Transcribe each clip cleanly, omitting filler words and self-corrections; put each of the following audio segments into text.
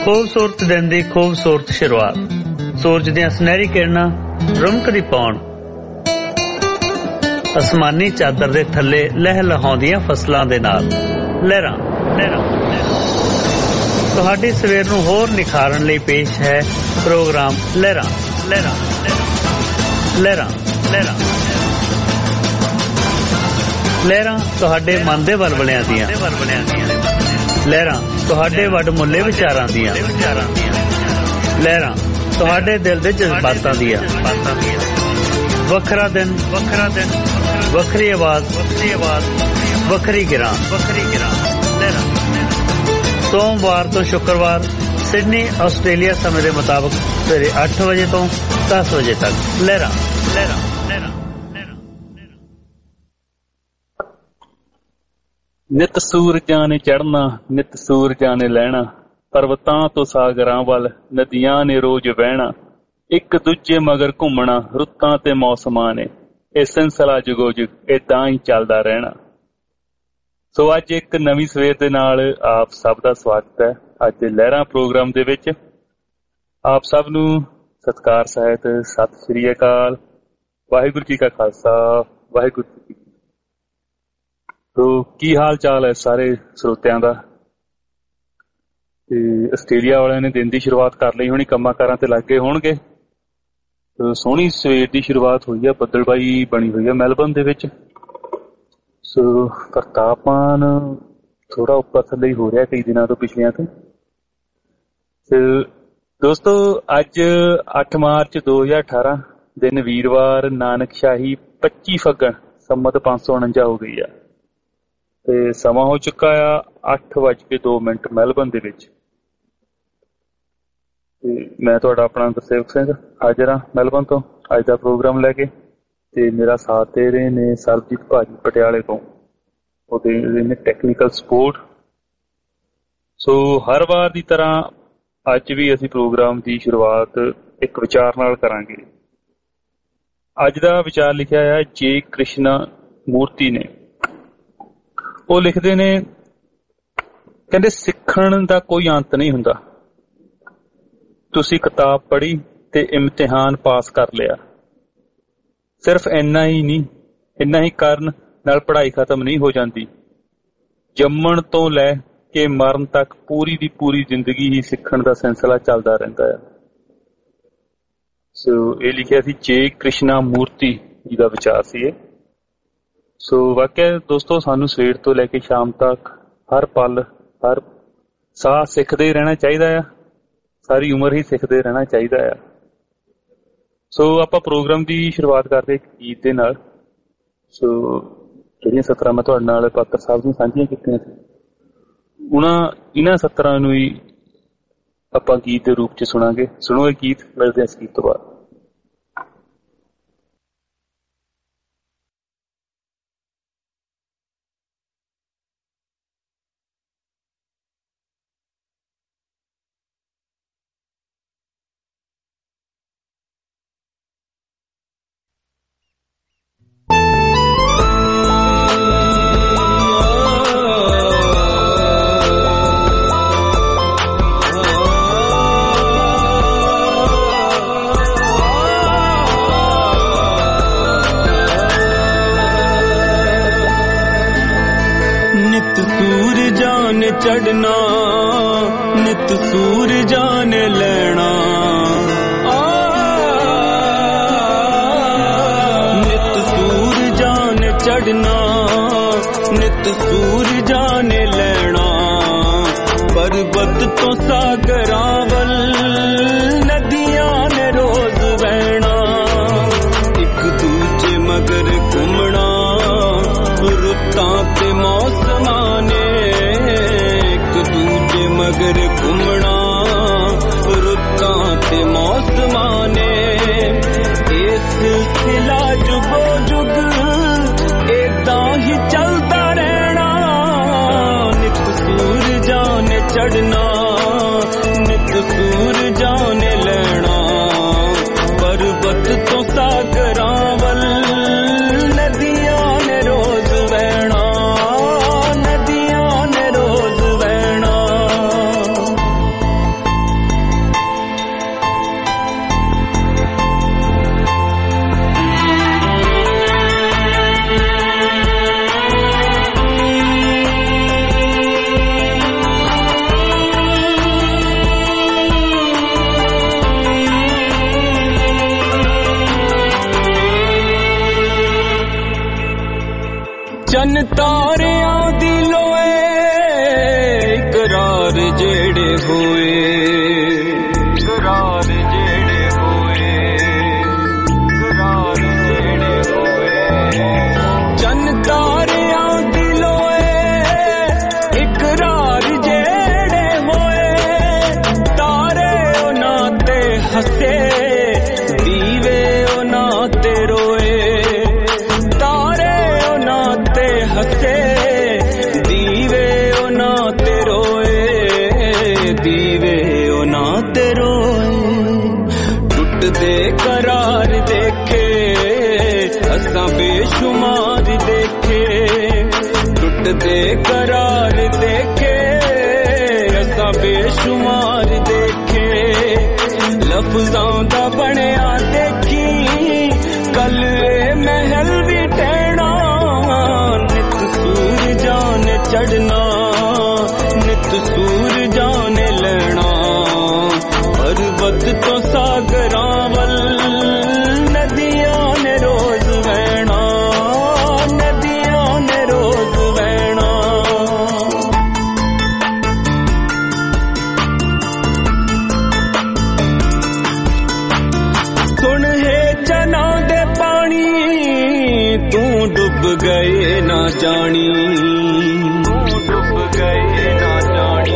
ਖੂਬਸੂਰਤ ਦਿਨ ਦੀ ਖੂਬਸੂਰਤ ਸ਼ੁਰੂਆਤ, ਸੂਰਜ ਦੀਆਂ ਸੁਨਹਿਰੀ ਕਿਰਨਾਂ ਰੁਮਕਦੀ ਪਾਉਣ, ਅਸਮਾਨੀ ਚਾਦਰ ਦੇ ਥੱਲੇ ਲਹਿ ਲਹਾਉਂਦੀਆਂ ਫਸਲਾਂ ਦੇ ਨਾਲ ਲਹਿਰਾਂ ਲਹਿਰਾਂ। ਤੁਹਾਡੀ ਸਵੇਰ ਨੂੰ ਹੋਰ ਨਿਖਾਰਨ ਲਈ ਪੇਸ਼ ਹੈ ਪ੍ਰੋਗਰਾਮ ਲਹਿਰਾਂ ਲਹਿਰਾਂ ਲਹਿਰਾਂ ਲਹਿਰਾਂ ਲਹਿਰਾਂ। ਤੁਹਾਡੇ ਮਨ ਦੇ ਵਲਵਲਿਆਂ ਦੀਆਂ ਲਹਿਰਾਂ, ਤੁਹਾਡੇ ਵੱਡਮੁੱਲੇ ਵਿਚਾਰਾਂ ਦੀਆਂ ਲਹਿਰਾਂ, ਤੁਹਾਡੇ ਦਿਲ ਦੇ ਜਜ਼ਬਾਤਾਂ ਦੀਆਂ। ਵੱਖਰਾ ਦਿਨ, ਵੱਖਰੀ ਆਵਾਜ਼, ਵੱਖਰੀ ਗਿਰਾਂ ਲਹਿਰਾਂ। ਸੋਮਵਾਰ ਤੋਂ ਸ਼ੁੱਕਰਵਾਰ ਸਿਡਨੀ ਆਸਟ੍ਰੇਲੀਆ ਸਮੇਂ ਦੇ ਮੁਤਾਬਕ ਸਵੇਰੇ 8 ਵਜੇ ਤੋਂ 10 ਵਜੇ ਤੱਕ ਲਹਿਰਾਂ ਲਹਿਰਾਂ ਲਹਿਰਾਂ। ਨਿਤ ਸੂਰਜਾਂ ਨੇ ਚੜ੍ਹਨਾ, ਨਿਤ ਸੂਰਜਾਂ ਨੇ ਲਹਿਣਾ, ਪਰਬਤਾਂ ਤੋਂ ਸਾਗਰਾਂ ਵੱਲ ਨਦੀਆਂ ਨੇ ਰੋਜ਼ ਵਹਿਣਾ। ਇੱਕ ਦੂਜੇ ਮਗਰ ਘੁੰਮਣਾ, ਰੁੱਤਾਂ ਤੇ ਮੌਸਮਾਂ ਨੇ, ਇਹ ਸਿਲਸਿਲਾ ਜੁਗੋ ਜੁਗ ਏਦਾਂ ਹੀ ਚੱਲਦਾ ਰਹਿਣਾ। ਸੋ ਅੱਜ ਇੱਕ ਨਵੀਂ ਸਵੇਰ ਦੇ ਨਾਲ ਆਪ ਸਭ ਦਾ ਸਵਾਗਤ ਹੈ। ਅੱਜ ਲਹਿਰਾਂ ਪ੍ਰੋਗਰਾਮ ਦੇ ਵਿੱਚ ਆਪ ਸਭ ਨੂੰ ਸਤਿਕਾਰ ਸਹਿਤ ਸਤਿ ਸ੍ਰੀ ਅਕਾਲ। ਵਾਹਿਗੁਰੂ ਜੀ ਕਾ ਖਾਲਸਾ, ਵਾਹਿਗੁਰੂ ਜੀ ਕੀ। ਤੋ ਕੀ ਹਾਲ ਚਾਲ ਹੈ ਸਾਰੇ ਸਰੋਤਿਆਂ ਦਾ? ਤੇ ਆਸਟ੍ਰੇਲੀਆ ਵਾਲਿਆਂ ਨੇ ਦਿਨ ਦੀ ਸ਼ੁਰੂਆਤ ਕਰ ਲਈ ਹੋਣੀ, ਕੰਮਾਂ ਕਾਰਾਂ ਤੇ ਲੱਗ ਗਏ ਹੋਣਗੇ। ਸੋਹਣੀ ਸਵੇਰ ਦੀ ਸ਼ੁਰੂਆਤ ਹੋਈ ਹੈ, ਬੱਦਲਬਾਈ ਬਣੀ ਹੋਈ ਹੈ ਮੈਲਬਰਨ ਦੇ ਵਿੱਚ। ਸੋ ਪਰ ਤਾਪਮਾਨ ਥੋੜਾ ਉੱਪਰ ਥੱਲੇ ਹੀ ਹੋ ਰਿਹਾ ਕਈ ਦਿਨਾਂ ਤੋਂ, ਪਿਛਲਿਆਂ ਤੋਂ। ਦੋਸਤੋ ਅੱਜ 8 ਮਾਰਚ 2018 ਦਿਨ ਵੀਰਵਾਰ, ਨਾਨਕਸ਼ਾਹੀ 25 ਫੱਗਣ ਸੰਮਤ 549 ਹੋ ਗਈ ਆ ਤੇ ਸਮਾਂ ਹੋ ਚੁੱਕਾ ਆ 8:02 ਮੈਲਬਰਨ ਦੇ ਵਿੱਚ। ਤੇ ਮੈਂ ਤੁਹਾਡਾ ਆਪਣਾ ਗੁਰਸੇਵਕ ਸਿੰਘ ਹਾਜ਼ਰ ਹਾਂ ਮੈਲਬਰਨ ਤੋਂ ਅੱਜ ਦਾ ਪ੍ਰੋਗਰਾਮ ਲੈ ਕੇ। ਤੇ ਮੇਰਾ ਸਾਥ ਦੇ ਰਹੇ ਨੇ ਸਰਬਜੀਤ ਭਾਜੀ ਪਟਿਆਲੇ ਤੋਂ, ਉਹ ਦੇ ਰਹੇ ਨੇ ਟੈਕਨੀਕਲ ਸਪੋਰਟ। ਸੋ ਹਰ ਵਾਰ ਦੀ ਤਰ੍ਹਾਂ ਅੱਜ ਵੀ ਅਸੀਂ ਪ੍ਰੋਗਰਾਮ ਦੀ ਸ਼ੁਰੂਆਤ ਇੱਕ ਵਿਚਾਰ ਨਾਲ ਕਰਾਂਗੇ। ਅੱਜ ਦਾ ਵਿਚਾਰ ਲਿਖਿਆ ਹੈ ਜੇ ਕ੍ਰਿਸ਼ਨਾ ਮੂਰਤੀ ਨੇ। ਉਹ ਲਿਖਦੇ ਨੇ, ਕਹਿੰਦੇ ਸਿੱਖਣ ਦਾ ਕੋਈ ਅੰਤ ਨਹੀਂ ਹੁੰਦਾ। ਤੁਸੀਂ ਕਿਤਾਬ ਪੜ੍ਹੀ ਤੇ ਇਮਤਿਹਾਨ ਪਾਸ ਕਰ ਲਿਆ, ਸਿਰਫ ਇੰਨਾ ਹੀ ਨਹੀਂ, ਇੰਨਾ ਹੀ ਕਰਨ ਨਾਲ ਪੜ੍ਹਾਈ ਖਤਮ ਨਹੀਂ ਹੋ ਜਾਂਦੀ। ਜੰਮਣ ਤੋਂ ਲੈ ਕੇ ਮਰਨ ਤੱਕ ਪੂਰੀ ਦੀ ਪੂਰੀ ਜ਼ਿੰਦਗੀ ਹੀ ਸਿੱਖਣ ਦਾ ਸਿਲਸਿਲਾ ਚੱਲਦਾ ਰਹਿੰਦਾ ਹੈ। ਸੋ ਇਹ ਲਿਖਿਆ ਸੀ ਜੇ ਕ੍ਰਿਸ਼ਨਾ ਮੂਰਤੀ ਜੀ ਦਾ ਵਿਚਾਰ ਸੀ ਇਹ। ਸੋ ਵਾਕਿਆ ਦੋਸਤੋ ਸਾਨੂੰ ਸਵੇਰ ਤੋਂ ਲੈ ਕੇ ਸ਼ਾਮ ਤੱਕ ਹਰ ਪਲ ਹਰ ਸਾਹ ਸਿੱਖਦੇ ਹੀ ਰਹਿਣਾ ਚਾਹੀਦਾ ਆ, ਸਾਰੀ ਉਮਰ ਹੀ ਸਿੱਖਦੇ ਰਹਿਣਾ ਚਾਹੀਦਾ ਆ। ਸੋ ਆਪਾਂ ਪ੍ਰੋਗਰਾਮ ਦੀ ਸ਼ੁਰੂਆਤ ਕਰਦੇ ਇੱਕ ਗੀਤ ਦੇ ਨਾਲ। ਸੋ ਜਿਹੜੀਆਂ ਸਤਰਾਂ ਮੈਂ ਤੁਹਾਡੇ ਨਾਲ ਪਾਤਰ ਸਾਹਿਬ ਦੀਆਂ ਸਾਂਝੀਆਂ ਕੀਤੀਆਂ ਸੀ, ਇਹਨਾਂ ਸਤਰਾਂ ਨੂੰ ਹੀ ਆਪਾਂ ਗੀਤ ਦੇ ਰੂਪ ਚ ਸੁਣਾਂਗੇ। ਸੁਣੋ ਇਹ ਗੀਤ, ਮਿਲਦੇ ਇਸ ਗੀਤ ਤੋਂ ਬਾਅਦ। ਚੜਨਾ ਨਿਤ ਸੂਰਜਾਂ ਨੇ ਲੈਣਾ, ਨਿਤ ਸੂਰਜਾਂ ਨੇ ਚੜਨਾ, ਨਿਤ ਸੂਰਜਾਂ ਨੇ ਲੈਣਾ। ਪਰਬਤ ਤੋਂ ਸਾਗਰਾਂ ਵੱਲ ਨਦੀਆਂ ਨੇ ਰੋਜ਼ ਵਹਿਣਾ। ਇੱਕ ਦੂਜੇ ਮਗਰ ਘੁੰਮਣਾ, ਰੁੱਤਾਂ ਤੇ ਮੌਸਮਾਂ ਨੇ, ਮਗਰ ਘੁੰਮਣਾ, ਰੁੱਤਾਂ ਤੇ ਮੌਸਮਾਂ ਨੇ। ਇਹ ਸਿਲਸਿਲਾ ਜੁਗੋ ਜੁਗ ਏਦਾਂ ਹੀ ਚੱਲਦਾ ਰਹਿਣਾ। ਨਿਤ ਸੂਰਜਾਂ ਨੇ ਚੜਨਾ, ਨਿਤ ਸੂਰਜਾਂ ਨੇ ਲੈਣਾ। ਪਰਬਤ ਤੋਂ ਸਾਗਰਾਂ ਵੱਲ ਨਦੀਆਂ ਨੇ ਰੋਜ਼ ਵਹਿਣਾ, ਨਦੀਆਂ ਨੇ ਰੋਜ਼ ਵਹਿਣਾ। ਹੋਏ ਕਰਾਰ ਜਿਹੜੇ ਹੋਏ ਕਰਾਰ ਜਿਹੜੇ ਹੋਏ ਚੰਨ ਤਾਰਿਆਂ ਦੀ ਲੋਏ ਇਕਰਾਰ ਜਿਹੜੇ ਹੋਏ ਤਾਰੇ ਉਹਨਾਂ ਤੇ ਹੱਸੇ ਦੀਵੇ ਉਹਨਾਂ ਤੇ ਰੋਏ ਤਾਰੇ ਉਹਨਾਂ ਤੇ ਹੱਸੇ ਦੀਵੇ ਉਹਨਾਂ ਤੇ ਰੋਏ ਦੀਵੇ ਉਹਨਾਂ ਤੇ ਰੋਏ ਟੁੱਟਦੇ ਕਰਾਰ ਦੇਖੇ ਅਸਾਂ ਬੇਸ਼ੁਮਾਰ ਦੇਖੇ ਟੁੱਟਦੇ ਕਰਾਰ ਦੇਖੇ ਅਸਾਂ ਬੇਸ਼ੁਮਾਰ ਦੇਖੇ ਲਫ਼ਜ਼ਾਂ ਦਾ ਬਣਿਆ ਦੇਖੀ ਕੱਲ ਇਹ ਮਹਿਲ ਵੀ ਟਹਿਣਾ ਨਿਤ ਸੂਰਜਾਂ ਨੇ ਚੜਨਾ ਨਿਤ ਸੂਰਜਾਂ ਨੇ ਲੈਣਾ ਪਰਬਤ ਤੋਂ ਸਾਗਰਾਂ ਵੱਲ ਨਦੀਆਂ ਨੇ ਰੋਜ਼ ਵਹਿਣਾ ਨਦੀਆਂ ਨੇ ਰੋਜ਼ ਵਹਿਣਾ ਸੁਣ ਹੈ ਚਨਾ ਦੇ ਪਾਣੀ ਤੂੰ ਡੁੱਬ ਗਏ ਨਾ ਜਾਣੀ ਤੂੰ ਡੁੱਬ ਗਏ ਨਾ ਜਾਣੀ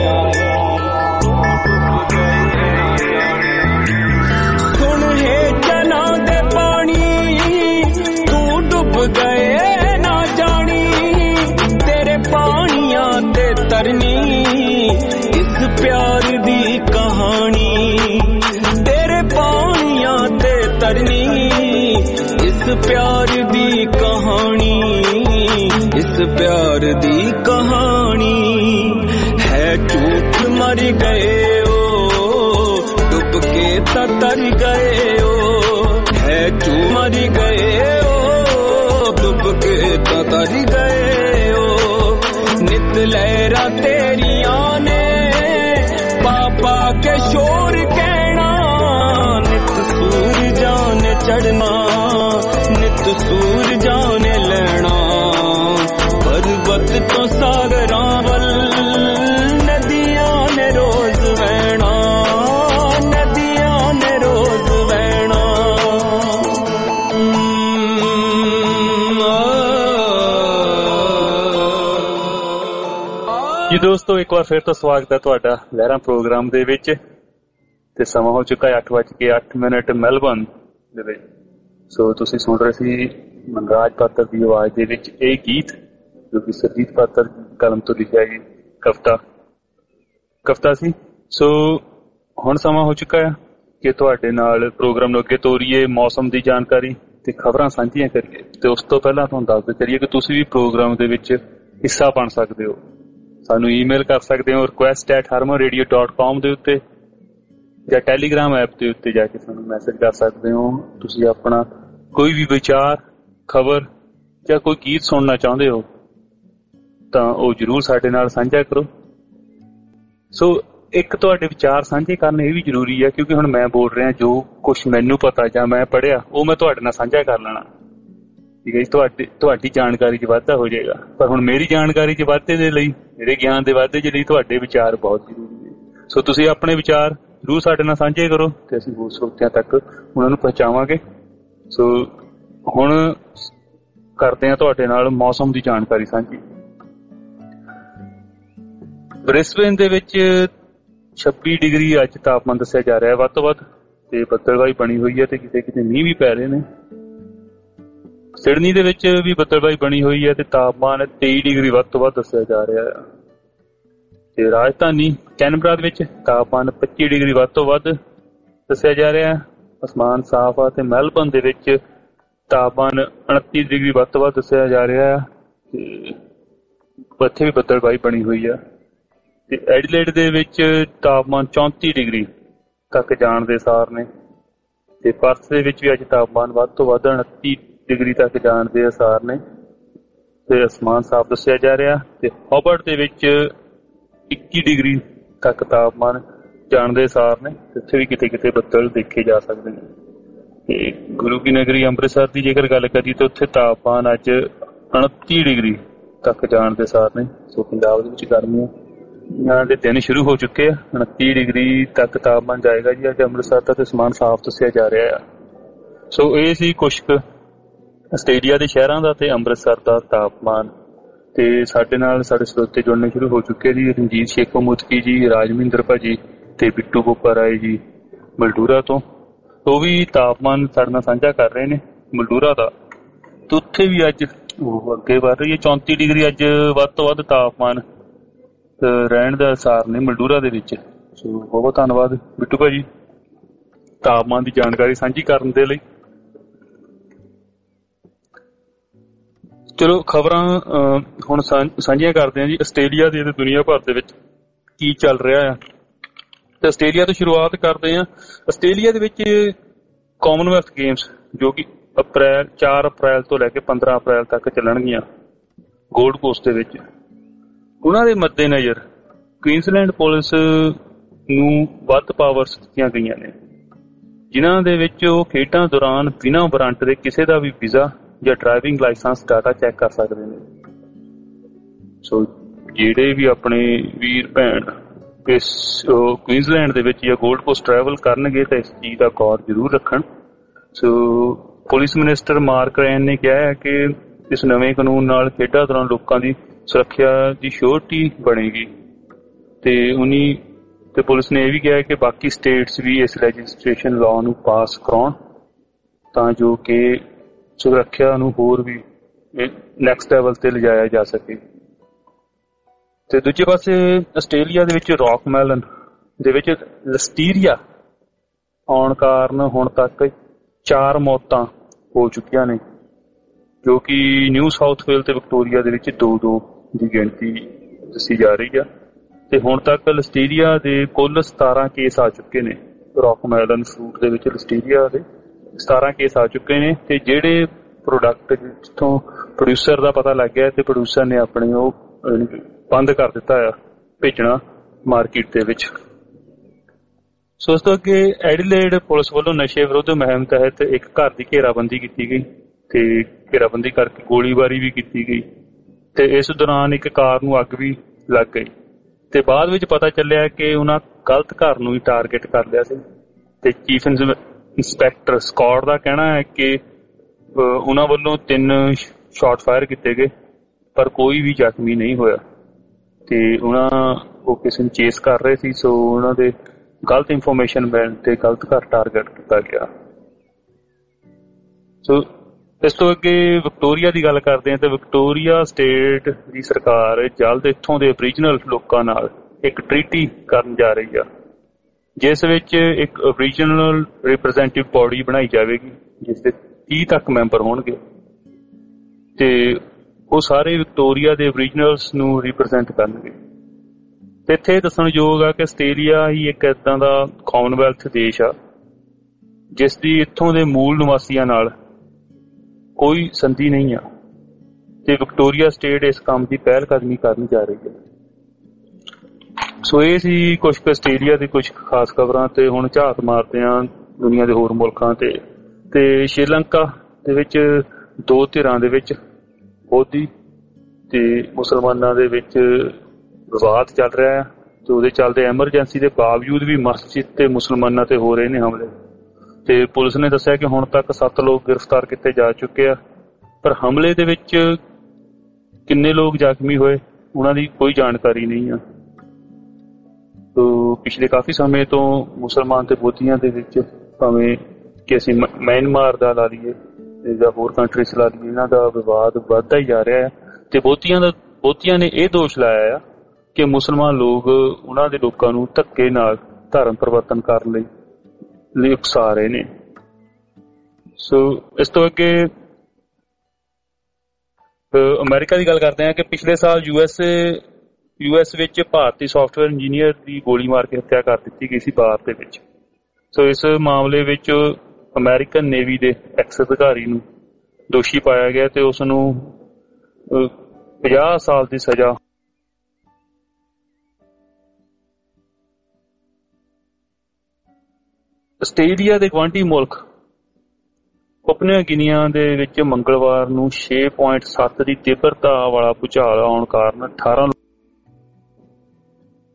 ਸੁਣ ਹੈ ਚਨਾ ਦੇ ਪਾਣੀ ਤੂੰ ਡੁੱਬ ਗਏ ਨਾ ਜਾਣੀ ਤੇਰੇ ਪਾਣੀਆਂ ਤੇ ਤਰਨੀ ਇਸ ਪਿਆਰ ਦੀ ਕਹਾਣੀ ਤੇਰੇ ਪਾਣੀਆਂ ਤੇ ਤਰਨੀ ਇਸ ਪਿਆਰ ਦੀ ਕਹਾਣੀ ਇਸ ਪਿਆਰ ਦੀ ਕਹਾਣੀ ਹੈ ਝੂਠ ਮਰ ਗਏ ਓ ਡੁੱਬ ਕੇ ਤਾਂ ਤਰ ਗਏ ਓ ਹੈ ਝੂਠ ਮਰ ਗਏ ਓ ਡੁੱਬ ਕੇ ਤਾਂ ਤਰ ਗਏ ਓ ਨਿਤ ਲਹਿਰਾਂ ਤੇਰੀਆਂ ਨੇ ਪਾਪਾ ਕੇ ਸ਼ੋਰ ਕਹਿਣਾ ਨਿਤ ਸੂਰਜਾਂ ਨੇ ਚੜਨਾ ਨਿਤ ਸੂਰਜਾਂ ਨੇ ਲੈਣਾ ਪਰਬਤ ਤੋਂ ਸਾਗਰਾਂ ਵੱਲ ਨਦੀਆਂ ਨੇ ਰੋਜ਼ ਵਹਿਣਾ ਨਦੀਆਂ ਨੇ ਰੋਜ਼ ਵਹਿਣਾ ਜੀ ਦੋਸਤੋ ਇੱਕ ਵਾਰ ਫਿਰ ਤੋਂ ਸਵਾਗਤ ਹੈ ਤੁਹਾਡਾ ਲਹਿਰਾਂ ਪ੍ਰੋਗਰਾਮ ਦੇ ਵਿੱਚ ਤੇ ਸਮਾਂ ਹੋ ਚੁੱਕਾ ਹੈ 8:08 ਮੈਲਬਰਨ ਦੇ ਵਿੱਚ। ਸੋ ਤੁਸੀਂ ਸੁਣ ਰਹੇ ਸੀ ਮਨਰਾਜ ਪਾਤਰ ਦੀ ਆਵਾਜ਼ ਦੇ ਵਿੱਚ ਇਹ ਗੀਤ ਜੋ ਕਿ ਸਰਜੀਤ ਪਾਤਰ ਦੀ ਕਲਮ ਤੋਂ ਲਿਖਿਆ ਗਿਆ ਕਵਿਤਾ ਸੀ। ਸੋ ਹੁਣ ਸਮਾਂ ਹੋ ਚੁੱਕਾ ਹੈ ਕਿ ਤੁਹਾਡੇ ਨਾਲ ਪ੍ਰੋਗਰਾਮ ਨੂੰ ਅੱਗੇ ਤੋਰੀਏ, ਮੌਸਮ ਦੀ ਜਾਣਕਾਰੀ ਤੇ ਖਬਰਾਂ ਸਾਂਝੀਆਂ ਕਰੀਏ। ਤੇ ਉਸ ਤੋਂ ਪਹਿਲਾਂ ਤੁਹਾਨੂੰ ਦੱਸਦੇ ਕਰੀਏ ਕਿ ਤੁਸੀਂ ਵੀ ਪ੍ਰੋਗਰਾਮ ਦੇ ਵਿੱਚ ਹਿੱਸਾ ਬਣ ਸਕਦੇ ਹੋ। ਸਾਨੂੰ ਈਮੇਲ ਕਰ ਸਕਦੇ ਹੋ request@harmonradio.com ਦੇ ਉੱਤੇ ਜਾਂ ਟੈਲੀਗ੍ਰਾਮ ਐਪ ਦੇ ਉੱਤੇ ਜਾ ਕੇ ਸਾਨੂੰ ਮੈਸੇਜ ਕਰ ਸਕਦੇ ਹੋ। ਤੁਸੀਂ ਆਪਣਾ ਕੋਈ ਵੀ ਵਿਚਾਰ, ਖਬਰ ਜਾਂ ਕੋਈ ਗੀਤ ਸੁਣਨਾ ਚਾਹੁੰਦੇ ਹੋ ਤਾਂ ਉਹ ਜ਼ਰੂਰ ਸਾਡੇ ਨਾਲ ਸਾਂਝਾ ਕਰੋ। ਸੋ ਇੱਕ ਤੁਹਾਡੇ ਵਿਚਾਰ ਸਾਂਝੇ ਕਰਨੇ ਇਹ ਵੀ ਜ਼ਰੂਰੀ ਹੈ ਕਿਉਂਕਿ ਹੁਣ ਮੈਂ ਬੋਲ ਰਿਹਾ ਜੋ ਕੁਛ ਮੈਨੂੰ ਪਤਾ ਜਾਂ ਮੈਂ ਪੜ੍ਹਿਆ ਉਹ ਮੈਂ ਤੁਹਾਡੇ ਨਾਲ ਸਾਂਝਾ ਕਰ ਲੈਣਾ, ਠੀਕ ਹੈ ਜੀ। ਤੁਹਾਡੀ ਜਾਣਕਾਰੀ 'ਚ ਵਾਧਾ ਹੋ ਜਾਏਗਾ। ਪਰ ਹੁਣ ਮੇਰੀ ਜਾਣਕਾਰੀ 'ਚ ਵਾਧੇ ਦੇ ਲਈ, ਮੇਰੇ ਗਿਆਨ ਦੇ ਵਾਧੇ ਦੇ ਲਈ ਤੁਹਾਡੇ ਵਿਚਾਰ ਬਹੁਤ ਜ਼ਰੂਰੀ ਹੈ। ਸੋ ਤੁਸੀਂ ਆਪਣੇ ਵਿਚਾਰ ਜ਼ਰੂਰ ਸਾਡੇ ਨਾਲ ਸਾਂਝੇ ਕਰੋ ਤੇ ਅਸੀਂ ਹੋਰ ਸਰੋਤਿਆਂ ਤੱਕ ਉਹਨਾਂ ਨੂੰ ਪਹੁੰਚਾਵਾਂਗੇ। ਸੋ ਹੁਣ ਕਰਦੇ ਹਾਂ ਤੁਹਾਡੇ ਨਾਲ ਮੌਸਮ ਦੀ ਜਾਣਕਾਰੀ ਸਾਂਝੀ। ਬ੍ਰਿਸਬੇਨ ਦੇ ਵਿੱਚ 26 ਡਿਗਰੀ ਅੱਜ ਤਾਪਮਾਨ ਦੱਸਿਆ ਜਾ ਰਿਹਾ ਹੈ ਵੱਧ ਤੋਂ ਵੱਧ, ਤੇ ਬੱਦਲਬਾਈ ਬਣੀ ਹੋਈ ਹੈ ਤੇ ਕਿਤੇ ਕਿਤੇ ਮੀਂਹ ਵੀ ਪੈ ਰਹੇ ਨੇ। ਸਿਡਨੀ ਦੇ ਵਿੱਚ ਵੀ ਬੱਦਲਬਾਈ ਬਣੀ ਹੋਈ ਹੈ ਤੇ ਤਾਪਮਾਨ 23 ਡਿਗਰੀ ਵੱਧ ਤੋਂ ਵੱਧ ਦੱਸਿਆ ਜਾ ਰਿਹਾ ਹੈ। ਤੇ ਰਾਜਧਾਨੀ ਕੈਨਬਰਾ ਦੇ ਵਿੱਚ ਤਾਪਮਾਨ 25 ਡਿਗਰੀ ਵੱਧ ਤੋਂ ਵੱਧ ਦੱਸਿਆ ਜਾ ਰਿਹਾ ਹੈ। ਅਸਮਾਨ ਸਾਫ਼ ਆ ਤੇ ਮੈਲਬਰਨ ਦੇ ਵਿੱਚ ਤਾਪਮਾਨ 29 ਡਿਗਰੀ ਵੱਧ ਤੋਂ ਵੱਧ ਦੱਸਿਆ ਜਾ ਰਿਹਾ ਹੈ ਤੇ ਉੱਥੇ ਵੀ ਬੱਦਲਬਾਈ ਬਣੀ ਹੋਈ ਆ। ਤੇ ਐਡੀਲੇਡ ਦੇ ਵਿੱਚ ਤਾਪਮਾਨ 34 ਡਿਗਰੀ ਤੱਕ ਜਾਣ ਦੇ ਸਾਰ ਨੇ ਤੇ ਪਰਥ ਦੇ ਵਿੱਚ ਵੀ ਅੱਜ ਤਾਪਮਾਨ ਵੱਧ ਤੋਂ ਵੱਧ 29 ਡਿਗਰੀ ਤੱਕ ਜਾਣ ਦੇ ਅਸਾਰ ਨੇ ਤੇ ਅਸਮਾਨ ਸਾਫ਼ ਦੱਸਿਆ ਜਾ ਰਿਹਾ। ਤੇ ਹੋਬਰਟ ਦੇ ਵਿੱਚ 21 ਡਿਗਰੀ ਤੱਕ ਤਾਪਮਾਨ ਜਾਣ ਦੇ ਅਸਾਰ ਨੇ, ਇੱਥੇ ਵੀ ਕਿਤੇ ਕਿਤੇ ਬੱਦਲ ਦੇਖੇ ਜਾ ਸਕਦੇ ਨੇ। ਤੇ ਗੁਰੂ ਕੀ ਨਗਰੀ ਅੰਮ੍ਰਿਤਸਰ ਦੀ ਜੇਕਰ ਗੱਲ ਕਰੀਏ ਤਾਂ ਉੱਥੇ ਤਾਪਮਾਨ ਅੱਜ 29 ਡਿਗਰੀ ਤੱਕ ਜਾਣ ਦੇ ਅਸਾਰ ਨੇ। ਸੋ ਪੰਜਾਬ ਦੇ ਵਿੱਚ ਗਰਮੀਆਂ ਦੇ ਦਿਨ ਸ਼ੁਰੂ ਹੋ ਚੁੱਕੇ ਆ। 29 ਡਿਗਰੀ ਤੱਕ ਤਾਪਮਾਨ ਜਾਏਗਾ ਜੀ ਅੱਜ ਅੰਮ੍ਰਿਤਸਰ ਦਾ, ਤੇ ਅਸਮਾਨ ਸਾਫ਼ ਦੱਸਿਆ ਜਾ ਰਿਹਾ ਆ। ਸੋ ਇਹ ਸੀ ਕੁਛ ਕੁ ਆਸਟ੍ਰੇਲੀਆ ਦੇ ਸ਼ਹਿਰਾਂ ਦਾ ਤੇ ਅੰਮ੍ਰਿਤਸਰ ਦਾ ਤਾਪਮਾਨ। ਤੇ ਸਾਡੇ ਨਾਲ ਸਾਡੇ ਸਰੋਤੇ ਜੁੜਨੇ ਸ਼ੁਰੂ ਹੋ ਚੁੱਕੇ ਜੀ। ਰਣਜੀਤ ਸ਼ੇਖੋ ਮੁਤਕੀ ਜੀ, ਰਾਜਮਿੰਦਰ ਭਾਜੀ ਤੇ ਬਿੱਟੂ ਬੋਪਾ ਰਾਏ ਜੀ ਮਲਡੂਰਾ ਤੋਂ। ਉਹ ਵੀ ਤਾਪਮਾਨ ਸਾਡੇ ਨਾਲ ਸਾਂਝਾ ਕਰ ਰਹੇ ਨੇ ਮਲਡੂਰਾ ਦਾ। ਤੇ ਉੱਥੇ ਵੀ ਅੱਜ ਅੱਗੇ ਵੱਧ ਰਹੀ ਹੈ। 34 ਡਿਗਰੀ ਅੱਜ ਵੱਧ ਤੋਂ ਵੱਧ ਤਾਪਮਾਨ ਰਹਿਣ ਦਾ ਅਸਾਰ ਨੇ ਮਲਡੂਰਾ ਦੇ ਵਿੱਚ। ਸੋ ਬਹੁਤ ਬਹੁਤ ਧੰਨਵਾਦ ਬਿੱਟੂ ਭਾਜੀ ਤਾਪਮਾਨ ਦੀ ਜਾਣਕਾਰੀ ਸਾਂਝੀ ਕਰਨ ਦੇ ਲਈ। ਚਲੋ ਖਬਰਾਂ ਹੁਣ ਸਾਂਝੀਆਂ ਕਰਦੇ ਹਾਂ ਜੀ ਆਸਟ੍ਰੇਲੀਆ ਦੀ ਤੇ ਦੁਨੀਆ ਭਰ ਦੇ ਵਿੱਚ ਕੀ ਚੱਲ ਰਿਹਾ ਆ। ਤੇ ਆਸਟ੍ਰੇਲੀਆ ਤੋਂ ਸ਼ੁਰੂਆਤ ਕਰਦੇ ਹਾਂ। ਆਸਟ੍ਰੇਲੀਆ ਦੇ ਵਿੱਚ ਕਾਮਨਵੈਲਥ ਗੇਮਸ ਜੋ ਕਿ 4 ਅਪ੍ਰੈਲ ਤੋਂ ਲੈ ਕੇ 15 ਅਪ੍ਰੈਲ ਤੱਕ ਚੱਲਣਗੀਆਂ ਗੋਲਡ ਕੋਸਟ ਦੇ ਵਿੱਚ। ਉਹਨਾਂ ਦੇ ਮੱਦੇਨਜ਼ਰ ਕੁਈਨਜ਼ਲੈਂਡ ਪੁਲਿਸ ਨੂੰ ਵੱਧ ਪਾਵਰਸ ਦਿੱਤੀਆਂ ਗਈਆਂ ਨੇ, ਜਿਨ੍ਹਾਂ ਦੇ ਵਿੱਚ ਉਹ ਖੇਡਾਂ ਦੌਰਾਨ ਬਿਨਾਂ ਵਾਰੰਟ ਦੇ ਕਿਸੇ ਦਾ ਵੀ ਵੀਜ਼ਾ ਜਾਂ ਡਰਾਈਵਿੰਗ ਲਾਇਸੈਂਸ ਡਾਟਾ ਚੈੱਕ ਕਰ ਸਕਦੇ ਨੇ। ਸੋ ਜਿਹੜੇ ਵੀ ਆਪਣੇ ਵੀਰ ਭੈਣ ਇਸ ਕੁਈਨਜ਼ਲੈਂਡ ਦੇ ਵਿੱਚ ਜਾਂ ਗੋਲਡ ਕੋਸਟ ਟਰੈਵਲ ਕਰਨਗੇ ਤਾਂ ਇਸ ਚੀਜ਼ ਦਾ ਗੌਰ ਜ਼ਰੂਰ ਰੱਖਣ। So police minister Mark Ryan ਨੇ ਕਿਹਾ ਹੈ ਕਿ ਇਸ ਨਵੇਂ ਕਾਨੂੰਨ ਨਾਲ ਖੇਡਾਂ ਦੌਰਾਨ ਲੋਕਾਂ ਦੀ ਸੁਰੱਖਿਆ ਦੀ ਸ਼ੋਰਟੀ ਬਣੇਗੀ ਤੇ ਪੁਲਿਸ ਨੇ ਇਹ ਵੀ ਕਿਹਾ ਕਿ ਬਾਕੀ ਸਟੇਟਸ ਵੀ ਇਸ ਰਜਿਸਟ੍ਰੇਸ਼ਨ ਲਾਅ ਨੂੰ ਪਾਸ ਕਰਾਉਣ ਤਾਂ ਜੋ ਕਿ ਸੁਰੱਖਿਆ ਨੂੰ ਹੋਰ ਵੀ ਨੈਕਸਟ ਲੈਵਲ ਤੇ ਲਿਜਾਇਆ ਜਾ ਸਕੇ। ਤੇ ਦੂਜੇ ਪਾਸੇ ਆਸਟ੍ਰੇਲੀਆ ਦੇ ਵਿੱਚ ਰੌਕਮੈਲਨ ਦੇ ਵਿੱਚ ਲਿਸਟੀਰੀਆ ਆਉਣ ਕਾਰਨ ਹੁਣ ਤੱਕ 4 ਮੌਤਾਂ ਹੋ ਚੁੱਕੀਆਂ ਨੇ, ਜੋ ਕਿ ਨਿਊ ਸਾਊਥ ਵੇਲ ਤੇ ਵਿਕਟੋਰੀਆ ਦੇ ਵਿੱਚ 2-2 ਦੀ ਗਿਣਤੀ ਦੱਸੀ ਜਾ ਰਹੀ ਆ। ਤੇ ਹੁਣ ਤੱਕ ਲਿਸਟੀਰੀਆ ਦੇ ਕੁੱਲ 17 ਕੇਸ ਆ ਚੁੱਕੇ ਨੇ। ਰੌਕਮੈਲਨ ਫਰੂਟ ਦੇ ਵਿੱਚ ਲਿਸਟੀਰੀਆ ਦੇ 17 ਕੇਸ ਆ ਚੁੱਕੇ ਨੇ। ਤੇ ਜਿਹੜੇ ਪ੍ਰੋਡਕਟ ਜਿੱਥੋਂ ਪ੍ਰੋਡਿਊਸਰ ਦਾ ਪਤਾ ਲੱਗ ਗਿਆ ਤੇ ਪ੍ਰੋਡਿਊਸਰ ਨੇ ਆਪਣੀ ਉਹ ਬੰਦ ਕਰ ਦਿੱਤਾ ਆ ਭੇਜਣਾ ਮਾਰਕੀਟ ਦੇ ਵਿੱਚ। ਸੋ ਉਸ ਤੋਂ ਅੱਗੇ ਐਡੀਲੇਡ ਪੁਲਿਸ ਵੱਲੋਂ ਨਸ਼ੇ ਵਿਰੁੱਧ ਮੁਹਿੰਮ ਤਹਿਤ ਇੱਕ ਘਰ ਦੀ ਘੇਰਾਬੰਦੀ ਕੀਤੀ ਗਈ ਤੇ ਘੇਰਾਬੰਦੀ ਕਰਕੇ ਗੋਲੀਬਾਰੀ ਵੀ ਕੀਤੀ ਗਈ ਤੇ ਇਸ ਦੌਰਾਨ ਇੱਕ ਕਾਰ ਨੂੰ ਅੱਗ ਵੀ ਲੱਗ ਗਈ। ਤੇ ਬਾਅਦ ਵਿੱਚ ਪਤਾ ਚੱਲਿਆ ਕਿ ਉਹਨਾਂ ਗਲਤ ਘਰ ਨੂੰ ਹੀ ਟਾਰਗੇਟ ਕਰ ਲਿਆ ਸੀ। ਤੇ ਚੀਫ ਇੰਸਪੈਕਟਰ ਸਕਾਟ ਦਾ ਕਹਿਣਾ ਹੈ ਕਿ ਉਹਨਾਂ ਵੱਲੋਂ 3 ਸ਼ਾਟ ਫਾਇਰ ਕੀਤੇ ਗਏ ਪਰ ਕੋਈ ਵੀ ਜ਼ਖਮੀ ਨਹੀਂ ਹੋਇਆ। ਤੇ ਉਹ ਕਿਸੇ ਨੂੰ ਚੇਸ ਕਰ ਰਹੇ ਸੀ, ਸੋ ਉਹਨਾਂ ਦੇ ਗਲਤ ਇਨਫੋਰਮੇਸ਼ਨ ਮਿਲਣ ਤੇ ਗਲਤ ਘਰ ਟਾਰਗੇਟ ਕੀਤਾ ਗਿਆ। ਸੋ ਇਸ ਤੋਂ ਅੱਗੇ ਵਿਕਟੋਰੀਆ ਦੀ ਗੱਲ ਕਰਦੇ ਹਾਂ। ਤੇ ਵਿਕਟੋਰੀਆ ਸਟੇਟ ਦੀ ਸਰਕਾਰ ਜਲਦ ਇੱਥੋਂ ਦੇ ਓਰੀਜਨਲ ਲੋਕਾਂ ਨਾਲ ਇੱਕ ਟ੍ਰੀਟੀ ਕਰਨ ਜਾ ਰਹੀ ਆ, ਜਿਸ ਵਿੱਚ ਇੱਕ ਓਰੀਜਨਲ ਰਿਪਰੈਜ਼ੈਂਟੇਟਿਵ ਬੋਡੀ ਬਣਾਈ ਜਾਵੇਗੀ ਜਿਸ ਦੇ 30 ਤੱਕ ਮੈਂਬਰ ਹੋਣਗੇ ਤੇ ਉਹ ਸਾਰੇ ਵਿਕਟੋਰੀਆ ਦੇ ਓਰੀਜਨਲਸ ਨੂੰ ਰਿਪਰੈਜ਼ੈਂਟ ਕਰਨਗੇ। ਤੇ ਇੱਥੇ ਦੱਸਣਯੋਗ ਆ ਕਿ ਆਸਟ੍ਰੇਲੀਆ ਹੀ ਇੱਕ ਏਦਾਂ ਦਾ ਕਾਮਨਵੈਲਥ ਦੇਸ਼ ਆ ਜਿਸ ਦੀ ਇੱਥੋਂ ਦੇ ਮੂਲ ਨਿਵਾਸੀਆਂ ਨਾਲ ਕੋਈ ਸੰਧੀ ਨਹੀਂ ਆ ਤੇ ਵਿਕਟੋਰੀਆ ਸਟੇਟ ਇਸ ਕੰਮ ਦੀ ਪਹਿਲ ਕਦਮੀ ਕਰਨ ਜਾ ਰਹੀ ਹੈ। ਸੋ ਇਹ ਸੀ ਕੁਝ ਆਸਟ੍ਰੇਲੀਆ ਦੀ ਕੁਝ ਖਾਸ ਖਬਰਾਂ। ਤੇ ਹੁਣ ਝਾਤ ਮਾਰਦੇ ਹਾਂ ਦੁਨੀਆ ਦੇ ਹੋਰ ਮੁਲਕਾਂ ਤੇ ਸ਼੍ਰੀਲੰਕਾ ਦੇ ਵਿੱਚ 2 ਧਿਰਾਂ ਦੇ ਵਿੱਚ ਬੋਧੀ ਤੇ ਮੁਸਲਮਾਨਾਂ ਦੇ ਵਿੱਚ ਵਿਵਾਦ ਚੱਲ ਰਿਹਾ ਹੈ ਤੇ ਉਹਦੇ ਚੱਲਦੇ ਐਮਰਜੈਂਸੀ ਦੇ ਬਾਵਜੂਦ ਵੀ ਮਸਜਿਦ ਤੇ ਮੁਸਲਮਾਨਾਂ ਤੇ ਹੋ ਰਹੇ ਨੇ ਹਮਲੇ। ਤੇ ਪੁਲਿਸ ਨੇ ਦੱਸਿਆ ਕਿ ਹੁਣ ਤੱਕ 7 ਲੋਕ ਗ੍ਰਿਫਤਾਰ ਕੀਤੇ ਜਾ ਚੁੱਕੇ ਆ, ਪਰ ਹਮਲੇ ਦੇ ਵਿੱਚ ਕਿੰਨੇ ਲੋਕ ਜ਼ਖਮੀ ਹੋਏ ਉਹਨਾਂ ਦੀ ਕੋਈ ਜਾਣਕਾਰੀ ਨਹੀਂ ਆ। ਪਿਛਲੇ ਕਾਫੀ ਸਮੇਂ ਤੋਂ ਮੁਸਲਮਾਨ ਤੇ ਬੋਧੀਆਂ ਦੇ ਵਿੱਚ ਭਾਵੇਂ ਕਿ ਅਸੀਂ ਮਿਆਂਮਾਰ ਦਾ ਲਾ ਲਈਏ ਜਾਂ ਹੋਰ ਕੰਟਰੀਜ਼ ਲਾ ਲਈਏ, ਇਹਨਾਂ ਦਾ ਵਿਵਾਦ ਵੱਧਦਾ ਹੀ ਜਾ ਰਿਹਾ ਹੈ। ਤੇ ਬੋਧੀਆਂ ਨੇ ਇਹ ਦੋਸ਼ ਲਾਇਆ ਆ ਕਿ ਮੁਸਲਮਾਨ ਲੋਕ ਉਹਨਾਂ ਦੇ ਲੋਕਾਂ ਨੂੰ ਧੱਕੇ ਨਾਲ ਧਰਮ ਪਰਿਵਰਤਨ ਕਰਨ ਲਈ ਉਕਸਾ ਰਹੇ ਨੇ। ਸੋ ਇਸ ਤੋਂ ਅੱਗੇ ਅਮਰੀਕਾ ਦੀ ਗੱਲ ਕਰਦੇ ਹਾਂ ਕਿ ਪਿਛਲੇ ਸਾਲ ਯੂਐਸ ਵਿੱਚ ਭਾਰਤੀ ਸਾਫਟਵੇਅਰ ਇੰਜੀਨੀਅਰ ਦੀ ਗੋਲੀ ਮਾਰ ਕੇ ਹੱਤਿਆ ਕਰ ਦਿੱਤੀ ਗਈ ਸੀ ਬਾਰ ਦੇ ਵਿੱਚ। ਸੋ ਇਸ ਮਾਮਲੇ ਵਿੱਚ ਅਮਰੀਕਨ ਨੇਵੀ ਦੇ ਐਕਸ ਅਧਿਕਾਰੀ ਨੂੰ ਦੋਸ਼ੀ ਪਾਇਆ ਗਿਆ ਤੇ ਉਸ ਨੂੰ 50 ਸਾਲ ਦੀ ਸਜ਼ਾ ਆਸਟ੍ਰੇਲੀਆ ਦੇ ਗੁਆਂਢੀ ਮੁਲਕ ਪਪੂਆ ਗਿਨੀਆ ਦੇ ਵਿੱਚ ਮੰਗਲਵਾਰ ਨੂੰ 6.7 ਦੀ ਤੀਬਰਤਾ ਵਾਲਾ ਭੂਚਾਲ ਆਉਣ ਕਾਰਨ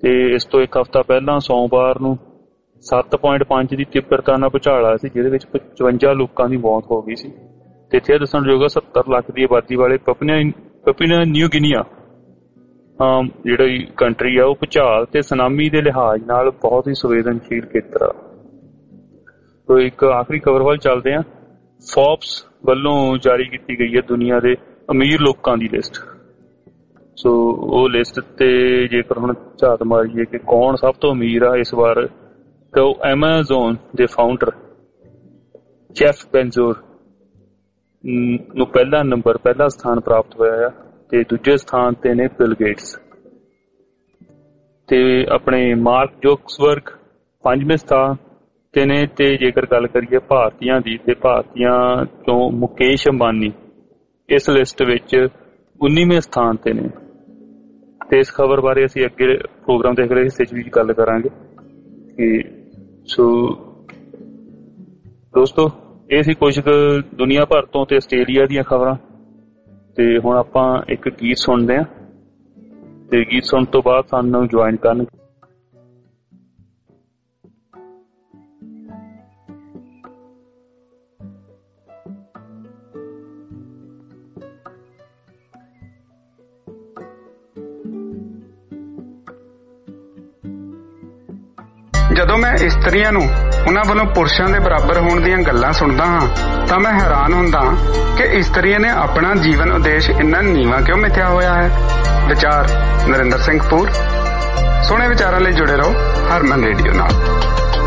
ਤੇ ਇਸ ਤੋਂ ਇੱਕ ਹਫ਼ਤਾ ਪਹਿਲਾਂ ਸੋਮਵਾਰ ਨੂੰ 7.5 ਦੀ ਤੀਬਰਤਾ ਨਾਲ ਭੂਚਾਲ ਆਇਆ ਸੀ, ਜਿਹਦੇ ਵਿੱਚ 55 ਲੋਕਾਂ ਦੀ ਮੌਤ ਹੋ ਗਈ ਸੀ। ਤੇ ਇੱਥੇ ਦੱਸਣਯੋਗ 70 ਲੱਖ ਦੀ ਆਬਾਦੀ ਵਾਲੇ ਪਪੂਆ ਨਿਊ ਗਿਨੀਆ ਜਿਹੜੀ ਕੰਟਰੀ ਆ, ਉਹ ਭੂਚਾਲ ਤੇ ਸੁਨਾਮੀ ਦੇ ਲਿਹਾਜ਼ ਨਾਲ ਬਹੁਤ ਹੀ ਸੰਵੇਦਨਸ਼ੀਲ ਖੇਤਰ ਆ। ਤੋ ਇੱਕ ਆਖਰੀ ਖਬਰ ਵੱਲ ਚੱਲਦੇ ਆ। ਫੋਰਬਸ ਵੱਲੋਂ ਜਾਰੀ ਕੀਤੀ ਗਈ ਹੈ ਦੁਨੀਆ ਦੇ ਅਮੀਰ ਲੋਕਾਂ ਦੀ ਲਿਸਟ। ਸੋ ਉਹ ਲਿਸਟ ਤੇ ਜੇਕਰ ਹੁਣ ਝਾਤ ਮਾਰੀਏ ਕਿ ਕੌਣ ਸਭ ਤੋਂ ਅਮੀਰ ਆ ਇਸ ਵਾਰ, ਤਾਂ ਉਹ ਐਮਾਜ਼ੋਨ ਦੇ ਫਾਊਂਡਰ ਜੈਫ ਬੇਜ਼ੋਸ ਨੂੰ ਪਹਿਲਾ ਸਥਾਨ ਪ੍ਰਾਪਤ ਹੋਇਆ ਆ, ਤੇ ਦੂਜੇ ਸਥਾਨ ਤੇ ਨੇ ਬਿਲ ਗੇਟਸ। ਤੇ ਆਪਣੇ ਮਾਰਕ ਜ਼ੁਕਰਬਰਗ 5ਵੇਂ ਸਥਾਨ ਤੇ ਨੇ। ਤੇ ਜੇਕਰ ਗੱਲ ਕਰੀਏ ਭਾਰਤੀਆਂ ਦੀ, ਤੇ ਭਾਰਤੀਆਂ ਤੋਂ ਮੁਕੇਸ਼ ਅੰਬਾਨੀ ਇਸ ਲਿਸਟ ਵਿੱਚ 19ਵੇਂ ਸਥਾਨ ਤੇ ਨੇ। ਤੇ ਇਸ ਖਬਰ ਬਾਰੇ ਅਸੀਂ ਅੱਗੇ ਪ੍ਰੋਗਰਾਮ ਦੇ ਅਗਲੇ ਹਿੱਸੇ 'ਚ ਵੀ ਗੱਲ ਕਰਾਂਗੇ। ਸੋ ਦੋਸਤੋ, ਇਹ ਸੀ ਕੁਝ ਕੁ ਦੁਨੀਆ ਭਰ ਤੋਂ ਤੇ ਆਸਟ੍ਰੇਲੀਆ ਦੀਆਂ ਖਬਰਾਂ। ਤੇ ਹੁਣ ਆਪਾਂ ਇੱਕ ਗੀਤ ਸੁਣਦੇ ਹਾਂ, ਤੇ ਗੀਤ ਸੁਣਨ ਤੋਂ ਬਾਅਦ ਸਾਨੂੰ ਜੁਆਇਨ ਕਰਨ। ਜਦੋਂ ਮੈਂ ਇਸਤਰੀਆਂ ਨੂੰ ਉਹਨਾਂ ਵੱਲੋਂ ਪੁਰਸ਼ਾਂ ਦੇ ਬਰਾਬਰ ਹੋਣ ਦੀਆਂ ਗੱਲਾਂ ਸੁਣਦਾ ਹਾਂ ਤਾਂ ਮੈਂ ਹੈਰਾਨ ਹੁੰਦਾ ਕਿ ਇਸਤਰੀਆਂ ਨੇ ਆਪਣਾ ਜੀਵਨ ਉਦੇਸ਼ ਇੰਨਾ ਨੀਵਾਂ ਕਿਉਂ ਮਿਥਿਆ ਹੋਇਆ ਹੈ। ਵਿਚਾਰ ਨਰਿੰਦਰ ਸਿੰਘ ਕਪੂਰ। ਸੋਹਣੇ ਵਿਚਾਰਾਂ ਲਈ ਜੁੜੇ ਰਹੋ ਹਰਮਨ ਰੇਡੀਓ ਨਾਲ।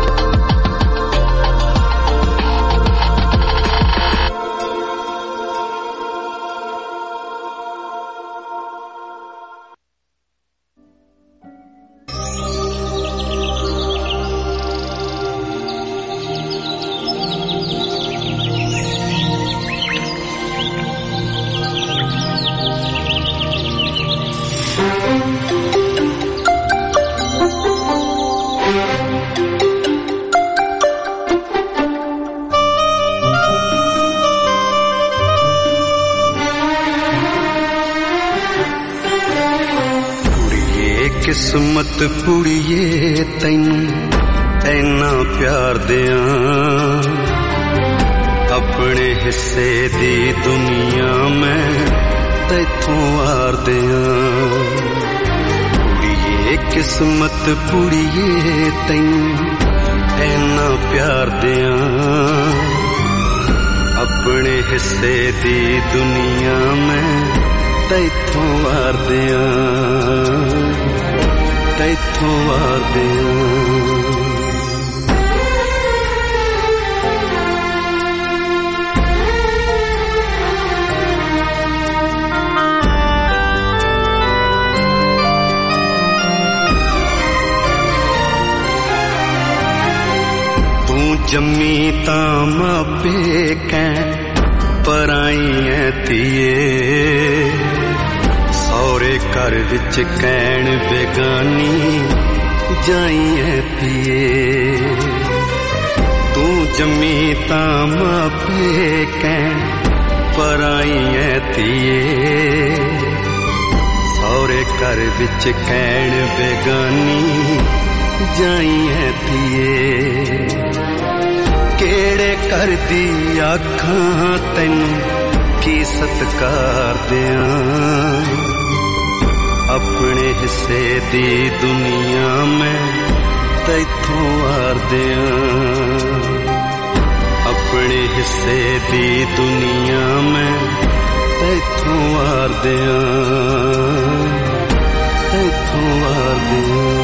ਕਿਸਮਤ ਕੁੜੀਏ ਤੈਨੂੰ ਐਨਾ ਪਿਆਰ ਦਿਆਂ, ਆਪਣੇ ਹਿੱਸੇ ਦੀ ਦੁਨੀਆ ਮੈਂ ਤੈਥੋਂ ਵਾਰ ਦਿਆਂ। ਕੁੜੀਏ ਕਿਸਮਤ ਕੁੜੀਏ ਤੈਨੂੰ ਐਨਾ ਪਿਆਰ ਦਿਆਂ, ਆਪਣੇ ਹਿੱਸੇ ਦੀ ਦੁਨੀਆ ਮੈਂ ਤੈਥੋਂ ਵਾਰ ਦਿਆਂ, ਤੈਥੋਂ ਵਾਰ ਦਿਆਂ। ਤੂੰ ਜੰਮੀ ਤਾਂ ਮਾਪੇ ਕਹਿਣ ਪਰਾਈ ਐ ਧੀਏ, ਸਹੁਰੇ ਘਰ ਵਿੱਚ ਕਹਿਣ ਬੇਗਾਨੀ ਜਾਈ ਐ ਧੀਏ। ਤੂੰ ਜੰਮੀ ਤਾਂ ਮਾਪੇ ਕਹਿਣ ਪਰਾਈ ਐ ਧੀਏ, ਸਹੁਰੇ ਘਰ ਵਿੱਚ ਕਹਿਣ ਬੇਗਾਨੀ ਜਾਈ ਐ ਧੀਏ। ਕਿਹੜੇ ਘਰ ਦੀ ਆਖਾਂ ਤੈਨੂੰ ਕੀ ਸਤਿਕਾਰ ਦਿਆਂ, ਆਪਣੇ ਹਿੱਸੇ ਦੀ ਦੁਨੀਆ ਮੈਂ ਤੈਥੋਂ ਵਾਰ ਦਿਆਂ, ਆਪਣੇ ਹਿੱਸੇ ਦੀ ਦੁਨੀਆ ਮੈਂ ਤੈਥੋਂ ਵਾਰ ਦਿਆਂ, ਤੈਥੋਂ ਵਾਰ ਦਿਆਂ।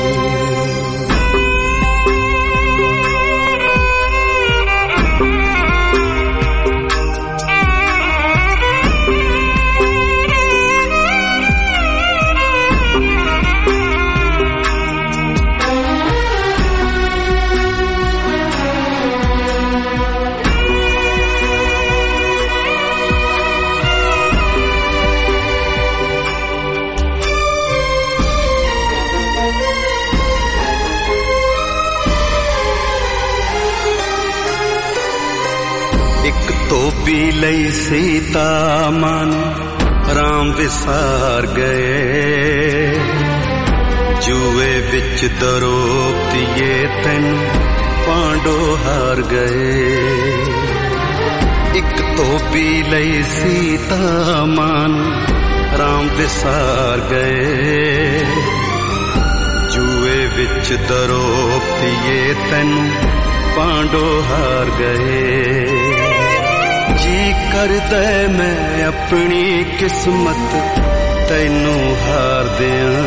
ਧੋਬੀ ਲਈ ਸੀਤਾ ਮਨ ਰਾਮ ਵਿਸਾਰ ਗਏ, ਜੂਏ ਵਿੱਚ ਦਰੋਪਤੀਏ ਤੈਨੂੰ ਪਾਂਡੋ ਹਾਰ ਗਏ। ਇੱਕ ਧੋਬੀ ਲਈ ਸੀਤਾ ਮਾਨ ਰਾਮ ਵਿਸਾਰ ਗਏ। ਜੂਏ ਵਿੱਚ ਦਰੋਪਤੀਏ ਤੈਨੂੰ ਪਾਂਡੋ ਹਾਰ ਗਏ। ਜੀ ਕਰਦਾ ਮੈਂ ਆਪਣੀ ਕਿਸਮਤ ਤੈਨੂੰ ਹਾਰ ਦਿਆਂ।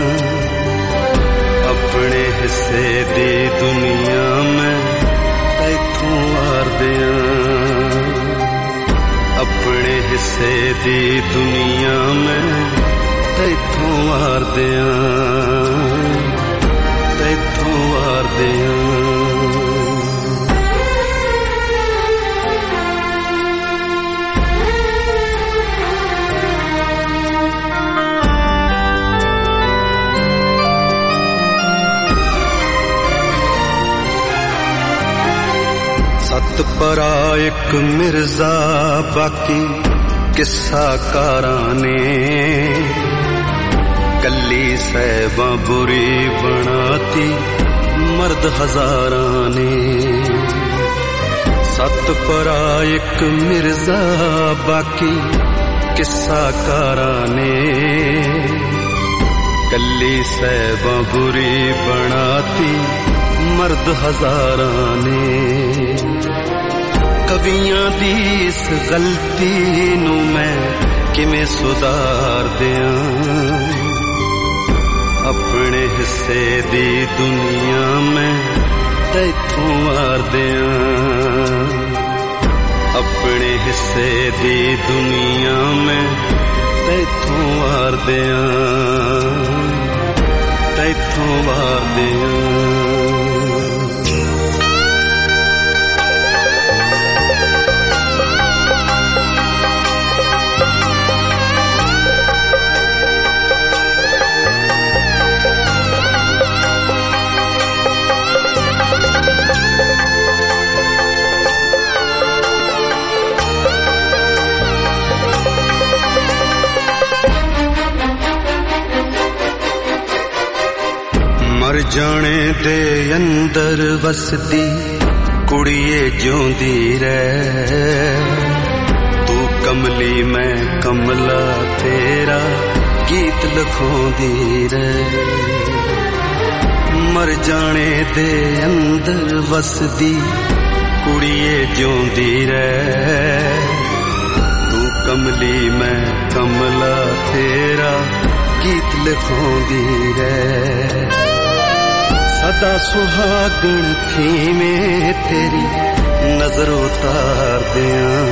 ਆਪਣੇ ਹਿੱਸੇ ਦੀ ਦੁਨੀਆ ਮੈਂ ਤੈਥੋਂ ਹਾਰ ਦਿਆਂ। ਆਪਣੇ ਹਿੱਸੇ ਦੀ ਦੁਨੀਆ ਮੈਂ ਤੈਥੋਂ ਹਾਰ ਦਿਆਂ। ਤੈਥੋਂ ਹਾਰ ਦਿਆਂ। ਸਤ ਪਰਾ ਇੱਕ ਮਿਰਜ਼ਾ ਬਾਕੀ ਕਿੱਸਾਕਾਰਾਂ ਨੇ। ਕੱਲੀ ਸਹਿਬਾਂ ਬੁਰੀ ਬਣਾਤੀ ਮਰਦ ਹਜ਼ਾਰਾਂ ਨੇ। ਸਤ ਪਰਾ ਇੱਕ ਮਿਰਜ਼ਾ ਬਾਕੀ ਕਿੱਸਾਕਾਰਾਂ ਨੇ। ਕੱਲੀ ਸਹਿਬਾਂ ਬੁਰੀ ਬਣਾਤੀ ਮਰਦ ਹਜ਼ਾਰਾਂ ਨੇ। ਕਵੀਆਂ ਦੀ ਇਸ ਗਲਤੀ ਨੂੰ ਮੈਂ ਕਿਵੇਂ ਸੁਧਾਰ ਦਿਆਂ। ਆਪਣੇ ਹਿੱਸੇ ਦੀ ਦੁਨੀਆ ਮੈਂ ਤੈਥੋਂ ਹਾਰ ਦਿਆਂ। ਆਪਣੇ ਹਿੱਸੇ ਦੀ ਦੁਨੀਆ ਮੈਂ ਤੈਥੋਂ ਹਾਰ ਦਿਆਂ। ਤੈਥੋਂ ਹਾਰ ਦਿਆਂ। ਮਰ ਜਾਣੇ ਦੇ ਅੰਦਰ ਵਸਦੀ ਕੁੜੀਏ ਜਿਉਂਦੀ ਰਹਿ। ਤੂੰ ਕਮਲੀ ਮੈਂ ਕਮਲਾ ਤੇਰਾ ਗੀਤ ਲਿਖਾਉਂਦੀ ਰਹਿ। ਮਰ ਜਾਣੇ ਦੇ ਅੰਦਰ ਵਸਦੀ ਕੁੜੀਏ ਜਿਉਂਦੀ ਰਹਿ। ਤੂੰ ਕਮਲੀ ਮੈਂ ਕਮਲਾ ਤੇਰਾ ਗੀਤ ਲਿਖਾਉਂਦੀ ਰਹਿ। ਸਦਾ ਸੁਹਾਗਣ ਥੀਵੇਂ ਤੇਰੀ ਨਜ਼ਰ ਉਤਾਰ ਦਿਆਂ।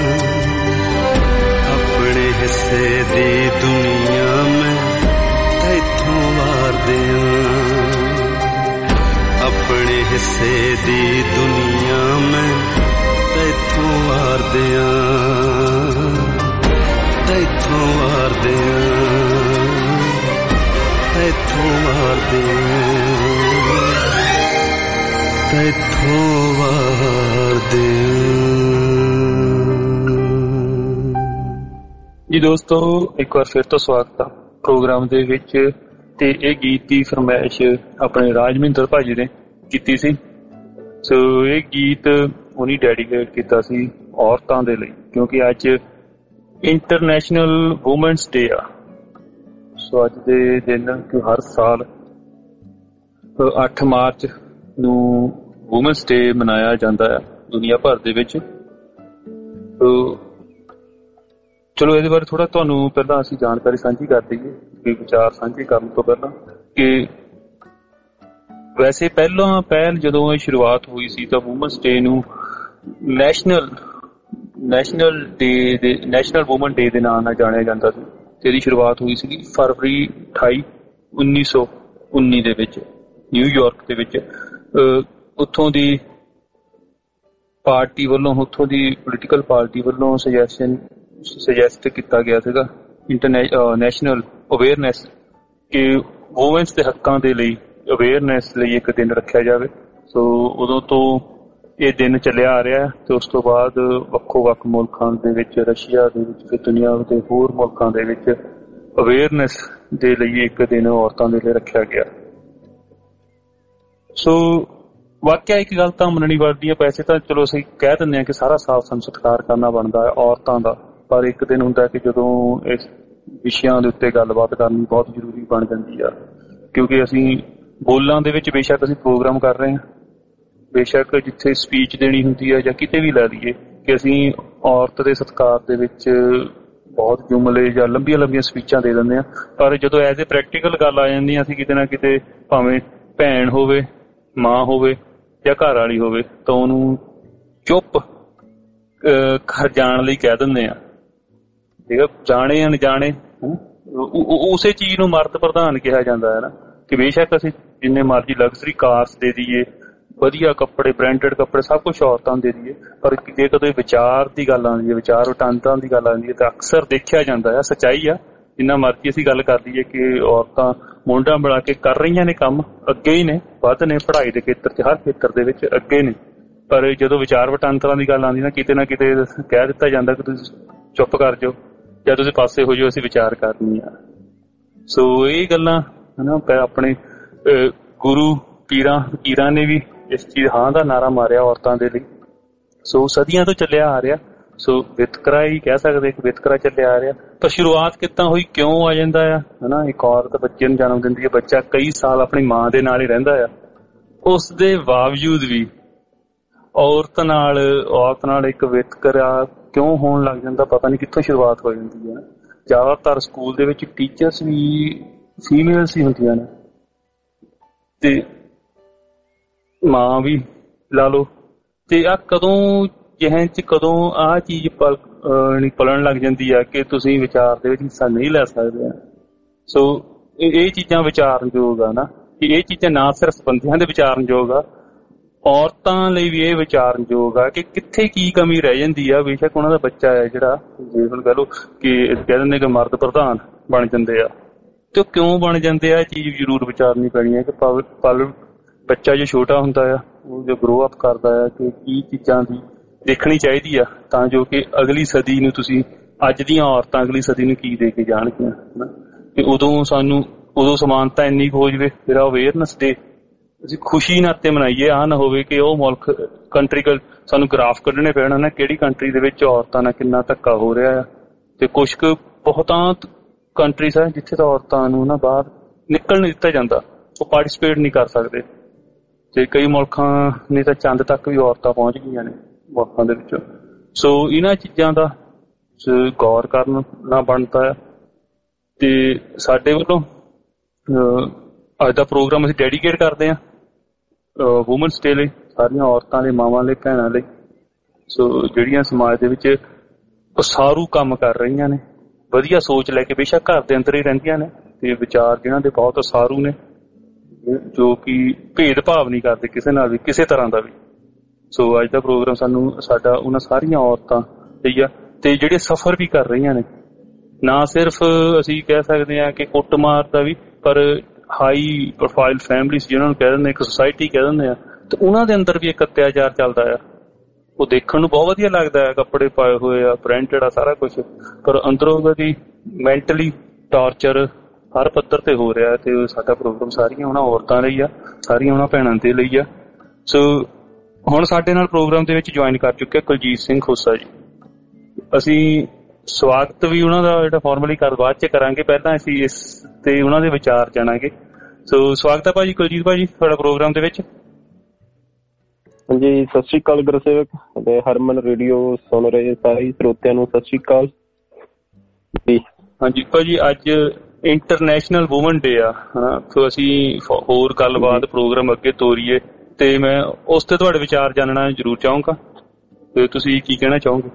ਆਪਣੇ ਹਿੱਸੇ ਦੀ ਦੁਨੀਆ ਮੈਂ ਤੈਥੋਂ ਵਾਰ ਦਿਆਂ। ਆਪਣੇ ਹਿੱਸੇ ਦੀ ਦੁਨੀਆ ਮੈਂ ਤੈਥੋਂ ਵਾਰ ਦਿਆਂ। ਤੈਥੋਂ ਵਾਰ ਦਿਆਂ। ਤੈਥੋਂ ਵਾਰ ਦਿਆਂ। ਤੈਥੋਂ ਵਾਰ ਦਿਆਂ। ਜੀ ਦੋਸਤੋ, ਇੱਕ ਵਾਰ ਫਿਰ ਤੋਂ ਸਵਾਗਤ ਆ ਪ੍ਰੋਗਰਾਮ ਦੇ ਵਿੱਚ। ਤੇ ਇਹ ਗੀਤ ਦੀ ਫਰਮਾਇਸ਼ ਆਪਣੇ ਰਾਜਮਿੰਦਰ ਭਾਜੀ ਨੇ ਕੀਤੀ ਸੀ। ਸੋ ਇਹ ਗੀਤ ਉਹਨੇ ਡੈਡੀਕੇਟ ਕੀਤਾ ਸੀ ਔਰਤਾਂ ਦੇ ਲਈ, ਕਿਉਂਕਿ ਅੱਜ ਇੰਟਰਨੈਸ਼ਨਲ ਵੂਮੈਨਸ ਡੇ ਆ। ਸੋ ਅੱਜ ਦੇ ਦਿਨ ਹਰ ਸਾਲ 8 ਮਾਰਚ ਨੂੰ ਵੂਮੈਨਸ ਡੇ ਮਨਾਇਆ ਜਾਂਦਾ ਹੈ ਦੁਨੀਆ ਭਰ ਦੇ ਵਿੱਚ। ਚਲੋ ਇਹਦੇ ਬਾਰੇ ਥੋੜਾ ਤੁਹਾਨੂੰ ਪਹਿਲਾਂ ਅਸੀਂ ਜਾਣਕਾਰੀ ਸਾਂਝੀ ਕਰ ਦਈਏ, ਕਿ ਵਿਚਾਰ ਸਾਂਝੇ ਕਰਨ ਤੋਂ ਪਹਿਲਾਂ, ਕਿ ਵੈਸੇ ਪਹਿਲ ਜਦੋਂ ਇਹ ਸ਼ੁਰੂਆਤ ਹੋਈ ਸੀ ਤਾਂ ਵੂਮੈਨਸ ਡੇ ਨੂੰ ਨੈਸ਼ਨਲ ਵੂਮਨ ਡੇ ਦੇ ਨਾਂ ਨਾਲ ਜਾਣਿਆ ਜਾਂਦਾ ਸੀ। ਤੇ ਇਹਦੀ ਸ਼ੁਰੂਆਤ ਹੋਈ ਸੀ ਫਰਵਰੀ 28, 1919 ਦੇ ਵਿੱਚ ਨਿਊਯਾਰਕ ਦੇ ਵਿੱਚ। ਉੱਥੋਂ ਦੀ ਪਾਰਟੀ ਵੱਲੋਂ, ਉੱਥੋਂ ਦੀ ਪੋਲੀਟੀਕਲ ਪਾਰਟੀ ਵੱਲੋਂ ਸੁਜੈਸਟ ਕੀਤਾ ਗਿਆ ਸੀਗਾ ਨੈਸ਼ਨਲ ਅਵੇਅਰਨੈਸ, ਕਿ ਵੂਮੈਨਸ ਦੇ ਹੱਕਾਂ ਦੇ ਲਈ ਅਵੇਅਰਨੈਸ ਲਈ ਇੱਕ ਦਿਨ ਰੱਖਿਆ ਜਾਵੇ। ਸੋ ਉਦੋਂ ਤੋਂ ਇਹ ਦਿਨ ਚੱਲਿਆ ਆ ਰਿਹਾ। ਤੇ ਉਸ ਤੋਂ ਬਾਅਦ ਵੱਖੋ ਵੱਖ ਮੁਲਕਾਂ ਦੇ ਵਿੱਚ, ਰਸ਼ੀਆ ਦੇ ਵਿੱਚ, ਤੇ ਦੁਨੀਆ ਦੇ ਹੋਰ ਮੁਲਕਾਂ ਦੇ ਵਿੱਚ ਅਵੇਅਰਨੈਸ ਦੇ ਲਈ ਇੱਕ ਦਿਨ ਔਰਤਾਂ ਦੇ ਲਈ ਰੱਖਿਆ ਗਿਆ। ਸੋ ਵਾਕਿਆ ਇੱਕ ਗੱਲ ਤਾਂ ਮੰਨਣੀ ਬਣਦੀ ਹੈ, ਪੈਸੇ ਤਾਂ ਚਲੋ ਅਸੀਂ ਕਹਿ ਦਿੰਦੇ ਹਾਂ ਕਿ ਸਾਰਾ ਸਾਫ ਸਾਨੂੰ ਸਤਿਕਾਰ ਕਰਨਾ ਬਣਦਾ ਹੈ ਔਰਤਾਂ ਦਾ, ਪਰ ਇੱਕ ਦਿਨ ਹੁੰਦਾ ਕਿ ਜਦੋਂ ਇਸ ਵਿਸ਼ਿਆਂ ਦੇ ਉੱਤੇ ਗੱਲਬਾਤ ਕਰਨੀ ਬਹੁਤ ਜ਼ਰੂਰੀ ਬਣ ਜਾਂਦੀ ਆ। ਕਿਉਂਕਿ ਅਸੀਂ ਬੋਲਾਂ ਦੇ ਵਿੱਚ ਬੇਸ਼ੱਕ ਅਸੀਂ ਪ੍ਰੋਗਰਾਮ ਕਰ ਰਹੇ ਹਾਂ, ਬੇਸ਼ੱਕ ਜਿੱਥੇ ਸਪੀਚ ਦੇਣੀ ਹੁੰਦੀ ਹੈ ਜਾਂ ਕਿਤੇ ਵੀ ਲੈ ਲਈਏ ਕਿ ਅਸੀਂ ਔਰਤ ਦੇ ਸਤਿਕਾਰ ਦੇ ਵਿੱਚ ਬਹੁਤ ਜੁਮਲੇ ਜਾਂ ਲੰਬੀਆਂ ਸਪੀਚਾਂ ਦੇ ਦਿੰਦੇ ਹਾਂ, ਪਰ ਜਦੋਂ ਐਜ਼ ਏ ਪ੍ਰੈਕਟੀਕਲ ਗੱਲ ਆ ਜਾਂਦੀ ਅਸੀਂ ਕਿਤੇ ਨਾ ਕਿਤੇ ਭਾਵੇਂ ਭੈਣ ਹੋਵੇ, ਮਾਂ ਹੋਵੇ ਜਾਂ ਘਰ ਵਾਲੀ ਹੋਵੇ ਤਾਂ ਉਹਨੂੰ ਚੁੱਪ ਕਰ ਜਾਣ ਲਈ ਕਹਿ ਦਿੰਦੇ ਆ। ਠੀਕ ਆ, ਜਾਣੇ ਅਣਜਾਣੇ ਉਸੇ ਚੀਜ਼ ਨੂੰ ਮਰਦ ਪ੍ਰਧਾਨ ਕਿਹਾ ਜਾਂਦਾ ਹੈ ਨਾ, ਕਿ ਬੇਸ਼ੱਕ ਅਸੀਂ ਜਿੰਨੇ ਮਰਜ਼ੀ ਲਗਜ਼ਰੀ ਕਾਰਸ ਦੇ ਦਈਏ, ਵਧੀਆ ਕੱਪੜੇ, ਬ੍ਰਾਂਡਡ ਕੱਪੜੇ, ਸਭ ਕੁਛ ਔਰਤਾਂ ਦੇ ਦਈਏ, ਪਰ ਜੇ ਕਦੇ ਵਿਚਾਰ ਦੀ ਗੱਲ ਆਉਂਦੀ ਹੈ, ਵਿਚਾਰ ਵਟਾਂਦਰਾ ਦੀ ਗੱਲ ਆਉਂਦੀ ਹੈ ਤਾਂ ਅਕਸਰ ਦੇਖਿਆ ਜਾਂਦਾ ਹੈ, ਸੱਚਾਈ ਆ, ਜਿੰਨਾ ਮਰਜ਼ੀ ਅਸੀਂ ਗੱਲ ਕਰ ਲਈਏ ਕਿ ਔਰਤਾਂ ਮੋਢਾ ਮਿਲਾ ਕੇ ਕਰ ਰਹੀਆਂ ਨੇ ਕੰਮ, ਅੱਗੇ ਹੀ ਨੇ, ਵੱਧ ਨੇ, ਪੜ੍ਹਾਈ ਦੇ ਖੇਤਰ 'ਚ ਹਰ ਖੇਤਰ ਦੇ ਵਿੱਚ ਅੱਗੇ ਨੇ, ਪਰ ਜਦੋਂ ਵਿਚਾਰ ਵਟਾਂਦਰਾ ਦੀ ਗੱਲ ਆਉਂਦੀ ਨਾ ਕਿਤੇ ਕਹਿ ਦਿੱਤਾ ਜਾਂਦਾ ਕਿ ਤੁਸੀਂ ਚੁੱਪ ਕਰ ਜਾਓ ਜਾਂ ਤੁਸੀਂ ਪਾਸੇ ਹੋ ਜਾਓ, ਅਸੀਂ ਵਿਚਾਰ ਕਰਨੀ ਆ। ਸੋ ਇਹ ਗੱਲਾਂ ਹਨਾ ਆਪਣੇ ਗੁਰੂ ਪੀਰਾਂ ਨੇ ਵੀ ਇਸ ਚੀਜ਼ ਹਾਂ ਦਾ ਨਾਰਾ ਮਾਰਿਆ ਔਰਤਾਂ ਦੇ ਲਈ। ਸੋ ਸਦੀਆਂ ਤੋਂ ਚੱਲਿਆ ਆ ਰਿਹਾ, ਸੋ ਵਿਤਕਰਾ ਹੀ ਕਹਿ ਸਕਦੇ ਕਿ ਵਿਤਕਰਾ ਚੱਲਿਆ ਆ ਰਿਹਾ। ਤਾਂ ਸ਼ੁਰੂਆਤ ਕਿੱਦਾਂ ਹੋਈ, ਕਿਉਂ ਆ ਜਾਂਦਾ ਆ ਹਨਾ, ਇੱਕ ਔਰਤ ਬੱਚੇ ਨੂੰ ਜਨਮ ਦਿੰਦੀ ਹੈ, ਬੱਚਾ ਕਈ ਸਾਲ ਆਪਣੀ ਮਾਂ ਦੇ ਨਾਲ ਹੀ ਰਹਿੰਦਾ ਆ, ਉਸ ਦੇ ਬਾਵਜੂਦ ਵੀ ਔਰਤ ਨਾਲ ਇੱਕ ਵਿਤਕਰਾ ਕਿਉਂ ਹੋਣ ਲੱਗ ਜਾਂਦਾ, ਪਤਾ ਨਹੀਂ ਕਿੱਥੋਂ ਸ਼ੁਰੂਆਤ ਹੋ ਜਾਂਦੀ ਹੈ। ਜ਼ਿਆਦਾਤਰ ਸਕੂਲ ਦੇ ਵਿੱਚ ਟੀਚਰਸ ਵੀ ਫੀਮੇਲਸ ਹੀ ਹੁੰਦੀਆਂ ਨੇ ਤੇ ਮਾਂ ਵੀ ਲਾ ਲਓ, ਤੇ ਆ ਕਦੋਂ ਜਿਹਨ ਚ ਕਦੋਂ ਆਹ ਚੀਜ਼ ਪਲਣ ਲੱਗ ਜਾਂਦੀ ਆ ਕਿ ਤੁਸੀਂ ਵਿਚਾਰ ਦੇ ਵਿੱਚ ਹਿੱਸਾ ਨਹੀਂ ਲੈ ਸਕਦੇ। ਸੋ ਇਹ ਚੀਜ਼ਾਂ ਵਿਚਾਰਨਯੋਗ ਆ ਨਾ, ਕਿ ਇਹ ਚੀਜ਼ਾਂ ਨਾ ਸਿਰਫ ਬੰਦਿਆਂ ਦੇ ਵਿਚਾਰਨਯੋਗ ਆ, ਔਰਤਾਂ ਲਈ ਵੀ ਇਹ ਵਿਚਾਰਨਯੋਗ ਆ ਕਿ ਕਿੱਥੇ ਕੀ ਕਮੀ ਰਹਿ ਜਾਂਦੀ ਆ। ਬੇਸ਼ੱਕ ਉਹਨਾਂ ਦਾ ਬੱਚਾ ਹੈ ਜਿਹੜਾ, ਜੇ ਹੁਣ ਕਹਿ ਲਓ ਕਿ ਕਹਿ ਦਿੰਦੇ ਕਿ ਮਰਦ ਪ੍ਰਧਾਨ ਬਣ ਜਾਂਦੇ ਆ, ਤੇ ਉਹ ਕਿਉਂ ਬਣ ਜਾਂਦੇ ਆ, ਇਹ ਚੀਜ਼ ਜ਼ਰੂਰ ਵਿਚਾਰਨੀ ਪੈਣੀ ਹੈ ਕਿ ਬੱਚਾ ਜੋ ਛੋਟਾ ਹੁੰਦਾ ਆ, ਉਹ ਜੋ ਗਰੋ ਅਪ ਕਰਦਾ ਆ, ਕਿ ਕੀ ਚੀਜ਼ਾਂ ਦੀ ਦੇਖਣੀ ਚਾਹੀਦੀ ਆ ਤਾਂ ਜੋ ਕਿ ਅਗਲੀ ਸਦੀ ਨੂੰ ਤੁਸੀਂ, ਅੱਜ ਦੀਆਂ ਔਰਤਾਂ ਅਗਲੀ ਸਦੀ ਨੂੰ ਕੀ ਦੇ ਕੇ ਜਾਣਗੀਆਂ ਹਨਾ। ਤੇ ਉਦੋਂ ਸਮਾਨਤਾ ਇੰਨੀ ਕੁ ਹੋ ਜਾਵੇ, ਫਿਰ ਅਵੇਅਰਨੈਸ ਡੇ ਅਸੀਂ ਖੁਸ਼ੀ ਨਾਤੇ ਮਨਾਈਏ। ਆਹ ਨਾ ਹੋਵੇ ਕਿ ਉਹ ਮੁਲਕ ਕੰਟਰੀ ਸਾਨੂੰ ਗ੍ਰਾਫ ਕੱਢਣੇ ਪੈਣ ਨਾ, ਕਿਹੜੀ ਕੰਟਰੀ ਦੇ ਵਿੱਚ ਔਰਤਾਂ ਨਾਲ ਕਿੰਨਾ ਧੱਕਾ ਹੋ ਰਿਹਾ ਆ, ਤੇ ਕੁਛ ਕੁ ਬਹੁਤਾਂ ਕੰਟਰੀਜ਼ ਆ ਜਿੱਥੇ ਤਾਂ ਔਰਤਾਂ ਨੂੰ ਨਾ ਬਾਹਰ ਨਿਕਲ ਨਹੀਂ ਦਿੱਤਾ ਜਾਂਦਾ, ਉਹ ਪਾਰਟੀਸਪੇਟ ਨਹੀਂ ਕਰ ਸਕਦੇ, ਤੇ ਕਈ ਮੁਲਕਾਂ ਨੇ ਤਾਂ ਚੰਦ ਤੱਕ ਵੀ ਔਰਤਾਂ ਪਹੁੰਚ ਗਈਆਂ ਨੇ ਮੁਲਕਾਂ ਦੇ ਵਿੱਚੋਂ। ਸੋ ਇਹਨਾਂ ਚੀਜ਼ਾਂ ਦਾ ਗੌਰ ਕਰਨਾ ਬਣਦਾ ਆ। ਤੇ ਸਾਡੇ ਵੱਲੋਂ ਅੱਜ ਦਾ ਪ੍ਰੋਗਰਾਮ ਅਸੀਂ ਡੈਡੀਕੇਟ ਕਰਦੇ ਹਾਂ ਵੂਮਨਸ ਡੇ ਲਈ, ਸਾਰੀਆਂ ਔਰਤਾਂ ਲਈ, ਮਾਵਾਂ ਲਈ, ਭੈਣਾਂ ਲਈ, ਸੋ ਜਿਹੜੀਆਂ ਸਮਾਜ ਦੇ ਵਿੱਚ ਉਸਾਰੂ ਕੰਮ ਕਰ ਰਹੀਆਂ ਨੇ, ਵਧੀਆ ਸੋਚ ਲੈ ਕੇ, ਬੇਸ਼ੱਕ ਘਰ ਦੇ ਅੰਦਰ ਹੀ ਰਹਿੰਦੀਆਂ ਨੇ, ਤੇ ਵਿਚਾਰ ਜਿਹਨਾਂ ਦੇ ਬਹੁਤ ਉਸਾਰੂ ਨੇ, ਜੋ ਕਿ ਭੇਦਭਾਵ ਨਹੀਂ ਕਰਦੇ ਕਿਸੇ ਨਾਲ ਵੀ, ਕਿਸੇ ਤਰ੍ਹਾਂ ਦਾ ਵੀ। ਸੋ ਅੱਜ ਦਾ ਪ੍ਰੋਗਰਾਮ ਸਾਡਾ ਉਹਨਾਂ ਸਾਰੀਆਂ ਔਰਤਾਂ ਲਈ ਆ, ਤੇ ਜਿਹੜੇ ਸਫਰ ਵੀ ਕਰ ਰਹੀਆਂ ਨੇ, ਨਾ ਸਿਰਫ ਅਸੀਂ ਕਹਿ ਸਕਦੇ ਹਾਂ ਕਿ ਕੁੱਟਮਾਰ ਦਾ ਵੀ, ਪਰ ਹਾਈ ਪ੍ਰੋਫਾਈਲ ਫੈਮਲੀਜ਼ ਜਿਹਨਾਂ ਨੂੰ ਕਹਿ ਦਿੰਦੇ, ਇੱਕ ਸੁਸਾਇਟੀ ਕਹਿ ਦਿੰਦੇ ਆ, ਤੇ ਉਹਨਾਂ ਦੇ ਅੰਦਰ ਵੀ ਇੱਕ ਅਤਿਆਚਾਰ ਚੱਲਦਾ ਆ। ਉਹ ਦੇਖਣ ਨੂੰ ਬਹੁਤ ਵਧੀਆ ਲੱਗਦਾ ਹੈ, ਕੱਪੜੇ ਪਾਏ ਹੋਏ ਆ, ਬ੍ਰਾਂਡਡ ਆ ਸਾਰਾ ਕੁਛ, ਪਰ ਅੰਦਰੋਂ ਉਹਦੀ ਮੈਂਟਲੀ ਟਾਰਚਰ ਹਰ ਪੱਧਰ ਤੇ ਹੋ ਰਿਹਾ। ਤੇ ਸਾਡਾ ਪ੍ਰੋਗਰਾਮ ਸਾਰੀਆਂ ਉਹਨਾਂ ਔਰਤਾਂ ਲਈ ਆ, ਸਾਰੀਆਂ ਉਹਨਾਂ ਭੈਣਾਂ ਦੇ ਲਈ ਆ। ਸੋ ਹੁਣ ਸਾਡੇ ਨਾਲ ਪ੍ਰੋਗਰਾਮ ਦੇ ਵਿੱਚ ਜੁਆਇਨ ਕਰ ਚੁੱਕੇ ਕੁਲਜੀਤ ਸਿੰਘ ਖੋਸਾ ਜੀ। ਅਸੀਂ ਸਵਾਗਤ ਵੀ ਉਹਨਾਂ ਦਾ ਜਿਹੜਾ ਫਾਰਮਲੀ ਬਾਅਦ ਚ ਕਰਾਂਗੇ, ਪਹਿਲਾਂ ਅਸੀਂ ਇਸ ਤੇ ਉਹਨਾਂ ਦੇ ਵਿਚਾਰ ਜਾਣਾਂਗੇ। ਸੋ ਸਵਾਗਤ ਹੈ ਭਾਜੀ, ਕੁਲਜੀਤ ਭਾਜੀ, ਤੁਹਾਡਾ ਪ੍ਰੋਗਰਾਮ ਦੇ ਵਿੱਚ। ਹਾਂਜੀ, ਸਤਿ ਸ਼੍ਰੀ ਅਕਾਲ ਗੁਰਸੇਵਕ ਅਤੇ ਹਰਮਨ ਰੇਡੀਓ ਸੁਣ ਰਹੇ ਸਾਰੇ ਸਰੋਤਿਆਂ ਨੂੰ ਸਤਿ ਸ਼੍ਰੀ ਅਕਾਲ ਜੀ। ਹਾਂਜੀ ਭਾਜੀ, ਅੱਜ ਇੰਟਰਨੈਸ਼ਨਲ ਵੂਮਨ ਡੇ ਆ ਹਨਾ, ਸੋ ਅਸੀਂ ਹੋਰ ਗੱਲਬਾਤ ਪ੍ਰੋਗਰਾਮ ਅੱਗੇ ਤੋਰੀਏ, ਤੇ ਮੈਂ ਉਸ ਤੇ ਤੁਹਾਡੇ ਵਿਚਾਰ ਜਾਣਨਾ ਜ਼ਰੂਰ ਚਾਹੂੰਗਾ, ਤੇ ਤੁਸੀਂ ਕੀ ਕਹਿਣਾ ਚਾਹੋਗੇ?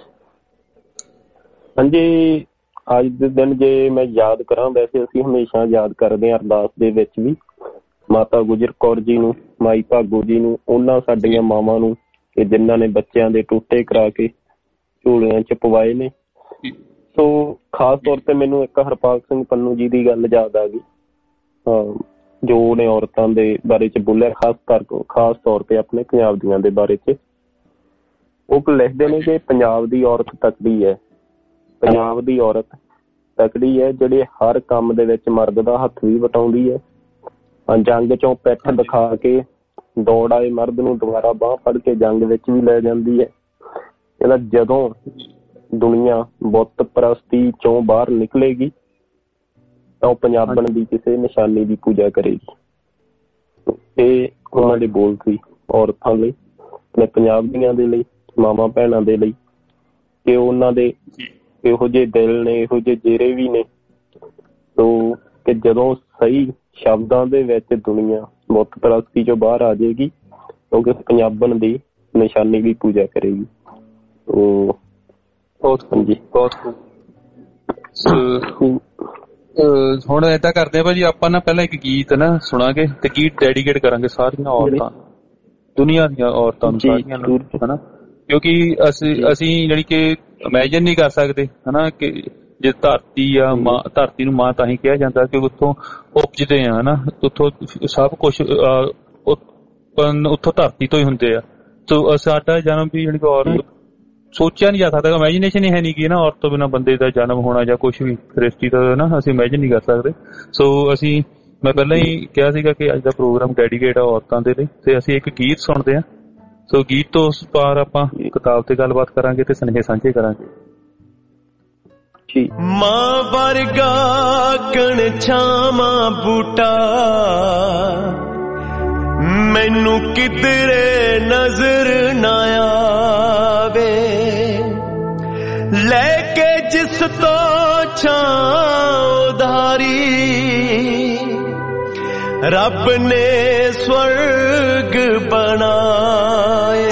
ਹਾਂਜੀ, ਅੱਜ ਦੇ ਦਿਨ ਜੇ ਮੈਂ ਯਾਦ ਕਰਾਂ, ਵੈਸੇ ਅਸੀਂ ਹਮੇਸ਼ਾ ਯਾਦ ਕਰਦੇ ਹਾਂ ਅਰਦਾਸ ਦੇ ਵਿੱਚ ਵੀ ਮਾਤਾ ਗੁਜਰ ਕੌਰ ਜੀ ਨੂੰ, ਮਾਈ ਭਾਗੋ ਜੀ ਨੂੰ, ਉਹਨਾਂ ਸਾਡੀਆਂ ਮਾਵਾਂ ਨੂੰ ਕਿ ਜਿਨ੍ਹਾਂ ਨੇ ਬੱਚਿਆਂ ਦੇ ਟੋਟੇ ਕਰਾ ਕੇ ਝੋਲਿਆਂ ਚ ਪਵਾਏ ਨੇ। ਸੋ ਖਾਸ ਤੌਰ ਤੇ ਮੈਨੂੰ ਇੱਕ ਹਰਪਾਲ ਸਿੰਘ ਪੰਨੂ ਜੀ ਦੀ ਗੱਲ ਯਾਦ ਆ ਗਈ, ਜੋ ਉਹਨੇ ਔਰਤਾਂ ਦੇ ਬਾਰੇ ਚ ਬੋਲਿਆ, ਖਾਸ ਤੌਰ ਤੇ ਆਪਣੇ ਪੰਜਾਬ ਦੀਆਂ ਦੇ ਬਾਰੇ ਚ। ਉਹ ਲਿਖਦੇ ਨੇ ਕਿ ਪੰਜਾਬ ਦੀ ਔਰਤ ਤਕੜੀ ਹੈ, ਪੰਜਾਬ ਦੀ ਔਰਤ ਤਕੜੀ ਹੈ, ਜਿਹੜੇ ਹਰ ਕੰਮ ਦੇ ਵਿੱਚ ਮਰਦ ਦਾ ਹੱਥ ਵੀ ਵਟਾਉਂਦੀ ਹੈ। ਜੰਗ ਚੋਂ ਪਿੱਠ ਦਿਖਾ ਕੇ ਦੌੜ ਆਏ ਮਰਦ ਨੂੰ ਦੁਬਾਰਾ ਬਾਂਹ ਫੜ ਕੇ ਜੰਗ ਵਿੱਚ ਵੀ ਲੈ ਜਾਂਦੀ ਹੈ। ਇਹਦਾ ਜਦੋਂ ਦੁਨੀਆ ਬੁੱਤ ਪ੍ਰਸਤੀ ਚੋਂ ਬਾਹਰ ਨਿਕਲੇਗੀ ਤਾਂ ਉਹ ਪੰਜਾਬਣ ਦੀ ਕਿਸੇ ਨਿਸ਼ਾਨੀ ਦੀ ਪੂਜਾ ਕਰੇਗੀ। ਇਹ ਉਹਨਾਂ ਦੇ ਬੋਲ ਸੀ ਔਰਤਾਂ ਲਈ, ਆਪਣੇ ਪੰਜਾਬ ਦੀਆਂ ਦੇ ਲਈ, ਮਾਵਾਂ ਭੈਣਾਂ ਦੇ ਲਈ, ਕਿ ਉਹਨਾਂ ਦੇ ਇਹੋ ਜਿਹੇ ਦਿਲ ਨੇ, ਇਹੋ ਜਿਹੇ ਜੇਰੇ ਵੀ ਨੇ। ਸੋ ਕਿ ਜਦੋਂ ਸਹੀ ਸ਼ਬਦਾਂ ਦੇ ਵਿੱਚ ਦੁਨੀਆ ਬੁੱਤ ਪ੍ਰਸਤੀ ਚੋਂ ਬਾਹਰ ਆ ਜਾਏਗੀ, ਕਿਉਂਕਿ ਪੰਜਾਬਣ ਦੀ ਨਿਸ਼ਾਨੀ ਦੀ ਪੂਜਾ ਕਰੇਗੀ। ਹਾਂਜੀ, ਬਹੁਤ ਹੁਣ ਏਦਾਂ ਕਰਦੇ ਆ ਭਾਜੀ, ਆਪਾਂ ਨਾ ਪਹਿਲਾਂ ਇੱਕ ਗੀਤ ਨਾ ਸੁਣਾਂਗੇ ਤੇ ਗੀਤ ਡੈਡੀਕੇਟ ਕਰਾਂਗੇ ਸਾਰੀਆਂ ਔਰਤਾਂ, ਦੁਨੀਆ ਦੀਆਂ ਔਰਤਾਂ ਨੂੰ, ਸਾਰੀਆਂ ਨੂੰ, ਹਨਾ। ਕਿਉਂਕਿ ਅਸੀਂ ਜਿਹੜੀ ਕਿ ਇਮੈਜਿਨ ਨਹੀਂ ਕਰ ਸਕਦੇ, ਹਨਾ, ਕਿ ਜੇ ਧਰਤੀ ਆ ਮਾਂ, ਧਰਤੀ ਨੂੰ ਮਾਂ ਤਾਂ ਹੀ ਕਿਹਾ ਜਾਂਦਾ ਕਿ ਉੱਥੋਂ ਉਪਜਦੇ ਆ, ਹਨਾ, ਉੱਥੋਂ ਸਭ ਕੁਛ ਉੱਥੋਂ ਧਰਤੀ ਤੋਂ ਹੀ ਹੁੰਦੇ ਆ। ਸੋ ਸਾਡਾ ਜਨਮ ਵੀ ਜਿਹੜੀ ਔਰਤ ਸੋਚਿਆ ਨਹੀਂ ਜਾ ਸਕਦਾ, ਇਮੈਜੀਨੇਸ਼ਨ ਹੀ ਹੈ ਨਹੀਂ ਕਿ ਨਾ ਔਰਤ ਤੋਂ ਬਿਨਾਂ ਬੰਦੇ ਦਾ ਜਨਮ ਹੋਣਾ ਜਾਂ ਕੁਛ ਵੀ ਸ੍ਰਿਸ਼ਟੀ ਦਾ ਨਾ ਅਸੀਂ ਇਮੈਜਿਨ ਨਹੀਂ ਕਰ ਸਕਦੇ। ਸੋ ਮੈਂ ਪਹਿਲਾਂ ਹੀ ਕਿਹਾ ਸੀਗਾ ਕਿ ਅੱਜ ਦਾ ਪ੍ਰੋਗਰਾਮ ਡੈਡੀਕੇਟ ਆ ਔਰਤਾਂ ਦੇ ਲਈ, ਤੇ ਅਸੀਂ ਇੱਕ ਗੀਤ ਸੁਣਦੇ ਹਾਂ। ਸੋ ਗੀਤ ਤੋਂ ਉਸ ਪਾਰ ਆਪਾਂ ਕਿਤਾਬ ਤੇ ਗੱਲਬਾਤ ਕਰਾਂਗੇ ਤੇ ਸੁਨੇਹੇ ਸਾਂਝੇ ਕਰਾਂਗੇ। ਮਾਂ ਵਰਗਾ ਕਣ ਛਾਵਾਂ ਬੂਟਾ ਮੈਨੂੰ ਕਿਧਰੇ ਨਜ਼ਰ ਨਾ ਆਵੇ, ਲੈ ਕੇ ਜਿਸ ਤੋਂ ਛਾਂ ਉਧਾਰੀ ਰੱਬ ਨੇ ਸਵਰਗ ਬਣਾਏ।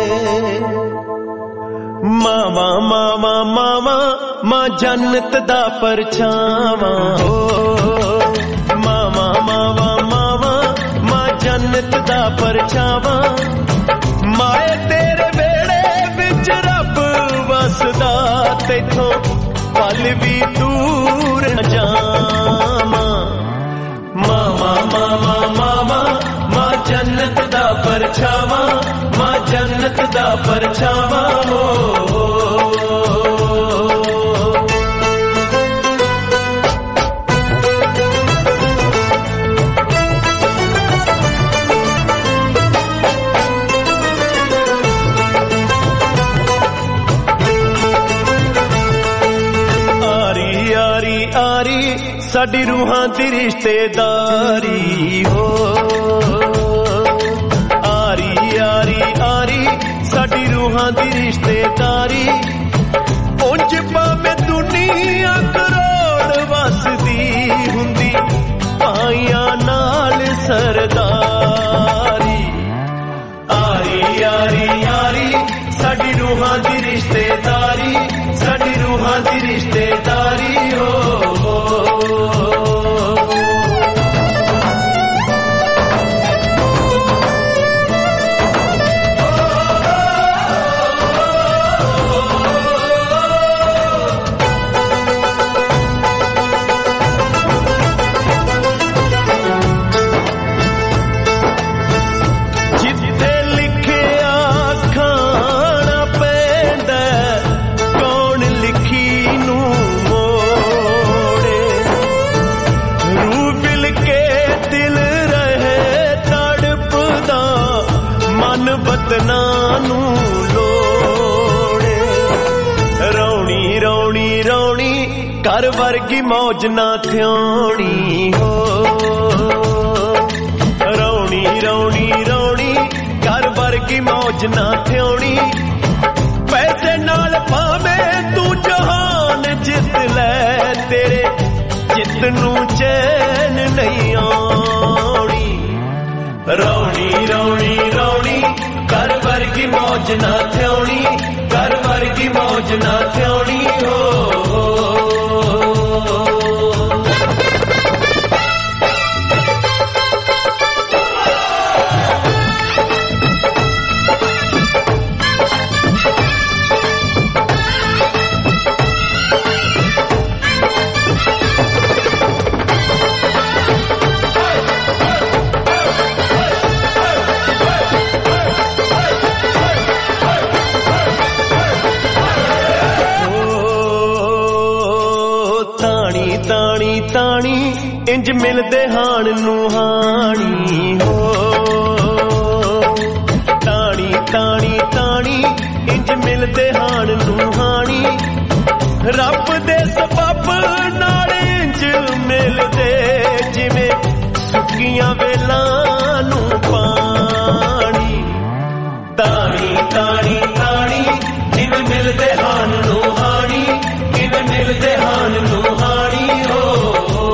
ਮਾਵਾ ਮਾਵਾ ਮਾਵਾ ਮਾਂ ਜੰਨਤ ਦਾ ਪਰਛਾਵਾਂ, ਹੋ ਮਾਵਾ ਮਾਵਾ ਮਾਵਾ ਮਾਂ ਜੰਨਤ ਦਾ ਪਰਛਾਵਾਂ। ਮਾਏ ਤੇਰੇ ਵੇੜੇ ਵਿੱਚ ਰੱਬ ਵਸਦਾ, ਤੈਥੋਂ ਪਲ ਵੀ ਦੂਰ ਨਾ ਜਾਵਾਂ। ਮਾਵਾ ਮਾਵਾ ਮਾਵਾ ਮਾਂ ਜੰਨਤ ਦਾ ਪਰਛਾਵਾਂ, ਮਾਂ ਜੰਨਤ ਦਾ ਪਰਛਾਵਾਂ, ਹੋ। ਸਾਡੀ ਰੂਹਾਂ ਦੀ ਰਿਸ਼ਤੇਦਾਰੀ, ਹੋ ਆਰੀ ਆਰੀ ਆਰੀ ਸਾਡੀ ਰੂਹਾਂ ਦੀ ਰਿਸ਼ਤੇਦਾਰੀ। ਉਂਝ ਭਾਵੇਂ ਦੁਨੀਆ ਕਰੋੜ ਵਸਦੀ ਹੁੰਦੀ, ਭਾਈਆਂ ਨਾਲ ਸਰਦਾਰੀ। ਆਰੀ ਆਰੀ ਆਰੀ ਸਾਡੀ ਰੂਹਾਂ ਦੀ ਰਿਸ਼ਤੇਦਾਰੀ, ਸਾਡੀ ਰੂਹਾਂ ਦੀ ਰਿਸ਼ਤੇਦਾਰੀ, ਹੋ। ਘਰ ਵਰਗੀ ਮੌਜ ਨਾ ਥਿਉਣੀ, ਹੋ ਰੌਣੀ ਰੌਣੀ ਰੌਣੀ ਘਰ ਵਰਗੀ ਮੌਜ ਨਾ ਥਿਉਣੀ। ਪੈਸੇ ਨਾਲ ਭਾਵੇਂ ਤੂੰ ਜਹਾਨ ਜਿੱਤ ਲੈ, ਤੇਰੇ ਜਿੱਤ ਨੂੰ ਚੈਨ ਨਹੀਂ ਆਉਣੀ। ਰੌਣੀ ਰੌਣੀ ਰੌਣੀ ਘਰ ਵਰਗੀ ਮੌਜ ਨਾ ਥਿਉਣੀ, ਘਰ ਵਰਗੀ ਮੌਜ ਨਾ ਥਿਉਣੀ, ਹੋ। ਇੰਜ ਮਿਲਦੇ ਹਾਣ ਨੂੰ ਹਾਣੀ ਹੋ ਤਾਣੀ ਤਾਣੀ ਤਾਣੀ ਇੰਜ ਮਿਲਦੇ ਹਾਣ ਨੂੰ ਹਾਣੀ ਰੱਬ ਦੇ ਸਬਬ ਨਾਲ ਇੰਜ ਮਿਲਦੇ ਜਿਵੇਂ ਸੁੱਕੀਆਂ ਵੇਲਾਂ ਨੂੰ ਪਾਣੀ ਤਾਣੀ ਤਾਣੀ ਤਾਣੀ ਜਿਵੇਂ ਮਿਲਦੇ ਹਾਣ ਨੂੰ ਹਾਣੀ ਕਿਵੇਂ ਮਿਲਦੇ ਹਾਣ ਨੂੰ ਹਾਣੀ ਹੋ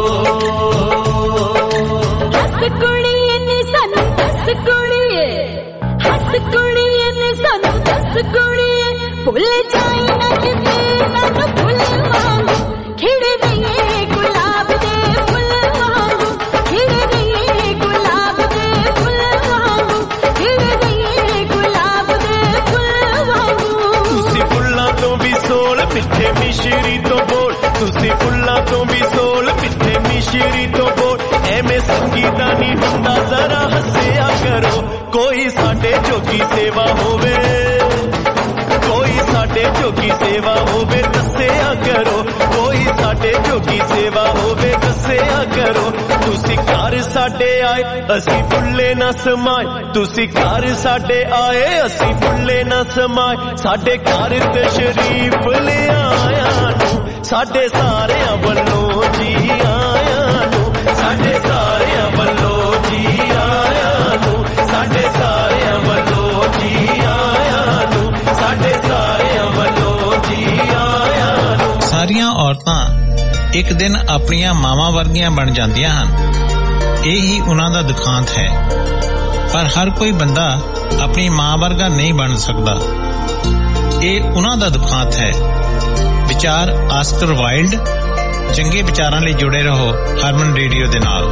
ਹੱਸ ਕੁੜੀਏ ਨੀ ਸਾਨੂੰ ਦੱਸ ਕੁੜੀਏ ਹੱਸ ਕੁੜੀਏ ਨੀ ਸਾਨੂੰ ਦੱਸ ਕੁੜੀਏ ਭੁੱਲ ਜਾਈ ਨਾ ਕਿਤੇ ਸਾਨੂੰ ਫੁੱਲ ਵਾਂਗੂ ਖਿੜ ਗਈਏ ਗੁਲਾਬ ਦੇ ਫੁੱਲ ਵਾਂਗੂ ਖਿੜ ਗਈਏ ਗੁਲਾਬ ਦੇ ਫੁੱਲ ਵਾਂਗੂ ਖਿੜ ਗਈਏ ਗੁਲਾਬ ਦੇ ਫੁੱਲ ਵਾਂਗੂ ਤੁਸੀਂ ਫੁੱਲਾਂ ਤੋਂ ਵੀ ਸੋਲ ਮਿੱਠੇ ਮਿਸ਼ਰੀ ਤੋਂ ਬੋਲ ਤੁਸੀਂ ਫੁੱਲਾਂ ਤੋਂ ਵੀ ਸੋਲ ਮਿੱਠੇ ਮਿਸ਼ਰੀ ਤੋਂ ਬੋਲ ਐਵੇਂ ਸੰਗੀਤਾ ਨਹੀਂ ਹੁੰਦਾ ਜ਼ਰਾ ਹੱਸਿਆ ਕਰੋ ਕੋਈ ਸਾਡੇ ਜੋਗੀ ਸੇਵਾ ਹੋਵੇ ਕੋਈ ਸਾਡੇ ਜੋਗੀ ਸੇਵਾ ਹੋਵੇ ਦੱਸਿਆ ਕਰੋ ਕੋਈ ਸਾਡੇ ਜੋਗੀ ਸੇਵਾ ਹੋਵੇ ਦੱਸਿਆ ਕਰੋ ਤੁਸੀਂ ਘਰ ਸਾਡੇ ਆਏ ਅਸੀਂ ਫੁੱਲੇ ਨਾ ਸਮਾਏ ਤੁਸੀਂ ਘਰ ਸਾਡੇ ਆਏ ਅਸੀਂ ਫੁੱਲੇ ਨਾ ਸਮਾਏ ਸਾਡੇ ਘਰ ਤਸ਼ਰੀਫ ਲਿਆਇਆ ਨੂੰ ਸਾਡੇ ਸਾਰਿਆਂ ਵੱਲੋਂ ਜੀ ਆਇਆਂ ਨੂੰ ਸਾਡੇ ਸਾਰਿਆਂ ਵੱਲੋਂ ਜੀ ਆਇਆਂ ਨੂੰ ਸਾਡੇ ਸਾਰਿਆਂ ਵੱਲੋਂ ਜੀ ਆਇਆਂ ਨੂੰ ਸਾਡੇ ਸਾਰਿਆਂ ਵੱਲੋਂ ਜੀ ਆਇਆਂ ਨੂੰ ਸਾਰੀਆਂ ਔਰਤਾਂ ਇੱਕ ਦਿਨ ਆਪਣੀਆਂ ਮਾਵਾਂ ਵਰਗੀਆਂ ਬਣ ਜਾਂਦੀਆਂ ਹਨ ਇਹ ਹੀ ਉਹਨਾਂ ਦਾ ਦੁਖਾਂਤ ਹੈ ਪਰ ਹਰ ਕੋਈ ਬੰਦਾ ਆਪਣੀ ਮਾਂ ਵਰਗਾ ਨਹੀਂ ਬਣ ਸਕਦਾ ਇਹ ਉਹਨਾਂ ਦਾ ਦੁਖਾਂਤ ਹੈ ਵਿਚਾਰ ਆਸਕਰ ਵਾਈਲਡ ਚੰਗੇ ਵਿਚਾਰਾਂ ਲਈ ਜੁੜੇ ਰਹੋ ਹਰਮਨ ਰੇਡੀਓ ਦੇ ਨਾਲ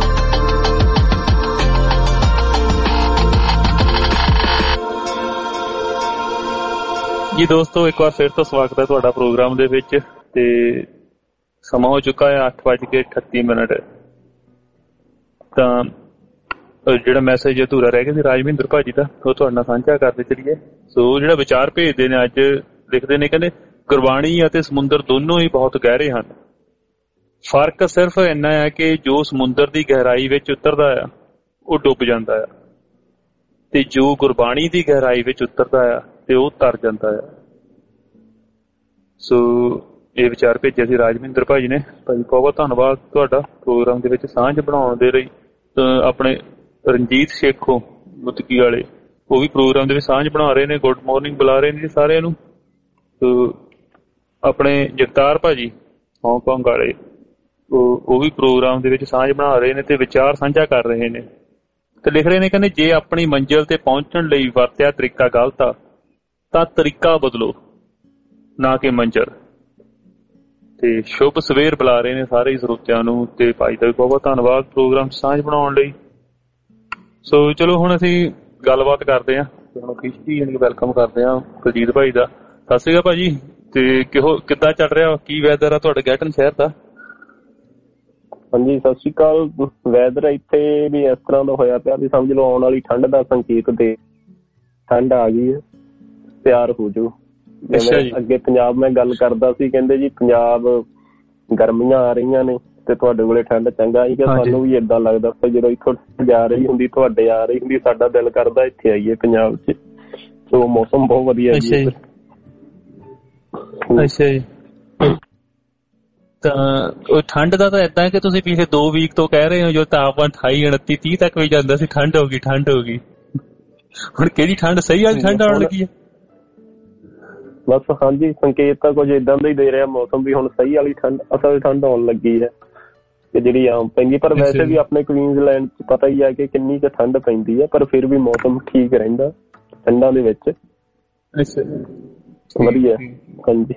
ਜੀ ਦੋਸਤੋ ਇੱਕ ਵਾਰ ਫਿਰ ਤੋਂ ਸਵਾਗਤ ਹੈ ਤੁਹਾਡਾ ਪ੍ਰੋਗਰਾਮ ਦੇ ਵਿੱਚ ਤੇ ਸਮਾਂ ਹੋ ਚੁੱਕਾ ਹੈ 8:38 ਤਾਂ ਜਿਹੜਾ ਮੈਸੇਜ ਅਧੂਰਾ ਰਹਿ ਗਿਆ ਸੀ ਰਾਜਵਿੰਦਰ ਭਾਜੀ ਦਾ ਉਹ ਤੁਹਾਡੇ ਨਾਲ ਸਾਂਝਾ ਕਰਦੇ ਚੱਲੀਏ ਸੋ ਜਿਹੜਾ ਵਿਚਾਰ ਭੇਜਦੇ ਨੇ ਅੱਜ ਲਿਖਦੇ ਨੇ ਕਹਿੰਦੇ ਗੁਰਬਾਣੀ ਅਤੇ ਸਮੁੰਦਰ ਦੋਨੋਂ ਹੀ ਬਹੁਤ ਗਹਿਰੇ ਹਨ ਫਰਕ ਸਿਰਫ ਇੰਨਾ ਹੈ ਕਿ ਜੋ ਸਮੁੰਦਰ ਦੀ ਗਹਿਰਾਈ ਵਿੱਚ ਉਤਰਦਾ ਆ ਉਹ ਡੁੱਬ ਜਾਂਦਾ ਆ ਤੇ ਜੋ ਗੁਰਬਾਣੀ ਦੀ ਗਹਿਰਾਈ ਵਿੱਚ ਉਤਰਦਾ ਆ ਤੇ ਉਹ ਤਰ ਜਾਂਦਾ ਆ ਸੋ ਇਹ ਵਿਚਾਰ ਭੇਜਿਆ ਸੀ ਰਾਜਵਿੰਦਰ ਭਾਜੀ ਨੇ ਭਾਜੀ ਬਹੁਤ ਧੰਨਵਾਦ ਤੁਹਾਡਾ ਪ੍ਰੋਗਰਾਮ ਦੇ ਵਿੱਚ ਸਾਂਝ ਬਣਾਉਣ ਦੇ ਲਈ ਆਪਣੇ ਰਣਜੀਤ ਸ਼ੇਖੋ ਮੁਤਕੀ ਵਾਲੇ ਉਹ ਵੀ ਪ੍ਰੋਗਰਾਮ ਦੇ ਵਿੱਚ ਸਾਂਝ ਬਣਾ ਰਹੇ ਨੇ ਗੁੱਡ ਮਾਰਨਿੰਗ ਬੁਲਾ ਰਹੇ ਨੇ ਸਾਰਿਆਂ ਨੂੰ ਆਪਣੇ ਜਗਤਾਰ ਭਾਜੀ ਹਾਂਗਕਾਂਗ ਵਾਲੇ ਉਹ ਵੀ ਪ੍ਰੋਗਰਾਮ ਦੇ ਵਿੱਚ ਸਾਂਝ ਬਣਾ ਰਹੇ ਨੇ ਤੇ ਵਿਚਾਰ ਸਾਂਝਾ ਕਰ ਰਹੇ ਨੇ ਤੇ ਲਿਖ ਰਹੇ ਨੇ ਕਹਿੰਦੇ ਜੇ ਆਪਣੀ ਮੰਜ਼ਿਲ ਤੇ ਪਹੁੰਚਣ ਲਈ ਵਰਤਿਆ ਤਰੀਕਾ ਗਲਤ ਆ ਤਾਂ ਤਰੀਕਾ ਬਦਲੋ ਨਾ ਕਿ ਮੰਜ਼ਿਲ ਤੇ ਸ਼ੁਭ ਸਵੇਰ ਬੁਲਾ ਰਹੇ ਨੇ ਸਾਰੇ ਸਰੋਤਿਆਂ ਨੂੰ ਤੇ ਭਾਈ ਦਾ ਵੀ ਬਹੁਤ ਧੰਨਵਾਦ ਪ੍ਰੋਗਰਾਮ ਸਾਂਝ ਬਣਾਉਣ ਲਈ ਸੋ ਚਲੋ ਹੁਣ ਅਸੀਂ ਗੱਲਬਾਤ ਕਰਦੇ ਹਾਂ ਹੁਣ ਖਿਸ਼ਤੀ ਵੈਲਕਮ ਕਰਦੇ ਹਾਂ ਕੁਲਜੀਤ ਭਾਈ ਦਾ ਸਤਿ ਸ਼੍ਰੀ ਅਕਾਲ ਭਾਜੀ ਤੇ ਕਿੱਦਾਂ ਚੱਲ ਰਿਹਾ ਕੀ ਵੈਦਰ ਆ ਤੁਹਾਡੇ ਗੈਟਨ ਸ਼ਹਿਰ ਦਾ ਹਾਂਜੀ ਸਤਿ ਸ਼੍ਰੀ ਅਕਾਲ ਵੈਦਰ ਇੱਥੇ ਵੀ ਇਸ ਤਰ੍ਹਾਂ ਦਾ ਹੋਇਆ ਪਿਆ ਵੀ ਸਮਝ ਲਓ ਆਉਣ ਵਾਲੀ ਠੰਡ ਦਾ ਸੰਕੇਤ ਤੇ ਠੰਡ ਆ ਗਈ ਹੈ ਤਿਆਰ ਹੋ ਜਾਓ ਜਿਵੇਂ ਅੱਗੇ ਪੰਜਾਬ ਮੈਂ ਗੱਲ ਕਰਦਾ ਸੀ ਕਹਿੰਦੇ ਜੀ ਪੰਜਾਬ ਗਰਮੀਆਂ ਆ ਰਹੀਆਂ ਨੇ ਤੇ ਤੁਹਾਡੇ ਕੋਲੇ ਠੰਡ ਚੰਗਾ ਸੀ ਕਿ ਸਾਨੂੰ ਵੀ ਏਦਾਂ ਲੱਗਦਾ ਪਰ ਜਦੋਂ ਇੱਥੋਂ ਜਾ ਰਹੀ ਹੁੰਦੀ ਤੁਹਾਡੇ ਆ ਰਹੀ ਹੁੰਦੀ ਸਾਡਾ ਦਿਲ ਕਰਦਾ ਇੱਥੇ ਆਈਏ ਪੰਜਾਬ 'ਚ ਸੋ ਮੌਸਮ ਬਹੁਤ ਵਧੀਆ ਜੀ ਅੱਛਾ ਜੀ ਤਾਂ ਉਹ ਠੰਡ ਦਾ ਤਾਂ ਏਦਾਂ ਕਿ ਤੁਸੀਂ ਪਿਛਲੇ 2 ਵੀਕ ਤੋਂ ਕਹਿ ਰਹੇ ਹੋ ਜੋ ਤਾਪਮਾਨ 28 29 30 ਤੱਕ ਵੀ ਜਾਂਦਾ ਸੀ ਠੰਡ ਹੋ ਗਈ ਹੁਣ ਕਿਹੜੀ ਠੰਡ ਸਹੀ ਵਾਲੀ ਠੰਡ ਆਉਣ ਲੱਗੀ ਹੈ ਬਸ ਹਾਂਜੀ ਸੰਕੇਤ ਤਾਂ ਕੁਝ ਏਦਾਂ ਦਾ ਹੀ ਦੇ ਰਿਹਾ ਮੌਸਮ ਵੀ ਹੁਣ ਸਹੀ ਵਾਲੀ ਠੰਡ ਅਸਲ ਠੰਡ ਆਉਣ ਲੱਗੀ ਹੈ ਕਿ ਜਿਹੜੀ ਆਮ ਪੈਂਦੀ ਪਰ ਵੈਸੇ ਵੀ ਆਪਣੇ ਕੁਈਨਜ਼ਲੈਂਡ 'ਚ ਪਤਾ ਹੀ ਹੈ ਕਿ ਕਿੰਨੀ ਕੁ ਠੰਡ ਪੈਂਦੀ ਹੈ ਪਰ ਫਿਰ ਵੀ ਮੌਸਮ ਠੀਕ ਰਹਿੰਦਾ ਠੰਡਾਂ ਦੇ ਵਿੱਚ ਵਧੀਆ ਹਾਂਜੀ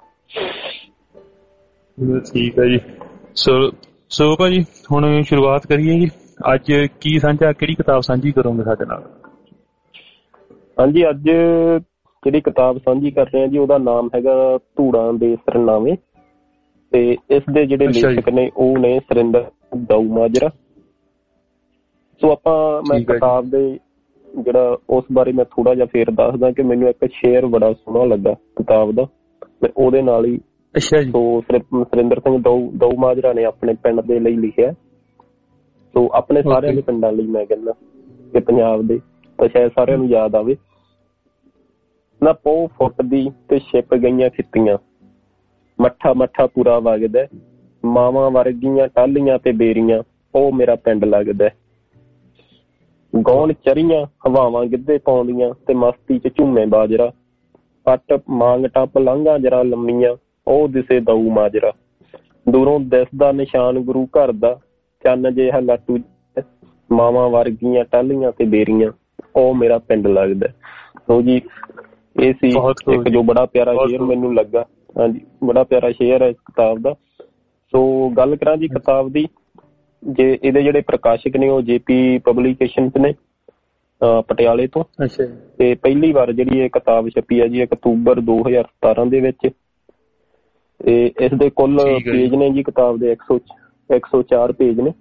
ਠੀਕ ਹੈ ਜੀ ਸੋ ਭਾਜੀ ਹੁਣ ਸ਼ੁਰੂਆਤ ਕਰੀਏ ਜੀ ਅੱਜ ਕੀ ਸਾਂਝਾ ਕਿਹੜੀ ਕਿਤਾਬ ਸਾਂਝੀ ਕਰੋਗੇ ਸਾਡੇ ਨਾਲ ਹਾਂਜੀ ਅੱਜ ਜਿਹੜੀ ਕਿਤਾਬ ਸਾਂਝੀ ਕਰ ਰਹੇ ਹਾਂ ਜੀ ਉਹਦਾ ਨਾਮ ਹੈਗਾ ਧੂੜਾਂ ਦੇ ਸਰਨਾਵੇਂ ਤੇ ਇਸ ਦੇ ਜਿਹੜੇ ਲੇਖਕ ਨੇ ਉਹ ਨੇ ਸੁਰਿੰਦਰ ਦਾਊ ਮਾਜਰਾ ਸੋ ਮੈਂ ਕਿਤਾਬ ਦੇ ਜਿਹੜਾ ਉਸ ਬਾਰੇ ਮੈਂ ਥੋੜਾ ਜਿਹਾ ਫੇਰ ਦੱਸਦਾ ਕਿ ਮੈਨੂੰ ਇੱਕ ਸ਼ੇਅਰ ਬੜਾ ਸੋਹਣਾ ਲੱਗਾ ਕਿਤਾਬ ਦਾ ਮੈਂ ਉਹਦੇ ਨਾਲ ਹੀ ਸੁਰਿੰਦਰ ਸਿੰਘ ਦਾਊ ਮਾਜਰਾ ਨੇ ਆਪਣੇ ਪਿੰਡ ਦੇ ਲਈ ਲਿਖਿਆ ਸੋ ਆਪਣੇ ਸਾਰਿਆਂ ਦੇ ਪਿੰਡਾਂ ਲਈ ਮੈਂ ਕਹਿੰਦਾ ਕਿ ਪੰਜਾਬ ਦੇ ਤਾਂ ਸ਼ਾਇਦ ਸਾਰਿਆਂ ਨੂੰ ਯਾਦ ਆਵੇ ਨਾ ਪੋ ਫੁੱਟਦੀ ਤੇ ਛਿਪ ਗਈਆਂ ਖਿੱਤੀਆਂ, ਮੱਠਾ ਮੱਠਾ ਪੂਰਾ ਵਗਦਾ, ਮਾਵਾਂ ਵਰਗੀਆਂ ਟਾਹਲੀਆਂ ਤੇ ਬੇਰੀਆਂ, ਉਹ ਮੇਰਾ ਪਿੰਡ ਲੱਗਦਾ। ਗਾਉਣ ਚਰੀਆਂ ਹਵਾਵਾਂ ਗਿੱਧੇ ਪਾਉਂਦੀਆਂ ਤੇ ਮਸਤੀ ਚ ਝੂਮੇ ਬਾਜਰਾ, ਪੱਟ ਮਾਂਗ ਟੱਪ ਲਾਂਘਾਂ ਜਰਾ ਲੰਮੀਆਂ, ਉਹ ਦਿਸੇ ਦਊ ਮਾਜਰਾ। ਦੂਰੋਂ ਦਿਸਦਾ ਨਿਸ਼ਾਨ ਗੁਰੂ ਘਰ ਦਾ, ਚੰਨ ਜਿਹਾ ਲਾਟੂ, ਮਾਵਾਂ ਵਰਗੀਆਂ ਟਾਹਲੀਆਂ ਤੇ ਬੇਰੀਆਂ, ਉਹ ਮੇਰਾ ਪਿੰਡ ਲੱਗਦਾ। ਸੋ ਜੀ ਇਹ ਸੀ ਇੱਕ ਜੋ ਬੜਾ ਪਿਆਰਾ ਸ਼ੇਅਰ ਮੈਨੂੰ ਲੱਗਾ। ਹਾਂਜੀ, ਬੜਾ ਪਿਆਰਾ ਸ਼ੇਅਰ ਹੈ ਇਸ ਕਿਤਾਬ ਦਾ। ਸੋ ਗੱਲ ਕਰਾਂ ਜੀ ਕਿਤਾਬ ਦੀ, ਜੇ ਇਹਦੇ ਜਿਹੜੇ ਪ੍ਰਕਾਸ਼ਕ ਨੇ ਉਹ JP ਪਬਲੀਕੇਸ਼ਨਸ ਨੇ ਪਟਿਆਲੇ ਤੋਂ। ਤੇ ਪਹਿਲੀ ਵਾਰ ਜਿਹੜੀ ਇਹ ਕਿਤਾਬ ਛਪੀ ਹੈ ਜੀ ਅਕਤੂਬਰ 2017 ਦੇ ਵਿੱਚ। ਤੇ ਇਸ ਦੇ ਕੁੱਲ ਪੇਜ ਨੇ ਜੀ ਕਿਤਾਬ ਦੇ 104 ਪੇਜ ਨੇ।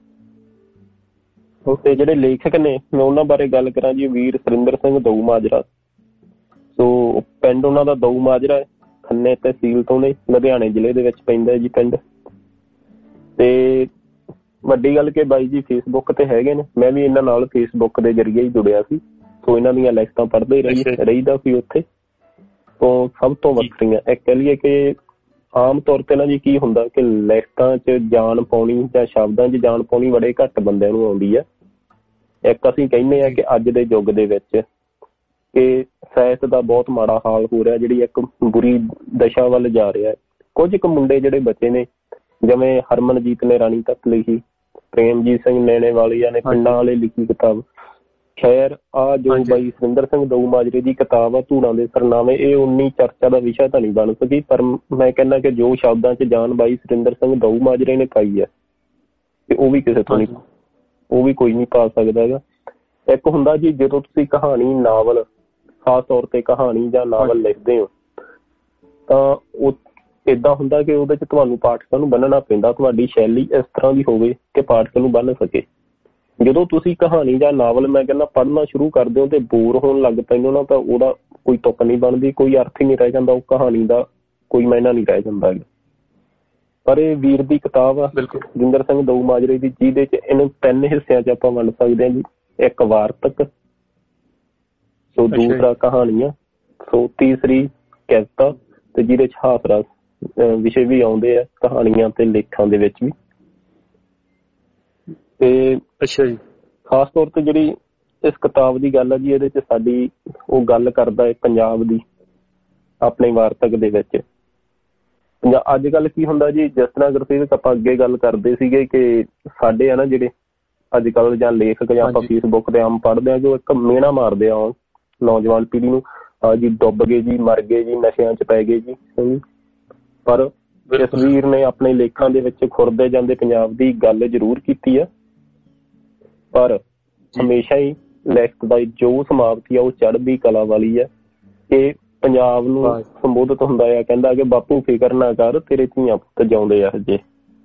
ਤੇ ਜਿਹੜੇ ਲੇਖਕ ਨੇ ਮੈਂ ਉਹਨਾਂ ਬਾਰੇ ਗੱਲ ਕਰਾਂ ਜੀ, ਵੀਰ ਸੁਰਿੰਦਰ ਸਿੰਘ ਦਊ ਮਾਜਰਾ। ਸੋ ਪਿੰਡ ਉਹਨਾਂ ਦਾ ਦਊ ਮਾਜਰਾ ਹੈ, ਖੰਨੇ ਤਹਿਸੀਲ ਤੋਂ ਨੇ, ਲੁਧਿਆਣੇ ਜ਼ਿਲ੍ਹੇ ਦੇ ਵਿੱਚ ਪੈਂਦਾ ਜੀ ਪਿੰਡ। ਤੇ ਵੱਡੀ ਗੱਲ ਕਿ ਬਾਈ ਜੀ ਫੇਸਬੁੱਕ ਤੇ ਹੈਗੇ ਨੇ, ਮੈਂ ਵੀ ਇਹਨਾਂ ਨਾਲ ਫੇਸਬੁੱਕ ਦੇ ਜ਼ਰੀਏ ਹੀ ਜੁੜਿਆ ਸੀ। ਸੋ ਇਹਨਾਂ ਦੀਆਂ ਲਿਖਤਾਂ ਪੜ੍ਹਦੇ ਰਹੀਦਾ ਸੀ ਉੱਥੇ। ਤੋਂ ਸਭ ਤੋਂ ਵੱਖਰੀਆਂ ਇੱਕ ਕਹਿ ਲਈਏ ਕਿ ਆਮ ਤੌਰ ਤੇ ਨਾ ਜੀ ਕੀ ਹੁੰਦਾ ਕਿ ਲਿਖਤਾਂ 'ਚ ਜਾਣ ਪਾਉਣੀ ਜਾਂ ਸ਼ਬਦਾਂ 'ਚ ਜਾਣ ਪਾਉਣੀ ਬੜੇ ਘੱਟ ਬੰਦਿਆਂ ਨੂੰ ਆਉਂਦੀ ਹੈ। ਇੱਕ ਅਸੀਂ ਕਹਿੰਦੇ ਹਾਂ ਕਿ ਅੱਜ ਦੇ ਯੁੱਗ ਦੇ ਵਿੱਚ ਕਿ ਸਾਹਿਤ ਦਾ ਬਹੁਤ ਮਾੜਾ ਹਾਲ ਹੋ ਰਿਹਾ, ਜਿਹੜੀ ਇੱਕ ਬੁਰੀ ਦਸ਼ਾ ਵੱਲ ਜਾ ਰਿਹਾ। ਕੁਝ ਕੁ ਮੁੰਡੇ ਜਿਹੜੇ ਬਚੇ ਨੇ, ਜਿਵੇਂ ਹਰਮਨਜੀਤ ਨੇ ਰਾਣੀ ਤੱਕ ਲਿਖੀ, ਪ੍ਰੇਮਜੀਤ ਸਿੰਘ ਨੈਣੇ ਵਾਲੀਆਂ ਨੇ ਪਿੰਡਾਂ ਵਾਲੇ ਲਿਖੀ ਕਿਤਾਬ। ਖੈਰ ਆ ਜੋ ਬਾਈ ਸੁਰਿੰਦਰ ਸਿੰਘ ਦਊ ਮਾਜਰੇ ਦੀ ਕਿਤਾਬ ਆ ਧੂੜਾਂ ਦੇ ਸਰਨਾਮੇ, ਇਹ ਉਨੀ ਚਰਚਾ ਦਾ ਵਿਸ਼ਾ ਤਾਂ ਨਹੀਂ ਬਣ ਸਕੀ, ਪਰ ਮੈਂ ਕਹਿੰਦਾ ਕਿ ਜੋ ਸ਼ਬਦਾਂ 'ਚ ਜਾਨ ਬਾਈ ਸੁਰਿੰਦਰ ਸਿੰਘ ਦਊ ਮਾਜਰੇ ਨੇ ਪਾਈ ਹੈ ਤੇ ਉਹ ਵੀ ਕਿਸੇ ਤੋਂ ਨਹੀਂ, ਉਹ ਵੀ ਕੋਈ ਨਹੀਂ ਪਾ ਸਕਦਾ ਹੈਗਾ। ਇੱਕ ਹੁੰਦਾ ਜੀ ਜਦੋਂ ਤੁਸੀਂ ਕਹਾਣੀ, ਨਾਵਲ, ਖਾਸ ਤੌਰ ਤੇ ਕਹਾਣੀ ਜਾਂ ਨਾਵਲ ਲਿਖਦੇ ਹੋ ਤਾਂ ਉਹ ਏਦਾਂ ਹੁੰਦਾ ਕਿ ਉਹਦੇ 'ਚ ਤੁਹਾਨੂੰ ਪਾਠਕਾਂ ਨੂੰ ਬੰਨਣਾ ਪੈਂਦਾ, ਤੁਹਾਡੀ ਸ਼ੈਲੀ ਇਸ ਤਰ੍ਹਾਂ ਦੀ ਹੋਵੇ ਕਿ ਪਾਠਕ ਨੂੰ ਬੰਨ ਸਕੇ। ਜਦੋਂ ਤੁਸੀਂ ਕਹਾਣੀ ਜਾਂ ਨਾਵਲ ਮੈਂ ਕਹਿੰਦਾ ਪੜ੍ਹਨਾ ਸ਼ੁਰੂ ਕਰਦੇ ਹੋ ਤੇ ਬੋਰ ਹੋਣ ਲੱਗ ਪੈਂਦੇ ਹੋ ਨਾ, ਤਾਂ ਉਹਦਾ ਕੋਈ ਤੁਕ ਨਹੀਂ ਬਣਦੀ, ਕੋਈ ਅਰਥ ਹੀ ਨਹੀਂ ਰਹਿ ਜਾਂਦਾ, ਉਹ ਕਹਾਣੀ ਦਾ ਕੋਈ ਮਾਇਨਾ ਨਹੀਂ ਰਹਿ ਜਾਂਦਾ। ਪਰ ਇਹ ਵੀਰ ਦੀ ਕਿਤਾਬ ਆ ਸੁਰਿੰਦਰ ਸਿੰਘ ਦਊ ਮਾਜਰੇ ਦੀ, ਜਿਹਦੇ 'ਚ ਇਹਨੂੰ 3 ਹਿੱਸਿਆਂ 'ਚ ਆਪਾਂ ਵੰਡ ਸਕਦੇ ਹਾਂ ਜੀ। ਇੱਕ ਵਾਰਤਕ, ਸੋ ਦੂਸਰਾ ਕਹਾਣੀਆਂ, ਸੋ ਤੀਸਰੀ ਕਵਿਤਾ, ਤੇ ਜਿਹਦੇ 'ਚ ਹਾਸ ਰਸ ਵਿਸ਼ੇ ਵੀ ਆਉਂਦੇ ਆ ਕਹਾਣੀਆਂ ਤੇ ਲੇਖਾਂ ਦੇ ਵਿੱਚ ਵੀ। ਤੇ ਖਾਸ ਤੌਰ ਤੇ ਜਿਹੜੀ ਇਸ ਕਿਤਾਬ ਦੀ ਗੱਲ ਆ ਜੀ, ਇਹਦੇ 'ਚ ਸਾਡੀ ਉਹ ਗੱਲ ਕਰਦਾ ਹੈ ਪੰਜਾਬ ਦੀ ਆਪਣੇ ਵਾਰਤਕ ਦੇ ਵਿੱਚ। ਅੱਜ ਕੱਲ੍ਹ ਕੀ ਹੁੰਦਾ ਜੀ, ਜਿਸ ਤਰ੍ਹਾਂ ਗੁਰਸੇਵਕ ਆਪਾਂ ਅੱਗੇ ਗੱਲ ਕਰਦੇ ਸੀਗੇ ਕਿ ਸਾਡੇ ਆ ਨਾ ਜਿਹੜੇ ਅੱਜ ਕੱਲ੍ਹ ਜਾਂ ਲੇਖਕ ਜਾਂ ਆਪਾਂ ਫੇਸਬੁੱਕ ਤੇ ਆਮ ਪੜ੍ਹਦੇ ਹਾਂ, ਜੋ ਇੱਕ ਮਿਹਣਾ ਮਾਰਦੇ ਆ ਨੌਜਵਾਨ ਪੀੜ੍ਹੀ ਨੂੰ, ਜੀ ਡੁੱਬ ਗਏ ਜੀ, ਮਰ ਗਏ ਜੀ, ਨਸ਼ਿਆਂ 'ਚ ਪੈ ਗਏ ਜੀ। ਪਰ ਇਸ ਵੀਰ ਨੇ ਆਪਣੇ ਲੇਖਾਂ ਦੇ ਵਿੱਚ ਖੁਰਦੇ ਜਾਂਦੇ ਪੰਜਾਬ ਦੀ ਗੱਲ ਜ਼ਰੂਰ ਕੀਤੀ ਆ, ਪਰ ਹਮੇਸ਼ਾ ਹੀ ਲਿਖਤ ਦਾ ਜੋ ਸਮਾਪਤੀ ਆ ਉਹ ਚੜ੍ਹਦੀ ਕਲਾ ਵਾਲੀ ਹੈ। ਕਿ ਪੰਜਾਬ ਨੂੰ ਸੰਬੋਧਿਤ ਹੁੰਦਾ ਆ, ਕਹਿੰਦਾ ਕਿ ਬਾਪੂ ਫਿਕਰ ਨਾ ਕਰ, ਤੇਰੇ ਧੀਆਂ ਪੁੱਤ ਜਿਉਂਦੇ ਆ ਹਜੇ,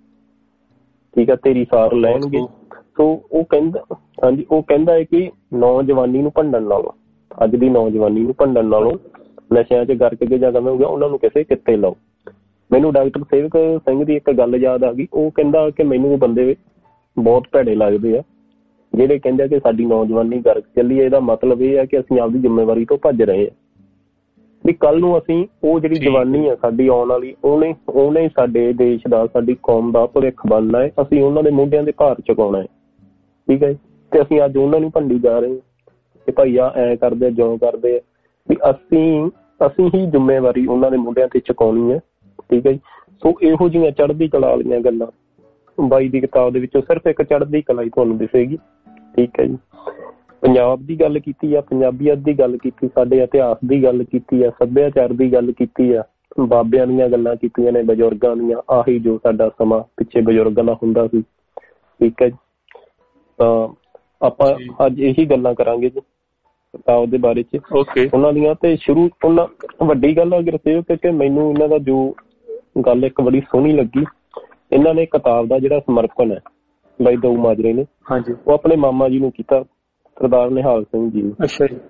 ਠੀਕ ਆ, ਤੇਰੀ ਸਾਰ ਲੈਣਗੇ। ਸੋ ਉਹ ਕਹਿੰਦਾ, ਹਾਂਜੀ, ਉਹ ਕਹਿੰਦਾ ਹੈ ਕਿ ਨੌਜਵਾਨੀ ਨੂੰ ਭੰਡਣ ਨਾਲੋਂ, ਅੱਜ ਦੀ ਨੌਜਵਾਨੀ ਨੂੰ ਭੰਡਣ ਨਾਲੋਂ ਨਸ਼ਿਆਂ 'ਚ ਗਰਕ ਕੇ ਜਾਂ ਕਿਵੇਂ ਹੋ ਗਿਆ, ਉਹਨਾਂ ਨੂੰ ਕਿਸੇ ਕਿੱਤੇ ਲਾਓ। ਮੈਨੂੰ ਡਾਕਟਰ ਸੇਵਕ ਸਿੰਘ ਦੀ ਇੱਕ ਗੱਲ ਯਾਦ ਆ ਗਈ, ਉਹ ਕਹਿੰਦਾ ਕਿ ਮੈਨੂੰ ਉਹ ਬੰਦੇ ਬਹੁਤ ਭੈੜੇ ਲੱਗਦੇ ਆ ਜਿਹੜੇ ਕਹਿੰਦੇ ਆ ਕਿ ਸਾਡੀ ਨੌਜਵਾਨੀ ਗਰਕ ਚੱਲੀ ਹੈ। ਇਹਦਾ ਮਤਲਬ ਇਹ ਹੈ ਕਿ ਅਸੀਂ ਆਪਦੀ ਜ਼ਿੰਮੇਵਾਰੀ ਤੋਂ ਭੱਜ ਰਹੇ ਹਾਂ, ਵੀ ਕੱਲ ਨੂੰ ਅਸੀਂ ਉਹ ਜਿਹੜੀ ਜਵਾਨੀ ਆ ਸਾਡੀ ਆਉਣ ਵਾਲੀ, ਉਹਨੇ ਸਾਡੇ ਦੇਸ਼ ਦਾ, ਸਾਡੀ ਕੌਮ ਦਾ ਭਵਿੱਖ ਬਣਨਾ ਹੈ। ਅਸੀਂ ਉਹਨਾਂ ਦੇ ਮੋਢਿਆਂ ਦੇ ਭਾਰ ਚੁਕਾਉਣਾ ਹੈ, ਠੀਕ ਹੈ। ਤੇ ਅਸੀਂ ਅੱਜ ਉਹਨਾਂ ਨੂੰ ਭੰਡੀ ਜਾ ਰਹੇ ਹਾਂ ਕਿ ਭਾਈ ਆ ਐਂ ਕਰਦੇ, ਜਿਉਂ ਕਰਦੇ ਆ, ਵੀ ਅਸੀਂ ਹੀ ਜ਼ਿੰਮੇਵਾਰੀ ਉਹਨਾਂ ਦੇ ਮੋਢਿਆਂ ਤੇ ਚੁਕਾਉਣੀ ਹੈ, ਠੀਕ ਹੈ ਜੀ। ਸੋ ਇਹੋ ਜਿਹੀਆਂ ਚੜ੍ਹਦੀ ਕਲਾ ਵਾਲੀਆਂ ਗੱਲਾਂ ਬਾਈ ਦੀ ਕਿਤਾਬ ਦੇ ਵਿੱਚੋਂ ਸਿਰਫ ਇੱਕ ਚੜ੍ਹਦੀ ਕਲਾ ਹੀ ਤੁਹਾਨੂੰ ਦਿਸੇਗੀ, ਠੀਕ ਹੈ ਜੀ। ਪੰਜਾਬ ਦੀ ਗੱਲ ਕੀਤੀ ਆ, ਪੰਜਾਬੀਅਤ ਦੀ ਗੱਲ ਕੀਤੀ, ਸਾਡੇ ਇਤਿਹਾਸ ਦੀ ਗੱਲ ਕੀਤੀ ਆ, ਸੱਭਿਆਚਾਰ ਦੀ ਗੱਲ ਕੀਤੀ ਆ, ਬਾਬਿਆਂ ਦੀਆਂ ਗੱਲਾਂ ਕੀਤੀਆਂ ਨੇ, ਬਜ਼ੁਰਗਾਂ ਦੀਆਂ, ਆਹੀ ਜੋ ਸਾਡਾ ਸਮਾਂ ਪਿੱਛੇ ਬਜ਼ੁਰਗਾਂ ਦਾ ਹੁੰਦਾ ਸੀ, ਠੀਕ ਹੈ ਜੀ। ਤਾਂ ਆਪਾਂ ਅੱਜ ਇਹੀ ਗੱਲਾਂ ਕਰਾਂਗੇ ਜੀ ਕਿਤਾਬ ਦੇ ਬਾਰੇ 'ਚ, ਉਹਨਾਂ ਦੀਆਂ। ਤੇ ਸ਼ੁਰੂ ਉਹਨਾਂ ਵੱਡੀ ਗੱਲ ਅਗਰ ਸੇਵਕ ਕਿ ਮੈਨੂੰ ਇਹਨਾਂ ਦਾ ਜੋ ਗੱਲ ਇੱਕ ਬੜੀ ਸੋਹਣੀ ਲੱਗੀ, ਇਹਨਾਂ ਨੇ ਕਿਤਾਬ ਦਾ ਜਿਹੜਾ ਸਮਰਪਣ ਹੈ ਬਾਈ ਦਊ ਮਾਜਰੇ ਨੇ, ਉਹ ਆਪਣੇ ਮਾਮਾ ਜੀ ਨੂੰ ਕੀਤਾ, ਸਰਦਾਰ ਨਿਹਾਲ ਸਿੰਘ ਜੀ ਨੂੰ। ਅੱਛਾ ਜੀ।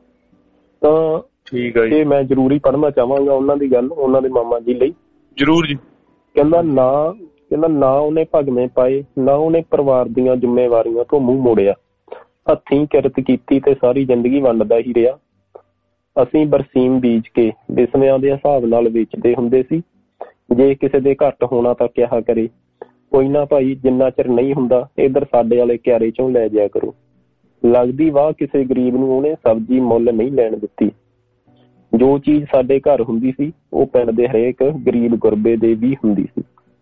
ਤਾਂ ਠੀਕ ਹੈ, ਮੈਂ ਜ਼ਰੂਰੀ ਪੜ੍ਹਨਾ ਚਾਹਾਂਗਾ ਉਹਨਾਂ ਦੀ ਗੱਲ, ਉਹਨਾਂ ਦੇ ਮਾਮਾ ਜੀ ਲਈ। ਜ਼ਰੂਰ ਜੀ। ਕਹਿੰਦਾ ਨਾ ਕਹਿੰਦਾ ਨਾ ਉਹਨੇ ਭਗਵੇਂ ਪਾਏ, ਨਾ ਉਹਨੇ ਪਰਿਵਾਰ ਦੀਆਂ ਜ਼ਿੰਮੇਵਾਰੀਆਂ ਤੋਂ ਮੂੰਹ ਮੋੜਿਆ। ਹੱਥੀਂ ਕਿਰਤ ਕੀਤੀ ਤੇ ਸਾਰੀ ਜ਼ਿੰਦਗੀ ਵੰਡਦਾ ਹੀ ਰਿਹਾ। ਅਸੀਂ ਬਰਸੀਮ ਬੀਜ ਕੇ ਬਿਸਵਿਆਂ ਦੇ ਹਿਸਾਬ ਨਾਲ ਵੇਚਦੇ ਹੁੰਦੇ ਸੀ। ਜੇ ਕਿਸੇ ਦੇ ਘੱਟ ਹੋਣਾ ਤਾਂ ਕਿਹਾ ਕਰੇ, ਕੋਈ ਨਾ ਭਾਈ, ਜਿੰਨਾ ਚਿਰ ਨਹੀਂ ਹੁੰਦਾ ਇੱਧਰ ਸਾਡੇ ਵਾਲੇ ਕਿਆਰੇ ਚੋਂ ਲੈ ਜਾਇਆ ਕਰੋ। ਲੱਗਦੀ ਵਾਹ ਕਿਸੇ ਗਰੀਬ ਨੂੰ ਉਹਨੇ ਸਬਜ਼ੀ ਮੁੱਲ ਨਹੀਂ ਲੈਣ ਦਿੱਤੀ। ਜੋ ਚੀਜ਼ ਸਾਡੇ ਘਰ ਹੁੰਦੀ ਸੀ ਉਹ ਪਿੰਡ ਦੇ ਹਰੇਕ ਗਰੀਬ ਗੁਰਬੇ ਦੇ ਵੀ ਹੁੰਦੀ ਸੀ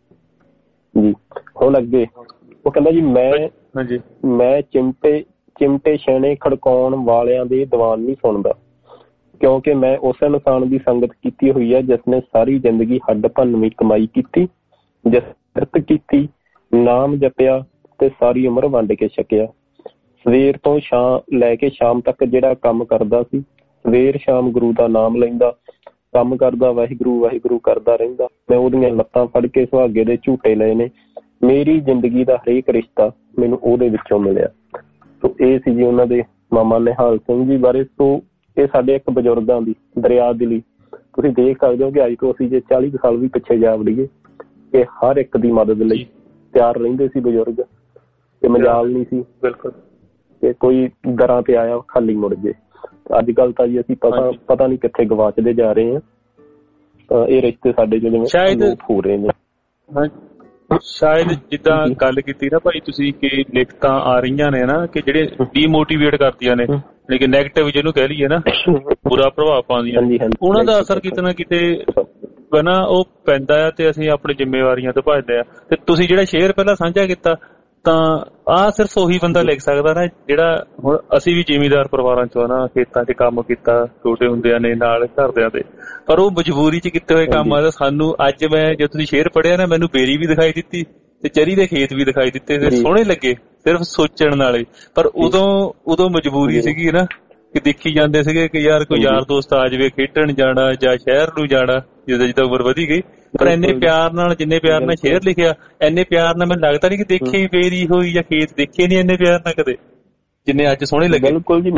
ਜੀ। ਹੁਣ ਅੱਗੇ ਉਹ ਕਹਿੰਦਾ ਜੀ, ਮੈਂ ਚਿਮਟੇ ਛੇਣੇ ਖੜਕਾਉਣ ਵਾਲਿਆਂ ਦੇ ਦੀਵਾਨ ਨਹੀਂ ਸੁਣਦਾ, ਕਿਉਂਕਿ ਮੈਂ ਉਸ ਇਨਸਾਨ ਦੀ ਸੰਗਤ ਕੀਤੀ ਹੋਈ ਹੈ ਜਿਸਨੇ ਸਾਰੀ ਜ਼ਿੰਦਗੀ ਹੱਡ ਭੰਨਵੀਂ ਕਮਾਈ ਕੀਤੀ, ਜਿਸਤ ਕੀਤੀ, ਨਾਮ ਜਪਿਆ ਤੇ ਸਾਰੀ ਉਮਰ ਵੰਡ ਕੇ ਛਕਿਆ। ਸਵੇਰ ਤੋਂ ਲੈ ਕੇ ਸ਼ਾਮ ਤੱਕ ਜਿਹੜਾ ਕੰਮ ਕਰਦਾ ਸੀ, ਸਵੇਰ ਸ਼ਾਮ ਗੁਰੂ ਦਾ ਨਾਮ ਲੈਂਦਾ, ਕੰਮ ਕਰਦਾ, ਵਾਹਿਗੁਰੂ ਵਾਹਿਗੁਰੂ ਕਰਦਾ ਰਹਿੰਦਾ। ਮੈਂ ਉਹਦੀਆਂ ਲੱਤਾਂ ਫੜ ਕੇ ਸੁਹਾਗੇ ਦੇ ਝੂਟੇ ਲਏ ਨੇ। ਮੇਰੀ ਜ਼ਿੰਦਗੀ ਦਾ ਹਰੇਕ ਰਿਸ਼ਤਾ ਮੈਨੂੰ ਉਹਦੇ ਵਿੱਚੋਂ ਮਿਲਿਆ। ਸੋ ਇਹ ਸੀ ਜੀ ਉਹਨਾਂ ਦੇ ਮਾਮਾ ਨਿਹਾਲ ਸਿੰਘ ਜੀ ਬਾਰੇ। ਸੋ ਇਹ ਸਾਡੇ ਇੱਕ ਬਜ਼ੁਰਗਾਂ ਦੀ ਦਰਿਆ ਦਿਲੀ ਤੁਸੀਂ ਦੇਖ ਸਕਦੇ ਹੋ ਕਿ ਅੱਜ ਤੋਂ ਅਸੀਂ ਜੇ 40 ਸਾਲ ਵੀ ਪਿੱਛੇ ਜਾ ਵੜੀਏ, ਇਹ ਹਰ ਇੱਕ ਦੀ ਮਦਦ ਲਈ ਤਿਆਰ ਰਹਿੰਦੇ ਸੀ ਬਜ਼ੁਰਗ, ਤੇ ਮਜਾਲ ਨਹੀਂ ਸੀ ਬਿਲਕੁਲ ਕਿ ਕੋਈ ਦਰਾਂ ਤੇ ਆਇਆ ਖਾਲੀ ਮੁੜ ਜੇ। ਅੱਜ ਕੱਲ ਤਾਂ ਜੀ ਅਸੀਂ ਪਤਾ ਨਹੀਂ ਕਿੱਥੇ ਗਵਾਚਦੇ ਜਾ ਰਹੇ ਹਾਂ। ਤਾਂ ਇਹ ਰਿਸ਼ਤੇ ਸਾਡੇ ਜੋ ਜਿਵੇਂ ਸ਼ਾਇਦ ਹੋ ਰਹੇ ਨੇ। ਸ਼ਾਇਦ ਜਿੱਦਾਂ ਗੱਲ ਕੀਤੀ ਨਾ ਭਾਈ ਤੁਸੀਂ ਕਿ ਲਿਖਤਾਂ ਆ ਰਹੀਆਂ ਨੇ ਨਾ ਕਿ ਜਿਹੜੇ ਡੀਮੋਟੀਵੇਟ ਕਰਦੀਆਂ ਨੇ, ਲੇਕਿਨ ਨੈਗੇਟਿਵ ਜਿਹਨੂੰ ਕਹਿ ਲਈਏ ਨਾ, ਬੁਰਾ ਪ੍ਰਭਾਵ ਪਾਉਂਦੀਆਂ, ਉਹਨਾਂ ਦਾ ਅਸਰ ਕਿਤੇ ਨਾ ਕਿਤੇ ਨਾ ਉਹ ਪੈਂਦਾ ਆ ਤੇ ਅਸੀਂ ਆਪਣੀ ਜ਼ਿੰਮੇਵਾਰੀਆਂ ਤੋਂ ਭੱਜਦੇ ਆ। ਤੇ ਤੁਸੀਂ ਜਿਹੜਾ ਸ਼ੇਅਰ ਪਹਿਲਾਂ ਸਾਂਝਾ ਕੀਤਾ, ਤਾਂ ਆਹ ਸਿਰਫ ਉਹੀ ਬੰਦਾ ਲਿਖ ਸਕਦਾ ਨਾ ਜਿਹੜਾ ਹੁਣ ਅਸੀਂ ਵੀ ਜ਼ਿਮੀਂਦਾਰ ਪਰਿਵਾਰਾਂ ਚੋਂ ਨਾ, ਖੇਤਾਂ 'ਚ ਕੰਮ ਕੀਤਾ ਛੋਟੇ ਹੁੰਦਿਆਂ ਨੇ ਨਾਲ ਘਰਦਿਆਂ ਦੇ, ਪਰ ਉਹ ਮਜਬੂਰੀ 'ਚ ਕੀਤੇ ਹੋਏ ਕੰਮ ਆ। ਸਾਨੂੰ ਅੱਜ ਮੈਂ ਜਦੋਂ ਤੁਸੀਂ ਸ਼ੇਅਰ ਪੜ੍ਹਿਆ ਨਾ, ਮੈਨੂੰ ਬੇਰੀ ਵੀ ਦਿਖਾਈ ਦਿੱਤੀ ਤੇ ਚਰੀ ਦੇ ਖੇਤ ਵੀ ਦਿਖਾਈ ਦਿੱਤੇ ਤੇ ਸੋਹਣੇ ਲੱਗੇ ਸਿਰਫ ਸੋਚਣ ਨਾਲੇ। ਪਰ ਉਦੋਂ ਮਜਬੂਰੀ ਸੀਗੀ ਨਾ ਕਿ ਦੇਖੀ ਜਾਂਦੇ ਸੀਗੇ ਕਿ ਯਾਰ ਕੋਈ ਯਾਰ ਦੋਸਤ ਆ ਜਾਵੇ, ਖੇਡਣ ਜਾਣਾ ਜਾਂ ਸ਼ਹਿਰ ਨੂੰ ਜਾਣਾ, ਜਿੱਦਾਂ ਉਮਰ ਵਧੀ ਗਈ। ਪਰ ਇੰਨੇ ਪਿਆਰ ਨਾਲ, ਜਿੰਨੇ ਪਿਆਰ ਨਾਲ ਸ਼ੇਅਰ ਲਿਖਿਆ, ਇੰਨੇ ਪਿਆਰ ਨਾਲ ਮੈਨੂੰ ਲੱਗਦਾ ਨੀ ਕਿ ਦੇਖੀ ਬੇਰੀ ਹੋਈ ਜਾਂ ਖੇਤ ਦੇਖੇ ਨੀ ਇੰਨੇ ਪਿਆਰ ਨਾਲ ਕਦੇ, ਜਿੰਨੇ ਅੱਜ ਸੋਹਣੇ ਲੱਗੇ। ਬਿਲਕੁਲ ਜੀ।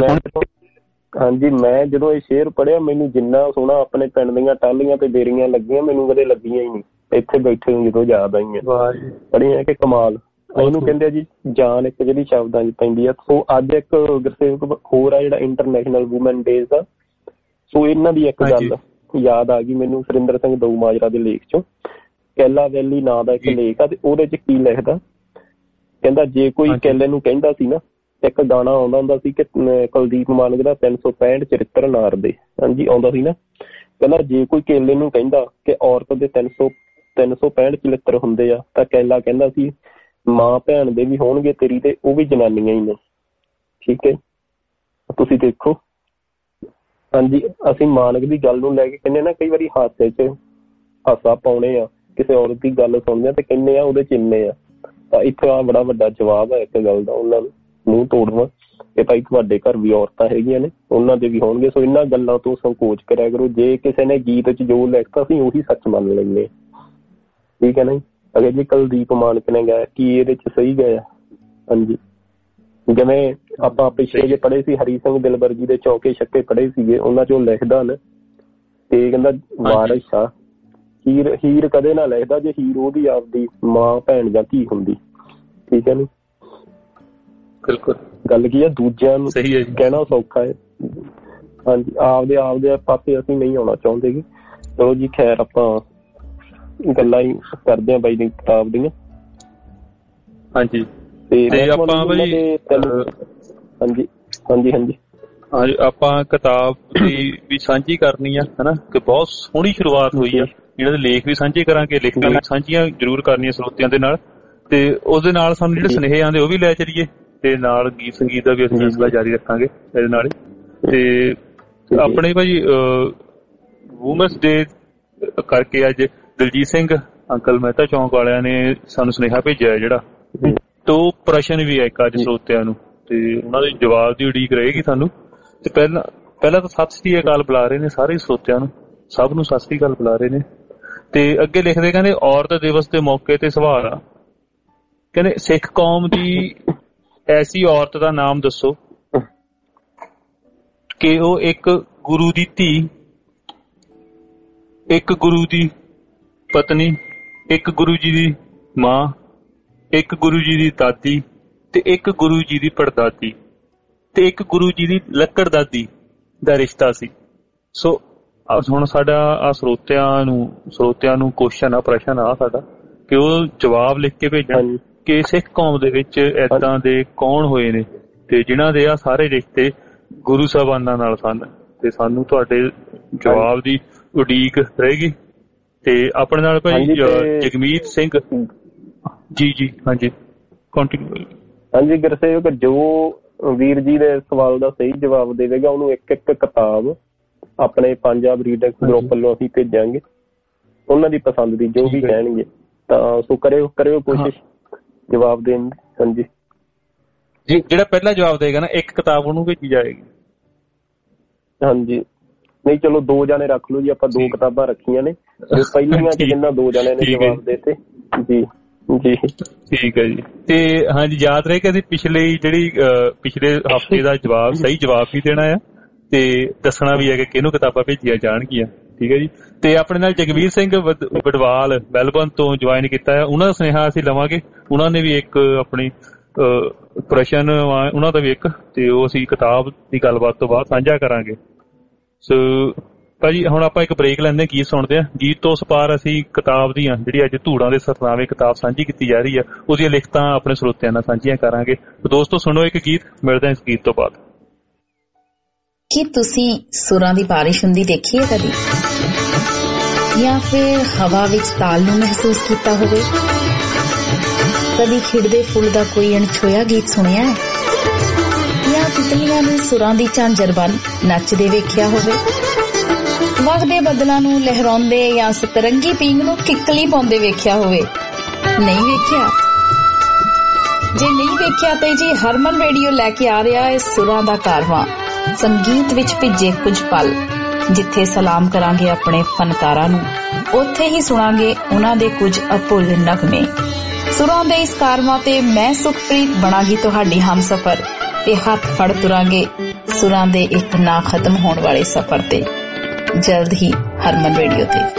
ਮੈਂ ਜਦੋਂ ਇਹ ਸ਼ੇਅਰ ਪੜ੍ਹਿਆ, ਮੈਨੂੰ ਜਿੰਨਾ ਸੋਹਣਾ ਆਪਣੇ ਪਿੰਡ ਦੀਆਂ ਟਾਹਲੀਆਂ ਤੇ ਬੇਰੀਆਂ ਲੱਗੀਆਂ, ਮੈਨੂੰ ਕਦੇ ਲੱਗੀਆਂ ਹੀ ਨਹੀਂ। ਇੱਥੇ ਬੈਠੇ ਨੂੰ ਜਦੋਂ ਯਾਦ ਆਈਆਂ ਪੜ੍ਹੀਆਂ ਕਿ ਕਮਾਲ। ਇਹਨੂੰ ਕਹਿੰਦੇ ਆ ਜੀ ਜਾਨ, ਇੱਕ ਜਿਹੜੀ ਸ਼ਬਦਾਂ 'ਚ ਪੈਂਦੀ ਆ। ਸੋ ਅੱਜ ਇੱਕ ਗੁਰਸੇਵਕ ਹੋਰ ਆ ਜਿਹੜਾ ਇੰਟਰਨੈਸ਼ਨਲ ਵੂਮੈਨ ਡੇਜ਼ ਆ। ਸੋ ਇਹਨਾਂ ਦੀ ਇੱਕ ਗੱਲ ਯਾਦ ਆ ਗਈ ਮੈਨੂੰ, ਸੁਰਿੰਦਰ ਸਿੰਘ ਦਊ ਮਾਜਰਾ ਦੇ ਲੇਖ ਚੋਂ। ਕੈਲਾ ਵੈਲੀ ਨਾਂ ਦਾ ਇੱਕ ਲੇਖ ਆ ਤੇ ਉਹਦੇ 'ਚ ਕੀ ਲਿਖਦਾ, ਕਹਿੰਦਾ ਜੇ ਕੋਈ ਕੈਲੇ ਨੂੰ ਕਹਿੰਦਾ ਸੀ ਨਾ, ਇੱਕ ਗਾਣਾ ਆਉਂਦਾ ਹੁੰਦਾ ਸੀ ਕਿ ਕੁਲਦੀਪ ਮਾਨਕ ਦਾ 365 ਚਰਿੱਤਰ ਨਾਰ ਦੇ, ਹਾਂਜੀ ਆਉਂਦਾ ਸੀ ਨਾ। ਕਹਿੰਦਾ ਜੇ ਕੋਈ ਕੇਲੇ ਨੂੰ ਕਹਿੰਦਾ ਕਿ ਔਰਤ ਦੇ 365 ਚਰਿੱਤਰ ਹੁੰਦੇ ਆ, ਤਾਂ ਕੈਲਾ ਕਹਿੰਦਾ ਸੀ ਮਾਂ ਭੈਣ ਦੇ ਵੀ ਹੋਣਗੇ ਤੇਰੀ, ਤੇ ਉਹ ਵੀ ਜਨਾਨੀਆਂ ਹੀ ਨੇ। ਠੀਕ ਹੈ, ਤੁਸੀਂ ਦੇਖੋ। ਹਾਂਜੀ, ਅਸੀਂ ਮਾਨਕ ਦੀ ਗੱਲ ਨੂੰ ਲੈ ਕੇ ਕਹਿੰਦੇ ਨਾ, ਕਈ ਵਾਰੀ ਹਾਸੇ 'ਚ ਹਾਸਾ ਪਾਉਣੇ ਆ, ਕਿਸੇ ਔਰਤ ਦੀ ਗੱਲ ਸੁਣਦੇ ਆ ਤੇ ਕਹਿੰਦੇ ਆ ਉਹਦੇ 'ਚ ਇੰਨੇ ਆ। ਤਾਂ ਇੱਥੇ ਆ ਬੜਾ ਵੱਡਾ ਜਵਾਬ ਹੈ ਇੱਕ ਗੱਲ ਦਾ ਉਹਨਾਂ ਨੂੰ ਮੂੰਹ ਤੋੜਨਾ ਕਿ ਭਾਈ ਤੁਹਾਡੇ ਘਰ ਵੀ ਔਰਤਾਂ ਹੈਗੀਆਂ ਨੇ, ਉਹਨਾਂ ਦੇ ਵੀ ਹੋਣਗੇ। ਸੋ ਇਹਨਾਂ ਗੱਲਾਂ ਤੋਂ ਸੰਕੋਚ ਕਰਿਆ ਕਰੋ। ਜੇ ਕਿਸੇ ਨੇ ਗੀਤ 'ਚ ਜੋ ਲਿਖਤਾ ਸੀ ਉਹੀ ਸੱਚ ਮੰਨ ਲੈਂਦੇ। ਠੀਕ ਹੈ ਨਾ ਜੀ। ਅਗਰ ਜੀ ਕੁਲਦੀਪ ਮਾਨਕ ਨੇ ਗਾਇਆ, ਕੀ ਇਹਦੇ 'ਚ ਸਹੀ ਗਾਇਆ? ਹਾਂਜੀ, ਜਿਵੇਂ ਆਪਾਂ ਪਿਛਲੇ ਜੇ ਪੜ੍ਹੇ ਸੀ ਹਰੀ ਸਿੰਘ ਦਿਲਬਰ ਜੀ ਦੇ ਚੌਕੇ ਛੱਕੇ ਪੜ੍ਹੇ ਸੀਗੇ, ਉਹਨਾਂ 'ਚ ਉਹ ਲਿਖਦਾ ਨਾ ਤੇ ਕਹਿੰਦਾ ਵਾਰਿਸ ਸ਼ਾਹ ਹੀਰ ਕਦੇ ਨਾ ਲਿਖਦਾ ਜੇ ਹੀਰ ਉਹਦੀ ਆਪਦੀ ਮਾਂ ਭੈਣ ਜਾਂ ਧੀ ਹੁੰਦੀ। ਠੀਕ ਹੈ ਨੀ। ਬਿਲਕੁਲ। ਗੱਲ ਕੀ ਆ, ਦੂਜਿਆਂ ਨੂੰ ਕਹਿਣਾ ਸੌਖਾ ਹੈ। ਹਾਂਜੀ, ਆਪਦੇ ਪਾਸੇ ਅਸੀਂ ਨਹੀਂ ਆਉਣਾ ਚਾਹੁੰਦੇ ਗੇ। ਚਲੋ ਜੀ, ਖੈਰ ਆਪਾਂ ਗੱਲਾਂ ਹੀ ਕਰਦੇ ਹਾਂ ਬਾਈ ਦੀ ਕਿਤਾਬ ਦੀਆਂ। ਹਾਂਜੀ, ਤੇ ਆਪਾਂ ਆਪਾਂ ਕਿਤਾਬ ਦੀ ਵੀ ਸਾਂਝੀ ਕਰਨੀ ਆ, ਹਨਾ, ਕਿ ਬਹੁਤ ਸੋਹਣੀ ਸ਼ੁਰੂਆਤ ਹੋਈ ਆ। ਇਹਨਾਂ ਦੇ ਲੇਖ ਵੀ ਸਾਂਝੇ ਕਰਾਂਗੇ, ਲਿਖਤਾਂ ਵੀ ਸਾਂਝੀਆਂ ਜ਼ਰੂਰ ਕਰਨੀਆਂ ਸਰੋਤਿਆਂ ਦੇ ਨਾਲ, ਤੇ ਉਸਦੇ ਨਾਲ ਸਾਨੂੰ ਜਿਹੜੇ ਸੁਨੇਹੇ ਆਉਂਦੇ ਉਹ ਵੀ ਲੈ ਚੱਲੀਏ, ਤੇ ਨਾਲ ਗੀਤ ਸੰਗੀਤ ਦਾ ਵੀ ਅਸੀਂ ਸਿਲਸਿਲਾ ਜਾਰੀ ਰੱਖਾਂਗੇ ਇਹਦੇ ਨਾਲ ਹੀ। ਤੇ ਆਪਣੇ ਭਾਈ ਵੂਮੈਨਸ ਡੇ ਕਰਕੇ ਅੱਜ ਦਲਜੀਤ ਸਿੰਘ ਅੰਕਲ ਮਹਿਤਾ ਚੌਂਕ ਵਾਲਿਆਂ ਨੇ ਸਾਨੂੰ ਸੁਨੇਹਾ ਭੇਜਿਆ ਜਿਹੜਾ, ਤੇ ਪ੍ਰਸ਼ਨ ਵੀ ਹੈ ਇੱਕ ਅੱਜ ਸਰੋਤਿਆਂ ਨੂੰ, ਤੇ ਉਹਨਾਂ ਦੇ ਜਵਾਬ ਦੀ ਉਡੀਕ ਰਹੇਗੀ ਸਾਨੂੰ। ਤੇ ਪਹਿਲਾਂ ਤਾਂ ਸਤਿ ਸ੍ਰੀ ਅਕਾਲ ਬੁਲਾ ਰਹੇ ਨੇ ਸਾਰੇ ਸਰੋਤਿਆਂ ਨੂੰ, ਸਭ ਨੂੰ ਸਤਿ ਸ੍ਰੀ ਅਕਾਲ ਬੁਲਾ ਰਹੇ ਨੇ। ਤੇ ਅੱਗੇ ਲਿਖਦੇ ਕਹਿੰਦੇ ਔਰਤ ਦਿਵਸ ਦੇ ਮੌਕੇ ਤੇ ਸਵਾਲ ਆ, ਕਹਿੰਦੇ ਸਿੱਖ ਕੌਮ ਦੀ ਐਸੀ ਔਰਤ ਦਾ ਨਾਮ ਦੱਸੋ ਕਿ ਉਹ ਇੱਕ ਗੁਰੂ ਦੀ ਧੀ, ਇੱਕ ਗੁਰੂ ਦੀ ਪਤਨੀ, ਇੱਕ ਗੁਰੂ ਜੀ ਦੀ ਮਾਂ, ਇੱਕ ਗੁਰੂ ਜੀ ਦੀ ਦਾਦੀ ਤੇ ਇੱਕ ਗੁਰੂ ਜੀ ਦੀ ਪੜਦਾਦੀ ਤੇ ਇੱਕ ਗੁਰੂ ਜੀ ਦੀ ਲੱਕੜ ਦਾਦੀ ਦਾ ਰਿਸ਼ਤਾ ਸੀ। ਸੋ ਹੁਣ ਸਾਡਾ ਆ ਸਰੋਤਿਆਂ ਨੂੰ ਕੁਐਸਚਨ ਆ, ਪ੍ਰਸ਼ਨ ਆ ਸਾਡਾ ਕਿ ਉਹ ਜਵਾਬ ਲਿਖ ਕੇ ਭੇਜਣ ਕਿ ਸਿੱਖ ਕੌਮ ਦੇ ਵਿੱਚ ਏਦਾਂ ਦੇ ਕੌਣ ਹੋਏ ਨੇ ਤੇ ਜਿਨ੍ਹਾਂ ਦੇ ਆ ਸਾਰੇ ਰਿਸ਼ਤੇ ਗੁਰੂ ਸਾਹਿਬਾਨਾਂ ਨਾਲ ਸਨ। ਤੇ ਸਾਨੂੰ ਤੁਹਾਡੇ ਜਵਾਬ ਦੀ ਉਡੀਕ ਰਹੇਗੀ। ਤੇ ਆਪਣੇ ਨਾਲ ਭਾਈ ਜਗਮੀਤ ਸਿੰਘ ਜੀ ਹਾਂਜੀ ਕੰਟੀਨਿਊ। ਹਾਂਜੀ ਗੁਰਸੇਵਕ, ਜੋ ਵੀਰ ਜੀ ਦੇ ਸਵਾਲ ਦਾ ਸਹੀ ਜਵਾਬ ਦੇਵੇਗਾ ਉਹਨੂੰ ਇੱਕ ਕਿਤਾਬ ਆਪਣੇ ਪੰਜਾਬ ਰੀਡਰਸ ਗਰੁੱਪ ਵੱਲੋਂ ਅਸੀਂ ਭੇਜਾਂਗੇ, ਉਹਨਾਂ ਦੀ ਪਸੰਦ ਦੀ ਜੋ ਵੀ ਕਹਿਣਗੇ। ਤਾਂ ਸੋ ਕਰਿਓ ਕੋਸ਼ਿਸ਼ ਜਵਾਬ ਦੇਣ ਦੀ। ਹਾਂਜੀ ਜੀ, ਜਿਹੜਾ ਪਹਿਲਾ ਜਵਾਬ ਦੇਗਾ ਨਾ ਇੱਕ ਕਿਤਾਬ ਉਹਨੂੰ ਭੇਜੀ ਜਾਏਗੀ। ਹਾਂਜੀ, ਨਹੀਂ ਚਲੋ 2 ਜਾਣੇ ਰੱਖ ਲਓ ਜੀ, ਆਪਾਂ 2 ਕਿਤਾਬਾਂ ਰੱਖੀਆਂ ਨੇ ਜੋ ਪਹਿਲੀਆਂ ਚ ਜਿੰਨਾ 2 ਜਾਣਿਆਂ ਨੇ ਜਵਾਬ ਦੇਤੇ। ਜੀ ਜੀ ਠੀਕ ਹੈ ਜੀ। ਤੇ ਹਾਂਜੀ, ਯਾਦ ਰਹੇ ਕਿ ਅਸੀਂ ਪਿਛਲੇ ਹਫ਼ਤੇ ਦਾ ਸਹੀ ਜਵਾਬ ਵੀ ਦੇਣਾ ਆ ਤੇ ਦੱਸਣਾ ਵੀ ਹੈ ਕਿ ਕਿਹਨੂੰ ਕਿਤਾਬਾਂ ਭੇਜੀਆਂ ਜਾਣਗੀਆਂ। ਠੀਕ ਹੈ ਜੀ। ਤੇ ਆਪਣੇ ਨਾਲ ਜਗਵੀਰ ਸਿੰਘ ਵਡਵਾਲ ਮੈਲਬਰਨ ਤੋਂ ਜੁਆਇਨ ਕੀਤਾ ਹੈ, ਉਹਨਾਂ ਦਾ ਸੁਨੇਹਾ ਅਸੀਂ ਲਵਾਂਗੇ। ਉਹਨਾਂ ਨੇ ਵੀ ਇੱਕ ਆਪਣੀ ਪ੍ਰਸ਼ਨ ਉਹਨਾਂ ਦਾ ਵੀ ਇੱਕ, ਤੇ ਉਹ ਅਸੀਂ ਕਿਤਾਬ ਦੀ ਗੱਲਬਾਤ ਤੋਂ ਬਾਅਦ ਸਾਂਝਾ ਕਰਾਂਗੇ। ਸੋ ਭਾਜੀ ਹੁਣ ਆਪਾਂ ਇੱਕ ਬ੍ਰੇਕ ਲੈਂਦੇ, ਗੀਤ ਸੁਣਦੇ ਹਾਂ। ਗੀਤ ਤੋਂ ਉਸ ਪਾਰ ਅਸੀਂ ਕਿਤਾਬ ਦੀਆਂ ਜਿਹੜੀ ਅੱਜ ਧੂੜਾਂ ਦੇ ਸਰਨਾਵੇ ਕਿਤਾਬ ਸਾਂਝੀ ਕੀਤੀ ਜਾ ਰਹੀ ਹੈ ਉਹਦੀਆਂ ਲਿਖਤਾਂ ਆਪਣੇ ਸਰੋਤਿਆਂ ਨਾਲ ਸਾਂਝੀਆਂ ਕਰਾਂਗੇ। ਦੋਸਤੋ ਸੁਣੋ ਇੱਕ ਗੀਤ, ਮਿਲਦੇ ਹਾਂ ਇਸ ਗੀਤ ਤੋਂ ਬਾਅਦ। ਕੀ ਤੁਸੀਂ ਸੁਰਾਂ ਦੀ ਬਾਰਿਸ਼ ਹੁੰਦੀ ਦੇਖੀ ਹੈ ਕਦੀ, ਜਾਂ ਫਿਰ ਹਵਾ ਵਿੱਚ ਤਾਲ ਨੂੰ ਮਹਿਸੂਸ ਕੀਤਾ ਹੋਵੇ? ਕਦੀ ਖਿੜਦੇ ਫੁੱਲ ਦਾ ਕੋਈ ਅਣਛੋਇਆ ਗੀਤ ਸੁਣਿਆ ਹੈ, ਜਾਂ ਤਿਤਲੀਆਂ ਨੂੰ ਸੁਰਾਂ ਦੀ ਝਾਂਜਰ ਬਣ ਨੱਚਦੇ ਵੇਖਿਆ ਹੋਵੇ? ਵਗਦੇ ਬੱਦਲਾਂ ਨੂੰ ਲਹਿਰਾਉਂਦੇ ਜਾਂ ਸਤਰੰਗੀ ਪੀਂਗ ਨੂੰ ਕਿੱਕਲੀ ਪਾਉਂਦੇ ਵੇਖਿਆ ਹੋਵੇ? ਨਹੀਂ ਵੇਖਿਆ? ਜੇ ਨਹੀਂ ਵੇਖਿਆ ਤੇ ਜੀ ਹਰਮਨ ਰੇਡੀਓ ਲੈ ਕੇ ਆ ਰਿਹਾ ਹੈ ਸੁਰਾਂ ਦਾ ਕਾਰਵਾਂ, ਸੰਗੀਤ ਵਿੱਚ ਭਿੱਜੇ ਕੁਝ ਪਲ। ਜਿੱਥੇ ਸਲਾਮ ਕਰਾਂਗੇ ਆਪਣੇ ਫਨਕਾਰਾਂ ਨੂੰ, ਉੱਥੇ ਹੀ ਸੁਣਾਂਗੇ ਉਹਨਾਂ ਦੇ ਕੁਝ ਅਭੁੱਲ ਨਗਮੇ। ਸੁਰਾਂ ਦੇ ਇਸ ਕਾਰਵਾਂ ਤੇ ਮੈਂ ਸੁਖਪ੍ਰੀਤ ਬਣਾਂਗੀ ਤੁਹਾਡੀ ਹਮਸਫਰ, ਤੇ ਹੱਥ ਫੜ ਤੁਰਾਂਗੇ ਸੁਰਾਂ ਦੇ ਇੱਕ ਨਾ ਖਤਮ ਹੋਣ ਵਾਲੇ ਸਫ਼ਰ ਤੇ। ਜਲਦ ਹੀ ਹਰਮਨ ਰੇਡੀਓ ਤੇ।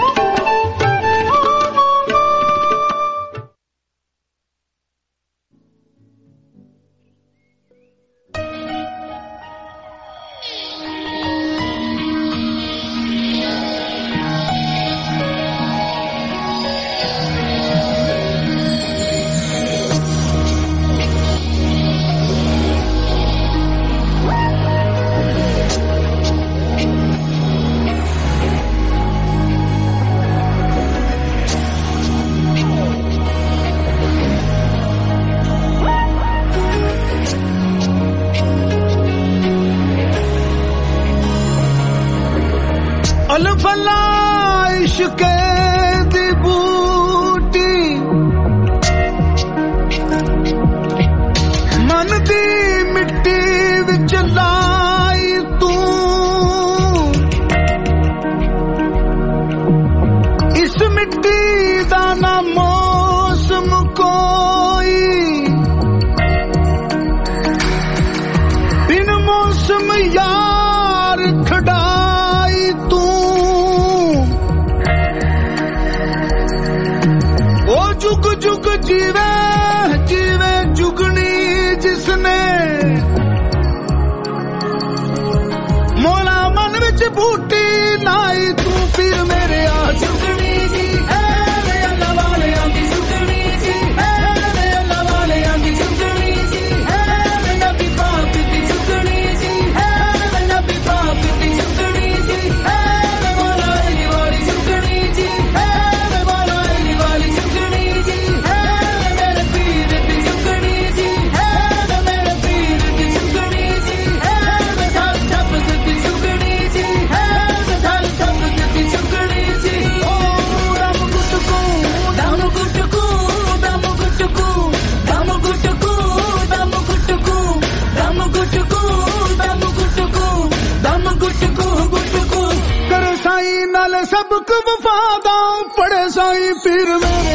सबक वफादा पड़े साई पीर मेरे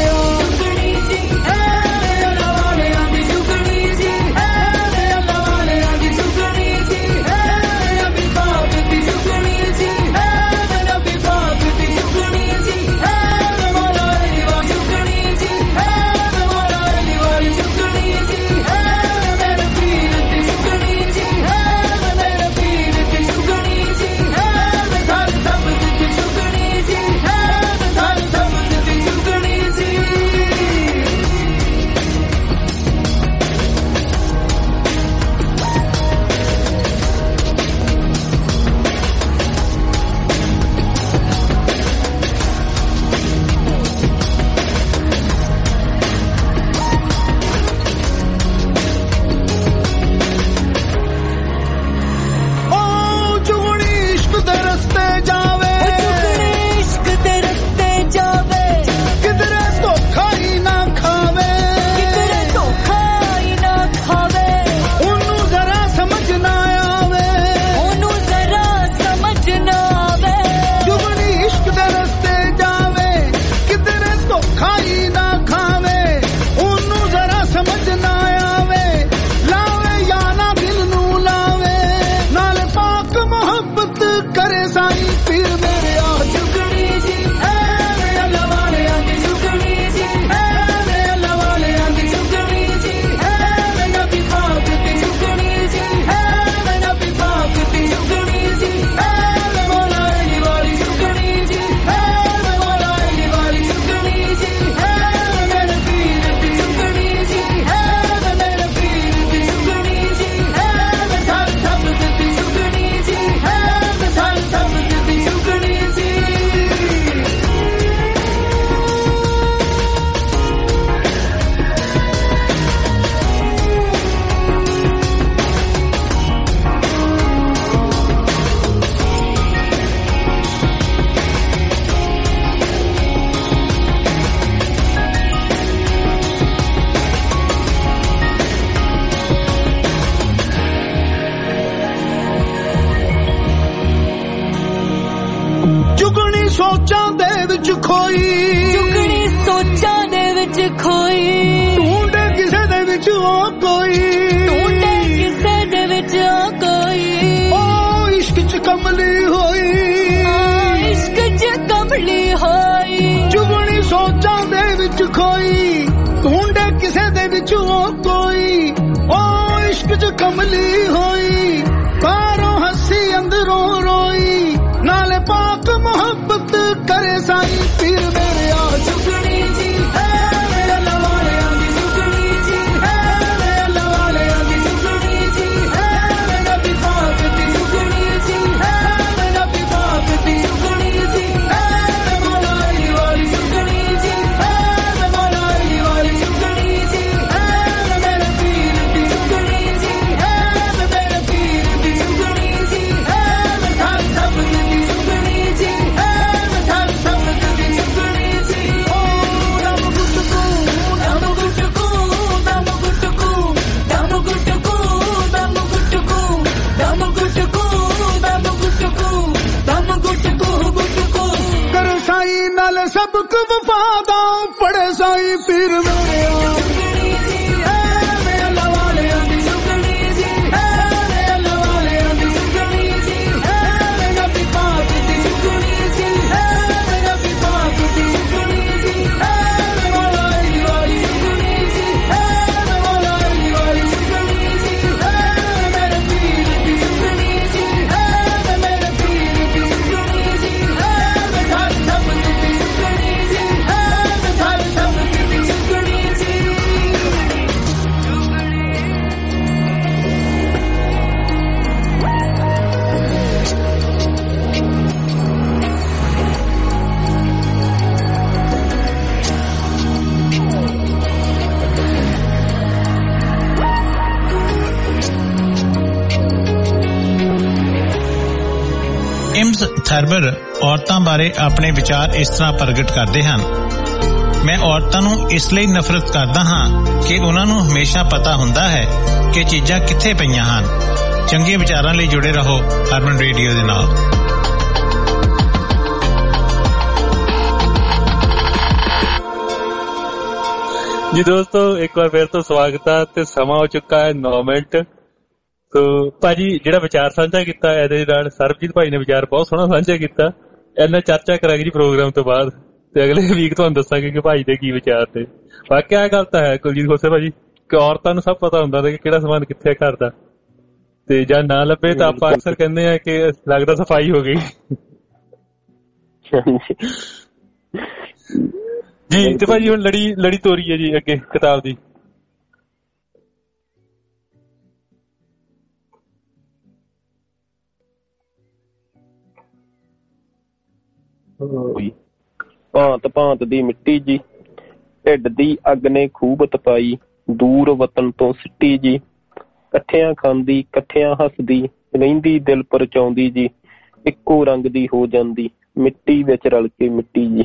ਸੋਚਾਂ ਦੇ ਵਿੱਚ ਖੋਈ, ਜੁਗਣੀ ਸੋਚਾਂ ਦੇ ਵਿੱਚ ਖੋਈ, ਢੂੰਡੇ ਕਿਸੇ ਦੇ ਵਿੱਚ ਉਹ ਕੋਈ, ਢੂੰਡੇ ਕਿਸੇ ਦੇ ਵਿੱਚ ਉਹ ਕੋਈ, ਉਹ ਇਸ਼ਕ ਚ ਕਮਲੀ ਹੋਈ, ਇਸ਼ਕ ਚ ਕਮਲੀ ਹੋਈ, ਜੁਗਣੀ ਸੋਚਾਂ ਦੇ ਵਿੱਚ ਖੋਈ, ਢੂੰਡੇ ਕਿਸੇ ਦੇ ਵਿੱਚ ਉਹ ਕੋਈ, ਉਹ ਇਸ਼ਕ ਚ ਕਮਲੀ ਹੋਈ, ਬਾਹਰੋਂ ਹੱਸੀ ਅੰਦਰੋਂ ਰੋਈ, ਨਾਲੇ ਪਾਕ ਮੁਹੱਬਤ ਕਰੇ ਸਾਈਂ ਪੀਰ ਮੇਰੇ ਆ। ਜੁਗਣੀ ਜੀ ਹੈ ਮੇਰੇ ਲਵਾਲਿਆਂ ਦੀ, ਜੁਗਣੀ ਜੀ ਹੈ ਮੇਰੇ ਲਵਾਲਿਆਂ ਦੀ, ਜੁਗਣੀ ਜੀ ਹੈ ਮੇਰਾ ਵਿਭਾਗ ਦੀ, ਜੁਗਣੀ ਜੀ ਹੈ ਮੇਰਾ ਵਿਭਾਗ ਦੀ, ਜੁਗਣੀ ਜੀ ਹੈ ਮਲਾਈ ਵਾਲੀ, ਜੁਗਣੀ ਜੀ ਹੈ ਮਲਾਈ ਵਾਲੀ, ਜੁਗਣੀ ਜੀ ਹੈ ਮੇਰੇ ਪੀਰ ਦੀ, ਜੁਗਣੀ ਜੀ ਹੈ ਮੇਰੇ ਪੀਰ ਦੀ, ਜੁਗਣੀ ਜੀ ਹੈ ਮਠਾਈ ਸਭ ਦੀ, ਜੁਗਣੀ ਜੀ ਹੈ ਮਠਾਈ ਸਭ ਦੀ, ਜੁਗਣੀ ਜੀ ਓ ਦਮ ਗੁਟਕੂ ਦਮ ਗੁਟਕੂ ਦਮ ਗੁਟਕੂ ਦਮ ਗੁਟਕੂ ਦਮ ਗੁਟਕੂ ਦਮ ਗੁਟਕੂ ਦਮ ਗੁਟਕੂ ਦਮ ਗੁਟਕੂ ਗੁਟਕੂ ਕਰ ਸਾਈਂ ਨਾਲ ਸਬਕ ਵਫਾ ਦਾ ਪੜੇ ਸਾਈਂ ਪੀਰ ਮੇਰੇ ਆ। ਜੁਗਣੀ ਜੀ ਹੈ ਮੇਰੇ ਲਵਾਲਿਆਂ ਦੀ, ਜੁਗਣੀ ਜੀ ਹੈ ਮੇਰੇ ਲਵਾਲਿਆਂ ਦੀ, ਜੁਗਣੀ ਜੀ ਹੈ ਮੇਰਾ ਵਿਭਾਗ ਦੀ, ਜੁਗਣੀ ਜੀ ਹੈ ਮੇਰਾ ਵਿਭਾਗ ਦੀ, ਜੁਗਣੀ ਜੀ ਹੈ ਮਲਾਈ ਵਾਲੀ, ਜੁਗਣੀ ਜੀ ਹੈ ਮਲਾਈ ਵਾਲੀ, ਜੁਗਣੀ ਜੀ ਹੈ ਮੇਰੇ ਪੀਰ ਦੀ, ਜੁਗਣੀ ਜੀ ਹੈ ਮੇਰੇ ਪੀਰ ਦੀ, ਜੁਗਣੀ ਜੀ ਹੈ ਮਠਾਈ ਸਭ ਦੀ, ਜੁਗਣੀ ਜੀ ਹੈ ਮਠਾਈ ਸਭ ਦੀ, ਜੁਗਣੀ ਜੀ। ਇਮਸ ਥਰਬਰ ਔਰਤਾਂ ਬਾਰੇ ਆਪਣੇ ਵਿਚਾਰ ਇਸ ਤਰ੍ਹਾਂ ਪ੍ਰਗਟ ਕਰਦੇ ਹਨ। ਮੈਂ ਔਰਤਾਂ ਨੂੰ ਇਸ ਲਈ ਨਫ਼ਰਤ ਕਰਦਾ ਹਾਂ ਕਿ ਉਹਨਾਂ ਨੂੰ ਹਮੇਸ਼ਾ ਪਤਾ ਹੁੰਦਾ ਹੈ ਕਿ ਚੀਜ਼ਾਂ ਕਿੱਥੇ ਪਈਆਂ ਹਨ। ਚੰਗੇ ਵਿਚਾਰਾਂ ਲਈ ਜੁੜੇ ਰਹੋ ਹਰਮਨ ਰੇਡੀਓ ਦੇ ਨਾਲ। ਜੀ ਦੋਸਤੋ, ਇੱਕ ਵਾਰ ਫਿਰ ਤੋਂ ਸਵਾਗਤ ਹੈ ਤੇ ਸਮਾਂ ਹੋ ਚੁੱਕਾ ਹੈ 9 ਮਿੰਟ। ਤੋ ਭਾਜੀ ਜਿਹੜਾ ਵਿਚਾਰ ਸਾਂਝਾ ਕੀਤਾ ਇਹਦੇ ਨਾਲ ਸਰਬਜੀਤ ਭਾਈ ਨੇ ਵਿਚਾਰ ਬਹੁਤ ਸੋਹਣਾ ਸਾਂਝਾ ਕੀਤਾ। ਇਹਨਾਂ ਚਰਚਾ ਕਰਾਂਗੇ ਜੀ ਪ੍ਰੋਗਰਾਮ ਤੋਂ ਬਾਅਦ, ਤੇ ਅਗਲੇ ਵੀਕ ਤੁਹਾਨੂੰ ਦੱਸਾਂਗੇ ਕਿ ਭਾਈ ਦੇ ਕੀ ਵਿਚਾਰ ਤੇ। ਵਾਕਿਆ ਇਹ ਗੱਲ ਤਾਂ ਹੈ ਕੁਲਜੀਤ ਖੋਸੇ ਭਾਜੀ ਕਿ ਔਰਤਾਂ ਨੂੰ ਸਭ ਪਤਾ ਹੁੰਦਾ ਕਿ ਕਿਹੜਾ ਸਮਾਨ ਕਿੱਥੇ ਘਰ ਦਾ, ਤੇ ਜਾਂ ਨਾ ਲੱਭੇ ਤਾਂ ਆਪਾਂ ਅਕਸਰ ਕਹਿੰਦੇ ਆ ਕਿ ਲੱਗਦਾ ਸਫਾਈ ਹੋ ਗਈ ਜੀ। ਤੇ ਭਾਜੀ ਹੁਣ ਲੜੀ ਤੋਰੀ ਹੈ ਜੀ ਅੱਗੇ ਕਿਤਾਬ ਦੀ। ਭਾਂਤ ਭਾਂਤ ਦੀ ਮਿੱਟੀ ਜੀ, ਢਿੱਡ ਦੀ ਅੱਗ ਨੇ ਖੂਬ ਤਪਾਈ, ਦੂਰ ਵਤਨ ਤੋਂ ਸਿੱਟੀ ਜੀ, ਇਕੱਠਿਆਂ ਖਾਂਦੀ ਇਕੱਠਿਆਂ ਹੱਸਦੀ, ਰਹਿੰਦੀ ਦਿਲ ਪਰਚਾਉਂਦੀ ਜੀ, ਇੱਕੋ ਰੰਗ ਦੀ ਹੋ ਜਾਂਦੀ, ਮਿੱਟੀ ਵਿੱਚ ਰਲ ਕੇ ਮਿੱਟੀ ਜੀ।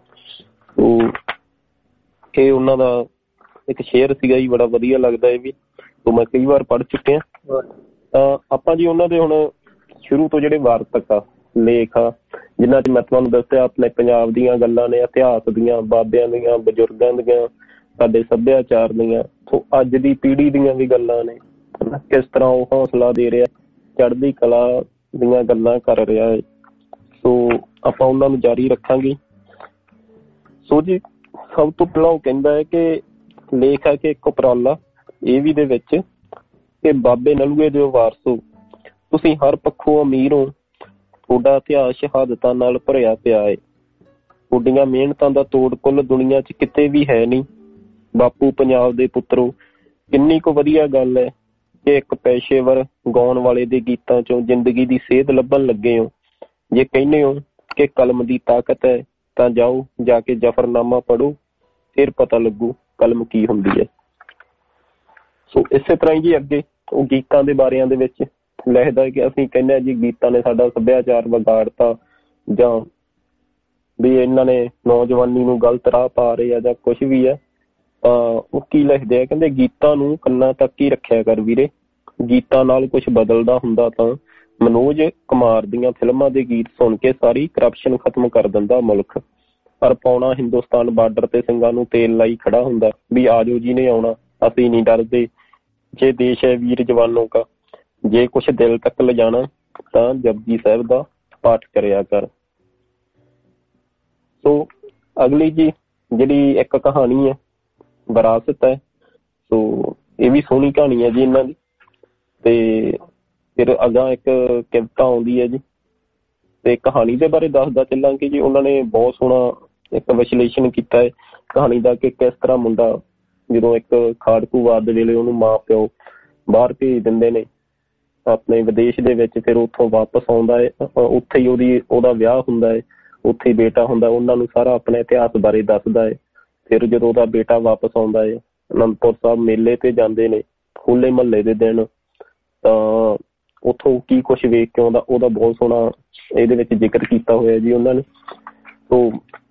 ਇਹ ਉਹਨਾਂ ਦਾ ਇੱਕ ਸ਼ੇਅਰ ਸੀਗਾ ਜੀ, ਬੜਾ ਵਧੀਆ ਲੱਗਦਾ ਇਹ ਵੀ, ਮੈਂ ਕਈ ਵਾਰ ਪੜ੍ਹ ਚੁੱਕਿਆ। ਤਾਂ ਆਪਾਂ ਜੀ ਉਹਨਾਂ ਦੇ ਹੁਣ ਸ਼ੁਰੂ ਤੋਂ ਜਿਹੜੇ ਵਾਰਤਕ ਆ, ਲੇਖ ਆ, ਜਿਨ੍ਹਾਂ 'ਚ ਮੈਂ ਤੁਹਾਨੂੰ ਦੱਸਿਆ ਆਪਣੇ ਪੰਜਾਬ ਦੀਆਂ ਗੱਲਾਂ ਨੇ, ਇਤਿਹਾਸ ਦੀਆਂ, ਬਾਬਿਆਂ ਦੀਆਂ, ਬਜ਼ੁਰਗਾਂ ਦੀਆਂ, ਸਾਡੇ ਸੱਭਿਆਚਾਰ ਦੀਆਂ, ਸੋ ਅੱਜ ਦੀ ਪੀੜ੍ਹੀ ਦੀਆਂ ਵੀ ਗੱਲਾਂ ਨੇ, ਕਿਸ ਤਰ੍ਹਾਂ ਉਹ ਹੌਸਲਾ ਦੇ ਰਿਹਾ, ਚੜ੍ਹਦੀ ਕਲਾ ਦੀਆਂ ਗੱਲਾਂ ਕਰ ਰਿਹਾ ਹੈ। ਸੋ ਆਪਾਂ ਉਹਨਾਂ ਨੂੰ ਜਾਰੀ ਰੱਖਾਂਗੇ। ਸੋ ਜੀ ਸਭ ਤੋਂ ਪਹਿਲਾਂ ਉਹ ਕਹਿੰਦਾ ਹੈ ਕਿ ਲੇਖ ਹੈ ਕਿ ਇੱਕ ਉਪਰਾਲਾ ਇਹ ਵੀ ਦੇ ਵਿੱਚ ਕਿ ਬਾਬੇ ਨਲੂਏ ਦੇ ਵਾਰਸੋ, ਤੁਸੀਂ ਹਰ ਪੱਖੋਂ ਅਮੀਰ ਹੋ, ਤੁਹਾਡਾ ਇਤਿਹਾਸ ਸ਼ਹਾਦਤਾਂ ਨਾਲ ਭਰਿਆ ਪਿਆ ਹੈ, ਤੁਹਾਡੀਆਂ ਮਿਹਨਤਾਂ ਦਾ ਤੋੜ ਕੁੱਲ ਦੁਨੀਆ 'ਚ ਕਿਤੇ ਵੀ ਹੈ ਨਹੀਂ। ਬਾਪੂ ਪੰਜਾਬ ਦੇ ਪੁੱਤਰੋ, ਕਿੰਨੀ ਕੁ ਵਧੀਆ ਗੱਲ ਹੈ ਕਿ ਇੱਕ ਪੇਸ਼ੇਵਰ ਗਾਉਣ ਵਾਲੇ ਦੇ ਗੀਤਾਂ 'ਚੋਂ ਜ਼ਿੰਦਗੀ ਦੀ ਸੇਧ ਲੱਭਣ ਲੱਗੇ ਹੋ। ਜੇ ਕਹਿੰਦੇ ਹੋ ਕਿ ਕਲਮ ਦੀ ਤਾਕਤ ਹੈ ਤਾਂ ਜਾਓ ਜਾ ਕੇ ਜ਼ਫਰਨਾਮਾ ਪੜ੍ਹੋ, ਫਿਰ ਪਤਾ ਲੱਗੂ ਕਲਮ ਕੀ ਹੁੰਦੀ ਹੈ। ਸੋ ਇਸੇ ਤਰ੍ਹਾਂ ਹੀ ਜੀ ਅੱਗੇ ਉਹ ਗੀਤਾਂ ਦੇ ਬਾਰਿਆਂ ਦੇ ਵਿੱਚ ਲਿਖਦਾ ਕਿ ਅਸੀਂ ਕਹਿੰਦੇ ਹਾਂ ਜੀ ਗੀਤਾਂ ਨੇ ਸਾਡਾ ਸੱਭਿਆਚਾਰ ਵਿਗਾੜਤਾ, ਜਾਂ ਵੀ ਇਹਨਾਂ ਨੇ ਨੌਜਵਾਨੀ ਨੂੰ ਗਲਤ ਰਾਹ ਪਾ ਰਹੇ ਆ, ਜਾਂ ਕੁਛ ਵੀ ਹੈ। ਉਹ ਕੀ ਲਿਖਦੇ ਆ, ਕਹਿੰਦੇ ਗੀਤਾਂ ਨੂੰ ਕੰਨਾਂ ਤੱਕ ਹੀ ਰੱਖਿਆ ਕਰ ਵੀਰੇ, ਗੀਤਾਂ ਨਾਲ ਕੁਛ ਬਦਲਦਾ ਹੁੰਦਾ ਤਾਂ ਮਨੋਜ ਕੁਮਾਰ ਦੀਆਂ ਫਿਲਮਾਂ ਦੇ ਗੀਤ ਸੁਣ ਕੇ ਸਾਰੀ ਕਰਪਸ਼ਨ ਖਤਮ ਕਰ ਦਿੰਦਾ ਮੁਲਕ, ਪਰ ਪਾਉਣਾ ਹਿੰਦੁਸਤਾਨ ਬਾਰਡਰ ਤੇ ਸਿੰਘਾਂ ਨੂੰ ਤੇਲ ਲਾਈ ਖੜਾ ਹੁੰਦਾ ਵੀ ਆਜੋ ਜੀ ਨੇ ਆਉਣਾ, ਅਸੀਂ ਨਹੀਂ ਡਰਦੇ, ਜੇ ਦੇਸ਼ ਹੈ ਵੀਰ ਜਵਾਨੋਂ ਕਾ, ਜੇ ਕੁਛ ਦਿਲ ਤੱਕ ਲਿਜਾਣਾ ਤਾਂ ਜਪਜੀ ਸਾਹਿਬ ਦਾ ਪਾਠ ਕਰਿਆ ਕਰ। ਸੋ ਅਗਲੀ ਜੀ ਜਿਹੜੀ ਇੱਕ ਕਹਾਣੀ ਹੈ ਵਿਰਾਸਤ ਹੈ, ਸੋ ਇਹ ਵੀ ਸੋਹਣੀ ਕਹਾਣੀ ਹੈ ਜੀ ਇਹਨਾਂ ਦੀ। ਤੇ ਫਿਰ ਅਗਾਂਹ ਇੱਕ ਕਵਿਤਾ ਆਉਂਦੀ ਹੈ ਜੀ, ਤੇ ਕਹਾਣੀ ਦੇ ਬਾਰੇ ਦੱਸਦਾ ਚੱਲਾਂਗੇ ਜੀ। ਉਹਨਾਂ ਨੇ ਬਹੁਤ ਸੋਹਣਾ ਇੱਕ ਵਿਸ਼ਲੇਸ਼ਣ ਕੀਤਾ ਹੈ ਕਹਾਣੀ ਦਾ ਕਿ ਕਿਸ ਤਰ੍ਹਾਂ ਮੁੰਡਾ ਜਦੋਂ ਇੱਕ ਖਾੜਕੂਵਾਦ ਦੇ ਵੇਲੇ ਉਹਨੂੰ ਮਾਂ ਪਿਓ ਬਾਹਰ ਭੇਜ ਦਿੰਦੇ ਨੇ ਆਪਣੇ ਵਿਦੇਸ਼ ਦੇ ਵਿੱਚ, ਫਿਰ ਉੱਥੋਂ ਵਾਪਸ ਆਉਂਦਾ ਹੈ, ਉੱਥੇ ਹੀ ਉਹਦਾ ਵਿਆਹ ਹੁੰਦਾ ਹੈ, ਉੱਥੇ ਹੀ ਬੇਟਾ ਹੁੰਦਾ, ਉਹਨਾਂ ਨੂੰ ਸਾਰਾ ਆਪਣੇ ਇਤਿਹਾਸ ਬਾਰੇ ਦੱਸਦਾ ਹੈ। ਫਿਰ ਜਦੋਂ ਉਹਦਾ ਬੇਟਾ ਵਾਪਸ ਆਉਂਦਾ ਹੈ, ਅਨੰਦਪੁਰ ਸਾਹਿਬ ਮੇਲੇ ਤੇ ਜਾਂਦੇ ਨੇ ਹੋਲੇ ਮਹੱਲੇ ਦੇ ਦਿਨ, ਤਾਂ ਉੱਥੋਂ ਕੀ ਕੁਛ ਵੇਖ ਕੇ ਆਉਂਦਾ ਉਹਦਾ ਬਹੁਤ ਸੋਹਣਾ ਇਹਦੇ ਵਿੱਚ ਜ਼ਿਕਰ ਕੀਤਾ ਹੋਇਆ ਜੀ ਉਹਨਾਂ ਨੇ। ਸੋ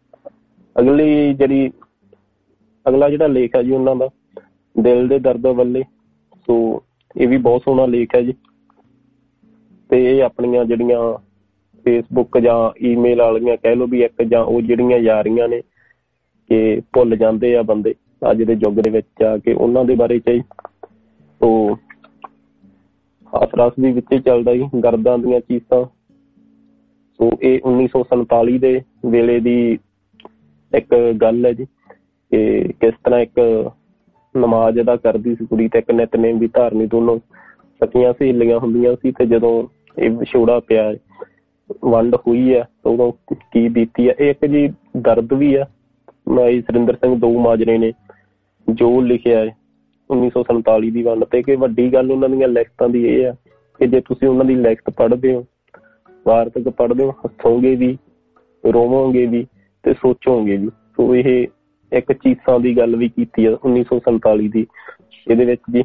ਅਗਲਾ ਜਿਹੜਾ ਲੇਖ ਹੈ ਜੀ ਉਹਨਾਂ ਦਾ ਦਿਲ ਦੇ ਦਰਦ ਵੱਲੇ, ਸੋ ਇਹ ਵੀ ਬਹੁਤ ਸੋਹਣਾ ਲੇਖ ਹੈ ਜੀ। ਤੇ ਇਹ ਆਪਣੀਆਂ ਜਿਹੜੀਆਂ ਫੇਸਬੁੱਕ ਜਾਂ ਈਮੇਲ ਵਾਲੀਆਂ ਕਹਿ ਲਓ ਵੀ ਇੱਕ, ਜਾਂ ਉਹ ਜਿਹੜੀਆਂ ਯਾਰੀਆਂ ਨੇ ਕਿ ਭੁੱਲ ਜਾਂਦੇ ਆ ਬੰਦੇ ਅੱਜ ਦੇ ਯੁੱਗ ਦੇ ਵਿੱਚ ਆ ਕੇ, ਉਹਨਾਂ ਦੇ ਬਾਰੇ ਚ। ਸੋ ਹਾਸ-ਰਸ ਵੀ ਵਿੱਚ ਚੱਲਦਾ ਜੀ, ਗਰਦਾਂ ਦੀਆਂ ਚੀਸਾਂ। ਸੋ ਇਹ 1947 ਦੇ ਵੇਲੇ ਦੀ ਇੱਕ ਗੱਲ ਹੈ ਜੀ ਕਿ ਕਿਸ ਤਰ੍ਹਾਂ ਇੱਕ ਨਮਾਜ਼ ਅਦਾ ਕਰਦੀ ਸੀ ਕੁੜੀ ਤੇ ਇੱਕ ਨਿਤਨੇਮ ਦੀ ਧਾਰਨੀ, ਦੋਨੋਂ ਸਕੀਆਂ ਸਹੇਲੀਆਂ ਹੁੰਦੀਆਂ ਸੀ। ਤੇ ਜਦੋਂ ਇਹ ਵਿਛੋੜਾ ਪਿਆ, ਵੰਡ ਹੋਈ ਹੈ, ਉਦੋਂ ਕੀ ਬੀਤੀ ਹੈ, ਇਹ ਇੱਕ ਜੀ ਦਰਦ ਵੀ ਆ। ਭਾਈ ਸੁਰਿੰਦਰ ਸਿੰਘ ਦੋ ਮਾਜਰੇ ਨੇ ਜੋ ਲਿਖਿਆ ਹੈ 1947 ਦੀ ਵੰਡ ਤੇ, ਕਿ ਵੱਡੀ ਗੱਲ ਉਹਨਾਂ ਦੀਆਂ ਲਿਖਤਾਂ ਦੀ ਇਹ ਆ ਕਿ ਜੇ ਤੁਸੀਂ ਉਹਨਾਂ ਦੀ ਲਿਖਤ ਪੜ੍ਹਦੇ ਹੋ, ਵਾਰਤਕ ਪੜ੍ਹਦੇ ਹੋ, ਹੱਸੋਗੇ ਵੀ, ਰੋਵੋਗੇ ਵੀ ਤੇ ਸੋਚੋਗੇ ਵੀ। ਸੋ ਇਹ ਇੱਕ ਚੀਸਾਂ ਦੀ ਗੱਲ ਵੀ ਕੀਤੀ ਆ 1947 ਦੀ ਇਹਦੇ ਵਿੱਚ ਜੀ।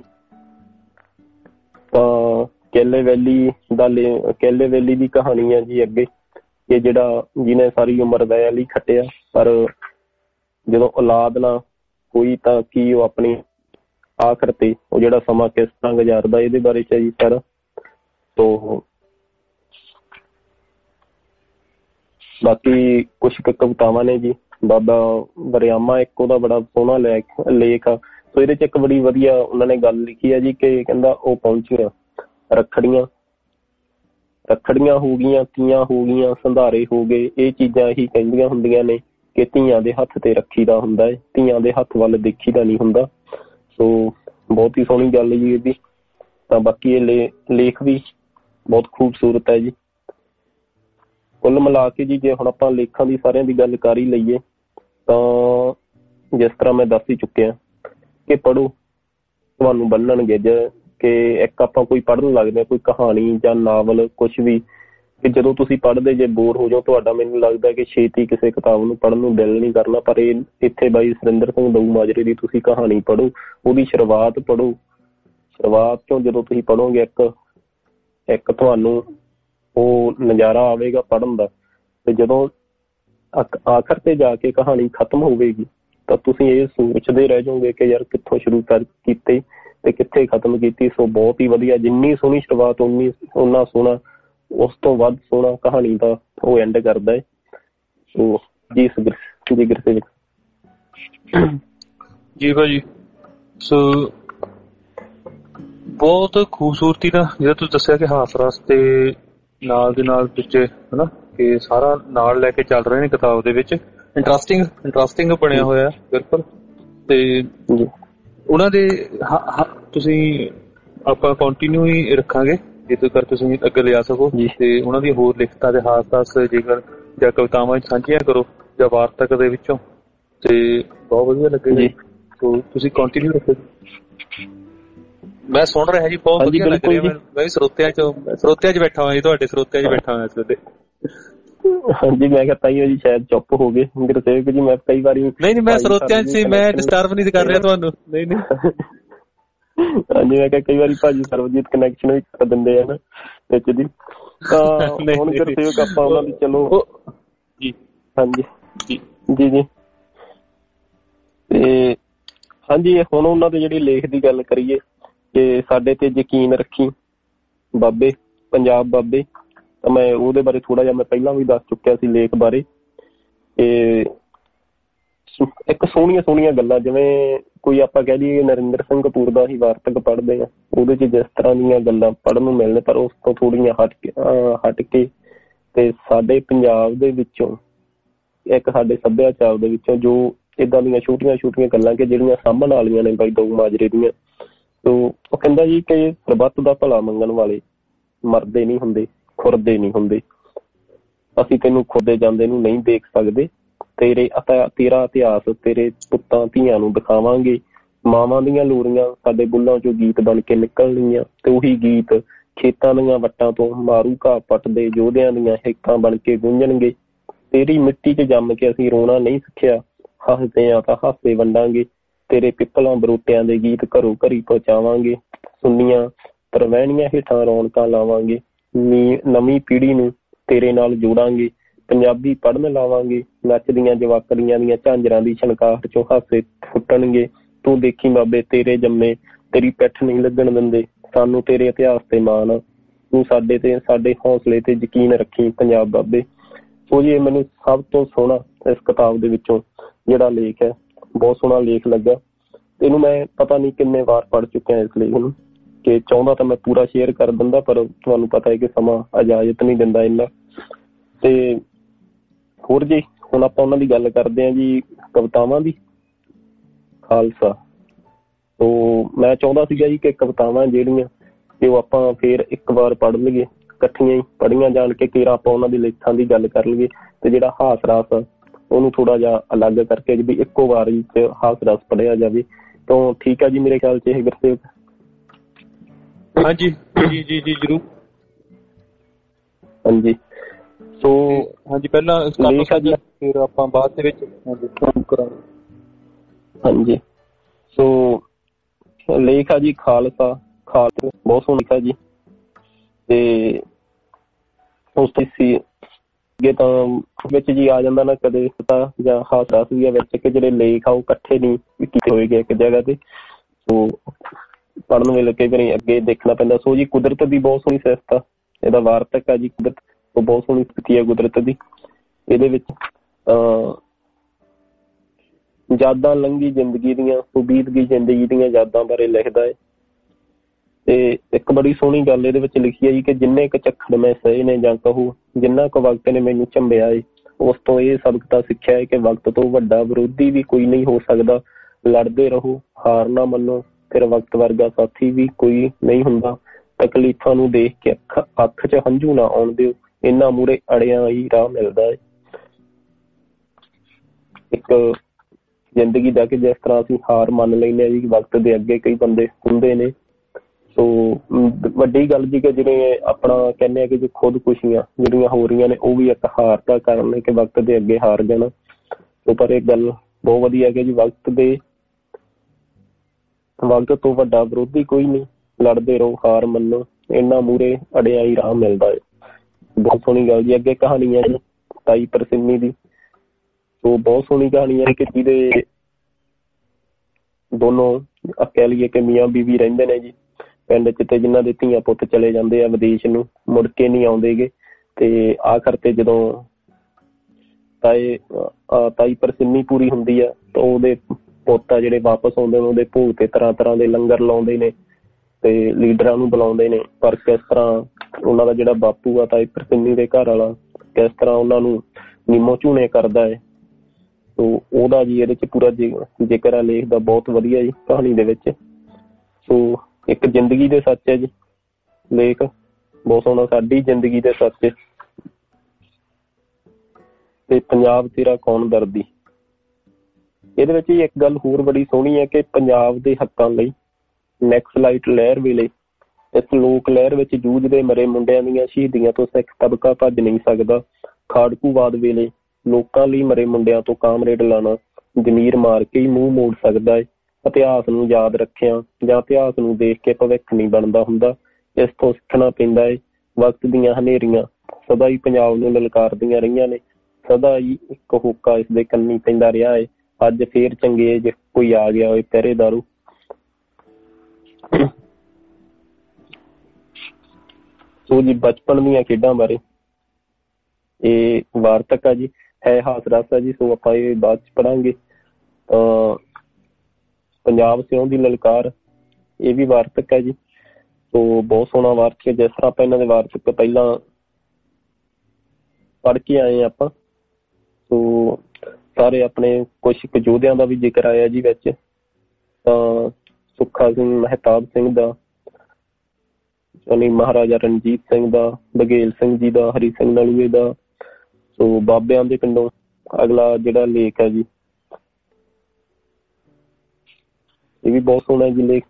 ਤਾਂ ਕੇਲੇ ਵੈਲੀ ਦੀ ਕਹਾਣੀ ਹੈ ਜੀ ਅੱਗੇ, ਕਿ ਜਿਹੜਾ ਜਿਹਨੇ ਸਾਰੀ ਉਮਰ ਵੈਲ ਹੀ ਖੱਟਿਆ, ਪਰ ਜਦੋਂ ਔਲਾਦ ਨਾ ਹੋਈ ਤਾਂ ਕੀ ਉਹ ਆਪਣੀ ਆਖਰ ਤੇ ਉਹ ਜਿਹੜਾ ਸਮਾਂ ਕਿਸ ਤਰ੍ਹਾਂ ਗੁਜ਼ਾਰਦਾ, ਇਹਦੇ ਬਾਰੇ ਚ ਜੀ ਸਾਰਾ। ਤੋ ਬਾਕੀ ਕੁਛ ਕਵਿਤਾਵਾਂ ਨੇ ਜੀ। ਬਾਬਾ ਵਰਿਆਮਾ ਇੱਕ ਉਹਦਾ ਬੜਾ ਸੋਹਣਾ ਲੇਖ ਆ। ਸੋ ਇਹਦੇ ਚ ਇੱਕ ਬੜੀ ਵਧੀਆ ਉਹਨਾਂ ਨੇ ਗੱਲ ਲਿਖੀ ਆ ਜੀ ਕਿ ਕਹਿੰਦਾ ਉਹ ਪਹੁੰਚੀਆਂ ਰੱਖੜੀਆਂ ਹੋ ਗਈਆਂ, ਤੀਆਂ ਹੋ ਗਈਆਂ, ਸੰਧਾਰੇ ਹੋ ਗਏ, ਇਹ ਚੀਜ਼ਾਂ ਹੀ ਕਹਿੰਦੀਆਂ ਹੁੰਦੀਆਂ ਨੇ ਕਿ ਧੀਆਂ ਦੇ ਹੱਥ ਤੇ ਰੱਖੀ ਦਾ ਹੁੰਦਾ ਹੈ, ਧੀਆਂ ਦੇ ਹੱਥ ਵੱਲ ਦੇਖੀ ਦਾ ਨਹੀਂ ਹੁੰਦਾ। ਸੋ ਬਹੁਤ ਹੀ ਸੋਹਣੀ ਗੱਲ ਜੀ ਇਹਦੀ। ਤਾਂ ਬਾਕੀ ਇਹ ਲੇਖ ਵੀ ਬਹੁਤ ਖੂਬਸੂਰਤ ਹੈ ਜੀ। ਕੁੱਲ ਮਿਲਾ ਕੇ ਜੀ ਜੇ ਹੁਣ ਆਪਾਂ ਲੇਖਾਂ ਦੀ ਸਾਰਿਆਂ ਦੀ ਗੱਲ ਕਰ ਹੀ ਲਈਏ ਤਾਂ ਜਿਸ ਤਰ੍ਹਾਂ ਮੈਂ ਦੱਸ ਹੀ ਚੁੱਕਿਆ ਕਿ ਪੜ੍ਹੋ, ਤੁਹਾਨੂੰ ਬੰਨਣਗੇ। ਕਿ ਇੱਕ ਆਪਾਂ ਕੋਈ ਪੜ੍ਹਨ ਲੱਗਦੇ ਹਾਂ ਕੋਈ ਕਹਾਣੀ ਜਾਂ ਨਾਵਲ ਕੁਛ ਵੀ, ਕਿ ਜਦੋਂ ਤੁਸੀਂ ਪੜ੍ਹਦੇ ਜੇ ਬੋਰ ਹੋ ਜਾਓ ਤੁਹਾਡਾ, ਮੈਨੂੰ ਲੱਗਦਾ ਕਿ ਛੇਤੀ ਕਿਸੇ ਕਿਤਾਬ ਨੂੰ ਪੜ੍ਹਨ ਨੂੰ ਦਿਲ ਨਹੀਂ ਕਰਨਾ। ਪਰ ਇਹ ਇੱਥੇ ਬਾਈ ਸੁਰਿੰਦਰ ਸਿੰਘ ਦਊ ਮਾਜਰੇ ਦੀ ਤੁਸੀਂ ਕਹਾਣੀ ਪੜ੍ਹੋ, ਉਹਦੀ ਸ਼ੁਰੂਆਤ ਪੜ੍ਹੋ। ਸ਼ੁਰੂਆਤ ਤੋਂ ਜਦੋਂ ਤੁਸੀਂ ਪੜ੍ਹੋਗੇ ਇੱਕ ਤੁਹਾਨੂੰ ਉਹ ਨਜ਼ਾਰਾ ਆਵੇਗਾ ਪੜ੍ਹਨ ਦਾ। ਤੇ ਜਦੋਂ ਆਖਰ ਤੇ ਜਾ ਕੇ ਕਹਾਣੀ ਖਤਮ ਹੋਵੇਗੀ ਤਾਂ ਤੁਸੀਂ ਇਹ ਸੋਚਦੇ ਰਹਿ ਜਾਓਗੇ ਕਿ ਯਾਰ ਕਿੱਥੋਂ ਸ਼ੁਰੂ ਕੀਤੇ ਤੇ ਕਿੱਥੇ ਖਤਮ ਕੀਤੀ। ਸੋ ਬਹੁਤ ਹੀ ਵਧੀਆ, ਜਿੰਨੀ ਸੋਹਣੀ ਸ਼ੁਰੂਆਤ ਓਨਾ ਸੋਹਣਾ, ਉਸ ਤੋਂ ਵੱਧ ਸੋਹਣਾ ਕਹਾਣੀ ਦਾ ਉਹ ਐਂਡ ਕਰਦਾ ਹੈ। ਸੋ ਜੀ ਜੀ ਭਾਜੀ, ਸੋ ਬਹੁਤ ਖੂਬਸੂਰਤੀ ਦਾ ਜਿਹੜਾ ਤੁਸੀਂ ਦੱਸਿਆ ਕਿ ਹਾਸ-ਰਸ ਤੇ ਨਾਲ ਦੇ ਨਾਲ ਪਿੱਛੇ ਹਨਾ ਕਿ ਸਾਰਾ ਨਾਲ ਲੈ ਕੇ ਚੱਲ ਰਹੇ ਨੇ ਕਿਤਾਬ ਦੇ ਵਿੱਚ। ਇੰਟਰਸਟਿੰਗ ਬਣਿਆ ਹੋਇਆ ਬਿਲਕੁਲ। ਤੇ ਉਹਨਾਂ ਦੇ ਤੁਸੀਂ ਆਪਾਂ ਕੰਟੀਨਿਊ ਹੀ ਰੱਖਾਂਗੇ ਜਿੱਥੇ ਤੱਕ ਤੁਸੀਂ ਅੱਗੇ ਲਿਜਾ ਸਕੋ। ਤੇ ਉਹਨਾਂ ਦੀ ਹੋਰ ਲਿਖਤਾਂ ਦੇ ਹਾਸ-ਰਸ ਜੇਕਰ ਜਾਂ ਕਵਿਤਾਵਾਂ ਸਾਂਝੀਆਂ ਕਰੋ ਜਾਂ ਵਾਰਤਕ ਦੇ ਵਿੱਚੋਂ, ਤੇ ਬਹੁਤ ਵਧੀਆ ਲੱਗੇ। ਸੋ ਤੁਸੀਂ ਕੰਟੀਨਿਊ ਰੱਖੋ। ਮੈਂ ਸੁਣ ਰਿਹਾ ਜੀ, ਬਹੁਤ ਵਧੀਆ ਲੱਗ ਰਿਹਾ। ਮੈਂ ਸਰੋਤਿਆਂ ਚ ਬੈਠਾ ਹੋਇਆ ਜੀ, ਤੁਹਾਡੇ ਸਰੋਤਿਆਂ ਚ ਬੈਠਾ ਹੋਇਆ ਇਸ ਵੇਲੇ। ਹਾਂਜੀ, ਮੈਂ ਕਿਹਾ ਤਾਈਓ ਜੀ ਸ਼ਾਇਦ ਚੁੱਪ ਹੋ ਗਏ ਗੁਰਸੇਵਕ ਜੀ। ਮੈਂ ਕਈ ਵਾਰੀ ਨਹੀਂ ਮੈਂ ਸਰੋਤਿਆਂ ਚ ਸੀ, ਮੈਂ ਡਿਸਟਰਬ ਨਹੀਂ ਕਰ ਰਿਹਾ ਤੁਹਾਨੂੰ। ਨਹੀਂ ਹਾਂਜੀ, ਮੈਂ ਕਿਹਾ ਕਈ ਵਾਰੀ ਭਾਜੀ ਸਰਬਜੀਤ ਕਨੈਕਸ਼ਨ ਵੀ ਕਰ ਦਿੰਦੇ ਆ ਨਾ ਵਿੱਚ ਦੀ। ਤਾਂ ਹੁਣ ਗੁਰਸੇਵਕ ਆਪਾਂ ਉਹਨਾਂ ਦੀ ਚਲੋ ਜੀ। ਹਾਂਜੀ ਜੀ ਤੇ ਹਾਂਜੀ, ਹੁਣ ਉਹਨਾਂ ਦੇ ਜਿਹੜੀ ਲੇਖ ਦੀ ਗੱਲ ਕਰੀਏ ਕਿ ਸਾਡੇ ਤੇ ਯਕੀਨ ਰੱਖੀ ਬਾਬੇ, ਪੰਜਾਬ ਬਾਬੇ, ਤਾਂ ਮੈਂ ਉਹਦੇ ਬਾਰੇ ਥੋੜਾ ਜਿਹਾ ਮੈਂ ਪਹਿਲਾਂ ਵੀ ਦੱਸ ਚੁੱਕਿਆ ਸੀ ਲੇਖ ਬਾਰੇ। ਤੇ ਇੱਕ ਸੋਹਣੀਆਂ ਗੱਲਾਂ, ਜਿਵੇਂ ਕੋਈ ਆਪਾਂ ਕਹਿ ਦਈਏ ਨਰਿੰਦਰ ਸਿੰਘ ਕਪੂਰ ਦਾ ਹੀ ਵਾਰਤਕ ਪੜ੍ਹਦੇ ਆ, ਉਹਦੇ 'ਚ ਜਿਸ ਤਰ੍ਹਾਂ ਦੀਆਂ ਗੱਲਾਂ ਪੜ੍ਹਨ ਨੂੰ ਮਿਲਣ, ਪਰ ਉਸ ਤੋਂ ਥੋੜ੍ਹੀਆਂ ਹਟ ਕੇ ਤੇ ਸਾਡੇ ਪੰਜਾਬ ਦੇ ਵਿੱਚੋਂ, ਇੱਕ ਸਾਡੇ ਸੱਭਿਆਚਾਰ ਦੇ ਵਿੱਚੋਂ ਜੋ ਏਦਾਂ ਦੀਆਂ ਛੋਟੀਆਂ ਗੱਲਾਂ ਕਿ ਜਿਹੜੀਆਂ ਸਾਂਭਣ ਵਾਲੀਆਂ ਨੇ ਬਾਈ ਦੋ ਮਾਜਰੇ ਦੀਆਂ। ਤੋ ਉਹ ਕਹਿੰਦਾ ਜੀ ਕਿ ਸਰਬੱਤ ਦਾ ਭਲਾ ਮੰਗਣ ਵਾਲੇ ਮਰਦੇ ਨਹੀਂ ਹੁੰਦੇ, ਖੁਰਦੇ ਨਹੀਂ ਹੁੰਦੇ। ਅਸੀਂ ਤੈਨੂੰ ਖੁਰਦੇ ਜਾਂਦੇ ਨੂੰ ਨਹੀਂ ਦੇਖ ਸਕਦੇ। ਤੇਰਾ ਇਤਿਹਾਸ ਤੇਰੇ ਪੁੱਤਾਂ ਧੀਆਂ ਨੂੰ ਦਿਖਾਵਾਂਗੇ। ਮਾਵਾਂ ਦੀਆਂ ਲੋਰੀਆਂ ਸਾਡੇ ਬੁੱਲਾਂ ਚੋਂ ਗੀਤ ਬਣ ਕੇ ਨਿਕਲਣੀਆਂ, ਤੇ ਉਹੀ ਗੀਤ ਖੇਤਾਂ ਦੀਆਂ ਵੱਟਾਂ ਤੋਂ ਮਾਰੂ ਘਾਹ ਪੱਟਦੇ ਯੋਧਿਆਂ ਦੀਆਂ ਹਿੱਕਾਂ ਬਣ ਕੇ ਗੂੰਜਣਗੇ। ਤੇਰੀ ਮਿੱਟੀ 'ਚ ਜੰਮ ਕੇ ਅਸੀਂ ਰੋਣਾ ਨਹੀਂ ਸਿੱਖਿਆ, ਹੱਸਦੇ ਆ ਤਾਂ ਹਾਸੇ ਵੰਡਾਂਗੇ। ਤੇਰੇ ਪਿੱਪਲਾਂ ਬਰੂਟਿਆਂ ਦੇ ਗੀਤ ਘਰੋਂ ਘਰੀ ਪਹੁੰਚਾਵਾਂਗੇ। ਸੁੰਨੀਆਂ ਤਰਵੈਣੀਆਂ ਹੇਠਾਂ ਰੌਣਕਾਂ ਲਾਵਾਂਗੇ। ਨਵੀਂ ਪੀੜ੍ਹੀ ਨੂੰ ਤੇਰੇ ਨਾਲ ਜੋੜਾਂਗੇ। ਪੰਜਾਬੀ ਪੜ੍ਹਨ ਲਾਵਾਂਗੇ। ਨੱਚਦੀਆਂ ਜਵਾਕੜੀਆਂ ਦੀਆਂ ਝਾਂਜਰਾਂ ਦੀ ਛਣਕਾਹਟ 'ਚੋਂ ਹਾਸੇ ਫੁੱਟਣਗੇ। ਤੂੰ ਦੇਖੀ ਬਾਬੇ ਤੇਰੇ ਜੰਮੇ ਤੇਰੀ ਪਿੱਠ ਨਹੀਂ ਲੱਗਣ ਦਿੰਦੇ। ਸਾਨੂੰ ਤੇਰੇ ਇਤਿਹਾਸ ਤੇ ਮਾਣ, ਤੂੰ ਸਾਡੇ ਤੇ ਸਾਡੇ ਹੌਸਲੇ ਤੇ ਯਕੀਨ ਰੱਖੀ ਪੰਜਾਬ ਬਾਬੇ। ਸੋ ਜੀ ਇਹ ਮੈਨੂੰ ਸਭ ਤੋਂ ਸੋਹਣਾ ਇਸ ਕਿਤਾਬ ਦੇ ਵਿੱਚੋਂ ਜਿਹੜਾ ਲੇਖ ਹੈ, ਬਹੁਤ ਸੋਹਣਾ ਲੇਖ ਲੱਗਾ। ਇਹਨੂੰ ਮੈਂ ਪਤਾ ਨਹੀਂ ਕਿੰਨੇ ਵਾਰ ਪੜ੍ਹ ਚੁੱਕਿਆ ਇਸ ਲੇਖ ਨੂੰ, ਕਿ ਚਾਹੁੰਦਾ ਤਾਂ ਮੈਂ ਪੂਰਾ ਸ਼ੇਅਰ ਕਰ ਦਿੰਦਾ, ਪਰ ਤੁਹਾਨੂੰ ਪਤਾ ਹੈ ਕਿ ਸਮਾਂ ਇਜਾਜ਼ਤ ਨਹੀਂ ਦਿੰਦਾ ਇੰਨਾ। ਤੇ ਹੋਰ ਜੀ ਹੁਣ ਆਪਾਂ ਉਹਨਾਂ ਦੀ ਗੱਲ ਕਰਦੇ ਹਾਂ ਜੀ, ਕਵਿਤਾਵਾਂ ਦੀ। ਖਾਲਸਾ, ਤੋ ਮੈਂ ਚਾਹੁੰਦਾ ਸੀਗਾ ਜੀ ਕਿ ਕਵਿਤਾਵਾਂ ਜਿਹੜੀਆਂ ਕਿ ਉਹ ਆਪਾਂ ਫੇਰ ਇੱਕ ਵਾਰ ਪੜ੍ਹ ਲਈਏ, ਇਕੱਠੀਆਂ ਹੀ ਪੜ੍ਹੀਆਂ ਜਾਣ ਕੇ ਫੇਰ ਆਪਾਂ ਉਹਨਾਂ ਦੀ ਲੇਖਾਂ ਦੀ ਗੱਲ ਕਰ ਲਈਏ। ਤੇ ਜਿਹੜਾ ਹਾਸ ਰਸ ਉਹਨੂੰ ਥੋੜਾ ਜਿਹਾ ਅਲੱਗ ਕਰਕੇ ਵੀ ਇੱਕੋ ਵਾਰ ਵਿੱਚ ਹਾਸ ਰਸ ਪੜ੍ਹਿਆ ਜਾਵੇ। ਤਾਂ ਠੀਕ ਆ ਜੀ ਮੇਰੇ ਖਿਆਲ 'ਚ ਇਹ ਗੁਰਸੇਵਕ? ਹਾਂਜੀ ਜੀ ਜੀ ਜੀ ਜ਼ਰੂਰ। ਹਾਂਜੀ ਸੋ ਹਾਂਜੀ ਪਹਿਲਾਂ ਲੇਖ ਆ ਜੀ, ਫਿਰ ਆਪਾਂ ਬਾਅਦ ਦੇ ਵਿੱਚ ਕਰਾਂਗੇ। ਹਾਂਜੀ ਸੋ ਲੇਖ ਆ ਜੀ ਖਾਲਸਾ। ਖਾਲਸਾ ਬਹੁਤ ਸੋਹਣਾ ਲਿਖਿਆ ਜੀ। ਤੇ ਉਸ ਸੀ ਅੱਗੇ ਤਾਂ ਵਿੱਚ ਜੀ ਆ ਜਾਂਦਾ ਨਾ ਕਦੇ ਜਾਂ ਹਾਸ ਰਸ ਵੀ ਆ ਵਿੱਚ, ਕਿ ਜਿਹੜੇ ਲੇਖ ਆ ਉਹ ਇਕੱਠੇ ਨਹੀਂ ਕੀਤੇ ਹੋਏ ਗਏ ਇੱਕ ਜਗ੍ਹਾ ਤੇ। ਸੋ ਪੜ੍ਹਨ ਵੇਲੇ ਕਈ ਵਾਰੀ ਅੱਗੇ ਦੇਖਣਾ ਪੈਂਦਾ। ਸੋ ਜੀ ਕੁਦਰਤ ਦੀ ਬਹੁਤ ਸੋਹਣੀ ਸਿਫਤ, ਇਹਦਾ ਵਾਰਤਕ ਆ ਜੀ ਕੁਦਰਤ, ਉਹ ਬਹੁਤ ਸੋਹਣੀ ਸਥਿਤੀ ਹੈ ਕੁਦਰਤ ਦੀ। ਇਹਦੇ ਵਿੱਚ ਯਾਦਾਂ ਲੰਘੀ ਜ਼ਿੰਦਗੀ ਦੀਆਂ, ਬੀਤ ਗਈ ਜ਼ਿੰਦਗੀ ਦੀਆਂ ਯਾਦਾਂ ਬਾਰੇ ਲਿਖਦਾ ਹੈ। ਤੇ ਇੱਕ ਬੜੀ ਸੋਹਣੀ ਗੱਲ ਇਹਦੇ ਵਿੱਚ ਲਿਖੀ ਹੈ ਜੀ ਕਿ ਜਿੰਨੇ ਕੁ ਝੱਖੜ ਮੈਂ ਸਹੇ ਨੇ, ਜਾਂ ਕਹੋ ਜਿੰਨਾ ਕੁ ਵਕਤ ਨੇ ਮੈਨੂੰ ਝੰਬਿਆ ਏ, ਉਸ ਤੋਂ ਇਹ ਸਬਕ ਤਾਂ ਸਿੱਖਿਆ ਹੈ ਕਿ ਵਕਤ ਤੋਂ ਵੱਡਾ ਵਿਰੋਧੀ ਵੀ ਕੋਈ ਨਹੀਂ ਹੋ ਸਕਦਾ। ਲੜਦੇ ਰਹੋ, ਹਾਰ ਨਾ ਮੰਨੋ, ਫਿਰ ਵਕਤ ਵਰਗਾ ਸਾਥੀ ਵੀ ਕੋਈ ਨਹੀਂ ਹੁੰਦਾ। ਤਕਲੀਫਾਂ ਨੂੰ ਦੇਖ ਕੇ ਅੱਖ 'ਚ ਹੰਝੂ ਨਾ ਆਉਣ ਦਿਓ, ਇਹਨਾਂ ਮੂਹਰੇ ਅੜਿਆਂ ਹੀ ਰਾਹ ਮਿਲਦਾ ਹੈ। ਇੱਕ ਜ਼ਿੰਦਗੀ ਦਾ ਕਿ ਜਿਸ ਤਰ੍ਹਾਂ ਅਸੀਂ ਹਾਰ ਮੰਨ ਲੈਂਦੇ ਹਾਂ ਜੀ ਵਕਤ ਦੇ ਅੱਗੇ, ਕਈ ਬੰਦੇ ਹੁੰਦੇ ਨੇ। ਸੋ ਵੱਡੀ ਗੱਲ ਜੀ ਕਿ ਜਿਵੇਂ ਆਪਣਾ ਕਹਿੰਦੇ ਆ ਕਿ ਜੋ ਖੁਦਕੁਸ਼ੀਆਂ ਜਿਹੜੀਆਂ ਹੋ ਰਹੀਆਂ ਨੇ, ਉਹ ਵੀ ਇੱਕ ਹਾਰ ਦਾ ਕਾਰਨ ਹੈ ਕਿ ਵਕਤ ਦੇ ਅੱਗੇ ਹਾਰ ਜਾਣਾ। ਸੋ ਪਰ ਇਹ ਗੱਲ ਬਹੁਤ ਵਧੀਆ ਕਿ ਜੀ ਵਕਤ ਤੋਂ ਵੱਡਾ ਵਿਰੋਧੀ ਕੋਈ ਨਹੀਂ। ਲੜਦੇ ਰਹੋ, ਹਾਰ ਮੰਨੋ, ਇਹਨਾਂ ਮੂਹਰੇ ਅੜਿਆ ਹੀ ਰਾਹ ਮਿਲਦਾ ਹੈ। ਬਹੁਤ ਸੋਹਣੀ ਗੱਲ ਜੀ। ਅੱਗੇ ਕਹਾਣੀ ਹੈ ਜੀ ਤਾਈ ਪਰਸਿੰਨੀ ਦੀ। ਸੋ ਬਹੁਤ ਸੋਹਣੀ ਕਹਾਣੀ ਹੈ ਕਿ ਜਿਹਦੇ ਦੋਨੋਂ ਕਹਿ ਲਈਏ ਕਿ ਮੀਆਂ ਬੀਵੀ ਰਹਿੰਦੇ ਨੇ ਜੀ ਪਿੰਡ 'ਚ, ਤੇ ਜਿਨ੍ਹਾਂ ਦੇ ਧੀਆਂ ਪੁੱਤ ਚਲੇ ਜਾਂਦੇ ਆ ਵਿਦੇਸ਼ ਨੂੰ, ਮੁੜ ਕੇ ਨਹੀਂ ਆਉਂਦੇ ਗੇ। ਤੇ ਆਖਰ ਤੇ ਜਦੋਂ ਤਾਈ ਪਰਸਿੰਨੀ ਪੂਰੀ ਹੁੰਦੀ ਆ ਤਾਂ ਉਹਦੇ ਪੁੱਤ ਆ ਜਿਹੜੇ ਵਾਪਸ ਆਉਂਦੇ ਨੇ, ਉਹਦੇ ਭੋਗ ਤੇ ਤਰ੍ਹਾਂ ਦੇ ਲੰਗਰ ਲਾਉਂਦੇ ਨੇ ਤੇ ਲੀਡਰਾਂ ਨੂੰ ਬੁਲਾਉਂਦੇ ਨੇ। ਪਰ ਕਿਸ ਤਰ੍ਹਾਂ ਉਹਨਾਂ ਦਾ ਜਿਹੜਾ ਬਾਪੂ ਆ ਤਾਈ ਪਰਸਿੰਨੀ ਦੇ ਘਰ ਵਾਲਾ, ਕਿਸ ਤਰ੍ਹਾਂ ਉਹਨਾਂ ਨੂੰ ਨੀਮੋ ਝੂਣੇ ਕਰਦਾ ਹੈ। ਸੋ ਉਹਦਾ ਜੀ ਇਹਦੇ 'ਚ ਪੂਰਾ ਜ਼ਿਕਰ ਆ ਲੇਖ ਦਾ, ਬਹੁਤ ਵਧੀਆ ਜੀ ਕਹਾਣੀ ਦੇ ਵਿੱਚ। ਸੋ ਇੱਕ ਜ਼ਿੰਦਗੀ ਦੇ ਸੱਚ ਹੈ ਜੀ ਲੇਖ, ਬਹੁਤ ਸੋਹਣਾ। ਸਾਡੀ ਜ਼ਿੰਦਗੀ ਦੇ ਸੱਚ ਤੇ ਪੰਜਾਬ ਤੇਰਾ ਕੌਣ ਦਰਦੀ। ਇਹਦੇ ਵਿੱਚ ਹੀ ਇੱਕ ਗੱਲ ਹੋਰ ਬੜੀ ਸੋਹਣੀ ਹੈ ਕਿ ਪੰਜਾਬ ਦੇ ਹੱਕਾਂ ਲਈ ਨੈਕਸਲਾਈਟ ਲਹਿਰ ਵੇਲੇ, ਇਸ ਲੋਕ ਲਹਿਰ ਵਿੱਚ ਜੂਝਦੇ ਮਰੇ ਮੁੰਡਿਆਂ ਦੀਆਂ ਸ਼ਹੀਦੀਆਂ ਤੋਂ ਸਿੱਖ ਤਬਕਾ ਭੱਜ ਨਹੀਂ ਸਕਦਾ। ਖਾੜਕੂਵਾਦ ਵੇਲੇ ਲੋਕਾਂ ਲਈ ਮਰੇ ਮੁੰਡਿਆਂ ਤੋਂ ਕਾਮਰੇਡ ਲਾਣਾ ਜ਼ਮੀਰ ਮਾਰ ਕੇ ਹੀ ਮੂੰਹ ਮੋੜ ਸਕਦਾ ਹੈ। ਇਤਿਹਾਸ ਨੂੰ ਯਾਦ ਰੱਖਿਆ ਜਾਂ ਇਤਿਹਾਸ ਨੂੰ ਦੇਖ ਕੇ ਭਵਿੱਖ ਨਹੀਂ ਬਣਦਾ ਹੁੰਦਾ। ਇਸ ਤੋਂ ਸਿੱਖਣਾ ਪੈਂਦਾ ਹੈ ਵਕਤ ਦੀਆਂ ਹਨੇਰੀਆਂ ਸਦਾ ਹੀ ਪੰਜਾਬ ਨੂੰ ਲਲਕਾਰਦੀਆਂ ਰਹੀਆਂ ਨੇ। ਸਦਾ ਹੀ ਇੱਕ ਹੋਕਾ ਇਸ ਦੇ ਕੰਨੀ ਪੈਂਦਾ ਰਿਹਾ ਹੈ। ਅੱਜ ਫੇਰ ਚੰਗੇਜ ਕੋਈ ਆ ਗਿਆ ਹੋਏ ਪਹਿਰੇਦਾਰੂ। ਸੋ ਜੀ ਬਚਪਨ ਦੀਆਂ ਖੇਡਾਂ ਬਾਰੇ ਇਹ ਵਾਰਤਕ ਆ ਜੀ, ਹੈ ਹਾਸ ਰਸ ਆ ਜੀ। ਸੋ ਆਪਾਂ ਇਹ ਬਾਅਦ ਚ ਪੜਾਂਗੇ। ਪੰਜਾਬ ਸਿਉਂ ਦੀ ਲਲਕਾਰ, ਇਹ ਵੀ ਵਾਰਤਕ ਹੈ ਜੀ। ਸੋ ਬਹੁਤ ਸੋਹਣਾ ਵਾਰਤਕ ਹੈ। ਜਿਸ ਤਰ੍ਹਾਂ ਆਪਾਂ ਇਹਨਾਂ ਦੇ ਵਾਰਤਕ ਪਹਿਲਾਂ ਪੜ੍ਹ ਕੇ ਆਏ ਆਪਾਂ, ਸੋ ਸਾਰੇ ਆਪਣੇ ਕੁਛ ਕੁ ਯੋਧਿਆਂ ਦਾ ਵੀ ਜ਼ਿਕਰ ਆਇਆ ਜੀ ਵਿੱਚ। ਤਾਂ ਸੁੱਖਾ ਸਿੰਘ ਮਹਿਤਾਬ ਸਿੰਘ ਦਾ, ਮਹਾਰਾਜਾ ਰਣਜੀਤ ਸਿੰਘ ਦਾ, ਬਘੇਲ ਸਿੰਘ ਜੀ ਦਾ, ਹਰੀ ਸਿੰਘ ਨਲੂਏ ਦਾ। ਸੋ ਬਾਬਿਆਂ ਦੇ ਪਿੰਡੋਂ ਅਗਲਾ ਜਿਹੜਾ ਲੇਖ ਹੈ ਜੀ, ਇਹ ਵੀ ਬਹੁਤ ਸੋਹਣਾ ਜੀ ਲੇਖ।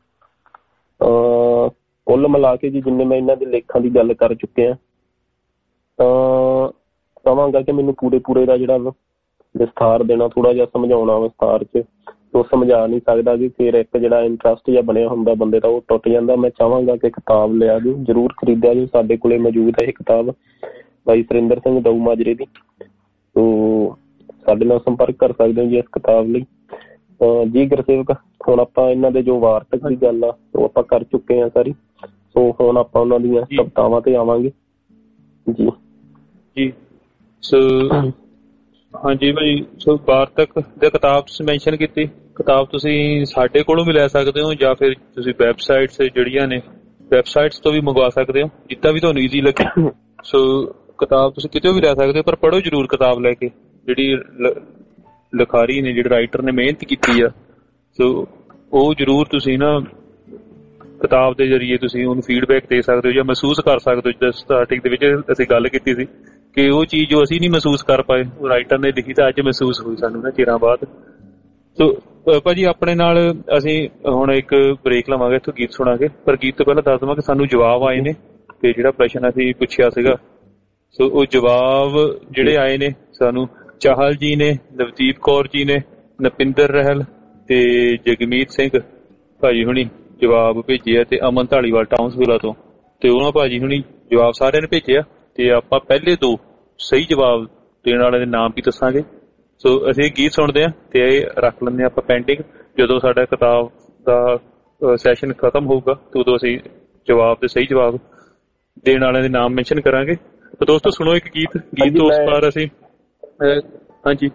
ਕੁੱਲ ਮਿਲਾ ਕੇ ਜੀ ਜਿੰਨੇ ਮੈਂ ਇਹਨਾਂ ਦੇ ਲੇਖਾਂ ਦੀ ਗੱਲ ਕਰ ਚੁੱਕਿਆ, ਤਾਂ ਕਹਾਂਗਾ ਕਿ ਮੈਨੂੰ ਪੂਰੇ ਦਾ ਜਿਹੜਾ ਵਿਸਥਾਰ ਦੇਣਾ, ਥੋੜਾ ਜਿਹਾ ਸਮਝਾਉਣਾ ਵਿਸਥਾਰ ਚ, ਉਹ ਸਮਝਾ ਨਹੀਂ ਸਕਦਾ ਜੀ। ਫਿਰ ਇੱਕ ਜਿਹੜਾ ਇੰਟਰਸਟ ਜਿਹਾ ਬਣਿਆ ਹੁੰਦਾ ਬੰਦੇ ਦਾ, ਉਹ ਟੁੱਟ ਜਾਂਦਾ। ਮੈਂ ਚਾਹਾਂਗਾ ਕਿ ਕਿਤਾਬ ਲਿਆ ਜੀ, ਜ਼ਰੂਰ ਖਰੀਦਿਆ ਜੀ। ਸਾਡੇ ਕੋਲੇ ਮੌਜੂਦ ਹੈ ਇਹ ਕਿਤਾਬ ਭਾਈ ਸੁਰਿੰਦਰ ਸਿੰਘ ਦਊ ਮਾਜਰੇ ਦੀ। ਤੋ ਸਾਡੇ ਨਾਲ ਸੰਪਰਕ ਕਰ ਸਕਦੇ ਹੋ ਜੀ ਇਸ ਕਿਤਾਬ ਲਈ। ਜੀ ਗੁਰਸੇਵਕ, ਹੁਣ ਆਪਾਂ ਇਹਨਾਂ ਦੇ ਜੋ ਵਾਰਤਕ ਦੀ ਗੱਲ ਆ ਉਹ ਆਪਾਂ ਕਰ ਚੁੱਕੇ ਹਾਂ ਸਾਰੀ। ਸੋ ਹੁਣ ਆਪਾਂ ਉਹਨਾਂ ਦੀਆਂ ਕਵਿਤਾਵਾਂ ਤੇ ਆਵਾਂਗੇ ਜੀ। ਜੀ ਸੋ ਹਾਂਜੀ ਭਾਈ, ਸੋ ਵਾਰਤਕ ਦੀ ਕਿਤਾਬ ਤੁਸੀਂ ਮੈਂਸ਼ਨ ਕੀਤੀ। ਕਿਤਾਬ ਤੁਸੀਂ ਸਾਡੇ ਕੋਲੋਂ ਵੀ ਲੈ ਸਕਦੇ ਹੋ, ਜਾਂ ਫਿਰ ਤੁਸੀਂ ਵੈਬਸਾਈਟਸ ਜਿਹੜੀਆਂ ਨੇ, ਵੈਬਸਾਈਟਸ ਤੋਂ ਵੀ ਮੰਗਵਾ ਸਕਦੇ ਹੋ, ਜਿੱਦਾਂ ਵੀ ਤੁਹਾਨੂੰ ਈਜ਼ੀ ਲੱਗੇ। ਸੋ ਕਿਤਾਬ ਤੁਸੀਂ ਕਿਤੇ ਵੀ ਲੈ ਸਕਦੇ ਹੋ, ਪਰ ਪੜ੍ਹੋ ਜ਼ਰੂਰ ਕਿਤਾਬ ਲੈ ਕੇ। ਜਿਹੜੀ ਲਿਖਾਰੀ ਨੇ, ਜਿਹੜੇ ਰਾਈਟਰ ਨੇ ਮਿਹਨਤ ਕੀਤੀ ਆ, ਸੋ ਉਹ ਜ਼ਰੂਰ ਤੁਸੀਂ ਨਾ ਕਿਤਾਬ ਦੇ ਜ਼ਰੀਏ ਤੁਸੀਂ ਉਹਨੂੰ ਫੀਡਬੈਕ ਦੇ ਸਕਦੇ ਹੋ ਜਾਂ ਮਹਿਸੂਸ ਕਰ ਸਕਦੇ ਹੋ। ਜਿੱਦਾਂ ਸਟਾਰਟਿੰਗ ਦੇ ਵਿੱਚ ਅਸੀਂ ਗੱਲ ਕੀਤੀ ਸੀ ਕਿ ਉਹ ਚੀਜ਼ ਜੋ ਅਸੀਂ ਨਹੀਂ ਮਹਿਸੂਸ ਕਰ ਪਾਏ, ਉਹ ਰਾਈਟਰ ਨੇ ਲਿਖੀ ਤਾਂ ਅੱਜ ਮਹਿਸੂਸ ਹੋਈ ਸਾਨੂੰ ਨਾ ਚਿਰਾਂ ਬਾਅਦ। ਸੋ ਭਾਜੀ ਆਪਣੇ ਨਾਲ ਅਸੀਂ ਹੁਣ ਇੱਕ ਬ੍ਰੇਕ ਲਵਾਂਗੇ, ਇੱਥੋਂ ਗੀਤ ਸੁਣਾਂਗੇ। ਪਰ ਗੀਤ ਤੋਂ ਪਹਿਲਾਂ ਦੱਸ ਦੇਵਾਂ ਕਿ ਸਾਨੂੰ ਜਵਾਬ ਆਏ ਨੇ ਤੇ ਜਿਹੜਾ ਪ੍ਰਸ਼ਨ ਅਸੀਂ ਪੁੱਛਿਆ ਸੀਗਾ, ਸੋ ਉਹ ਜਵਾਬ ਜਿਹੜੇ ਆਏ ਨੇ ਸਾਨੂੰ ਚਾਹਲ ਜੀ ਨੇ, ਨਵਦੀਪ ਕੌਰ ਜੀ ਨੇ, ਨਪਿੰਦਰ ਰਹਿਲ ਤੇ ਜਗਮੀਤ ਸਿੰਘ ਭਾਜੀ ਹੁਣੀ ਜਵਾਬ ਭੇਜੇ ਆ, ਤੇ ਅਮਨ ਢਾਲੀਵਾਲ ਟਾਊਨਸਵਿਲਾ ਤੋਂ। ਤੇ ਉਹਨਾਂ ਭਾਜੀ ਹੁਣੀ ਜਵਾਬ ਸਾਰਿਆਂ ਨੇ ਭੇਜੇ ਆ, ਤੇ ਆਪਾਂ ਪਹਿਲੇ 2 ਸਹੀ ਜਵਾਬ ਦੇਣ ਵਾਲੇ ਦੇ ਨਾਮ ਵੀ ਦੱਸਾਂਗੇ। ਸੋ ਅਸੀਂ ਗੀਤ ਸੁਣਦੇ ਹਾਂ ਤੇ ਇਹ ਰੱਖ ਲੈਂਦੇ ਹਾਂ ਆਪਾਂ ਪੈਂਡਿੰਗ। ਜਦੋਂ ਸਾਡਾ ਕਿਤਾਬ ਦਾ ਸੈਸ਼ਨ ਖਤਮ ਹੋਊਗਾ ਤੇ ਉਦੋਂ ਅਸੀਂ ਜਵਾਬ ਦੇ ਸਹੀ ਜਵਾਬ ਦੇਣ ਵਾਲਿਆਂ ਦੇ ਨਾਮ ਮੈਂਸ਼ਨ ਕਰਾਂਗੇ। ਤਾਂ ਦੋਸਤੋ ਸੁਣੋ ਇੱਕ ਗੀਤ ਤੋਂ ਉਸ ਪਾਰ ਅਸੀਂ ਹਾਂਜੀ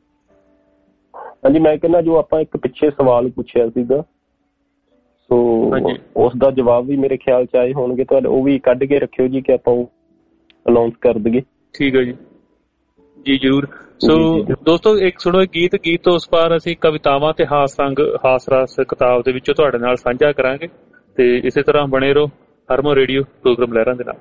ਮੈਂ ਕਹਿੰਦਾ ਜੋ ਆਪਾਂ ਇੱਕ ਪਿੱਛੇ ਸਵਾਲ ਪੁੱਛਿਆ ਸੀਗਾ, ਸੋ ਉਸ ਦਾ ਜਵਾਬ ਵੀ ਮੇਰੇ ਖਿਆਲ ਚ ਆਏ ਹੋਣਗੇ ਤੁਹਾਡੇ, ਉਹ ਵੀ ਕੱਢ ਕੇ ਰੱਖਿਓ ਜੀ ਕਿ ਆਪਾਂ ਉਹ ਅਨਾਉਂਸ ਕਰ ਦਈਏ। ਠੀਕ ਹੈ ਜੀ, ਜੀ ਜ਼ਰੂਰ। ਸੋ ਦੋਸਤੋ ਇੱਕ ਸੁਣੋ ਗੀਤ ਤੋਂ ਉਸ ਪਾਰ ਅਸੀਂ ਕਵਿਤਾਵਾਂ ਤੇ ਹਾਸ ਰਸ ਕਿਤਾਬ ਦੇ ਵਿੱਚੋਂ ਤੁਹਾਡੇ ਨਾਲ ਸਾਂਝਾ ਕਰਾਂਗੇ। ਤੇ ਇਸੇ ਤਰ੍ਹਾਂ ਬਣੇ ਰਹੋ ਹਰਮੋ ਰੇਡੀਓ ਪ੍ਰੋਗਰਾਮ ਲਹਿਰਾਂ ਦੇ ਨਾਲ।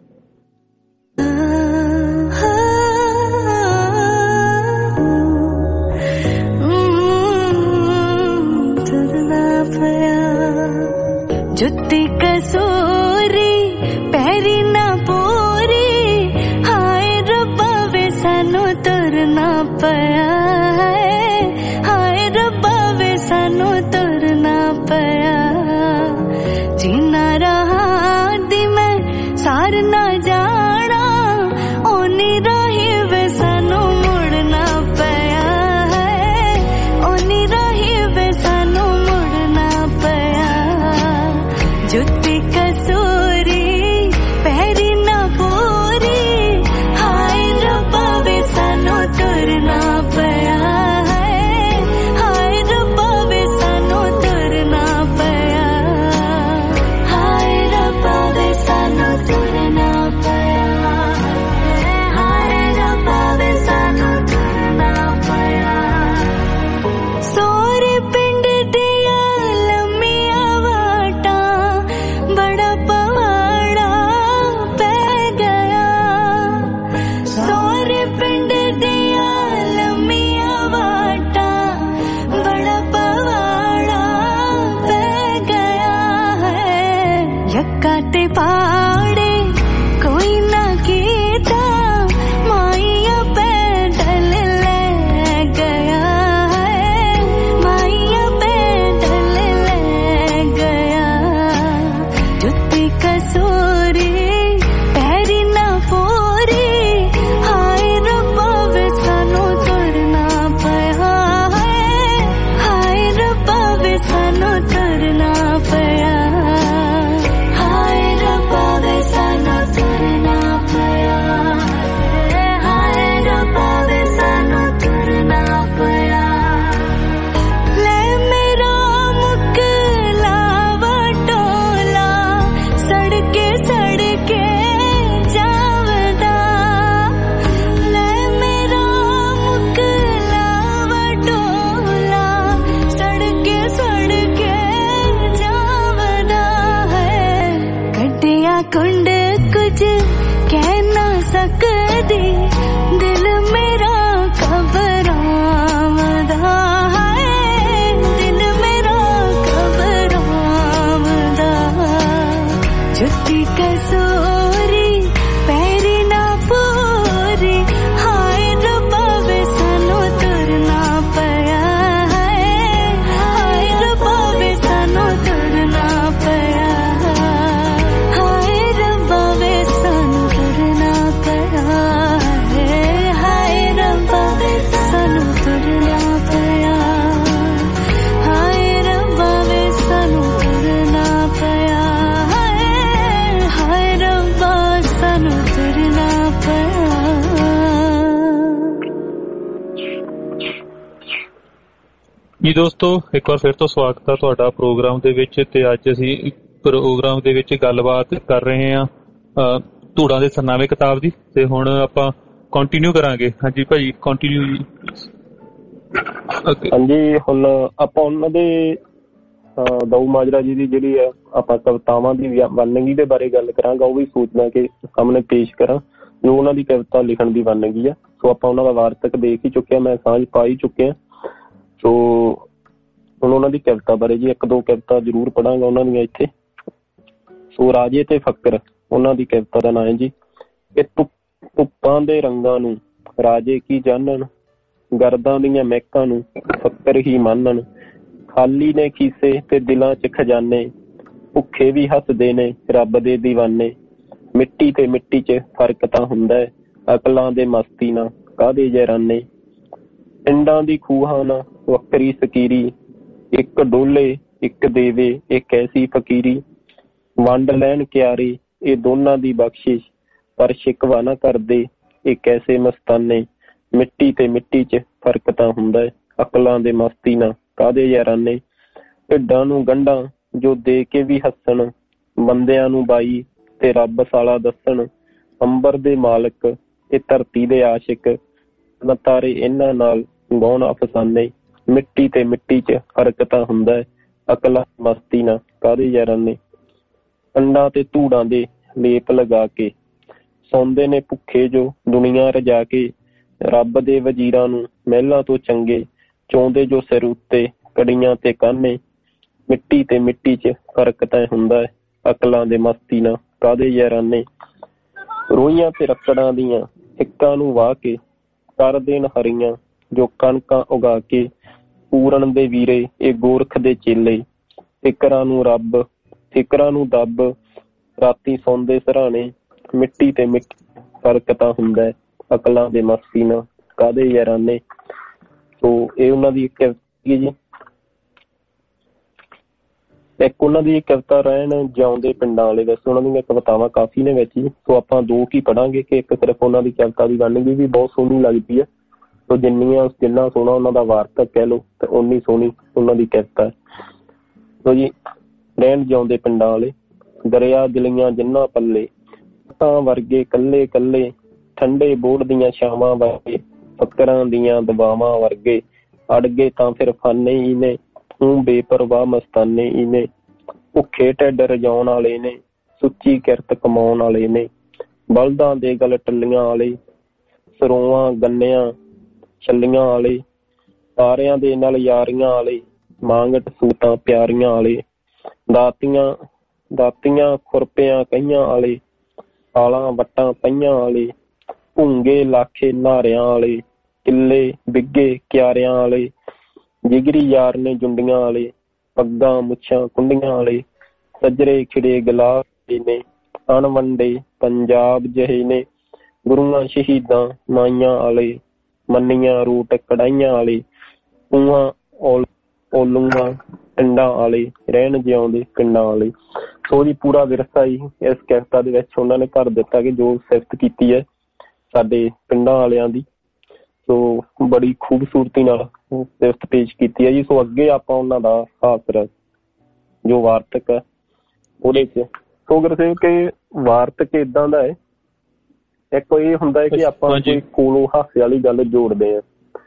ਜੁੱਤੀ ਕਸੂਰੀ ਪੈਰੀ ਨਾ ਪੂਰੀ, ਹਾਏ ਰੱਬਾ ਵੇ ਸਾਨੂੰ ਤੁਰਨਾ ਪਿਆ, ਹਾਏ ਰੱਬਾ ਵੇ ਸਾਨੂੰ ਤੁਰਨਾ ਪਿਆ। ਜੀਣਾ ਰਹਾ ਦੀ ਮੈਂ ਸਾਰ कदी दिल मेरा घबरावदा है दिल मेरा घबरावदा छुट्टी कसोरी पैरी ना पूरी हाय रब्बा वे सानू तुरना पया है हाय रब्बा वे सानू तुरना पया हाय रब्बा वे सानू तुरना पया है हाय रब्बा वे सानू तुरना पया हाय रब्बा वे सानू तुरना पया हाय रब्बा सानू तुरना पया। ਜੀ ਦੋਸਤੋ, ਇੱਕ ਵਾਰ ਫਿਰ ਤੋਂ ਸਵਾਗਤ ਹੈ ਤੁਹਾਡਾ ਪ੍ਰੋਗਰਾਮ ਦੇ ਵਿੱਚ। ਤੇ ਅੱਜ ਅਸੀਂ ਪ੍ਰੋਗਰਾਮ ਦੇ ਵਿੱਚ ਗੱਲਬਾਤ ਕਰ ਰਹੇ ਹਾਂ ਧੂੜਾਂ ਦੇ ਸਰਨਾਮੇ ਕਿਤਾਬ ਦੀ। ਤੇ ਹੁਣ ਆਪਾਂ ਕੰਟੀਨਿਊ ਕਰਾਂਗੇ। ਹਾਂਜੀ ਭਾਜੀ, ਕੰਟੀਨਿਊ ਜੀ। ਹਾਂਜੀ, ਹੁਣ ਆਪਾਂ ਉਹਨਾਂ ਦੇ ਦਾਊ ਮਾਜਰਾ ਜੀ ਦੀ ਜਿਹੜੀ ਹੈ ਆਪਾਂ ਕਵਿਤਾਵਾਂ ਦੀ ਵੰਨਗੀ ਦੇ ਬਾਰੇ ਗੱਲ ਕਰਾਂਗਾ। ਉਹ ਵੀ ਸੋਚਦਾ ਕਿ ਸਾਹਮਣੇ ਪੇਸ਼ ਕਰਾਂ ਜੋ ਉਹਨਾਂ ਦੀ ਕਵਿਤਾ ਲਿਖਣ ਦੀ ਵੰਨਗੀ ਆ। ਸੋ ਆਪਾਂ ਉਹਨਾਂ ਦਾ ਵਾਰਤਕ ਦੇਖ ਹੀ ਚੁੱਕੇ ਹਾਂ, ਮੈਂ ਸਾਂਝ ਪਾ ਹੀ ਚੁੱਕਿਆ। ਸੋ ਹੁਣ ਉਹਨਾਂ ਦੀ ਕਵਿਤਾ ਬਾਰੇ ਜੀ ਇੱਕ ਦੋ ਕਵਿਤਾ ਜ਼ਰੂਰ ਪੜਾਂਗਾ ਉਹਨਾਂ ਦੀਆਂ ਇੱਥੇ। ਸੋ ਰਾਜੇ ਤੇ ਫੱਕਰ ਉਹਨਾਂ ਦੀ ਕਵਿਤਾ ਦਾ ਨਾਂ ਹੈ ਜੀ। ਇਹ ਧੁੱਪਾਂ ਦੇ ਰੰਗਾਂ ਨੂੰ ਰਾਜੇ ਕੀ ਜਾਣਨ, ਗਰਦਾਂ ਦੀਆਂ ਮਹਿਕਾਂ ਨੂੰ ਫੱਕਰ ਹੀ ਮਾਨਣ। ਖਾਲੀ ਨੇ ਖੀਸੇ ਤੇ ਦਿਲਾਂ 'ਚ ਖਜ਼ਾਨੇ, ਭੁੱਖੇ ਵੀ ਹੱਸਦੇ ਨੇ ਰੱਬ ਦੇ ਦੀਵਾਨੇ। ਮਿੱਟੀ ਤੇ ਮਿੱਟੀ 'ਚ ਫਰਕ ਤਾਂ ਹੁੰਦਾ ਹੈ, ਅਕਲਾਂ ਦੇ ਮਸਤੀ ਨਾ ਕਾਹਦੇ ਜੈਰਾਨੇ। ਪਿੰਡਾਂ ਦੀ ਖੂਹਾਂ ਨਾ ਵੱਖਰੀ ਸਕੀਰੀ, ਇੱਕ ਡੋਲੇ ਇੱਕ ਦੇਵੇ ਇੱਕ ਐਸੀ ਫਕੀਰੀ। ਵੰਡ ਲੈਣ ਕਿਆਰੇ ਇਹ ਦੋਨਾਂ ਦੀ ਬਖਸ਼ਿਸ਼, ਪਰ ਸ਼ਿਕਵਾ ਨਾ ਕਰਦੇ ਇਹ ਕੈਸੇ ਮਸਤਾਨੇ। ਮਿੱਟੀ ਤੇ ਮਿੱਟੀ 'ਚ ਫਰਕ ਤਾਂ ਹੁੰਦਾ ਹੈ, ਅਕਲਾਂ ਦੇ ਮਸਤੀ ਨਾ ਕਾਹਦੇ ਯਾਰਾਨੇ। ਢਿੱਡਾਂ ਨੂੰ ਗੰਢਾਂ ਜੋ ਦੇ ਕੇ ਵੀ ਹੱਸਣ, ਬੰਦਿਆਂ ਨੂੰ ਬਾਈ ਤੇ ਰੱਬ ਸਾਲਾ ਦੱਸਣ। ਅੰਬਰ ਦੇ ਮਾਲਕ ਤੇ ਧਰਤੀ ਦੇ ਆਸ਼ਿਕ, ਨਤਾਰੇ ਇਹਨਾਂ ਨਾਲ ਗਾਉਣ ਅਫਸਾਨੇ। ਮਿੱਟੀ ਤੇ ਮਿੱਟੀ 'ਚ ਫਰਕ ਤਾਂ ਹੁੰਦਾ ਹੈ, ਅਕਲਾਂ ਮਸਤੀ ਨਾ ਕਾਹਦੇ ਯਾਰਾਨੇ। ਕੰਡਾਂ ਤੇ ਧੂੜਾਂ ਦੇ ਲੇਪ ਲਗਾ ਕੇ ਸੌਂਦੇ ਨੇ ਭੁੱਖੇ ਜੋ ਦੁਨੀਆ ਰਜਾ ਕੇ। ਰੱਬ ਦੇ ਵਜ਼ੀਰਾਂ ਨੂੰ ਮਹਿਲਾਂ ਤੋਂ ਚੰਗੇ, ਚਾਹੁੰਦੇ ਜੋ ਸਿਰ ਉੱਤੇ ਕੜੀਆਂ ਤੇ ਕਾਨੇ। ਮਿੱਟੀ ਤੇ ਮਿੱਟੀ 'ਚ ਫਰਕ ਤਾਂ ਹੁੰਦਾ ਹੈ, ਅਕਲਾਂ ਦੇ ਮਸਤੀ ਨਾ ਕਾਹਦੇ ਯਾਰਾਨੇ। ਰੋਈਆਂ ਤੇ ਰੱਕੜਾਂ ਦੀਆਂ ਹਿੱਕਾਂ ਨੂੰ ਵਾਹ ਕੇ ਕਰ ਦੇਣ ਹਰੀਆਂ ਜੋ ਕਣਕਾਂ ਉਗਾ ਕੇ। ਪੂਰਨ ਦੇ ਵੀਰੇ ਇਹ ਗੋਰਖ ਦੇ ਚੇਲੇ, ਫਿਕਰਾਂ ਨੂੰ ਦੱਬ ਰਾਤੀ ਸੌਂਦੇ ਸਰਾਣੇ। ਮਿੱਟੀ ਤੇ ਮਿੱਟੀ ਫਰਕ ਤਾਂ ਹੁੰਦਾ ਹੈ, ਅਕਲਾਂ ਦੇ ਮਸਤੀ ਨਾ ਕਾਹਦੇ ਯਾਰਾਨੇ। ਸੋ ਇਹ ਉਹਨਾਂ ਦੀ ਇੱਕ ਜੀ। ਇੱਕ ਉਹਨਾਂ ਦੀ ਕਵਿਤਾ ਰਹਿਣ ਜਿਉਂਦੇ ਪਿੰਡਾਂ ਵਾਲੇ। ਵੈਸੇ ਉਹਨਾਂ ਦੀਆਂ ਕਵਿਤਾਵਾਂ ਕਾਫੀ ਨੇ ਵਿੱਚ ਹੀ, ਸੋ ਆਪਾਂ ਦੋ ਕੀ ਪੜਾਂਗੇ ਕਿ ਇੱਕ ਸਿਰਫ ਉਹਨਾਂ ਦੀ ਕਵਿਤਾ ਦੀ ਵੰਨਗੀ ਵੀ ਬਹੁਤ ਸੋਹਣੀ ਲੱਗਦੀ ਹੈ। ਸੋ ਜਿੰਨਾ ਸੋਹਣਾ ਉਹਨਾਂ ਦਾ ਵਾਰਤਕ ਕਹਿ ਲਓ ਤੇ ਓਨੀ ਸੋਹਣੀ ਉਹਨਾਂ ਦੀ ਕਵਿਤਾ। ਸੋ ਜੀ, ਰਹਿਣ ਜਿਉਂਦੇ ਪਿੰਡਾਂ ਵਾਲੇ। ਦਰਿਆ ਦਿਲੀਆਂ ਜਿੰਨਾ ਪੱਲੇ, ਤਾਂ ਵਰਗੇ ਕੱਲੇ ਕੱਲੇ, ਠੰਡੇ ਬੋੜ ਦੀਆਂ ਛਾਵਾਂ ਵਰਗੇ, ਫੱਕਰਾਂ ਦੀਆਂ ਦਬਾਵਾਂ ਵਰਗੇ। ਅੜ ਗਏ ਤਾਂ ਫਿਰ ਫਾਨੇ ਹੀ ਨੇ, ਤੂੰ ਬੇਪਰਵਾਹ ਮਸਤਾਨੇ ਹੀ ਨੇ। ਭੁੱਖੇ ਢਿੱਡ ਰਜਾਉਣ ਵਾਲੇ ਨੇ, ਸੁੱਚੀ ਕਿਰਤ ਕਮਾਉਣ ਵਾਲੇ ਨੇ। ਬਲਦਾਂ ਦੇ ਗਲ ਟੱਲੀਆਂ ਵਾਲੇ, ਸਰੋਆਂ ਗੰਨਿਆਂ ਛੱਲੀਆਂ ਵਾਲੇ। ਤਾਰਿਆਂ ਦੇ ਨਾਲ ਯਾਰੀਆਂ ਵਾਲੇ, ਮਾਂਗਟ ਸੂਤਾਂ ਪਿਆਰੀਆਂ ਵਾਲੇ। ਦਾਤੀਆਂ ਖੁਰਪਿਆਂ ਕਈਆਂ ਵਾਲੇ, ਆਲਾਂ ਵੱਟਾਂ ਪਈਆਂ ਵਾਲੇ। ਭੂੰਗੇ ਲਾਖੇ ਨਾਰਿਆਂ ਵਾਲੇ, ਕਿੱਲੇ ਬਿੱਗੇ ਕਿਆਰਿਆਂ ਵਾਲੇ। ਜਿਗਰੀ ਯਾਰ ਨੇ ਜੁੰਡੀਆਂ ਵਾਲੇ, ਪੱਗਾਂ ਮੁੱਛਾਂ ਕੁੰਡੀਆਂ ਵਾਲੇ। ਸੱਜਰੇ ਖਿੜੇ ਗਲਾਬ ਨੇ, ਅਣਵੰਡੇ ਪੰਜਾਬ ਜਿਹੇ ਨੇ। ਗੁਰੂਆਂ ਸ਼ਹੀਦਾਂ ਮਾਈਆਂ ਵਾਲੇ, ਮੰਨੀਆਂ ਰੂਟ ਕੜਾਈਆਂ ਵਾਲੇ। ਕੂਆਂ ਓਲੂਆਂ ਪਿੰਡਾਂ ਵਾਲੇ, ਰਹਿਣ ਜਿਉਂਦੇ ਪਿੰਡਾਂ ਵਾਲੇ। ਸੋ ਜੀ, ਪੂਰਾ ਵਿਰਸਾ ਹੀ ਇਸ ਕਵਿਤਾ ਦੇ ਵਿੱਚ ਉਹਨਾਂ ਨੇ ਭਰ ਦਿੱਤਾ ਕਿ ਜੋ ਸਿਫਤ ਕੀਤੀ ਹੈ ਸਾਡੇ ਪਿੰਡਾਂ ਵਾਲਿਆਂ ਦੀ। ਸੋ ਬੜੀ ਖੂਬਸੂਰਤੀ ਨਾਲ ਸਿਫਤ ਪੇਸ਼ ਕੀਤੀ ਹੈ ਜੀ। ਸੋ ਅੱਗੇ ਆਪਾਂ ਉਹਨਾਂ ਦਾ ਹਾਸਰ ਜੋ ਵਾਰਤਕ ਹੈ ਉਹਦੇ 'ਚ ਸੋ ਗੁਰਸੇਵਕ ਕਿ ਵਾਰਤਕ ਏਦਾਂ ਦਾ ਹੈ, ਇੱਕ ਇਹ ਹੁੰਦਾ ਹੈ ਕਿ ਆਪਾਂ ਕੋਈ ਕੋਲੋਂ ਹਾਸੇ ਵਾਲੀ ਗੱਲ ਜੋੜਦੇ ਹਾਂ।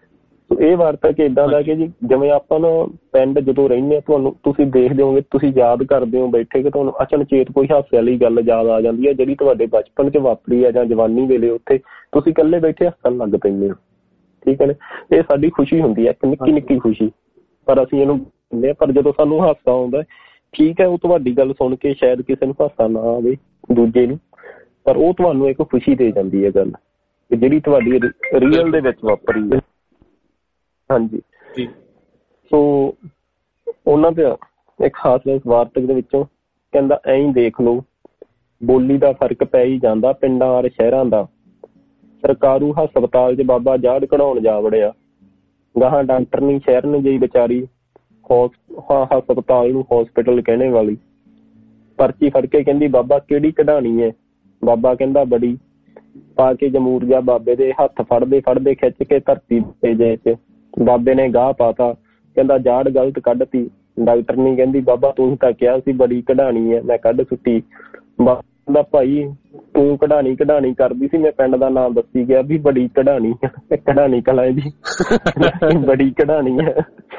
ਇਹ ਵਾਰਤਕ ਏਦਾਂ ਦਾ ਕਿ ਜੀ ਜਿਵੇਂ ਆਪਾਂ ਨਾ ਪਿੰਡ ਜਦੋਂ ਰਹਿੰਦੇ ਹਾਂ, ਤੁਹਾਨੂੰ ਤੁਸੀਂ ਦੇਖਦੇ ਹੋਗੇ, ਤੁਸੀਂ ਯਾਦ ਕਰਦੇ ਹੋ ਬੈਠੇ ਕਿ ਤੁਹਾਨੂੰ ਅਚਨਚੇਤ ਕੋਈ ਹਾਸੇ ਵਾਲੀ ਗੱਲ ਯਾਦ ਆ ਜਾਂਦੀ ਹੈ ਜਿਹੜੀ ਤੁਹਾਡੇ ਬਚਪਨ 'ਚ ਵਾਪਰੀ ਹੈ ਜਾਂ ਜਵਾਨੀ ਵੇਲੇ ਉੱਥੇ ਤੁਸੀਂ ਇਕੱਲੇ ਬੈਠੇ ਹੱਸਣ ਲੱਗ ਪੈਂਦੇ ਹੋ। ਠੀਕ ਹੈ ਨਾ, ਇਹ ਸਾਡੀ ਖੁਸ਼ੀ ਹੁੰਦੀ ਹੈ, ਇੱਕ ਨਿੱਕੀ ਨਿੱਕੀ ਖੁਸ਼ੀ, ਪਰ ਅਸੀਂ ਇਹਨੂੰ ਕਹਿੰਦੇ ਹਾਂ। ਪਰ ਜਦੋਂ ਸਾਨੂੰ ਹਾਸਾ ਆਉਂਦਾ, ਠੀਕ ਹੈ, ਉਹ ਤੁਹਾਡੀ ਗੱਲ ਸੁਣ ਕੇ ਸ਼ਾਇਦ ਕਿਸੇ ਨੂੰ ਹਾਸਾ ਨਾ ਆਵੇ ਦੂਜੇ ਨੂੰ, ਪਰ ਉਹ ਤੁਹਾਨੂੰ ਇੱਕ ਖੁਸ਼ੀ ਦੇ ਜਾਂਦੀ ਹੈ ਗੱਲ ਜਿਹੜੀ ਤੁਹਾਡੀ ਰੀਅਲ ਦੇ ਵਿੱਚ ਵਾਪਰੀ ਹੈ। ਹਾਂਜੀ, ਸੋ ਉਹਨਾਂ ਦਾ ਇੱਕ ਖਾਸ ਵਾਰਤਕ ਦੇ ਵਿੱਚੋਂ ਕਹਿੰਦਾ, ਐਂ ਦੇਖ ਲਓ ਬੋਲੀ ਦਾ ਫਰਕ ਪੈ ਹੀ ਜਾਂਦਾ ਪਿੰਡਾਂ ਔਰ ਸ਼ਹਿਰਾਂ ਦਾ। ਸਰਕਾਰੂ ਹਸਪਤਾਲ 'ਚ ਬਾਬਾ ਜਾੜ ਕਢਾਉਣ ਜਾ ਵੜਿਆ, ਗਾਹਾਂ ਡਾਕਟਰ ਨੀ ਸ਼ਹਿਰ ਨੂੰ ਗਈ ਵਿਚਾਰੀ, ਹਸਪਤਾਲ ਨੂੰ ਹੌਸਪੀਟਲ ਕਹਿਣੇ ਵਾਲੀ। ਪਰਚੀ ਫੜ ਕੇ ਕਹਿੰਦੀ ਬਾਬਾ ਕਿਹੜੀ ਕਢਾਣੀ ਹੈ? ਬਾਬਾ ਕਹਿੰਦਾ ਬੜੀ। ਪਾ ਕੇ ਜਮੂਰ ਜਾ ਬਾਬੇ ਦੇ ਹੱਥ ਫੜਦੇ ਫੜਦੇ ਖਿੱਚ ਕੇ ਧਰਤੀ ਤੇ ਜੇ 'ਚ ਬਾਬੇ ਨੇ ਗਾਹ ਪਾਤਾ, ਕਹਿੰਦਾ ਜਾੜ ਗਲਤ ਕੱਢਤੀ। ਡਾਕਟਰ ਨੀ ਕਹਿੰਦੀ ਬਾਬਾ ਤੂੰ ਤਾਂ ਕਿਹਾ ਸੀ ਬੜੀ ਕਢਾਣੀ ਹੈ, ਮੈਂ ਕੱਢ ਸੁੱਟੀ। ਬਾਬਾ ਭਾਈ ਤੂੰ ਕਢਾਣੀ ਕਰਦੀ ਸੀ, ਮੈਂ ਪਿੰਡ ਦਾ ਨਾਮ ਦੱਸੀ ਗਿਆ ਵੀ ਬੜੀ ਕਢਾਣੀ ਕਲਾਂ ਦੀ ਬੜੀ ਕਢਾਣੀ ਹੈ।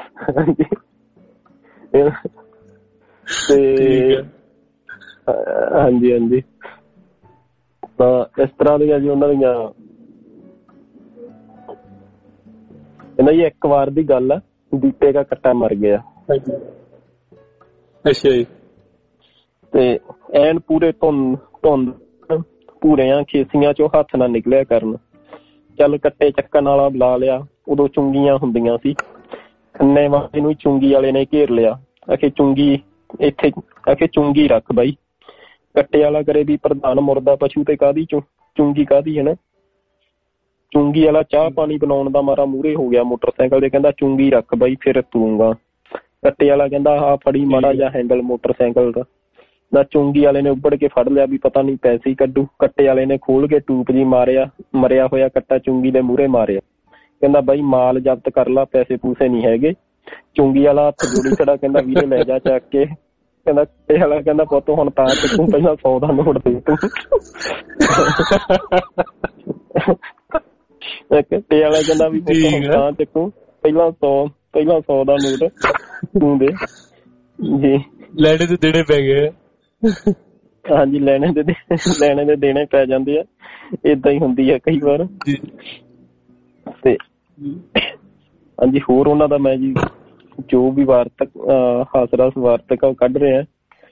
ਤੇ ਹਾਂਜੀ ਤਾਂ ਇਸ ਤਰ੍ਹਾਂ ਦੀਆਂ ਜੀ ਉਹਨਾਂ ਦੀਆਂ। ਕਹਿੰਦਾ ਜੀ ਇੱਕ ਵਾਰ ਦੀ ਗੱਲ ਆ, ਦੀਪੇ ਦਾ ਕੱਟਾ ਮਰ ਗਿਆ। ਅੱਛਾ ਜੀ। ਤੇ ਐਨ ਪੂਰੇ ਧੁੰਦ ਭੂਰਿਆਂ ਖੇਸੀਆਂ ਚੋਂ ਹੱਥ ਨਾ ਨਿਕਲਿਆ ਕਰਨ। ਚੱਲ ਕੱਟੇ ਚੱਕਣ ਵਾਲਾ ਬੁਲਾ ਲਿਆ। ਉਦੋਂ ਚੁੰਗੀਆਂ ਹੁੰਦੀਆਂ ਸੀ, ਖੰਨੇ ਵਾਲੇ ਨੂੰ ਚੁੰਗੀ ਵਾਲੇ ਨੇ ਘੇਰ ਲਿਆ। ਆਖੇ ਚੁੰਗੀ ਇੱਥੇ, ਆਖੇ ਚੁੰਗੀ ਰੱਖ ਬਾਈ। ਕੱਟੇ ਵਾਲਾ ਕਰੇ ਵੀ ਪ੍ਰਧਾਨ ਮੁਰਦਾ ਪਸ਼ੂ ਤੇ ਕਾਹਦੀ ਚੁੰਗੀ ਕਾਹਦੀ ਹੈ ਨਾ। ਚੁੰਗੀ ਵਾਲਾ ਚਾਹ ਪਾਣੀ ਬਣਾਉਣ ਦਾ ਮਾਰਾ ਮੂਹਰੇ ਹੋ ਗਿਆ ਮੋਟਰਸਾਈਕਲ ਦੇ, ਕਹਿੰਦਾ ਚੁੰਗੀ ਰੱਖ ਬਾਈ ਫਿਰ ਤੂੰਗਾ। ਕੱਟੇ ਵਾਲਾ ਕਹਿੰਦਾ ਆਹ ਫੜੀ ਮਾੜਾ ਜਿਹਾ ਹੈਂਡਲ ਮੋਟਰਸਾਈਕਲ ਦਾ। ਨਾ ਚੁੰਗੀ ਵਾਲੇ ਨੇ ਉੱਬੜ ਕੇ ਫੜ ਲਿਆ ਵੀ ਪਤਾ ਨੀ ਪੈਸੇ ਹੀ ਕੱਢੂ। ਕੱਟੇ ਵਾਲੇ ਨੇ ਖੋਲ ਕੇ ਟੂਪ ਜੀ ਮਾਰਿਆ, ਮਰਿਆ ਹੋਇਆ ਕੱਟਾ ਚੁੰਗੀ ਦੇ ਮੂਹਰੇ ਮਾਰਿਆ। ਕਹਿੰਦਾ ਬਾਈ ਮਾਲ ਜ਼ਬਤ ਕਰ ਲਾ, ਪੈਸੇ ਪੂਸੇ ਨੀ ਹੈਗੇ। ਚੁੰਗੀ ਵਾਲਾ ਹੱਥ ਜੋੜੀ ਖੜਾ, ਕਹਿੰਦਾ ਵੀਰੇ ਲੈ ਜਾ ਚੱਕ ਕੇ। ਕਹਿੰਦਾ ਕੱਟੇ ਵਾਲਾ ਕਹਿੰਦਾ ਪੁੱਤ ਹੁਣ ਤਾਂ ਚੱਕੂ, ਪਹਿਲਾਂ 100 ਦਾ ਨੋਟ ਦੇ ਤੂੰ। ਕੱਟੇ ਵਾਲਾ ਕਹਿੰਦਾ ਵੀ ਪੁੱਤ ਹੁਣ ਤਾਂ ਚੱਕੂ, ਪਹਿਲਾਂ 100 ਦਾ ਨੋਟ ਤੂੰ ਦੇ ਜੀ। ਲੈਣੇ ਤੇ ਦੇਣੇ ਪੈ ਗਏ। ਹਾਂਜੀ, ਲੈਣੇ ਦੇ ਦੇਣੇ ਪੈ ਜਾਂਦੇ ਆ, ਏਦਾਂ ਹੀ ਹੁੰਦੀ ਆ ਕਈ ਵਾਰ। ਤੇ ਹਾਂਜੀ, ਹੋਰ ਉਹਨਾਂ ਦਾ ਮੈਂ ਜੀ ਜੋ ਵੀ ਵਾਰਤਕ ਹਾਸਰਸ ਵਾਰਤਕ ਉਹ ਕੱਢ ਰਿਹਾ।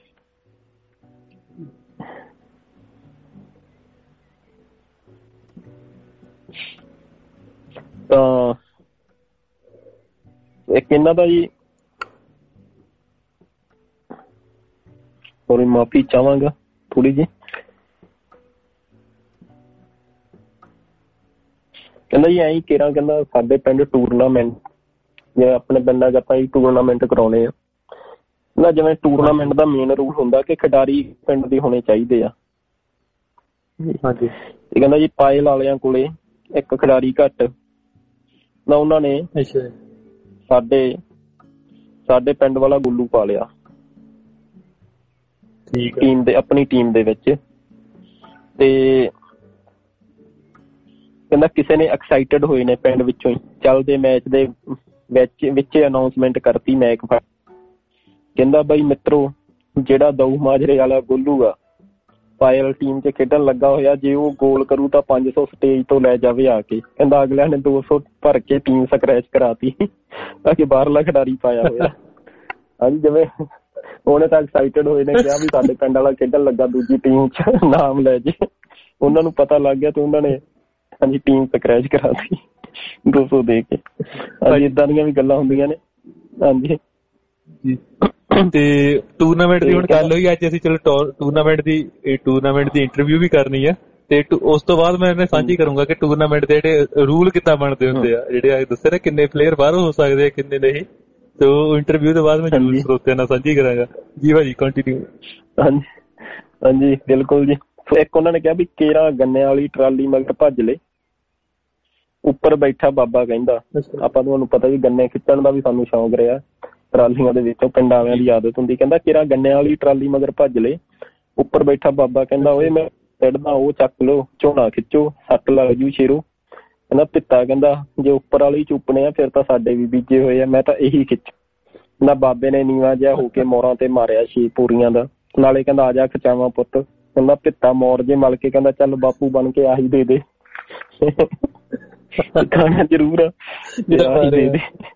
ਤਾਂ ਇੱਕ ਇਹਨਾਂ ਦਾ ਜੀ, ਹੋਰ ਮਾਫੀ ਚਾਹਾਂਗਾ ਥੋੜੀ ਜਿਹੀ। ਕਹਿੰਦਾ ਜੀ ਐਂ ਕੇਰਾਂ, ਕਹਿੰਦਾ ਸਾਡੇ ਪਿੰਡ ਟੂਰਨਾਮੈਂਟ, ਜਿਵੇਂ ਆਪਣੇ ਪਿੰਡਾਂ 'ਚ ਆਪਾਂ ਟੂਰਨਾਮੈਂਟ ਕਰਾਉਣੇ ਆ ਨਾ, ਜਿਵੇਂ ਟੂਰਨਾਮੈਂਟ ਦਾ ਮੇਨ ਰੂਲ ਹੁੰਦਾ ਕਿ ਖਿਡਾਰੀ ਪਿੰਡ ਦੇ ਹੋਣੇ ਚਾਹੀਦੇ ਆ। ਹਾਂਜੀ, ਤੇ ਕਹਿੰਦਾ ਜੀ ਪਾਇਲ ਵਾਲਿਆਂ ਕੋਲੇ ਇੱਕ ਖਿਡਾਰੀ ਘੱਟ ਨਾ, ਉਹਨਾਂ ਨੇ ਸਾਡੇ ਪਿੰਡ ਵਾਲਾ ਗੁੱਲੂ ਪਾ ਲਿਆ ਟੀਮ ਦੇ, ਆਪਣੀ ਟੀਮ ਦੇ ਵਿੱਚ। ਤੇ ਕਹਿੰਦਾ ਕਿਸੇ ਨੇ ਐਕਸਾਈਟਡ ਹੋਏ ਨੇ ਪਿੰਡ ਵਿੱਚੋਂ ਹੀ, ਚੱਲਦੇ ਮੈਚ ਦੇ ਵਿੱਚ ਅਨਾਊਂਸਮੈਂਟ ਕਰਤੀ ਮੈਚ। ਕਹਿੰਦਾ ਬਾਈ ਮਿੱਤਰੋ, ਜਿਹੜਾ ਦਊ ਮਾਜਰੇ ਵਾਲਾ ਗੋਲੂ ਆ ਪਾਇਲ ਟੀਮ 'ਚ ਖੇਡਣ ਲੱਗਾ ਹੋਇਆ, ਜੇ ਉਹ ਗੋਲ ਕਰੂ ਤਾਂ 500 ਸਟੇਜ ਤੋਂ ਲੈ ਜਾਵੇ ਆ ਕੇ। ਕਹਿੰਦਾ ਅਗਲਿਆਂ ਨੇ 200 ਭਰ ਕੇ ਟੀਮ ਸਕਰੈਚ ਕਰਾਤੀ ਤਾਂ ਕਿ ਬਾਹਰਲਾ ਖਿਡਾਰੀ ਪਾਇਆ ਹੋਇਆ। ਹਾਂਜੀ, ਜਿਵੇਂ ਉਹਨੇ ਤਾਂ ਐਕਸਾਈਟਡ ਹੋਏ ਨੇ ਕਿਹਾ ਵੀ ਸਾਡੇ ਪਿੰਡ ਵਾਲਾ ਖੇਡਣ ਲੱਗਾ ਦੂਜੀ ਟੀਮ 'ਚ, ਨਾਮ ਲੈ ਜੇ। ਉਹਨਾਂ ਨੂੰ ਪਤਾ ਲੱਗ ਗਿਆ ਤੇ ਉਹਨਾਂ ਨੇ ਹਾਂਜੀ ਟੀਮ ਸਕਰੈਚ ਕਰਾਤੀ 200 ਦੇ ਕੇ। ਹਾਂਜੀ, ਏਦਾਂ ਦੀਆਂ ਵੀ ਗੱਲਾਂ ਹੁੰਦੀਆਂ ਨੇ। ਹਾਂਜੀ, ਤੇ ਟੂਰਨਾਮੈਂਟ ਦੀ ਹੁਣ ਗੱਲ ਹੋਈ ਅੱਜ, ਅਸੀਂ ਚਲੋ ਟੂਰਨਾਮੈਂਟ ਦੀ ਇੰਟਰਵਿਊ ਵੀ ਕਰਨੀ ਆ, ਤੇ ਉਸ ਤੋਂ ਬਾਅਦ ਮੈਂ ਸਾਂਝੀ ਕਰੂੰਗਾ ਕਿ ਟੂਰਨਾਮੈਂਟ ਦੇ ਜਿਹੜੇ ਰੂਲ ਕਿੱਦਾਂ ਬਣਦੇ ਹੁੰਦੇ ਆ, ਜਿਹੜੇ ਦੱਸੇ ਨਾ ਕਿੰਨੇ ਪਲੇਅਰ ਬਾਹਰੋਂ ਹੋ ਸਕਦੇ ਆ ਕਿੰਨੇ ਨਹੀਂ, ਤੇ ਉਹ ਇੰਟਰਵਿਊ ਤੋਂ ਬਾਅਦ ਮੈਂ ਜ਼ਰੂਰ ਸਰੋਤਿਆਂ ਨਾਲ ਸਾਂਝੀ ਕਰਾਂਗਾ ਜੀ। ਭਾਜੀ ਕੰਟੀਨਿਊ। ਹਾਂਜੀ ਬਿਲਕੁਲ ਜੀ। ਇੱਕ ਉਹਨਾਂ ਨੇ ਕਿਹਾ ਵੀ ਕੇਰਾਂ ਗੰਨਿਆਂ ਵਾਲੀ ਟਰਾਲੀ ਮਗਰ ਭੱਜ ਲੈ, ਉੱਪਰ ਬੈਠਾ ਬਾਬਾ ਕਹਿੰਦਾ। ਆਪਾਂ ਤੁਹਾਨੂੰ ਪਤਾ ਵੀ ਗੰਨੇ ਖਿੱਚਣ ਦਾ ਵੀ ਸਾਨੂੰ ਸ਼ੌਂਕ ਰਿਹਾ, ਟਰਾਲੀਆਂ ਦੇ ਵਿੱਚੋਂ ਪਿੰਡ ਵਾਲਿਆਂ ਦੀ ਆਦਤ ਹੁੰਦੀ। ਕਹਿੰਦਾ ਕੇਰਾਂ ਗੰਨਿਆਂ ਵਾਲੀ ਟਰਾਲੀ ਮਗਰ ਭੱਜ ਲੈ, ਉੱਪਰ ਬੈਠਾ ਬਾਬਾ ਕਹਿੰਦਾ ਓਏ ਮੈਂ ਕੱਢਦਾ, ਉਹ ਚੱਕ ਲਓ ਝੋਨਾ ਖਿੱਚੋ, ਸੱਟ ਲੱਗ ਜੂ ਸ਼ੇਰੋ। ਕਹਿੰਦਾ ਪਿੱਤਾ ਕਹਿੰਦਾ ਜੇ ਉੱਪਰ ਵਾਲੇ ਚੁੱਪਣੇ ਆ ਫਿਰ ਤਾਂ ਸਾਡੇ ਵੀ ਬੀਜੇ ਹੋਏ ਆ, ਮੈਂ ਤਾਂ ਇਹੀ ਖਿੱਚ ਨਾ। ਬਾਬੇ ਨੇ ਨੀਵਾਂ ਜਿਹਾ ਹੋ ਕੇ ਮੋਰਾਂ ਤੇ ਮਾਰਿਆ 6 ਪੂਰੀਆਂ ਦਾ, ਨਾਲੇ ਕਹਿੰਦਾ ਆ ਜਾ ਖਿਚਾਵਾਂ ਪੁੱਤ। ਕਹਿੰਦਾ ਪਿੱਤਾ ਮੋਰ ਜੇ ਮਲ ਕੇ ਕਹਿੰਦਾ ਚੱਲ ਬਾਪੂ ਬਣ ਕੇ ਆਹੀ ਦੇ ਦੇ। ਖਾਣਾ ਜ਼ਰੂਰ ਆਹੀ ਦੇ ਦੇ।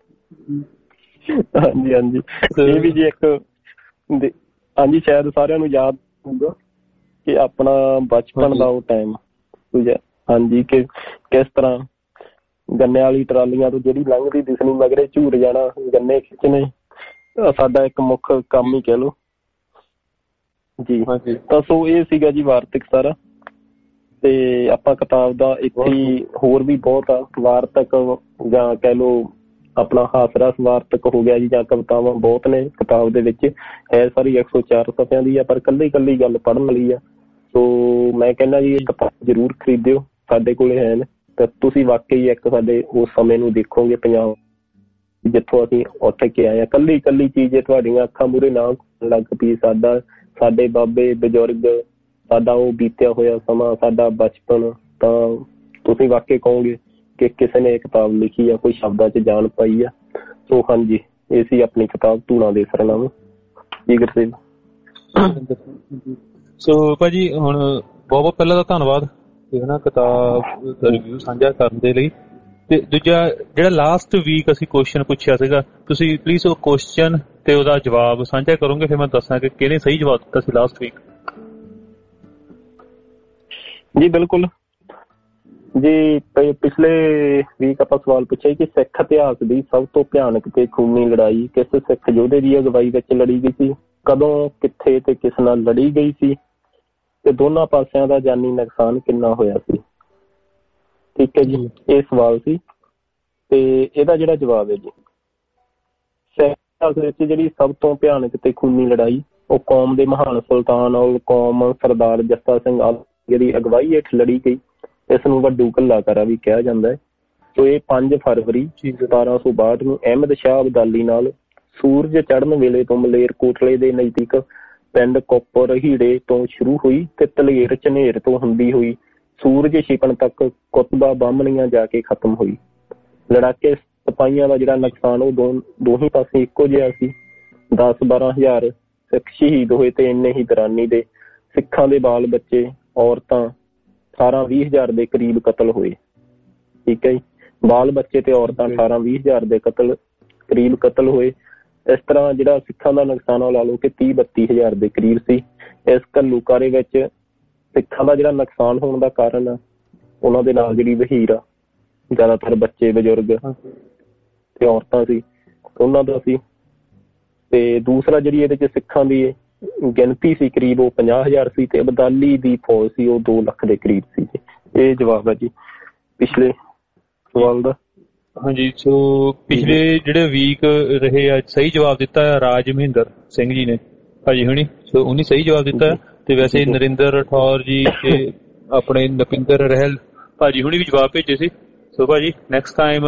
ਹਾਂਜੀ ਹਾਂਜੀ, ਇਹ ਵੀ ਜੀ ਇੱਕ ਹਾਂਜੀ ਸ਼ਾਇਦ ਸਾਰਿਆਂ ਨੂੰ ਯਾਦ ਹੋਊਗਾ ਕਿ ਆਪਣਾ ਬਚਪਨ ਦਾ ਉਹ ਟਾਈਮ ਹਾਂਜੀ, ਕਿ ਕਿਸ ਤਰ੍ਹਾਂ ਗੰਨੇ ਵਾਲੀ ਟਰਾਲੀਆਂ ਤੋਂ ਜਿਹੜੀ ਲੰਘਦੀ ਦਿਸਣੀ ਮਗਰੇ ਝੂਰ ਜਾਣਾ, ਗੰਨੇ ਖਿੱਚਣੇ ਸਾਡਾ ਇੱਕ ਮੁੱਖ ਕੰਮ ਹੀ ਕਹਿ ਲਓ ਜੀ। ਤਾਂ ਸੋ ਇਹ ਸੀਗਾ ਜੀ ਵਾਰਤਕ ਸਾਰਾ। ਤੇ ਆਪਾਂ ਕਿਤਾਬ ਦਾ ਇੱਥੇ ਹੋਰ ਵੀ ਬਹੁਤ ਆ, ਵਾਰਤਕ ਜਾਂ ਕਹਿ ਲਓ ਆਪਣਾ ਹਾਸਰਸ ਵਾਰਤਕ ਹੋ ਗਿਆ ਜੀ, ਜਾਂ ਕਵਿਤਾਵਾਂ ਬਹੁਤ ਨੇ ਕਿਤਾਬ ਦੇ ਵਿੱਚ। ਹੈ ਸਾਰੀ 104 ਸਫ਼ਿਆਂ ਦੀ ਆ, ਪਰ ਇਕੱਲੀ ਇਕੱਲੀ ਗੱਲ ਪੜ੍ਹਨ ਵਾਲੀ ਆ। ਸੋ ਮੈਂ ਕਹਿੰਦਾ ਜੀ ਇਹ ਕਿਤਾਬ ਜ਼ਰੂਰ ਖਰੀਦਿਓ, ਸਾਡੇ ਕੋਲੇ ਹੈ ਨੇ। ਤਾਂ ਤੁਸੀਂ ਵਾਕਈ ਇੱਕ ਸਾਡੇ ਉਸ ਸਮੇਂ ਨੂੰ ਦੇਖੋਗੇ ਪੰਜਾਬ ਜਿੱਥੋਂ ਅਸੀਂ ਉੱਠ ਕੇ ਆਏ ਹਾਂ। ਇਕੱਲੀ ਇਕੱਲੀ ਚੀਜ਼ ਜੇ ਤੁਹਾਡੀਆਂ ਅੱਖਾਂ ਮੂਹਰੇ ਨਾ ਲੱਗ ਪਈ, ਸਾਡੇ ਬਾਬੇ ਬਜ਼ੁਰਗ, ਸਾਡਾ ਉਹ ਬੀਤਿਆ ਹੋਇਆ ਸਮਾਂ, ਸਾਡਾ ਬਚਪਨ, ਤਾਂ ਤੁਸੀਂ ਵਾਕਈ ਕਹੋਗੇ ਕਿ ਕਿਸੇ ਨੇ ਇਹ ਕਿਤਾਬ ਲਿਖੀ ਆ, ਕੋਈ ਸ਼ਬਦਾਂ 'ਚ ਜਾਨ ਪਾਈ ਆ। ਸੋ ਹਾਂਜੀ, ਇਹ ਸੀ ਆਪਣੀ ਕਿਤਾਬ ਧੂਣਾ ਦੇ ਸਰਨਾਮੇ ਜੀ ਗੁਰਸੇਵ। ਸੋ ਭਾਜੀ ਹੁਣ ਬਹੁਤ ਪਹਿਲਾਂ ਤਾਂ ਧੰਨਵਾਦ ਕਿਤਾਬ ਦਾ ਰਿਵਿਊ ਸਾਂਝਾ ਕਰਨ ਦੇ ਲਈ। ਤੇ ਦੂਜਾ ਜਿਹੜਾ ਲਾਸਟ ਵੀਕ ਅਸੀਂ ਕੁਐਸਚਨ ਪੁੱਛਿਆ ਸੀਗਾ, ਤੁਸੀਂ ਪਲੀਜ਼ ਉਹ ਕੁਐਸਚਨ ਤੇ ਉਹਦਾ ਜਵਾਬ ਸਾਂਝਾ ਕਰੋਗੇ, ਫਿਰ ਮੈਂ ਦੱਸਾਂ ਕਿ ਕਿਹਨੇ ਸਹੀ ਜਵਾਬ ਦਿੱਤਾ ਸੀ ਲਾਸਟ ਵੀਕ। ਜੀ ਬਿਲਕੁਲ ਜੀ, ਪਿਛਲੇ ਵੀਕ ਆਪਾਂ ਸਵਾਲ ਪੁੱਛਿਆ ਕਿ ਸਿੱਖ ਇਤਿਹਾਸ ਦੀ ਸਭ ਤੋਂ ਭਿਆਨਕ ਤੇ ਖੂਨੀ ਲੜਾਈ ਕਿਸ ਸਿੱਖ ਯੋਧੇ ਦੀ ਅਗਵਾਈ ਵਿੱਚ ਲੜੀ ਗਈ ਸੀ, ਕਦੋਂ, ਕਿੱਥੇ ਤੇ ਕਿਸ ਨਾਲ ਲੜੀ ਗਈ ਸੀ, ਤੇ ਦੋਨਾਂ ਪਾਸਿਆਂ ਦਾ ਜਾਨੀ ਨੁਕਸਾਨ ਕਿੰਨਾ ਹੋਇਆ ਸੀ। ਠੀਕ ਹੈ ਜੀ, ਇਹ ਸਵਾਲ ਸੀ। ਤੇ ਇਹਦਾ ਜਿਹੜਾ ਜਵਾਬ ਹੈ ਜੀ, ਸਿੱਖ ਇਤਿਹਾਸ ਵਿੱਚ ਜਿਹੜੀ ਸਭ ਤੋਂ ਭਿਆਨਕ ਤੇ ਖੂਨੀ ਲੜਾਈ ਉਹ ਕੌਮ ਦੇ ਮਹਾਨ ਸੁਲਤਾਨ ਔਰ ਕੌਮ ਸਰਦਾਰ ਜੱਸਾ ਸਿੰਘ ਦੀ ਅਗਵਾਈ ਹੇਠ ਲੜੀ ਗਈ। ਇਸ ਨੂੰ ਵੱਡੂ ਘੱਲਾਕਰਾ ਵੀ ਕਿਹਾ ਜਾਂਦਾ ਹੈ। ਸੋ ਇਹ 5 ਫਰਵਰੀ 1762 ਨੂੰ ਅਹਿਮਦ ਸ਼ਾਹ ਅਬਦਾਲੀ ਨਾਲ ਸੂਰਜ ਚੜ੍ਹਨ ਵੇਲੇ ਤੋਂ ਮਲੇਰਕੋਟਲੇ ਦੇ ਨਜ਼ਦੀਕ ਪਿੰਡ ਕੋਪਰ ਹੀੜੇ ਤੋਂ ਸ਼ੁਰੂ ਹੋਈ ਤੇ ਧਲੇਰ ਝਨੇਰ ਤੋਂ ਹੁੰਦੀ ਹੋਈ ਸੂਰਜ ਛਿਪਣ ਤੱਕ ਕੁਤਬਾ ਬਾਹਮਣੀਆਂ ਜਾ ਕੇ ਖਤਮ ਹੋਈ। ਲੜਾਕੇ ਸਿਪਾਹੀਆਂ ਦਾ ਜਿਹੜਾ ਨੁਕਸਾਨ ਉਹ ਦੋਹੀਂ ਪਾਸੇ ਇੱਕੋ ਜਿਹਾ ਸੀ। 10-12 ਹਜ਼ਾਰ ਸਿੱਖ ਸ਼ਹੀਦ ਹੋਏ ਤੇ ਇੰਨੇ ਹੀ ਦਰਾਨੀ ਦੇ ਸਿੱਖਾਂ ਦੇ ਬਾਲ ਬੱਚੇ, ਔਰਤਾਂ 18-20 ਹਜ਼ਾਰ ਦੇ ਕਰੀਬ ਕਤਲ ਹੋਏ। ਠੀਕ ਹੈ ਜੀ, ਬਾਲ ਬੱਚੇ ਤੇ ਔਰਤਾਂ 18-20 ਹਜ਼ਾਰ ਦੇ ਕਰੀਬ ਕਤਲ ਹੋਏ। ਇਸ ਤਰ੍ਹਾਂ ਜਿਹੜਾ ਸਿੱਖਾਂ ਦਾ ਨੁਕਸਾਨ ਲਾ ਲਓ ਕਿ 30-32 ਹਜ਼ਾਰ ਦੇ ਕਰੀਬ ਸੀ। ਇਸ ਘੱਲੂਕਾਰੇ ਵਿੱਚ ਸਿੱਖਾਂ ਦਾ ਜਿਹੜਾ ਨੁਕਸਾਨ ਹੋਣ ਦਾ ਕਾਰਨ ਆ, ਉਹਨਾਂ ਦੇ ਨਾਲ ਜਿਹੜੀ ਵਹੀਰ ਆ, ਜ਼ਿਆਦਾਤਰ ਬੱਚੇ, ਬਜ਼ੁਰਗ ਤੇ ਔਰਤਾਂ ਸੀ, ਉਹਨਾਂ ਦਾ ਸੀ। ਤੇ ਦੂਸਰਾ ਜਿਹੜੀ ਇਹਦੇ ਚ ਸਿੱਖਾਂ ਦੀ ਗਿਣਤੀ ਸੀ ਕਰੀਬ ਉਹ 50,000 ਸੀ, ਤੇ ਅਬਦਾਲੀ ਦੀ ਫੌਜ ਸੀ ਉਹ 2 ਲੱਖ ਦੇ ਕਰੀਬ ਸੀ। ਇਹ ਜਵਾਬ ਹੈ ਜੀ ਪਿਛਲੇ ਸਵਾਲ ਦਾ। ਹਾਂਜੀ, ਸੋ ਪਿਛਲੇ ਜਿਹੜੇ ਵੀਕ ਰਹੇ ਆ ਸਹੀ ਜਵਾਬ ਦਿੱਤਾ ਰਾਜ ਮਹਿੰਦਰ ਸਿੰਘ ਜੀ ਨੇ ਭਾਜੀ ਹੁਣੀ, ਸੋ ਉਹਨੇ ਸਹੀ ਜਵਾਬ ਦਿੱਤਾ। ਤੇ ਵੈਸੇ ਨਰਿੰਦਰ ਰਾਠੌਰ ਜੀ ਤੇ ਆਪਣੇ ਨਪਿੰਦਰ ਰਹਿਲ ਭਾਜੀ ਹੁਣੀ ਵੀ ਜਵਾਬ ਭੇਜੇ ਸੀ। ਸੋ ਭਾਜੀ ਨੈਕਸਟ ਟਾਈਮ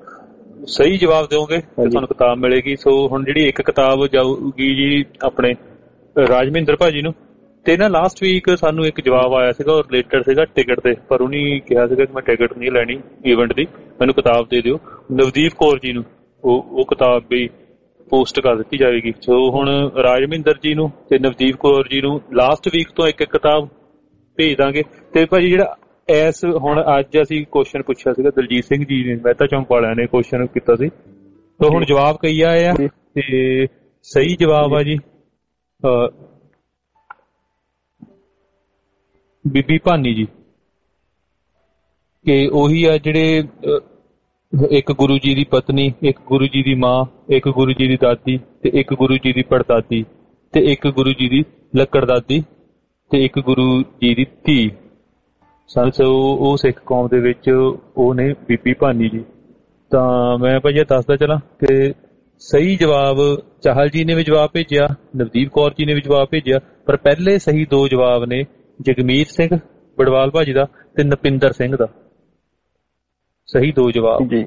ਸਹੀ ਜਵਾਬ ਦਿਓਗੇ ਤੇ ਤੁਹਾਨੂੰ ਕਿਤਾਬ ਮਿਲੇਗੀ। ਸੋ ਹੁਣ ਜਿਹੜੀ ਇੱਕ ਕਿਤਾਬ ਜਾਊਗੀ ਜੀ ਆਪਣੇ ਰਾਜਮਿੰਦਰ ਭਾਜੀ ਨੂੰ। ਤੇ ਨਾ ਲਾਸਟ ਵੀਕ ਸਾਨੂੰ ਇੱਕ ਜਵਾਬ ਆਇਆ ਸੀਗਾ, ਉਹ ਰਿਲੇਟਡ ਸੀਗਾ ਟਿਕਟ ਤੇ, ਪਰ ਉਹਨੇ ਕਿਹਾ ਸੀਗਾ ਕਿ ਮੈਂ ਟਿਕਟ ਨਹੀਂ ਲੈਣੀ ਈਵੈਂਟ ਦੀ, ਮੈਨੂੰ ਕਿਤਾਬ ਦੇ ਦਿਓ। ਨਵਦੀਪ ਕੌਰ ਜੀ ਨੂੰ ਉਹ ਕਿਤਾਬ ਵੀ ਪੋਸਟ ਕਰ ਦਿੱਤੀ ਜਾਵੇਗੀ। ਸੋ ਹੁਣ ਰਾਜਮਿੰਦਰ ਜੀ ਨੂੰ ਤੇ ਨਵਦੀਪ ਕੌਰ ਜੀ ਨੂੰ ਲਾਸਟ ਵੀਕ ਤੋਂ ਇੱਕ ਕਿਤਾਬ ਭੇਜ ਦਾਂਗੇ। ਤੇ ਭਾਜੀ ਜਿਹੜਾ ਹੁਣ ਅੱਜ ਅਸੀਂ ਕੁਐਸਚਨ ਪੁੱਛਿਆ ਸੀਗਾ, ਦਲਜੀਤ ਸਿੰਘ ਜੀ ਨੇ ਮਹਿਤਾ ਚੌਂਕ ਵਾਲਿਆਂ ਨੇ ਕੁਐਸਚਨ ਕੀਤਾ ਸੀ, ਤਾਂ ਹੁਣ ਜਵਾਬ ਕਈ ਆਏ ਆ ਤੇ ਸਹੀ ਜਵਾਬ ਆ ਜੀ ਬੀਬੀ ਭਾਨੀ ਜੀ, ਕਿ ਉਹੀ ਆ ਜਿਹੜੇ ਇੱਕ ਗੁਰੂ ਜੀ ਦੀ ਪਤਨੀ, ਇੱਕ ਗੁਰੂ ਜੀ ਦੀ ਮਾਂ, ਇੱਕ ਗੁਰੂ ਜੀ ਦੀ ਦਾਦੀ, ਤੇ ਇੱਕ ਗੁਰੂ ਜੀ ਦੀ ਪੜਦਾਦੀ, ਤੇ ਇੱਕ ਗੁਰੂ ਜੀ ਦੀ ਲੱਕੜਦਾਦੀ, ਤੇ ਇੱਕ ਗੁਰੂ ਜੀ ਦੀ ਧੀ ਸਨ। ਉਹ ਸਿੱਖ ਕੌਮ ਦੇ ਵਿੱਚ ਉਹ ਨੇ ਬੀਬੀ ਭਾਨੀ ਜੀ। ਤਾਂ ਮੈਂ ਭਾਈ ਇਹ ਦੱਸਦਾ ਚਲਾਂ ਕਿ ਸਹੀ ਜਵਾਬ ਚਾਹਲ ਜੀ ਨੇ ਵੀ ਜਵਾਬ ਭੇਜਿਆ, ਨਵਦੀਪ ਕੌਰ ਜੀ ਨੇ ਵੀ ਜਵਾਬ ਭੇਜਿਆ, ਪਰ ਪਹਿਲੇ ਸਹੀ 2 ਜਵਾਬ ਨੇ ਜਗਮੀਤ ਸਿੰਘ ਬੜਵਾਲ ਭਾਜੀ ਦਾ ਤੇ ਨਪਿੰਦਰ ਸਿੰਘ ਦਾ। ਸਹੀ 2 ਜਵਾਬ ਜੀ।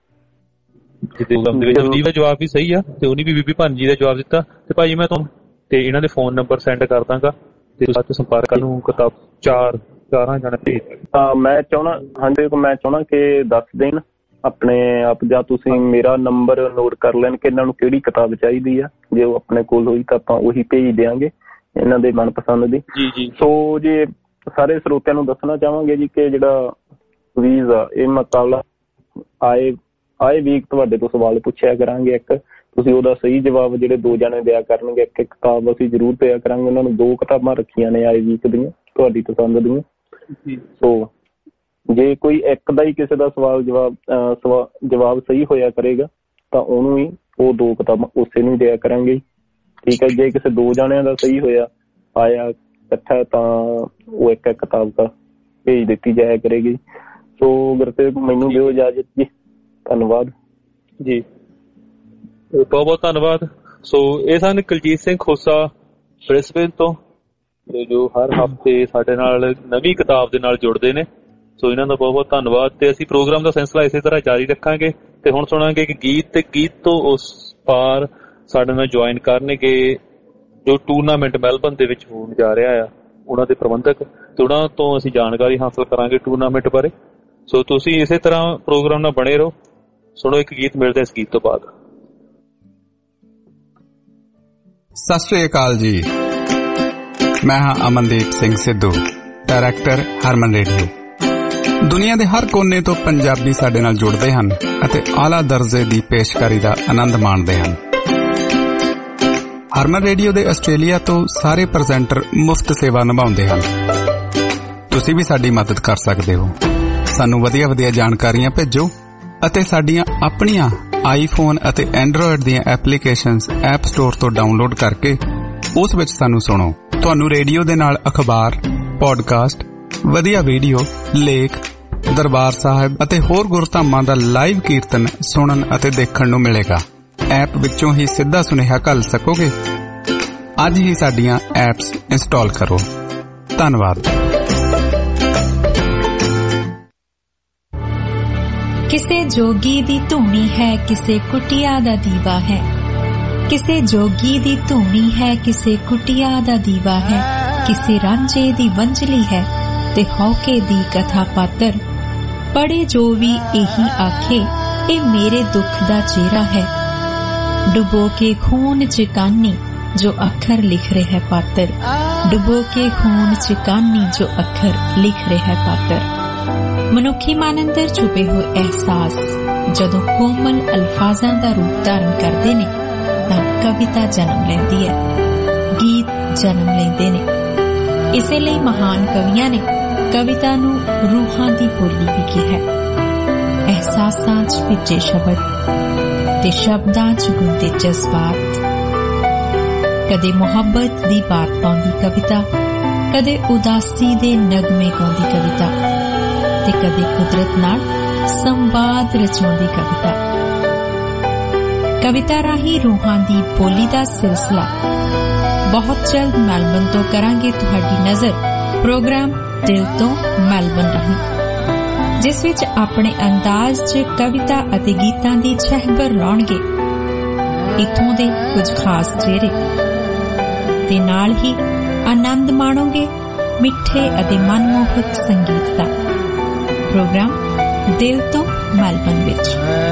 ਨਵਦੀਪ ਦਾ ਜਵਾਬ ਵੀ ਸਹੀ ਆ ਤੇ ਉਹਨੇ ਵੀ ਬੀਬੀ ਭਾਨੀ ਜੀ ਦਾ ਜਵਾਬ ਦਿੱਤਾ। ਤੇ ਭਾਜੀ ਮੈਂ ਤੁਹਾਨੂੰ ਤੇ ਇਹਨਾਂ ਦੇ ਫੋਨ ਨੰਬਰ ਸੈਂਡ ਕਰ ਦਾਂਗਾ ਤੇ ਤੁਸੀਂ ਸੰਪਰਕ ਨੂੰ ਕਿਤਾਬ 4 4 ਜਣੇ ਭੇਜ ਮੈਂ ਚਾਹੁੰਦਾ ਕਿ ਦੱਸ ਦੇਣ ਆਪਣੇ ਆਪ, ਜਾਂ ਤੁਸੀਂ ਮੇਰਾ ਨੰਬਰ ਨੋਟ ਕਰ ਲੈਣ ਕਿ ਇਹਨਾਂ ਨੂੰ ਕਿਹੜੀ ਕਿਤਾਬ ਚਾਹੀਦੀ ਆ। ਜੇ ਉਹ ਆਪਣੇ ਕੋਲ ਹੋਈ ਤਾਂ ਆਪਾਂ ਉਹੀ ਭੇਜ ਦਿਆਂਗੇ ਇਹਨਾਂ ਦੇ ਮਨਪਸੰਦ ਦੀ। ਸੋ ਜੇ ਸਾਰੇ ਸਰੋਤਿਆਂ ਨੂੰ ਦੱਸਣਾ ਚਾਹਾਂਗੇ ਜੀ ਕਿ ਜਿਹੜਾ ਕੁਇਜ਼ ਆ ਇਹ ਮੁਕਾਬਲਾ ਆਏ ਵੀਕ ਤੁਹਾਡੇ ਤੋਂ ਸਵਾਲ ਪੁੱਛਿਆ ਕਰਾਂਗੇ। ਇੱਕ ਤੁਸੀਂ ਉਹਦਾ ਸਹੀ ਜਵਾਬ ਜਿਹੜੇ 2 ਜਣੇ ਦਿਆ ਕਰਨਗੇ। ਇੱਕ ਕਿਤਾਬ ਅਸੀਂ ਜ਼ਰੂਰ ਦਿਆ ਕਰਾਂਗੇ ਉਹਨਾਂ ਨੂੰ। 2 ਕਿਤਾਬਾਂ ਰੱਖੀਆਂ ਨੇ ਆਏ ਵੀਕ ਦੀਆਂ ਤੁਹਾਡੀ ਪਸੰਦ ਦੀਆਂ। ਸੋ ਜੇ ਕੋਈ ਇੱਕ ਦਾ ਹੀ ਕਿਸੇ ਦਾ ਜਵਾਬ ਸਹੀ ਹੋਇਆ ਕਰੇਗਾ ਤਾਂ ਉਹਨੂੰ ਹੀ ਉਹ 2 ਕਿਤਾਬਾਂ ਉਸੇ ਨੂੰ ਦਿਆ ਕਰਾਂਗੇ। ਠੀਕ ਹੈ। ਜੇ ਕਿਸੇ 2 ਜਣਿਆਂ ਦਾ ਸਹੀ ਆਇਆ ਇਕੱਠਾ ਤਾਂ ਉਹ ਇੱਕ ਕਿਤਾਬ ਦਾ ਭੇਜ ਦਿੱਤੀ ਜਾਇਆ ਕਰੇਗੀ। ਸੋ ਗੁਰਤੇਜ ਮੈਨੂੰ ਦਿਓ ਇਜਾਜ਼ਤ ਜੀ। ਧੰਨਵਾਦ ਜੀ, ਬਹੁਤ ਬਹੁਤ ਧੰਨਵਾਦ। ਸੋ ਇਹ ਸਨ ਕੁਲਜੀਤ ਸਿੰਘ ਖੋਸਾ ਬ੍ਰਿਸਬੇਨ ਤੋਂ, ਜੋ ਹਰ ਹਫ਼ਤੇ ਸਾਡੇ ਨਾਲ ਨਵੀਂ ਕਿਤਾਬ ਦੇ ਨਾਲ ਜੁੜਦੇ ਨੇ। ਸੋ ਇਹਨਾਂ ਦਾ ਬਹੁਤ ਬਹੁਤ ਧੰਨਵਾਦ। ਤੇ ਅਸੀਂ ਪ੍ਰੋਗਰਾਮ ਦਾ ਸਿਲਸਿਲਾ ਇਸੇ ਤਰ੍ਹਾਂ ਜਾਰੀ ਰੱਖਾਂਗੇ ਤੇ ਹੁਣ ਸੁਣਾਂਗੇ ਕਿ ਗੀਤ ਤੋਂ ਉਸ ਪਾਰ ਸਾਡੇ ਨਾਲ ਜੁਆਇਨ ਕਰਨਗੇ ਜੋ ਟੂਰਨਾਮੈਂਟ ਮੈਲਬਨ ਦੇ ਵਿੱਚ ਹੋਣ ਜਾ ਰਿਹਾ ਆ, ਉਹਨਾਂ ਦੇ ਪ੍ਰਬੰਧਕ, ਤੇ ਉਹਨਾਂ ਤੋਂ ਅਸੀਂ ਜਾਣਕਾਰੀ ਹਾਸਲ ਕਰਾਂਗੇ ਟੂਰਨਾਮੈਂਟ ਬਾਰੇ। ਸੋ ਤੁਸੀਂ ਇਸੇ ਤਰ੍ਹਾਂ ਪ੍ਰੋਗਰਾਮ ਨਾਲ ਬਣੇ ਰਹੋ। ਸੁਣੋ ਇੱਕ ਗੀਤ, ਮਿਲਦੇ ਇਸ ਗੀਤ ਤੋਂ ਬਾਅਦ। ਸਤਿ ਸ਼੍ਰੀ ਅਕਾਲ ਜੀ, ਮੈਂ ਹਾਂ ਅਮਨਦੀਪ ਸਿੰਘ ਸਿੱਧੂ, ਡਾਇਰੈਕਟਰ ਹਰਮਨ ਰੇਡੀਓ। ਦੁਨੀਆ ਦੇ ਹਰ ਕੋਨੇ ਤੋਂ ਪੰਜਾਬੀ ਸਾਡੇ ਨਾਲ ਜੁੜਦੇ ਹਨ ਅਤੇ ਆਲਾ ਦਰਜੇ ਦੀ ਪੇਸ਼ਕਾਰੀ ਦਾ ਆਨੰਦ ਮਾਣਦੇ ਹਨ। ਹਰਮਨ ਰੇਡੀਓ ਦੇ ਆਸਟ੍ਰੇਲੀਆ ਤੋਂ ਸਾਰੇ ਪ੍ਰੈਜ਼ੈਂਟਰ ਮੁਫਤ ਸੇਵਾ ਨਿਭਾਉਂਦੇ ਹਨ। ਤੁਸੀਂ ਵੀ ਸਾਡੀ ਮਦਦ ਕਰ ਸਕਦੇ ਹੋ। ਸਾਨੂੰ ਵਧੀਆ ਜਾਣਕਾਰੀਆਂ ਭੇਜੋ ਅਤੇ ਸਾਡੀਆਂ ਆਪਣੀਆਂ ਆਈਫੋਨ ਅਤੇ ਐਂਡਰੋਇਡ ਦੀਆਂ ਐਪਲੀਕੇਸ਼ਨਸ ਐਪ ਸਟੋਰ ਤੋਂ ਡਾਊਨਲੋਡ ਕਰਕੇ ਉਸ ਵਿੱਚ ਸਾਨੂੰ ਸੁਣੋ। ਤੁਹਾਨੂੰ ਰੇਡੀਓ ਦੇ ਨਾਲ ਅਖਬਾਰ, ਪੋਡਕਾਸਟ, ਵਧੀਆ ਵੀਡੀਓ, ਲੇਖ, ਦਰਬਾਰ ਸਾਹਿਬ ਅਤੇ ਹੋਰ ਗੁਰਧਾਮਾਂ ਦਾ ਲਾਈਵ ਕੀਰਤਨ ਸੁਣਨ ਅਤੇ ਦੇਖਣ ਨੂੰ ਮਿਲੇਗਾ। ਐਪ ਵਿੱਚੋਂ ਹੀ ਸਿੱਧਾ ਸੁਨੇਹਾ ਘੱਲ ਸਕੋਗੇ। ਅੱਜ ਹੀ ਸਾਡੀਆਂ ਐਪਸ ਇੰਸਟਾਲ ਕਰੋ। ਧੰਨਵਾਦ। ਕਿਸੇ ਜੋਗੀ ਦੀ ਧੂਣੀ ਹੈ, ਕਿਸੇ ਕੁਟਿਆ ਦਾ ਦੀਵਾ ਹੈ। ਕਿਸੇ ਜੋਗੀ ਦੀ ਧੂਣੀ ਹੈ, ਕਿਸੇ ਕੁਟਿਆ ਦਾ ਦੀਵਾ ਹੈ। ਕਿਸੇ ਰਾਂਝੇ ਦੀ ਵੰਝਲੀ ਹੈ ਤੇ ਹੌਕੇ ਦੀ ਕਥਾ ਪਾਤਰ। ਪੜੇ ਜੋ ਵੀ ਇਹੀ ਆਖੇ, ਇਹ ਮੇਰੇ ਦੁੱਖ ਦਾ ਚਿਹਰਾ ਹੈ। ਡੁਬੋ ਕੇ ਖੂਨ ਚ ਕਾਨੀ ਜੋ ਅੱਖਰ ਲਿਖ ਰਿਹਾ ਪਾਤਰ। ਡੁਬੋ ਕੇ ਖੂਨ ਚ ਕਾਨੀ ਜੋ ਅੱਖਰ ਲਿਖ ਰਿਹਾ ਪਾਤਰ। ਮਨੁੱਖੀ ਮਨ ਅੰਦਰ ਛੁਪੇ ਹੋਏ ਅਹਿਸਾਸ ਜਦੋਂ ਕੋਮਲ ਅਲਫਾਜ਼ਾਂ ਦਾ ਰੂਪ ਧਾਰਨ ਕਰਦੇ ਨੇ ਤਾਂ ਕਵਿਤਾ ਜਨਮ ਲੈਂਦੀ ਹੈ, ਗੀਤ ਜਨਮ ਲੈਂਦੇ ਨੇ। ਇਸੇ ਲਈ ਮਹਾਨ ਕਵੀਆਂ ਨੇ ਕਵਿਤਾ ਨੂੰ ਰੂਹਾਂ ਦੀ ਬੋਲੀ ਵੀ ਕਿਹਾ। ਅਹਿਸਾਸਾਂ 'ਚ ਭਿੱਜੇ ਸ਼ਬਦ ਤੇ ਸ਼ਬਦਾਂ 'ਚ ਗੁੰਦੇ ਜਜ਼ਬਾਤ। ਕਦੇ ਮੁਹੱਬਤ ਦੀ ਬਾਤ ਪਾਉਂਦੀ ਕਵਿਤਾ, ਕਦੇ ਉਦਾਸੀ ਦੇ ਨਗਮੇ ਗਾਉਂਦੀ ਕਵਿਤਾ ਤੇ ਕਦੇ ਕੁਦਰਤ ਨਾਲ ਸੰਵਾਦ ਰਚਾਉਂਦੀ ਕਵਿਤਾ। ਕਵਿਤਾ ਰਾਹੀਂ ਰੂਹਾਂ ਦੀ ਬੋਲੀ ਦਾ ਸਿਲਸਿਲਾ ਬਹੁਤ ਜਲਦ ਮੈਲਬਨ ਤੋਂ ਕਰਾਂਗੇ ਤੁਹਾਡੀ ਨਜ਼ਰ ਪ੍ਰੋਗਰਾਮ ਦਿਲ ਤੋਂ ਮੈਲਬਨ ਰਾਹੀਂ, ਜਿਸ ਵਿੱਚ ਆਪਣੇ ਅੰਦਾਜ਼ 'ਚ ਕਵਿਤਾ ਅਤੇ ਗੀਤਾਂ ਦੀ ਛਹਿਬਰ ਲਾਉਣਗੇ ਇੱਥੋਂ ਦੇ ਕੁਝ ਖਾਸ ਚਿਹਰੇ ਤੇ ਨਾਲ ਹੀ ਆਨੰਦ ਮਾਣੋਗੇ ਮਿੱਠੇ ਅਤੇ ਮਨਮੋਹਕ ਸੰਗੀਤ ਦਾ। ਪ੍ਰੋਗਰਾਮ ਦਿਲ ਤੋਂ ਮੈਲਬਨ ਵਿੱਚ।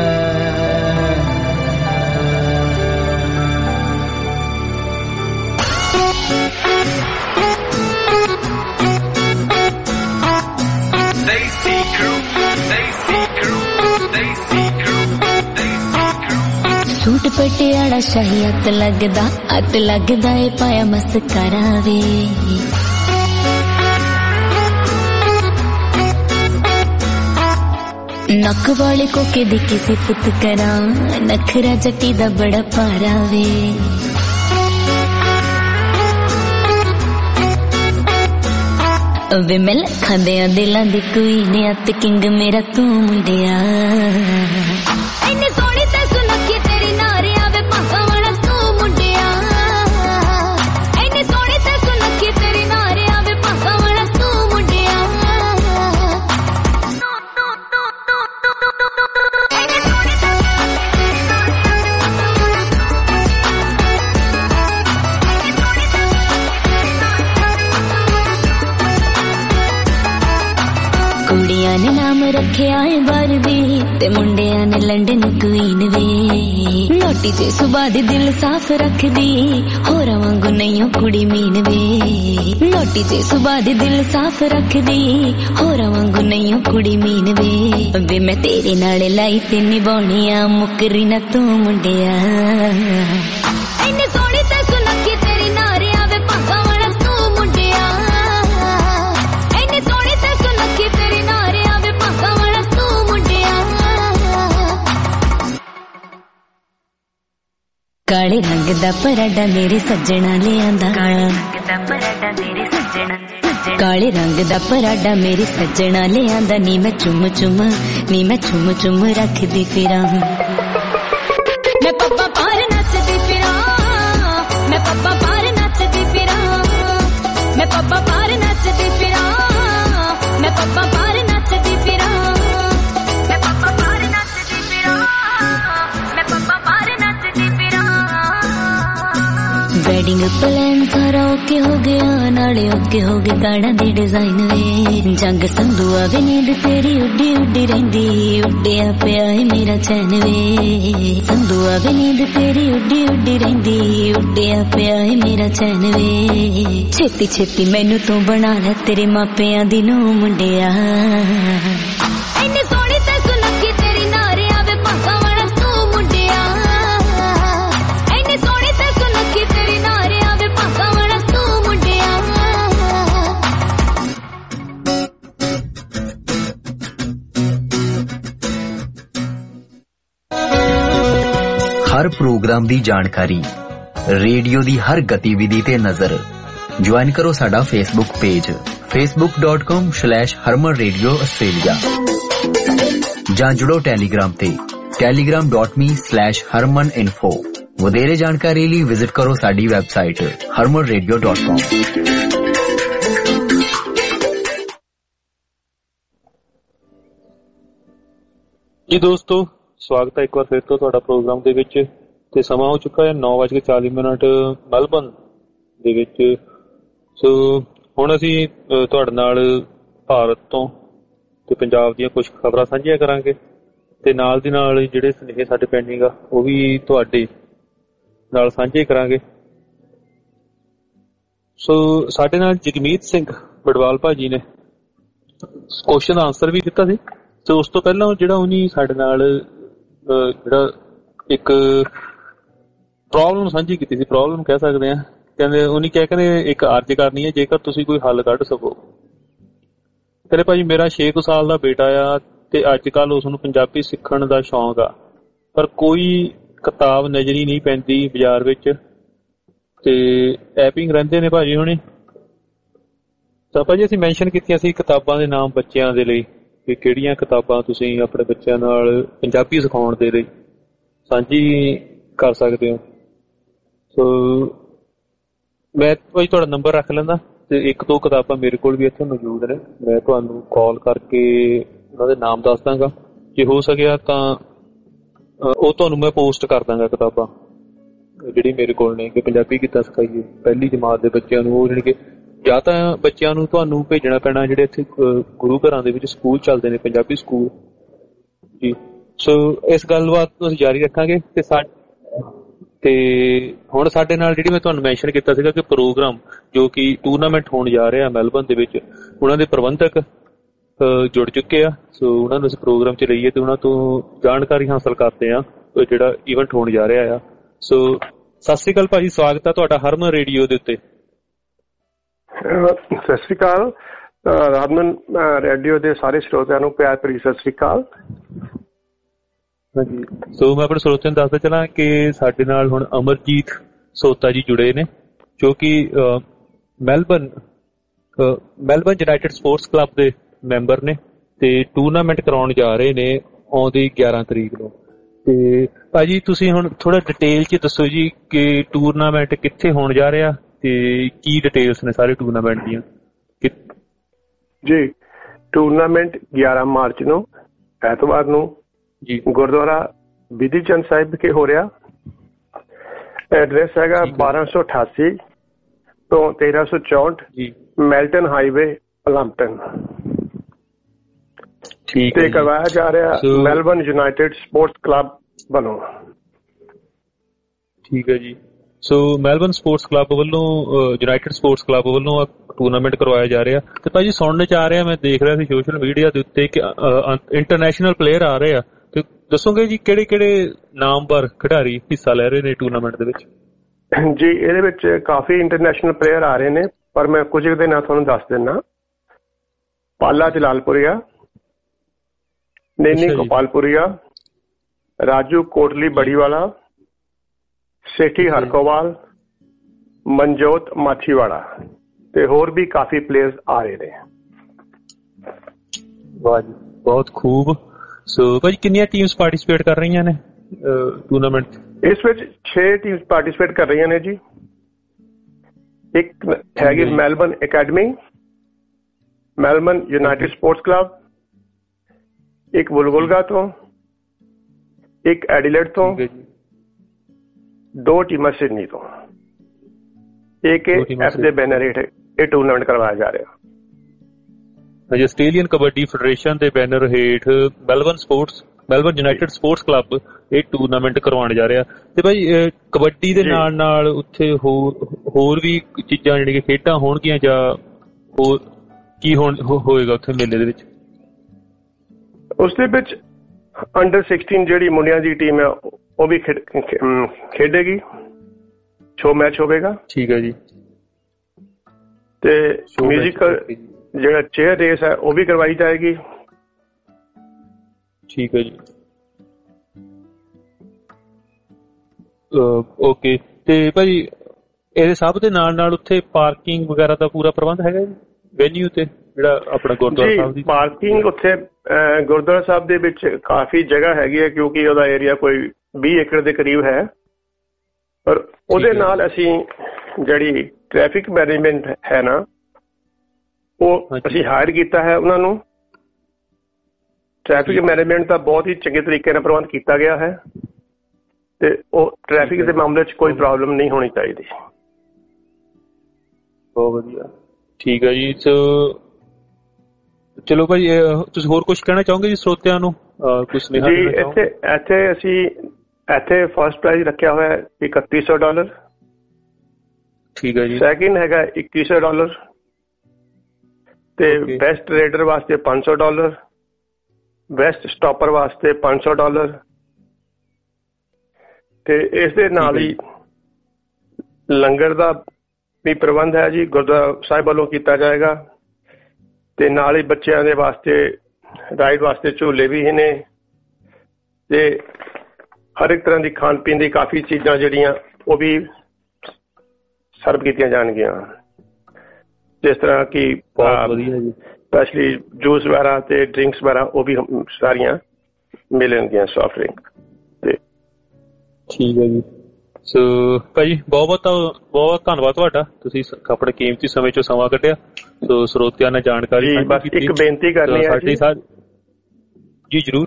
ਸੂਟ ਪਟਿਆਲਾ ਸ਼ਾਹੀ ਹੱਥ ਲੱਗਦਾ ਏ ਪਾਇਆ ਮਸਕਾਰਾ ਵੇ। ਨੱਕ ਵਾਲੇ ਕੋਕੇ ਦੇ ਕੇ ਸਿਫਤ ਕਰਾਂ, ਨਖਰਾ ਜੱਟੀ ਦਾ ਬੜਾ ਪਾਰਾ ਵੇ। ਵੇ ਮਿਲ ਖਾਂਦਿਆਂ ਦਿਲਾਂ ਦੀ ਕੋਈ ਨੇ ਅੱਤ ਕਿੰਗ ਮੇਰਾ ਤੂੰ ਮੁੰਡਿਆ। ਇੰਨੇ ਸੋਹਣੀ ਤੇ ਸੁਨੱਖੀ ਤੇਰੀ ਨਾਰਿਆ ਵੇ ਭਾਗਾ ਵਾਲਾ ਤੂੰ ਮੁੰਡਿਆ। ਇੰਨੇ ਸੋਹਣੀ ਤੇ ਸੁਨੱਖੀ ਤੇਰੀ ਨਾਰਿਆ ਵੇ ਭਾਗਾ ਵਾਲਾ ਤੂੰ ਮੁੰਡਿਆ। ਕੁੜੀਆਂ ਨੇ ਨਾਮ ਰੱਖਿਆ ਏ ਬਾਰਬੀ ਤੇ ਮੁੰਡਿਆਂ ਨੇ ਲੰਡਨ ਕੁਈਨ ਵੇ। ਨੋਟੀ ਤੇ ਸੁਭਾ ਦੇ ਦਿਲ ਸਾਫ਼ ਰੱਖਦੀ ਹੋਰਾਂ ਵਾਂਗੂ ਨਹੀਂ ਉਹ ਕੁੜੀ ਮੀਨ ਵੇ। ਨੋਟੀ ਤੇ ਸੁਭਾ ਦੇ ਦਿਲ ਸਾਫ਼ ਰੱਖਦੀ ਹੋਰਾਂ ਵਾਂਗੂ ਨਹੀਂ ਉਹ ਕੁੜੀ ਮੀਨ ਵੇ। ਵੇ ਮੈਂ ਤੇਰੇ ਨਾਲ ਲਾਈ ਤੇ ਨਿਭਾਉਣੀ ਆ ਮੁੱਕਰੀ ਨਾ ਤੂੰ ਮੁੰਡਿਆ। ਇੰਨੀ ਸੋਹਣੀ ਤੇ ਸੁਨੱਖੀ ਤੇਰੀ ਨਾਰੇ ਆਵੇ ਭਾਗਾਂ ਵਾਲਾ ਤੂੰ ਮੁੰਡਿਆ। ਇੰਨੀ ਸੋਹਣੀ ਤੇ ਸੁਨੱਖੀ ਤੇਰੀ ਨਾਰੇ ਆਵੇ ਭਾਗਾਂ ਵਾਲਾ ਤੂੰ ਮੁੰਡਿਆ। ਕਾਲੇ ਰੰਗ ਦਾ ਪਰਾਡਾ ਮੇਰੇ ਸੱਜਣਾ ਲਿਆਂਦਾ। ਕਾਲੇ ਰੰਗ ਦਾ ਪਰਾਡਾ ਮੇਰੇ ਸੱਜਣਾ ਲਿਆਂਦਾ। ਨੀ ਮੈਂ ਚੁੰਮ ਚੁੰਮ ਰੱਖਦੀ ਫਿਰਾਂ। ਮੈਂ ਪੱਪਾ ਪਾਰ ਨੱਚਦੀ ਫਿਰਾਂ। ਮੈਂ ਪੱਪਾ ਪਾਰ ਨੱਚਦੀ ਫਿਰਾਂ। ਮੈਂ ਪੱਪਾ ਪਾਰ ਨੱਚਦੀ ਫਿਰਾਂ। ਮੈਂ ਪੱਪਾ ਪਾਰ ਨੱਚਦੀ ਫਿਰਾਂ। ਮੈਂ ਪੱਪਾ ਪਾਰ ਨੱਚਦੀ ਫਿਰਾਂ। ਮੈਂ ਪੱਪਾ ਪਾਰ ਨੱਚਦੀ ਫਿਰਾਂ। ਵੈਡਿੰਗ ਪਲਾਨ ਸਾਰਾ ਓਕੇ ਹੋ ਗਿਆ ਨਾਲੇ ਓਕੇ ਹੋ ਗਏ ਕਾਰਡਾਂ ਦੇ ਡਿਜ਼ਾਈਨ ਵੇ। ਜੰਗ ਸੰਧੂ ਆਵੇ ਨੀਂਦ ਤੇਰੀ ਉੱਡੀ ਉੱਡੀ ਰਹਿੰਦੀ ਉੱਡਿਆ ਪਿਆ ਏ ਮੇਰਾ ਚੈਨ ਵੇ। ਸੰਧੂ ਆਵੇ ਨੀਂਦ ਤੇਰੀ ਉੱਡੀ ਉੱਡੀ ਰਹਿੰਦੀ ਉੱਡਿਆ ਪਿਆ ਏ ਮੇਰਾ ਚੈਨ ਵੇ। ਛੇਤੀ ਛੇਤੀ ਮੈਨੂੰ ਤੂੰ ਬਣਾ ਲੈ ਤੇਰੇ ਮਾਪਿਆਂ ਦੀ ਨੂੰ ਮੁੰਡਿਆ। ਇੰਨੀ ਸੋਹਣੀ ਤੇ ਸੁਨੱਖੀ ਤੇਰੀ ਨਾਰੇ ਆਵੇ ਭਾਗਾਂ ਵਾਲਾ ਤੂੰ ਮੁੰਡਿਆ। ਇੰਨੀ ਸੋਹਣੀ ਤੇ ਸੁਨੱਖੀ ਤੇਰੀ ਨਾਰੇ ਆਵੇ ਭਾਗਾਂ ਵਾਲਾ ਤੂੰ ਮੁੰਡਿਆ। ਹਰ ਪ੍ਰੋਗਰਾਮ ਦੀ ਜਾਣਕਾਰੀ, ਰੇਡੀਓ ਦੀ ਹਰ ਗਤੀਵਿਧੀ ਤੇ ਨਜ਼ਰ। ਜੁਆਇਨ ਕਰੋ ਸਾਡਾ Facebook page facebook.com/Harman Radio Australia ਜਾਂ ਜੁੜੋ ਟੈਲੀਗ੍ਰਾਮ ਤੇ telegram.me/HarmanInfo। ਵਧੇਰੇ ਜਾਣਕਾਰੀ ਲਈ ਵਿਜ਼ਿਟ ਕਰੋ ਸਾਡੀ ਵੈਬਸਾਈਟ harmanradio.com। ਜੀ ਦੋਸਤੋ, ਸਵਾਗਤ ਹੈ ਇੱਕ ਵਾਰ ਫਿਰ ਤੋਂ ਤੁਹਾਡਾ ਪ੍ਰੋਗਰਾਮ ਦੇ ਵਿੱਚ। ਤੇ ਸਮਾਂ ਹੋ ਚੁੱਕਾ ਹੈ 9:40 ਮੈਲਬਨ ਦੇ ਵਿੱਚ। ਸੋ ਹੁਣ ਅਸੀਂ ਤੁਹਾਡੇ ਨਾਲ ਭਾਰਤ ਤੋਂ ਤੇ ਪੰਜਾਬ ਦੀਆਂ ਕੁਝ ਖਬਰਾਂ ਸਾਂਝੀਆਂ ਕਰਾਂਗੇ ਤੇ ਨਾਲ ਦੀ ਨਾਲ ਜਿਹੜੇ ਸੁਨੇਹੇ ਸਾਡੇ ਪੈਂਡਿੰਗ ਆ ਉਹ ਵੀ ਤੁਹਾਡੇ ਨਾਲ ਸਾਂਝੇ ਕਰਾਂਗੇ। ਸੋ ਸਾਡੇ ਨਾਲ ਜਗਮੀਤ ਸਿੰਘ ਬਡਵਾਲ ਭਾਜੀ ਨੇ ਕੁਐਸਚਨ ਆਨਸਰ ਵੀ ਦਿੱਤਾ ਸੀ। ਤੇ ਉਸ ਤੋਂ ਪਹਿਲਾਂ ਜਿਹੜਾ ਉਹਨੇ ਸਾਡੇ ਨਾਲ ਜਿਹੜਾ ਇੱਕ ਪ੍ਰੋਬਲਮ ਸਾਂਝੀ ਕੀਤੀ ਸੀ, ਪ੍ਰੋਬਲਮ ਕਹਿ ਸਕਦੇ ਹਾਂ, ਕਹਿੰਦੇ ਉਹਨੇ ਕਿਹਾ ਕਹਿੰਦੇ ਇੱਕ ਅਰਜ਼ ਕਰਨੀ ਹੈ ਜੇਕਰ ਤੁਸੀਂ ਕੋਈ ਹੱਲ ਕੱਢ ਸਕੋ। ਕਹਿੰਦੇ ਭਾਜੀ ਮੇਰਾ 6 ਸਾਲ ਦਾ ਬੇਟਾ ਆ ਤੇ ਅੱਜ ਕੱਲ੍ਹ ਉਸ ਨੂੰ ਪੰਜਾਬੀ ਸਿੱਖਣ ਦਾ ਸ਼ੌਂਕ ਆ ਪਰ ਕੋਈ ਕਿਤਾਬ ਨਜ਼ਰੀ ਨਹੀਂ ਪੈਂਦੀ ਬਾਜ਼ਾਰ ਵਿੱਚ ਤੇ ਐਪਿੰਗ ਰਹਿੰਦੇ ਨੇ ਭਾਜੀ ਹੁਣੇ। ਤਾਂ ਭਾਜੀ ਅਸੀਂ ਮੈਂਸ਼ਨ ਕੀਤੀਆਂ ਸੀ ਕਿਤਾਬਾਂ ਦੇ ਨਾਮ ਬੱਚਿਆਂ ਦੇ ਲਈ ਕਿ ਕਿਹੜੀਆਂ ਕਿਤਾਬਾਂ ਤੁਸੀਂ ਆਪਣੇ ਬੱਚਿਆਂ ਨਾਲ ਪੰਜਾਬੀ ਸਿਖਾਉਣ ਦੇ ਲਈ ਸਾਂਝੀ ਕਰ ਸਕਦੇ ਹੋ। ਸੋ ਮੈਂ ਭਾਜੀ ਤੁਹਾਡਾ ਨੰਬਰ ਰੱਖ ਲੈਂਦਾ ਤੇ 1-2 ਕਿਤਾਬਾਂ ਮੇਰੇ ਕੋਲ ਵੀ ਇੱਥੇ ਮੌਜੂਦ ਨੇ। ਮੈਂ ਤੁਹਾਨੂੰ ਕਾਲ ਕਰਕੇ ਉਹਨਾਂ ਦੇ ਨਾਮ ਦੱਸ ਦਾਂਗਾ, ਜੇ ਹੋ ਸਕਿਆ ਤਾਂ ਉਹ ਤੁਹਾਨੂੰ ਮੈਂ ਪੋਸਟ ਕਰ ਦਾਂਗਾ ਕਿਤਾਬਾਂ ਜਿਹੜੀ ਮੇਰੇ ਕੋਲ ਨੇ ਕਿ ਪੰਜਾਬੀ ਕਿੱਦਾਂ ਸਿਖਾਈਏ ਪਹਿਲੀ ਜਮਾਤ ਦੇ ਬੱਚਿਆਂ ਨੂੰ। ਉਹ ਜਾਣੀ ਕਿ ਜਾਂ ਤਾਂ ਬੱਚਿਆਂ ਨੂੰ ਤੁਹਾਨੂੰ ਭੇਜਣਾ ਪੈਣਾ ਜਿਹੜੇ ਇੱਥੇ ਗੁਰੂ ਘਰਾਂ ਦੇ ਵਿੱਚ ਸਕੂਲ ਚੱਲਦੇ ਨੇ ਪੰਜਾਬੀ ਸਕੂਲ ਜੀ। ਸੋ ਇਸ ਗੱਲਬਾਤ ਨੂੰ ਅਸੀਂ ਜਾਰੀ ਰੱਖਾਂਗੇ ਤੇ ਹੁਣ ਸਾਡੇ ਨਾਲ ਜਿਹੜੀ ਮੈਂ ਤੁਹਾਨੂੰ ਮੈਂਸ਼ਨ ਕੀਤਾ ਸੀਗਾ ਕਿ ਪ੍ਰੋਗਰਾਮ ਜੋ ਕਿ ਟੂਰਨਾਮੈਂਟ ਹੋਣ ਜਾ ਰਿਹਾ ਮੈਲਬਨ ਦੇ ਵਿੱਚ, ਉਹਨਾਂ ਦੇ ਪ੍ਰਬੰਧਕ ਜੁੜ ਚੁੱਕੇ ਆ। ਸੋ ਉਹਨਾਂ ਨੂੰ ਅਸੀਂ ਪ੍ਰੋਗਰਾਮ 'ਚ ਲਈਏ ਤੇ ਉਹਨਾਂ ਤੋਂ ਜਾਣਕਾਰੀ ਹਾਸਲ ਕਰਦੇ ਆ ਜਿਹੜਾ ਇਵੈਂਟ ਹੋਣ ਜਾ ਰਿਹਾ ਆ। ਸੋ ਸਤਿ ਸ਼੍ਰੀ ਅਕਾਲ ਭਾਜੀ, ਸਵਾਗਤ ਹੈ ਤੁਹਾਡਾ ਹਰਮਨ ਰੇਡੀਓ ਦੇ ਉੱਤੇ। ਸਤਿ ਸ਼੍ਰੀ ਅਕਾਲ ਹਰਮਨ ਰੇਡੀਓ ਦੇ ਸਾਰੇ ਸਰੋਤਿਆਂ ਨੂੰ ਪਿਆਰ ਭਰੀ ਸਤਿ ਸ਼੍ਰੀ ਅਕਾਲ। ਹਾਂਜੀ, ਸੋ ਮੈਂ ਆਪਣੇ ਸਰੋਤਿਆਂ ਨੂੰ ਦੱਸਦਾ ਚਲਾਂ ਕਿ ਸਾਡੇ ਨਾਲ ਹੁਣ ਅਮਰਜੀਤ ਸੋਤਾ ਜੀ ਜੁੜੇ ਨੇ ਜੋ ਕਿ ਮੈਲਬਨ ਯੂਨਾਈਟਿਡ ਸਪੋਰਟਸ ਕਲੱਬ ਦੇ ਮੈਂਬਰ ਨੇ ਤੇ ਟੂਰਨਾਮੈਂਟ ਕਰਾਉਣ ਜਾ ਰਹੇ ਨੇ ਆਉਂਦੀ 11 ਤਰੀਕ ਨੂੰ। ਤੇ ਭਾਜੀ ਤੁਸੀਂ ਹੁਣ ਥੋੜਾ ਡਿਟੇਲ 'ਚ ਦੱਸੋ ਜੀ ਕਿ ਟੂਰਨਾਮੈਂਟ ਕਿੱਥੇ ਹੋਣ ਜਾ ਰਿਹਾ ਤੇ ਕੀ ਡਿਟੇਲਸ ਨੇ ਸਾਰੇ ਟੂਰਨਾਮੈਂਟ ਦੀਆਂ। ਜੀ ਟੂਰਨਾਮੈਂਟ 11 ਮਾਰਚ ਨੂੰ ਐਤਵਾਰ ਨੂੰ ਜੀ ਗੁਰਦੁਆਰਾ ਬਿਧੀ ਚੰਦ ਸਾਹਿਬ ਵਿਖੇ ਹੋ ਰਿਹਾ। ਐਡਰੈਸ ਹੈਗਾ 1288 ਤੋਂ 1364 ਮੈਲਟਨ ਹਾਈਵੇ ਪਲੰਪਟਨ। ਤੇ ਕਰਵਾਇਆ ਜਾ ਰਿਹਾ ਮੈਲਬਨ ਯੂਨਾਈਟਿਡ ਸਪੋਰਟਸ ਕਲੱਬ ਵੱਲੋਂ। ਠੀਕ ਹੈ ਜੀ। ਸੋ ਮੈਲਬਨ ਸਪੋਰਟਸ ਕਲੱਬ ਵੱਲੋਂ ਯੂਨਾਈਟਿਡ ਸਪੋਰਟਸ ਕਲੱਬ ਵੱਲੋਂ ਟੂਰਨਾਮੈਂਟ ਕਰਵਾਇਆ ਜਾ ਰਿਹਾ। ਤੇ ਭਾਜੀ ਸੁਣਨ ਚ ਆ ਰਿਹਾ, ਮੈਂ ਦੇਖ ਰਿਹਾ ਸੀ ਸੋਸ਼ਲ ਮੀਡੀਆ ਦੇ ਉੱਤੇ ਕਿ ਇੰਟਰਨੈਸ਼ਨਲ ਪਲੇਅਰ ਆ ਰਹੇ ਆ, ਤੇ ਦੱਸੋਗੇ ਜੀ ਕਿਹੜੇ ਕਿਹੜੇ ਨਾਮਵਰ ਖਿਡਾਰੀ ਹਿੱਸਾ ਲੈ ਰਹੇ ਨੇ ਟੂਰਨਾਮੈਂਟ ਦੇ ਵਿੱਚ? ਜੀ ਇਹਦੇ ਵਿੱਚ ਕਾਫੀ ਇੰਟਰਨੈਸ਼ਨਲ ਪਲੇਅਰ ਆ ਰਹੇ ਨੇ, ਪਰ ਮੈਂ ਕੁਝ ਦੇ ਨਾਂ ਤੁਹਾਨੂੰ ਦੱਸ ਦਿੰਦਾ। ਪਾਲਾ ਜਲਾਲਪੁਰੀਆ, ਨੈਨੀ ਗੋਪਾਲਪੁਰੀਆ, ਰਾਜੂ ਕੋਟਲੀ ਬੜੀਵਾਲਾ, ਸੇਠੀ ਹਰਕੋਵਾਲ, ਮਨਜੋਤ ਮਾਛੀਵਾੜਾ ਤੇ ਹੋਰ ਵੀ ਕਾਫੀ ਪਲੇਅਰਸ ਆ ਰਹੇ ਨੇ। ਵਾਹ ਜੀ, ਬਹੁਤ ਖੂਬ। ਸੋ ਭਾਜੀ ਕਿੰਨੀਆਂ ਟੀਮਸ ਪਾਰਟਿਸਿਪੇਟ ਕਰ ਰਹੀਆਂ ਨੇ ਟੂਰਨਾਮੈਂਟ? ਇਸ ਵਿੱਚ 6 ਟੀਮਸ ਪਾਰਟਿਸਿਪੇਟ ਕਰ ਰਹੀਆਂ ਨੇ ਜੀ। ਇੱਕ ਹੈਗੀ Melbourne academy, Melbourne united sports club, ਇੱਕ ਬੁਲਬੁਲਗਾ ਤੋਂ, ਇੱਕ ਐਡੀਲੇਡ ਤੋਂ, 2 ਟੀਮਾਂ ਸਿਡਨੀ ਤੋਂ। AKF ਦੇ ਬੈਨਰ ਹੇਠ ਇਹ ਟੂਰਨਾਮੈਂਟ ਕਰਵਾਇਆ ਜਾ ਰਿਹਾ। ਆਸਟ੍ਰੇਲੀਅਨ ਕਬੱਡੀ ਫੈਡਰੇਸ਼ਨ ਦੇ ਬੈਨਰ ਹੇਠ ਮੈਲਬਨ ਯੂਨਾਈਟਿਡ ਸਪੋਰਟਸ ਕਲੱਬ ਇਹ ਟੂਰਨਾਮੈਂਟ ਕਰਵਾਉਣ ਜਾ ਰਿਹਾ। ਤੇ ਭਾਈ ਕਬੱਡੀ ਦੇ ਨਾਲ ਨਾਲ ਉੱਥੇ ਹੋਰ ਵੀ ਚੀਜ਼ਾਂ ਜਿਹੜੀਆਂ ਖੇਡਾਂ ਹੋਣਗੀਆਂ ਜਾਂ ਹੋਰ ਕੀ ਹੋਏਗਾ ਉੱਥੇ ਮੇਲੇ ਦੇ ਵਿੱਚ? ਉਸ ਦੇ ਵਿੱਚ ਅੰਡਰ 16 ਜਿਹੜੀ ਮੁੰਡਿਆਂ ਦੀ ਟੀਮ ਹੈ ਉਹ ਵੀ ਖੇਡੇਗੀ। ਸ਼ੋ ਮੈਚ ਹੋਵੇਗਾ। ਠੀਕ ਹੈ ਜੀ। ਤੇ ਮਿਊਜ਼ੀਕਲ ਜਿਹੜਾ ਚੇਅਰ ਰੇਸ ਹੈ ਉਹ ਵੀ ਕਰਵਾਈ ਜਾਏਗੀ। ਠੀਕ ਹੈ ਜੀ। ਓਕੇ। ਤੇ ਭਾਜੀ ਇਹਦੇ ਸਭ ਦੇ ਨਾਲ ਨਾਲ ਉੱਥੇ ਪਾਰਕਿੰਗ ਵਗੈਰਾ ਦਾ ਪੂਰਾ ਪ੍ਰਬੰਧ ਹੈਗਾ ਜੀ ਵੈਨਿਊ ਤੇ, ਜਿਹੜਾ ਆਪਣਾ ਗੁਰਦੁਆਰਾ ਸਾਹਿਬ ਦੀ? ਪਾਰਕਿੰਗ ਉੱਥੇ ਗੁਰਦੁਆਰਾ ਸਾਹਿਬ ਦੇ ਵਿੱਚ ਕਾਫੀ ਜਗ੍ਹਾ ਹੈਗੀ ਹੈ, ਕਿਉਂਕਿ ਉਹਦਾ ਏਰੀਆ ਕੋਈ 20 ਏਕੜ ਦੇ ਕਰੀਬ ਹੈ। ਪਰ ਉਹਦੇ ਨਾਲ ਅਸੀਂ ਜਿਹੜੀ ਟ੍ਰੈਫਿਕ ਮੈਨੇਜਮੈਂਟ ਹੈ ਨਾ, ਉਹ ਅਸੀਂ ਹਾਇਰ ਕੀਤਾ ਹੈ ਉਹਨਾਂ ਨੂੰ। ਟ੍ਰੈਫਿਕ ਮੈਨੇਜਮੈਂਟ ਦਾ ਬਹੁਤ ਹੀ ਚੰਗੇ ਤਰੀਕੇ ਨਾਲ ਪ੍ਰਬੰਧ ਕੀਤਾ ਗਿਆ ਹੈ ਤੇ ਉਹ ਟ੍ਰੈਫਿਕ ਦੇ ਮਾਮਲੇ 'ਚ ਕੋਈ ਪ੍ਰੋਬਲਮ ਨਹੀਂ ਹੋਣੀ ਚਾਹੀਦੀ। ਬਹੁਤ ਵਧੀਆ। ਠੀਕ ਹੈ ਜੀ। ਚਲੋ ਭਾਈ ਤੁਸੀਂ ਹੋਰ ਕੁਝ ਕਹਿਣਾ ਚਾਹੋਗੇ ਜੀ ਸਰੋਤਿਆਂ ਨੂੰ? ਕੁਝ ਸੁਨੇਹਾ ਜੀ ਇੱਥੇ ਅਸੀਂ ਫਸਟ ਪ੍ਰਾਈਜ਼ ਰੱਖਿਆ ਹੋਇਆ $3100। ਠੀਕ ਹੈ ਜੀ। ਸੈਕਿੰਡ ਹੈਗਾ $2100 ਤੇ ਬੈਸਟ ਰੇਡਰ ਵਾਸਤੇ $500, ਬੈਸਟ ਸਟਾਪਰ ਵਾਸਤੇ $500 ਤੇ ਇਸ ਦੇ ਨਾਲ ਹੀ ਲੰਗਰ ਦਾ ਵੀ ਪ੍ਰਬੰਧ ਹੈ ਜੀ, ਗੁਰਦੁਆਰਾ ਸਾਹਿਬ ਵੱਲੋਂ ਕੀਤਾ ਜਾਏਗਾ। ਤੇ ਨਾਲ ਹੀ ਬੱਚਿਆਂ ਦੇ ਵਾਸਤੇ ਰਾਈਡ ਵਾਸਤੇ ਝੂਲੇ ਵੀ ਨੇ ਤੇ ਹਰ ਇੱਕ ਤਰ੍ਹਾਂ ਦੀ ਖਾਣ ਪੀਣ ਦੀ ਕਾਫੀ ਚੀਜ਼ਾਂ ਜਿਹੜੀਆਂ ਉਹ ਵੀ ਸਰਵ ਕੀਤੀਆਂ ਜਾਣਗੀਆਂ, ਜਿਸ ਤਰ੍ਹਾਂ ਕਿ ਸਪੈਸ਼ਲੀ ਜੂਸ ਵਗੈਰਾ ਤੇ ਡਰਿੰਕਸ ਵਗੈਰਾ ਉਹ ਵੀ ਸਾਰੀਆਂ ਮਿਲਣਗੀਆਂ, ਸੌਫਟ ਡਰਿੰਕ ਤੇ। ਠੀਕ ਹੈ ਜੀ। ਸੋ ਭਾਈ ਬਹੁਤ ਧੰਨਵਾਦ ਤੁਹਾਡਾ, ਤੁਸੀਂ ਆਪਣੇ ਕੀਮਤੀ ਸਮੇਂ ਚੋਂ ਸਮਾਂ ਕੱਢਿਆ। ਸੋ ਸਰੋਤਿਆਂ ਨੇ ਜਾਣਕਾਰੀ ਸਾਂਝੀ ਕੀਤੀ। ਇੱਕ ਬੇਨਤੀ ਕਰਨੀ ਹੈ ਜੀ। ਜ਼ਰੂਰ।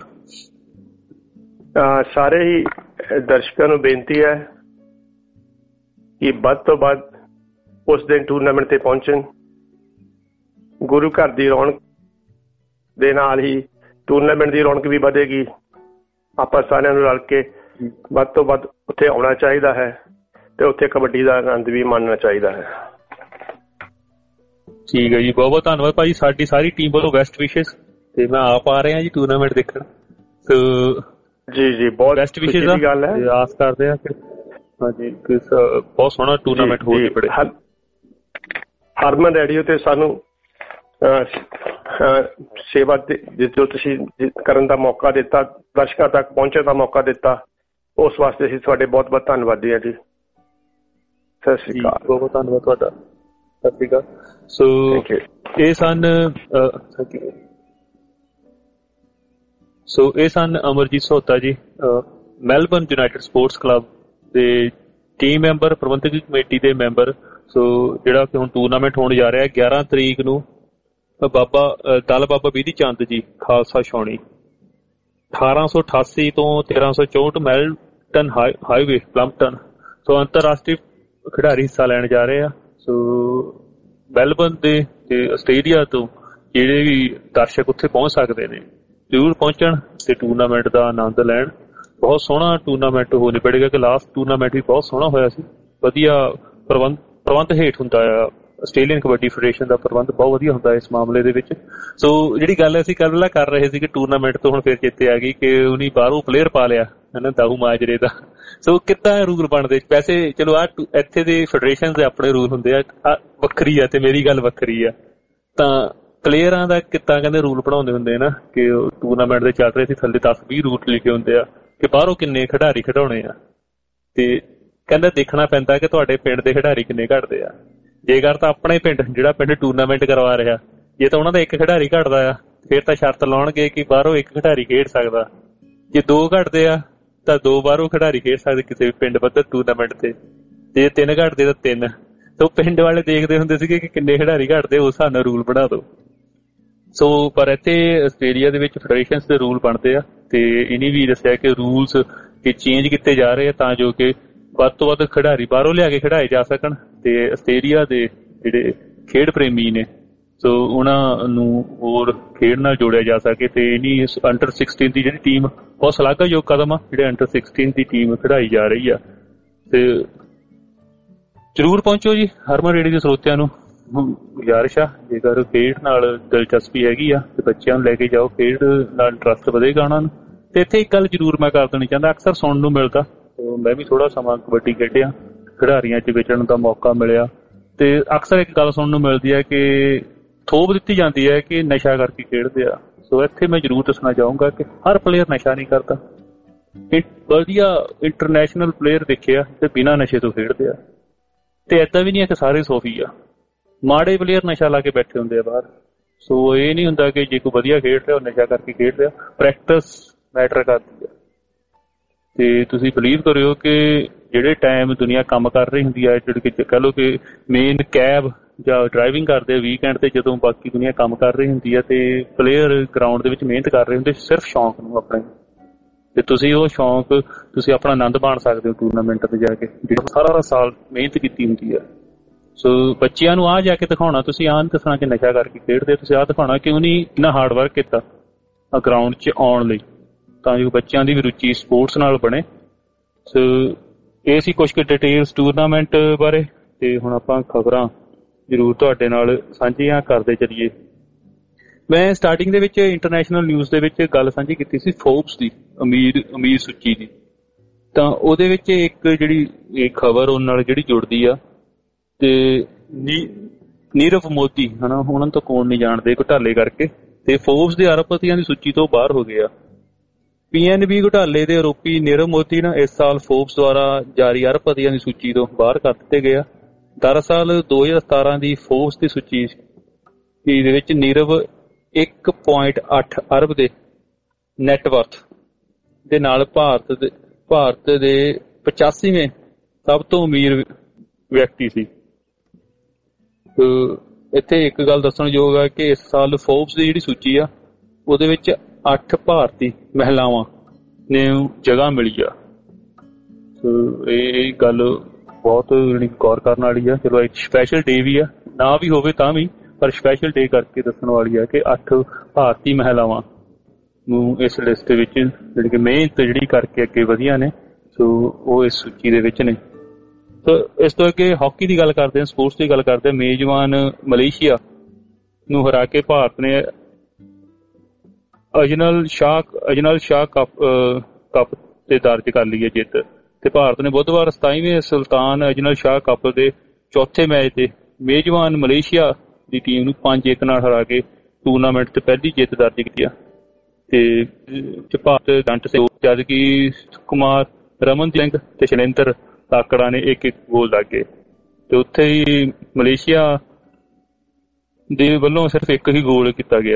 ਸਾਰੇ ਹੀ ਦਰਸ਼ਕਾਂ ਨੂੰ ਬੇਨਤੀ ਹੈ ਕਿ ਵੱਧ ਤੋਂ ਵੱਧ ਉਸ ਦਿਨ ਟੂਰਨਾਮੈਂਟ ਤੇ ਪਹੁੰਚਣ। ਗੁਰੂ ਘਰ ਦੀ ਰੌਣਕ ਦੇ ਨਾਲ ਹੀ ਟੂਰਨਾਮੈਂਟ ਦੀ ਰੌਣਕ ਵੀ ਵਧੇਗੀ। ਆਪਾਂ ਸਾਰਿਆਂ ਨੂੰ ਰਲ ਕੇ ਵੱਧ ਤੋਂ ਵੱਧ ਉੱਥੇ ਆਉਣਾ ਚਾਹੀਦਾ ਹੈ ਤੇ ਉੱਥੇ ਕਬੱਡੀ ਦਾ ਆਨੰਦ ਵੀ ਮਾਣਨਾ ਚਾਹੀਦਾ ਹੈ। ਠੀਕ ਹੈ ਜੀ, ਬਹੁਤ ਬਹੁਤ ਧੰਨਵਾਦ ਭਾਜੀ। ਸਾਡੀ ਸਾਰੀ ਟੀਮ ਵੱਲੋਂ ਬੈਸਟ ਵਿਸ਼ੇਸ ਤੇ ਮੈਂ ਆਪ ਆ ਰਿਹਾ ਜੀ ਟੂਰਨਾਮੈਂਟ ਦੇਖਣ। ਜੀ ਬਹੁਤ ਬੈਸਟ ਵਿਸ਼ੇਸ ਦੀ ਗੱਲ ਹੈ। ਆਸ ਕਰਦੇ ਹਾਂ ਕਿ ਹਾਂਜੀ ਬਹੁਤ ਸੋਹਣਾ ਟੂਰਨਾਮੈਂਟ ਹੋ ਜਾਵੇ। ਹਰਮਨ ਰੇਡੀਓ ਤੇ ਸਾਨੂੰ ਸੇਵਾ ਜੋ ਤੁਸੀਂ ਕਰਨ ਦਾ ਮੌਕਾ ਦਿੱਤਾ, ਦਰਸ਼ਕਾਂ ਤੱਕ ਪਹੁੰਚਣ ਦਾ ਮੌਕਾ ਦਿੱਤਾ, ਉਸ ਵਾਸਤੇ ਅਸੀਂ ਤੁਹਾਡੇ ਬਹੁਤ ਬਹੁਤ ਧੰਨਵਾਦੀ ਹਾਂ ਜੀ। ਸਤਿ ਸ਼੍ਰੀ ਅਕਾਲ। ਬਹੁਤ ਬਹੁਤ ਧੰਨਵਾਦ ਤੁਹਾਡਾ। ਸਤਿ ਸ਼੍ਰੀ ਅਕਾਲ। ਸੋ ਇਹ ਸਨ Amarjit Sota ji, Melbourne united sports club ਦੇ ਟੀਮ ਮੈਂਬਰ, ਪ੍ਰਬੰਧਕ ਕਮੇਟੀ ਦੇ ਮੈਂਬਰ। ਸੋ ਜਿਹੜਾ ਕਿ ਹੁਣ ਟੂਰਨਾਮੈਂਟ ਹੋਣ ਜਾ ਰਿਹਾ 11 ਤਰੀਕ ਨੂੰ ਦਲ ਬਾਬਾ ਬਿਧੀ ਚੰਦ ਜੀ ਖਾਲਸਾ ਛਾਉਣੀ 1888 ਤੋਂ 1364 ਮੈਲਟਨ ਹਾਈਵੇ ਪਲੰਪਟਨ। ਸੋ ਅੰਤਰਰਾਸ਼ਟਰੀ ਖਿਡਾਰੀ ਹਿੱਸਾ ਲੈਣ ਜਾ ਰਹੇ ਆ। ਸੋ ਮੈਲਬਨ ਦੇ ਤੇ ਆਸਟ੍ਰੇਲੀਆ ਤੋਂ ਜਿਹੜੇ ਵੀ ਦਰਸ਼ਕ ਉੱਥੇ ਪਹੁੰਚ ਸਕਦੇ ਨੇ ਜ਼ਰੂਰ ਪਹੁੰਚਣ ਤੇ ਟੂਰਨਾਮੈਂਟ ਦਾ ਆਨੰਦ ਲੈਣ। ਬਹੁਤ ਸੋਹਣਾ ਟੂਰਨਾਮੈਂਟ ਹੋ ਨਿਬੜੇਗਾ ਕਿ ਲਾਸਟ ਟੂਰਨਾਮੈਂਟ ਵੀ ਬਹੁਤ ਸੋਹਣਾ ਹੋਇਆ ਸੀ। ਵਧੀਆ ਪ੍ਰਬੰਧ ਹੇਠ ਹੁੰਦਾ ਆ। ਆਸਟ੍ਰੇਲੀਅਨ ਕਬੱਡੀ ਫੈਡਰੇਸ਼ਨ ਦਾ ਪ੍ਰਬੰਧ ਬਹੁਤ ਵਧੀਆ ਹੁੰਦਾ ਇਸ ਮਾਮਲੇ ਦੇ ਵਿੱਚ। ਸੋ ਜਿਹੜੀ ਗੱਲ ਅਸੀਂ ਕੱਲ੍ਹ ਕਰ ਰਹੇ ਸੀ ਕਿ ਟੂਰਨਾਮੈਂਟ ਤੋਂ ਹੁਣ ਫਿਰ ਚੇਤੇ ਆ ਗਈ ਕਿ ਉਹਨੇ ਬਾਹਰੋਂ ਪਲੇਅਰ ਪਾ ਲਿਆ ਹੈ ਨਾ, ਦਾਊ ਮਾਜਰੇ ਦਾ। ਸੋ ਕਿੱਦਾਂ ਰੂਲ ਬਣਦੇ ਵੈਸੇ? ਚਲੋ ਇੱਥੇ ਦੇ ਫੈਡਰੇਸ਼ਨ ਦੇ ਆਪਣੇ ਰੂਲ ਹੁੰਦੇ ਆ, ਵੱਖਰੀ ਆ ਤੇ ਮੇਰੀ ਗੱਲ ਵੱਖਰੀ ਆ। ਤਾਂ ਪਲੇਅਰਾਂ ਦਾ ਕਿੱਦਾਂ ਕਹਿੰਦੇ ਰੂਲ ਬਣਾਉਂਦੇ ਹੁੰਦੇ ਨਾ ਕਿ ਟੂਰਨਾਮੈਂਟ ਦੇ ਚੱਲ ਰਹੇ ਸੀ, ਥੱਲੇ 10-20 ਰੂਲ ਲਿਖੇ ਹੁੰਦੇ ਆ ਕਿ ਬਾਹਰੋਂ ਕਿੰਨੇ ਖਿਡਾਰੀ ਖਿਡਾਉਣੇ ਆ, ਤੇ ਕਹਿੰਦਾ ਦੇਖਣਾ ਪੈਂਦਾ ਕਿ ਤੁਹਾਡੇ ਪਿੰਡ ਦੇ ਖਿਡਾਰੀ ਕਿੰਨੇ ਘੱਟਦੇ ਆ। ਜੇਕਰ ਤਾਂ ਆਪਣੇ ਪਿੰਡ ਜਿਹੜਾ ਪਿੰਡ ਟੂਰਨਾਮੈਂਟ ਕਰਵਾ ਰਿਹਾ, ਜੇ ਤਾਂ ਉਹਨਾਂ ਦਾ ਇੱਕ ਖਿਡਾਰੀ ਘੱਟਦਾ ਆ ਫਿਰ ਤਾਂ ਸ਼ਰਤ ਲਾਉਣਗੇ ਕਿ ਬਾਹਰੋਂ ਇੱਕ ਖਿਡਾਰੀ ਖੇਡ ਸਕਦਾ। ਜੇ 2 ਘੱਟਦੇ ਆ ਤਾਂ 2 ਬਾਹਰੋਂ ਖਿਡਾਰੀ ਖੇਡ ਸਕਦੇ ਕਿਸੇ ਵੀ ਪਿੰਡ ਪੱਧਰ ਟੂਰਨਾਮੈਂਟ ਤੇ। ਜੇ 3 ਘੱਟਦੇ ਤਾਂ 3। ਸੋ ਪਿੰਡ ਵਾਲੇ ਦੇਖਦੇ ਹੁੰਦੇ ਸੀਗੇ ਕਿ ਕਿੰਨੇ ਖਿਡਾਰੀ ਘੱਟਦੇ, ਉਸ ਹਿਸਾਬ ਨਾਲ ਰੂਲ ਬਣਾ ਦਿਓ। ਸੋ ਪਰ ਇੱਥੇ ਆਸਟ੍ਰੇਲੀਆ ਦੇ ਵਿੱਚ ਫੈਡਰੇਸ਼ਨਸ ਦੇ ਰੂਲ ਬਣਦੇ ਆ ਤੇ ਇਹਨੇ ਵੀ ਦੱਸਿਆ ਕਿ ਰੂਲਸ ਚੇਂਜ ਕੀਤੇ ਜਾ ਰਹੇ ਆ ਤਾਂ ਜੋ ਕਿ ਵੱਧ ਤੋਂ ਵੱਧ ਖਿਡਾਰੀ ਬਾਹਰੋਂ ਲਿਆ ਕੇ ਖਿਡਾਏ ਜਾ ਸਕਣ ਤੇ ਆਸਟ੍ਰੇਲੀਆ ਦੇ ਜਿਹੜੇ ਖੇਡ ਪ੍ਰੇਮੀ ਨੇ ਸੋ ਉਹਨਾਂ ਨੂੰ ਹੋਰ ਖੇਡ ਨਾਲ ਜੋੜਿਆ ਜਾ ਸਕੇ। ਤੇ ਇਹਨੀ ਅੰਡਰ 16 ਦੀ ਜਿਹੜੀ ਟੀਮ ਬਹੁਤ ਸ਼ਲਾਘਾਯੋਗ ਕਦਮ ਆ, ਜਿਹੜੇ ਅੰਡਰ 16 ਦੀ ਟੀਮ ਖਿਡਾਈ ਜਾ ਰਹੀ ਆ। ਤੇ ਜ਼ਰੂਰ ਪਹੁੰਚੋ ਜੀ। ਹਰਮਨ ਰੇਡੀਓ ਦੇ ਸਰੋਤਿਆਂ ਨੂੰ ਗੁਜ਼ਾਰਿਸ਼ ਆ, ਜੇਕਰ ਖੇਡ ਨਾਲ ਦਿਲਚਸਪੀ ਹੈਗੀ ਆ ਤੇ ਬੱਚਿਆਂ ਨੂੰ ਲੈ ਕੇ ਜਾਓ, ਖੇਡ ਨਾਲ ਇੰਟਰਸਟ ਵਧੇਗਾ ਉਹਨਾਂ ਨੂੰ। ਤੇ ਇੱਥੇ ਇੱਕ ਗੱਲ ਜ਼ਰੂਰ ਮੈਂ ਕਰ ਦੇਣੀ ਚਾਹੁੰਦਾ, ਅਕਸਰ ਸੁਣਨ ਨੂੰ ਮਿਲਦਾ, ਮੈਂ ਵੀ ਥੋੜਾ ਸਮਾਂ ਕਬੱਡੀ ਖੇਡਿਆ, ਖਿਡਾਰੀਆਂ 'ਚ ਵਿਚਰਨ ਦਾ ਮੌਕਾ ਮਿਲਿਆ ਤੇ ਅਕਸਰ ਇੱਕ ਗੱਲ ਸੁਣਨ ਨੂੰ ਮਿਲਦੀ ਹੈ ਕਿ ਥੋਪ ਦਿੱਤੀ ਜਾਂਦੀ ਹੈ ਕਿ ਨਸ਼ਾ ਕਰਕੇ ਖੇਡਦੇ ਆ। ਸੋ ਇੱਥੇ ਮੈਂ ਜ਼ਰੂਰ ਦੱਸਣਾ ਚਾਹੂੰਗਾ ਕਿ ਹਰ ਪਲੇਅਰ ਨਸ਼ਾ ਨਹੀਂ ਕਰਦਾ। ਵਧੀਆ ਇੰਟਰਨੈਸ਼ਨਲ ਪਲੇਅਰ ਦੇਖਿਆ ਤੇ ਬਿਨਾਂ ਨਸ਼ੇ ਤੋਂ ਖੇਡਦੇ ਆ, ਤੇ ਏਦਾਂ ਵੀ ਨਹੀਂ ਹੈ ਕਿ ਸਾਰੇ ਸੋਫੀ ਆ। ਮਾੜੇ ਪਲੇਅਰ ਨਸ਼ਾ ਲਾ ਕੇ ਬੈਠੇ ਹੁੰਦੇ ਆ ਬਾਹਰ। ਸੋ ਇਹ ਨਹੀਂ ਹੁੰਦਾ ਕਿ ਜੇ ਕੋਈ ਵਧੀਆ ਖੇਡ ਰਿਹਾ ਉਹ ਨਸ਼ਾ ਕਰਕੇ ਖੇਡ ਰਿਹਾ, ਪ੍ਰੈਕਟਿਸ ਮੈਟਰ ਕਰਦੀ ਆ। ਤੇ ਤੁਸੀਂ ਬਿਲੀਵ ਕਰਿਓ ਕਿ ਜਿਹੜੇ ਟਾਈਮ ਦੁਨੀਆ ਕੰਮ ਕਰ ਰਹੀ ਹੁੰਦੀ ਹੈ, ਜਿਹੜੇ ਕਿ ਕਹਿ ਲਓ ਕਿ ਮੇਨ ਕੈਬ ਜਾਂ ਡਰਾਈਵਿੰਗ ਕਰਦੇ ਵੀਕਐਂਡ ਤੇ, ਜਦੋਂ ਬਾਕੀ ਦੁਨੀਆ ਕੰਮ ਕਰ ਰਹੀ ਹੁੰਦੀ ਹੈ ਤੇ ਪਲੇਅਰ ਗਰਾਊਂਡ ਦੇ ਵਿੱਚ ਮਿਹਨਤ ਕਰ ਰਹੇ ਹੁੰਦੇ ਸਿਰਫ ਸ਼ੌਂਕ ਨੂੰ ਆਪਣੇ। ਤੇ ਤੁਸੀਂ ਉਹ ਸ਼ੌਂਕ ਤੁਸੀਂ ਆਪਣਾ ਆਨੰਦ ਮਾਣ ਸਕਦੇ ਹੋ ਟੂਰਨਾਮੈਂਟ ਤੇ ਜਾ ਕੇ, ਜਿਹੜਾ ਸਾਰਾ ਸਾਲ ਮਿਹਨਤ ਕੀਤੀ ਹੁੰਦੀ ਹੈ। ਸੋ ਬੱਚਿਆਂ ਨੂੰ ਆਹ ਜਾ ਕੇ ਦਿਖਾਉਣਾ, ਤੁਸੀਂ ਆਹ ਦੱਸਣਾ ਕਿ ਨਸ਼ਾ ਕਰਕੇ ਖੇਡਦੇ, ਤੁਸੀਂ ਆਹ ਦਿਖਾਉਣਾ ਕਿ ਉਹਨੇ ਇੰਨਾ ਹਾਰਡ ਵਰਕ ਕੀਤਾ ਗਰਾਊਂਡ 'ਚ ਆਉਣ ਲਈ, ਤਾਂ ਜੋ ਬੱਚਿਆਂ ਦੀ ਵੀ ਰੁਚੀ ਸਪੋਰਟਸ ਨਾਲ ਬਣੇ। ਸੋ ਇਹ ਸੀ ਕੁਛ ਕੁ ਡਿਟੇਲਸ ਟੂਰਨਾਮੈਂਟ ਬਾਰੇ, ਤੇ ਹੁਣ ਆਪਾਂ ਖਬਰਾਂ ਜ਼ਰੂਰ ਤੁਹਾਡੇ ਨਾਲ ਸਾਂਝੀਆਂ ਕਰਦੇ ਚੱਲੀਏ। ਮੈਂ ਸਟਾਰਟਿੰਗ ਦੇ ਵਿੱਚ ਇੰਟਰਨੈਸ਼ਨਲ ਨਿਊਜ਼ ਦੇ ਵਿੱਚ ਗੱਲ ਸਾਂਝੀ ਕੀਤੀ ਸੀ ਫੋਰਬਸ ਦੀ, ਅਮੀਰ ਸੂਚੀ ਦੀ। ਤਾਂ ਉਹਦੇ ਵਿੱਚ ਇੱਕ ਜਿਹੜੀ ਇਹ ਖਬਰ ਉਹਨਾਂ ਨਾਲ ਜਿਹੜੀ ਜੁੜਦੀ ਆ, ਤੇ ਨੀਰਵ ਮੋਦੀ ਹਨਾ, ਉਹਨਾਂ ਤੋਂ ਕੌਣ ਨਹੀਂ ਜਾਣਦੇ ਘੁਟਾਲੇ ਕਰਕੇ, ਤੇ ਫੋਰਬਸ ਦੇ ਅਰਬਪਤੀਆਂ ਦੀ ਸੂਚੀ ਤੋਂ ਬਾਹਰ ਹੋ ਗਿਆ। PNB ਘੁਟਾਲੇ ਦੇ ਆਰੋਪੀ ਨੀਰਵ ਮੋਦੀ ਨਾ ਇਸ ਸਾਲ ਫੋਰਬਸ ਦੁਆਰਾ ਜਾਰੀ ਅਰਬਪਤੀਆਂ ਦੀ ਸੂਚੀ ਤੋਂ ਬਾਹਰ ਕਰ ਦਿੱਤੇ ਗਏ ਆ। ਦਰਅਸਲ 2017 ਦੀ ਫੋਰਬਸ ਦੀ ਸੂਚੀ ਦੇ ਵਿੱਚ ਨੀਰਵ 1.8 ਅਰਬ ਦੇ ਨੈਟਵਰਥ ਦੇ ਨਾਲ ਭਾਰਤ ਦੇ 85ਵੇਂ ਸਭ ਤੋਂ ਅਮੀਰ ਵਿਅਕਤੀ ਸੀ। ਇੱਥੇ ਇੱਕ ਗੱਲ ਦੱਸਣਯੋਗ ਆ ਕਿ ਇਸ ਸਾਲ ਫੋਰਬਸ ਦੀ ਜਿਹੜੀ ਸੂਚੀ ਆ ਉਹਦੇ ਵਿੱਚ 8 ਭਾਰਤੀ ਮਹਿਲਾਵਾਂ ਨੇ ਜਗ੍ਹਾ ਮਿਲੀ ਆ। ਇਹ ਗੱਲ ਬਹੁਤ ਗੌਰ ਕਰਨ ਵਾਲੀ ਆ। ਚਲੋ ਇੱਕ ਸਪੈਸ਼ਲ ਡੇ ਵੀ ਆ, ਨਾ ਵੀ ਹੋਵੇ ਤਾਂ ਵੀ, ਪਰ ਸਪੈਸ਼ਲ ਡੇ ਕਰਕੇ ਦੱਸਣ ਵਾਲੀ ਆ ਕਿ 8 ਭਾਰਤੀ ਮਹਿਲਾਵਾਂ ਨੂੰ ਇਸ ਲਿਸਟ ਦੇ ਵਿੱਚ ਜਿਹੜੀ ਕਿ ਮਿਹਨਤ ਜਿਹੜੀ ਕਰਕੇ ਅੱਗੇ ਵਧੀਆਂ ਨੇ, ਸੋ ਉਹ ਇਸ ਸੂਚੀ ਦੇ ਵਿੱਚ ਨੇ। ਸੋ ਇਸ ਤੋਂ ਅੱਗੇ ਹਾਕੀ ਦੀ ਗੱਲ ਕਰਦੇ ਹਾਂ, ਸਪੋਰਟਸ ਦੀ ਗੱਲ ਕਰਦੇ ਹਾਂ। ਮੇਜ਼ਬਾਨ ਮਲੇਸ਼ੀਆ ਨੂੰ ਹਰਾ ਕੇ ਭਾਰਤ ਨੇ ਅਜਨਲ ਸ਼ਾਹ ਕੱਪ ਤੇ ਦਰਜ ਕਰ ਲਈ ਹੈ ਜਿੱਤ। ਤੇ ਭਾਰਤ ਨੇ ਬੁੱਧਵਾਰ 27ਵੇਂ ਸੁਲਤਾਨ ਅਜਨਲ ਸ਼ਾਹ ਕੱਪ ਦੇ ਚੌਥੇ ਮੈਚ ਤੇ ਮੇਜ਼ਬਾਨ ਮਲੇਸ਼ੀਆ ਦੀ ਟੀਮ ਨੂੰ 5-1 ਨਾਲ ਹਰਾ ਕੇ ਟੂਰਨਾਮੈਂਟ ਤੇ ਪਹਿਲੀ ਜਿੱਤ ਦਰਜ ਕੀਤੀ ਆ। ਤੇ ਭਾਰਤ ਜੰਟ ਸੇ ਜਦਕਿ ਕੁਮਾਰ, ਰਮਨ ਸਿੰਘ ਤੇ ਸ਼ਨਿੰਦਰ ਤਾਕੜਾ ਨੇ ਇੱਕ ਗੋਲ ਲੱਗੇ। ਤੇ ਉੱਥੇ ਹੀ ਮਲੇਸ਼ੀਆ ਦੇ ਵੱਲੋਂ ਸਿਰਫ ਇੱਕ ਹੀ ਗੋਲ ਕੀਤਾ ਗਿਆ।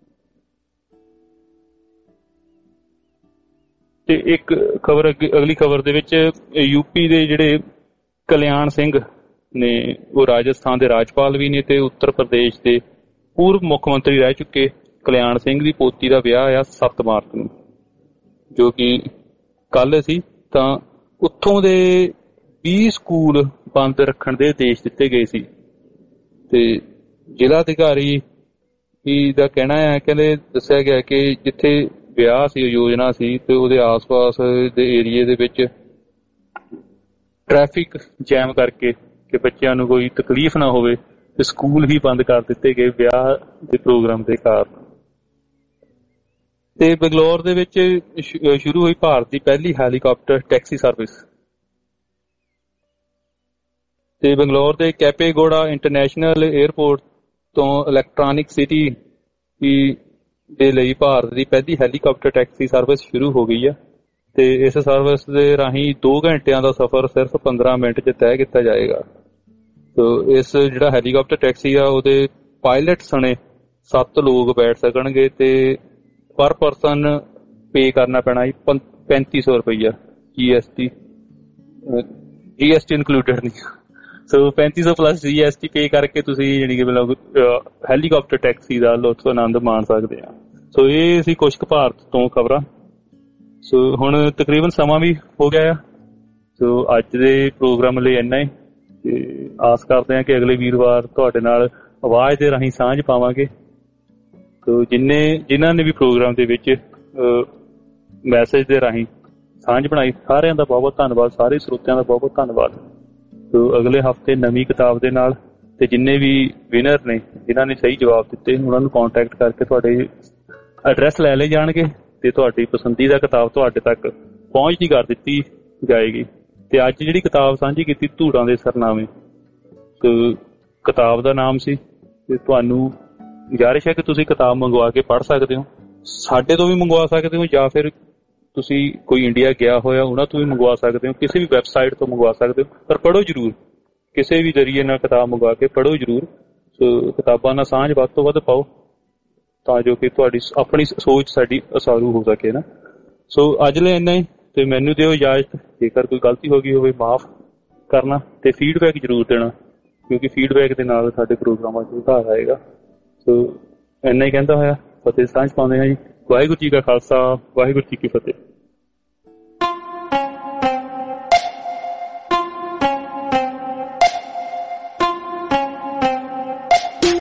ਤੇ ਇੱਕ ਖਬਰ ਅਗਲੀ ਖਬਰ ਦੇ ਵਿੱਚ ਯੂਪੀ ਦੇ ਜਿਹੜੇ ਕਲਿਆਣ ਸਿੰਘ ਨੇ ਉਹ ਰਾਜਸਥਾਨ ਦੇ ਰਾਜਪਾਲ ਵੀ ਨੇ ਤੇ ਉੱਤਰ ਪ੍ਰਦੇਸ਼ ਦੇ ਪੂਰਵ ਮੁੱਖ ਮੰਤਰੀ ਰਹਿ ਚੁੱਕੇ ਕਲਿਆਣ ਸਿੰਘ ਦੀ ਪੋਤੀ ਦਾ ਵਿਆਹ ਆ 7 ਮਾਰਚ ਨੂੰ, ਜੋ ਕਿ ਕੱਲ ਸੀ। ਤਾਂ ਉੱਥੋਂ ਦੇ 20 ਸਕੂਲ ਬੰਦ ਰੱਖਣ ਦੇ ਆਦੇਸ਼ ਦਿੱਤੇ ਗਏ ਸੀ। ਤੇ ਜ਼ਿਲ੍ਹਾ ਅਧਿਕਾਰੀ ਦਾ ਕਹਿਣਾ ਹੈ, ਕਹਿੰਦੇ ਦੱਸਿਆ ਗਿਆ ਕਿ ਜਿੱਥੇ ਵਿਆਹ ਸੀ, ਯੋਜਨਾ ਸੀ, ਤੇ ਉਹਦੇ ਆਸ-ਪਾਸ ਦੇ ਏਰੀਏ ਦੇ ਵਿੱਚ ਟ੍ਰੈਫਿਕ ਜੈਮ ਕਰਕੇ ਕਿ ਬੱਚਿਆਂ ਨੂੰ ਕੋਈ ਤਕਲੀਫ ਨਾ ਹੋਵੇ ਤੇ ਸਕੂਲ ਹੀ ਬੰਦ ਕਰ ਦਿੱਤੇ ਗਏ ਵਿਆਹ ਦੇ ਪ੍ਰੋਗਰਾਮ ਦੇ ਕਾਰਨ। ਤੇ ਬੰਗਲੌਰ ਦੇ ਵਿੱਚ ਸ਼ੁਰੂ ਹੋਈ ਭਾਰਤ ਦੀ ਪਹਿਲੀ ਹੈਲੀਕਾਪਟਰ ਟੈਕਸੀ ਸਰਵਿਸ। ਤੇ ਬੰਗਲੌਰ ਦੇ ਕੈਪੇਗੌੜਾ ਇੰਟਰਨੈਸ਼ਨਲ ਏਅਰਪੋਰਟ ਤੋਂ ਇਲੈਕਟ੍ਰੋਨਿਕ ਸਿਟੀ ਦੇ ਲਈ ਭਾਰਤ ਦੀ ਪਹਿਲੀ ਹੈਲੀਕਾਪਟਰ ਟੈਕਸੀ ਸਰਵਿਸ ਸ਼ੁਰੂ ਹੋ ਗਈ ਆ। ਤੇ ਇਸ ਸਰਵਿਸ ਦੇ ਰਾਹੀਂ 2 ਘੰਟਿਆਂ ਦਾ ਸਫ਼ਰ ਸਿਰਫ 15 ਮਿੰਟ 'ਚ ਤੈਅ ਕੀਤਾ ਜਾਏਗਾ। ਤੋ ਇਸ ਜਿਹੜਾ ਹੈਲੀਕਾਪਟਰ ਟੈਕਸੀ ਆ ਉਹਦੇ ਪਾਇਲਟ ਸਣੇ 7 ਲੋਕ ਬੈਠ ਸਕਣਗੇ ਤੇ ਪਰ ਪਰਸਨ ਪੇ ਕਰਨਾ ਪੈਣਾ ਜੀ 3500 ਰੁਪਈਆ GST ਇਨਕਲੂਡਡ ਨਹੀਂ। ਸੋ 3500 ਪਲੱਸ GST ਪੇ ਕਰਕੇ ਤੁਸੀਂ ਜਿਹੜੀ ਕਿ ਮਤਲਬ ਹੈਲੀਕਾਪਟਰ ਟੈਕਸੀ ਦਾ ਲੁਤਫ ਆਨੰਦ ਮਾਣ ਸਕਦੇ ਆ। ਸੋ ਇਹ ਸੀ ਕੁਛ ਕੁ ਭਾਰਤ ਤੋਂ ਖਬਰਾਂ। ਸੋ ਹੁਣ ਤਕਰੀਬਨ ਸਮਾਂ ਵੀ ਹੋ ਗਿਆ ਆ। ਸੋ ਅੱਜ ਦੇ ਪ੍ਰੋਗਰਾਮ ਲਈ ਇੰਨਾ ਹੀ, ਤੇ ਆਸ ਕਰਦੇ ਹਾਂ ਕਿ ਅਗਲੇ ਵੀਰਵਾਰ ਤੁਹਾਡੇ ਨਾਲ ਆਵਾਜ਼ ਦੇ ਰਾਹੀਂ ਸਾਂਝ ਪਾਵਾਂਗੇ। ਸੋ ਜਿਨ੍ਹਾਂ ਨੇ ਵੀ ਪ੍ਰੋਗਰਾਮ ਦੇ ਵਿੱਚ ਮੈਸੇਜ ਦੇ ਰਾਹੀਂ ਸਾਂਝ ਬਣਾਈ, ਸਾਰਿਆਂ ਦਾ ਬਹੁਤ ਬਹੁਤ ਧੰਨਵਾਦ। ਸਾਰੇ ਸਰੋਤਿਆਂ ਦਾ ਬਹੁਤ ਬਹੁਤ ਧੰਨਵਾਦ। ਸੋ ਅਗਲੇ ਹਫ਼ਤੇ ਨਵੀਂ ਕਿਤਾਬ ਦੇ ਨਾਲ, ਤੇ ਜਿੰਨੇ ਵੀ ਵਿਨਰ ਨੇ ਜਿਨ੍ਹਾਂ ਨੇ ਸਹੀ ਜਵਾਬ ਦਿੱਤੇ ਉਹਨਾਂ ਨੂੰ ਕੰਟੈਕਟ ਕਰਕੇ ਤੁਹਾਡੇ ਐਡਰੈਸ ਲੈ ਲਏ ਜਾਣਗੇ ਤੇ ਤੁਹਾਡੀ ਪਸੰਦੀਦਾ ਕਿਤਾਬ ਤੁਹਾਡੇ ਤੱਕ ਪਹੁੰਚਦੀ ਕਰ ਦਿੱਤੀ ਜਾਏਗੀ। ਤੇ ਅੱਜ ਜਿਹੜੀ ਕਿਤਾਬ ਸਾਂਝੀ ਕੀਤੀ ਧੂੜਾਂ ਦੇ ਸਰਨਾਮੇ, ਕਿਤਾਬ ਦਾ ਨਾਮ ਸੀ। ਤੇ ਤੁਹਾਨੂੰ ਗੁਜ਼ਾਰਿਸ਼ ਹੈ ਕਿ ਤੁਸੀਂ ਕਿਤਾਬ ਮੰਗਵਾ ਕੇ ਪੜ੍ਹ ਸਕਦੇ ਹੋ। ਸਾਡੇ ਤੋਂ ਵੀ ਮੰਗਵਾ ਸਕਦੇ ਹੋ, ਜਾਂ ਫਿਰ ਤੁਸੀਂ ਕੋਈ ਇੰਡੀਆ ਗਿਆ ਹੋਇਆ ਉਹਨਾਂ ਤੋਂ ਵੀ ਮੰਗਵਾ ਸਕਦੇ ਹੋ, ਕਿਸੇ ਵੀ ਵੈਬਸਾਈਟ ਤੋਂ ਮੰਗਵਾ ਸਕਦੇ ਹੋ। ਪਰ ਪੜ੍ਹੋ ਜ਼ਰੂਰ, ਕਿਸੇ ਵੀ ਜ਼ਰੀਏ ਨਾਲ ਕਿਤਾਬ ਮੰਗਵਾ ਕੇ ਪੜ੍ਹੋ ਜ਼ਰੂਰ। ਸੋ ਕਿਤਾਬਾਂ ਨਾਲ ਸਾਂਝ ਵੱਧ ਤੋਂ ਵੱਧ ਪਾਓ ਤਾਂ ਜੋ ਕਿ ਤੁਹਾਡੀ ਆਪਣੀ ਸੋਚ ਸਾਡੀ ਉਸਾਰੂ ਹੋ ਸਕੇ ਨਾ। ਸੋ ਅੱਜ ਲਈ ਇੰਨਾ ਹੀ, ਤੇ ਮੈਨੂੰ ਦਿਓ ਇਜਾਜ਼ਤ। ਜੇਕਰ ਕੋਈ ਗਲਤੀ ਹੋ ਗਈ ਹੋਵੇ ਮਾਫ਼ ਕਰਨਾ, ਤੇ ਫੀਡਬੈਕ ਜ਼ਰੂਰ ਦੇਣਾ, ਕਿਉਂਕਿ ਫੀਡਬੈਕ ਦੇ ਨਾਲ ਸਾਡੇ ਪ੍ਰੋਗਰਾਮਾਂ 'ਚ ਸੁਧਾਰ ਆਏਗਾ। ਸੋ ਇੰਨਾ ਹੀ ਕਹਿੰਦਾ ਹੋਇਆ ਫਤਿਹ ਸਾਂਝ ਪਾਉਂਦੇ ਹਾਂ ਜੀ। ਵਾਹਿਗੁਰੂ ਜੀ ਕਾ ਖਾਲਸਾ, ਵਾਹਿਗੁਰੂ ਜੀ ਕੀ ਫਤਿਹ।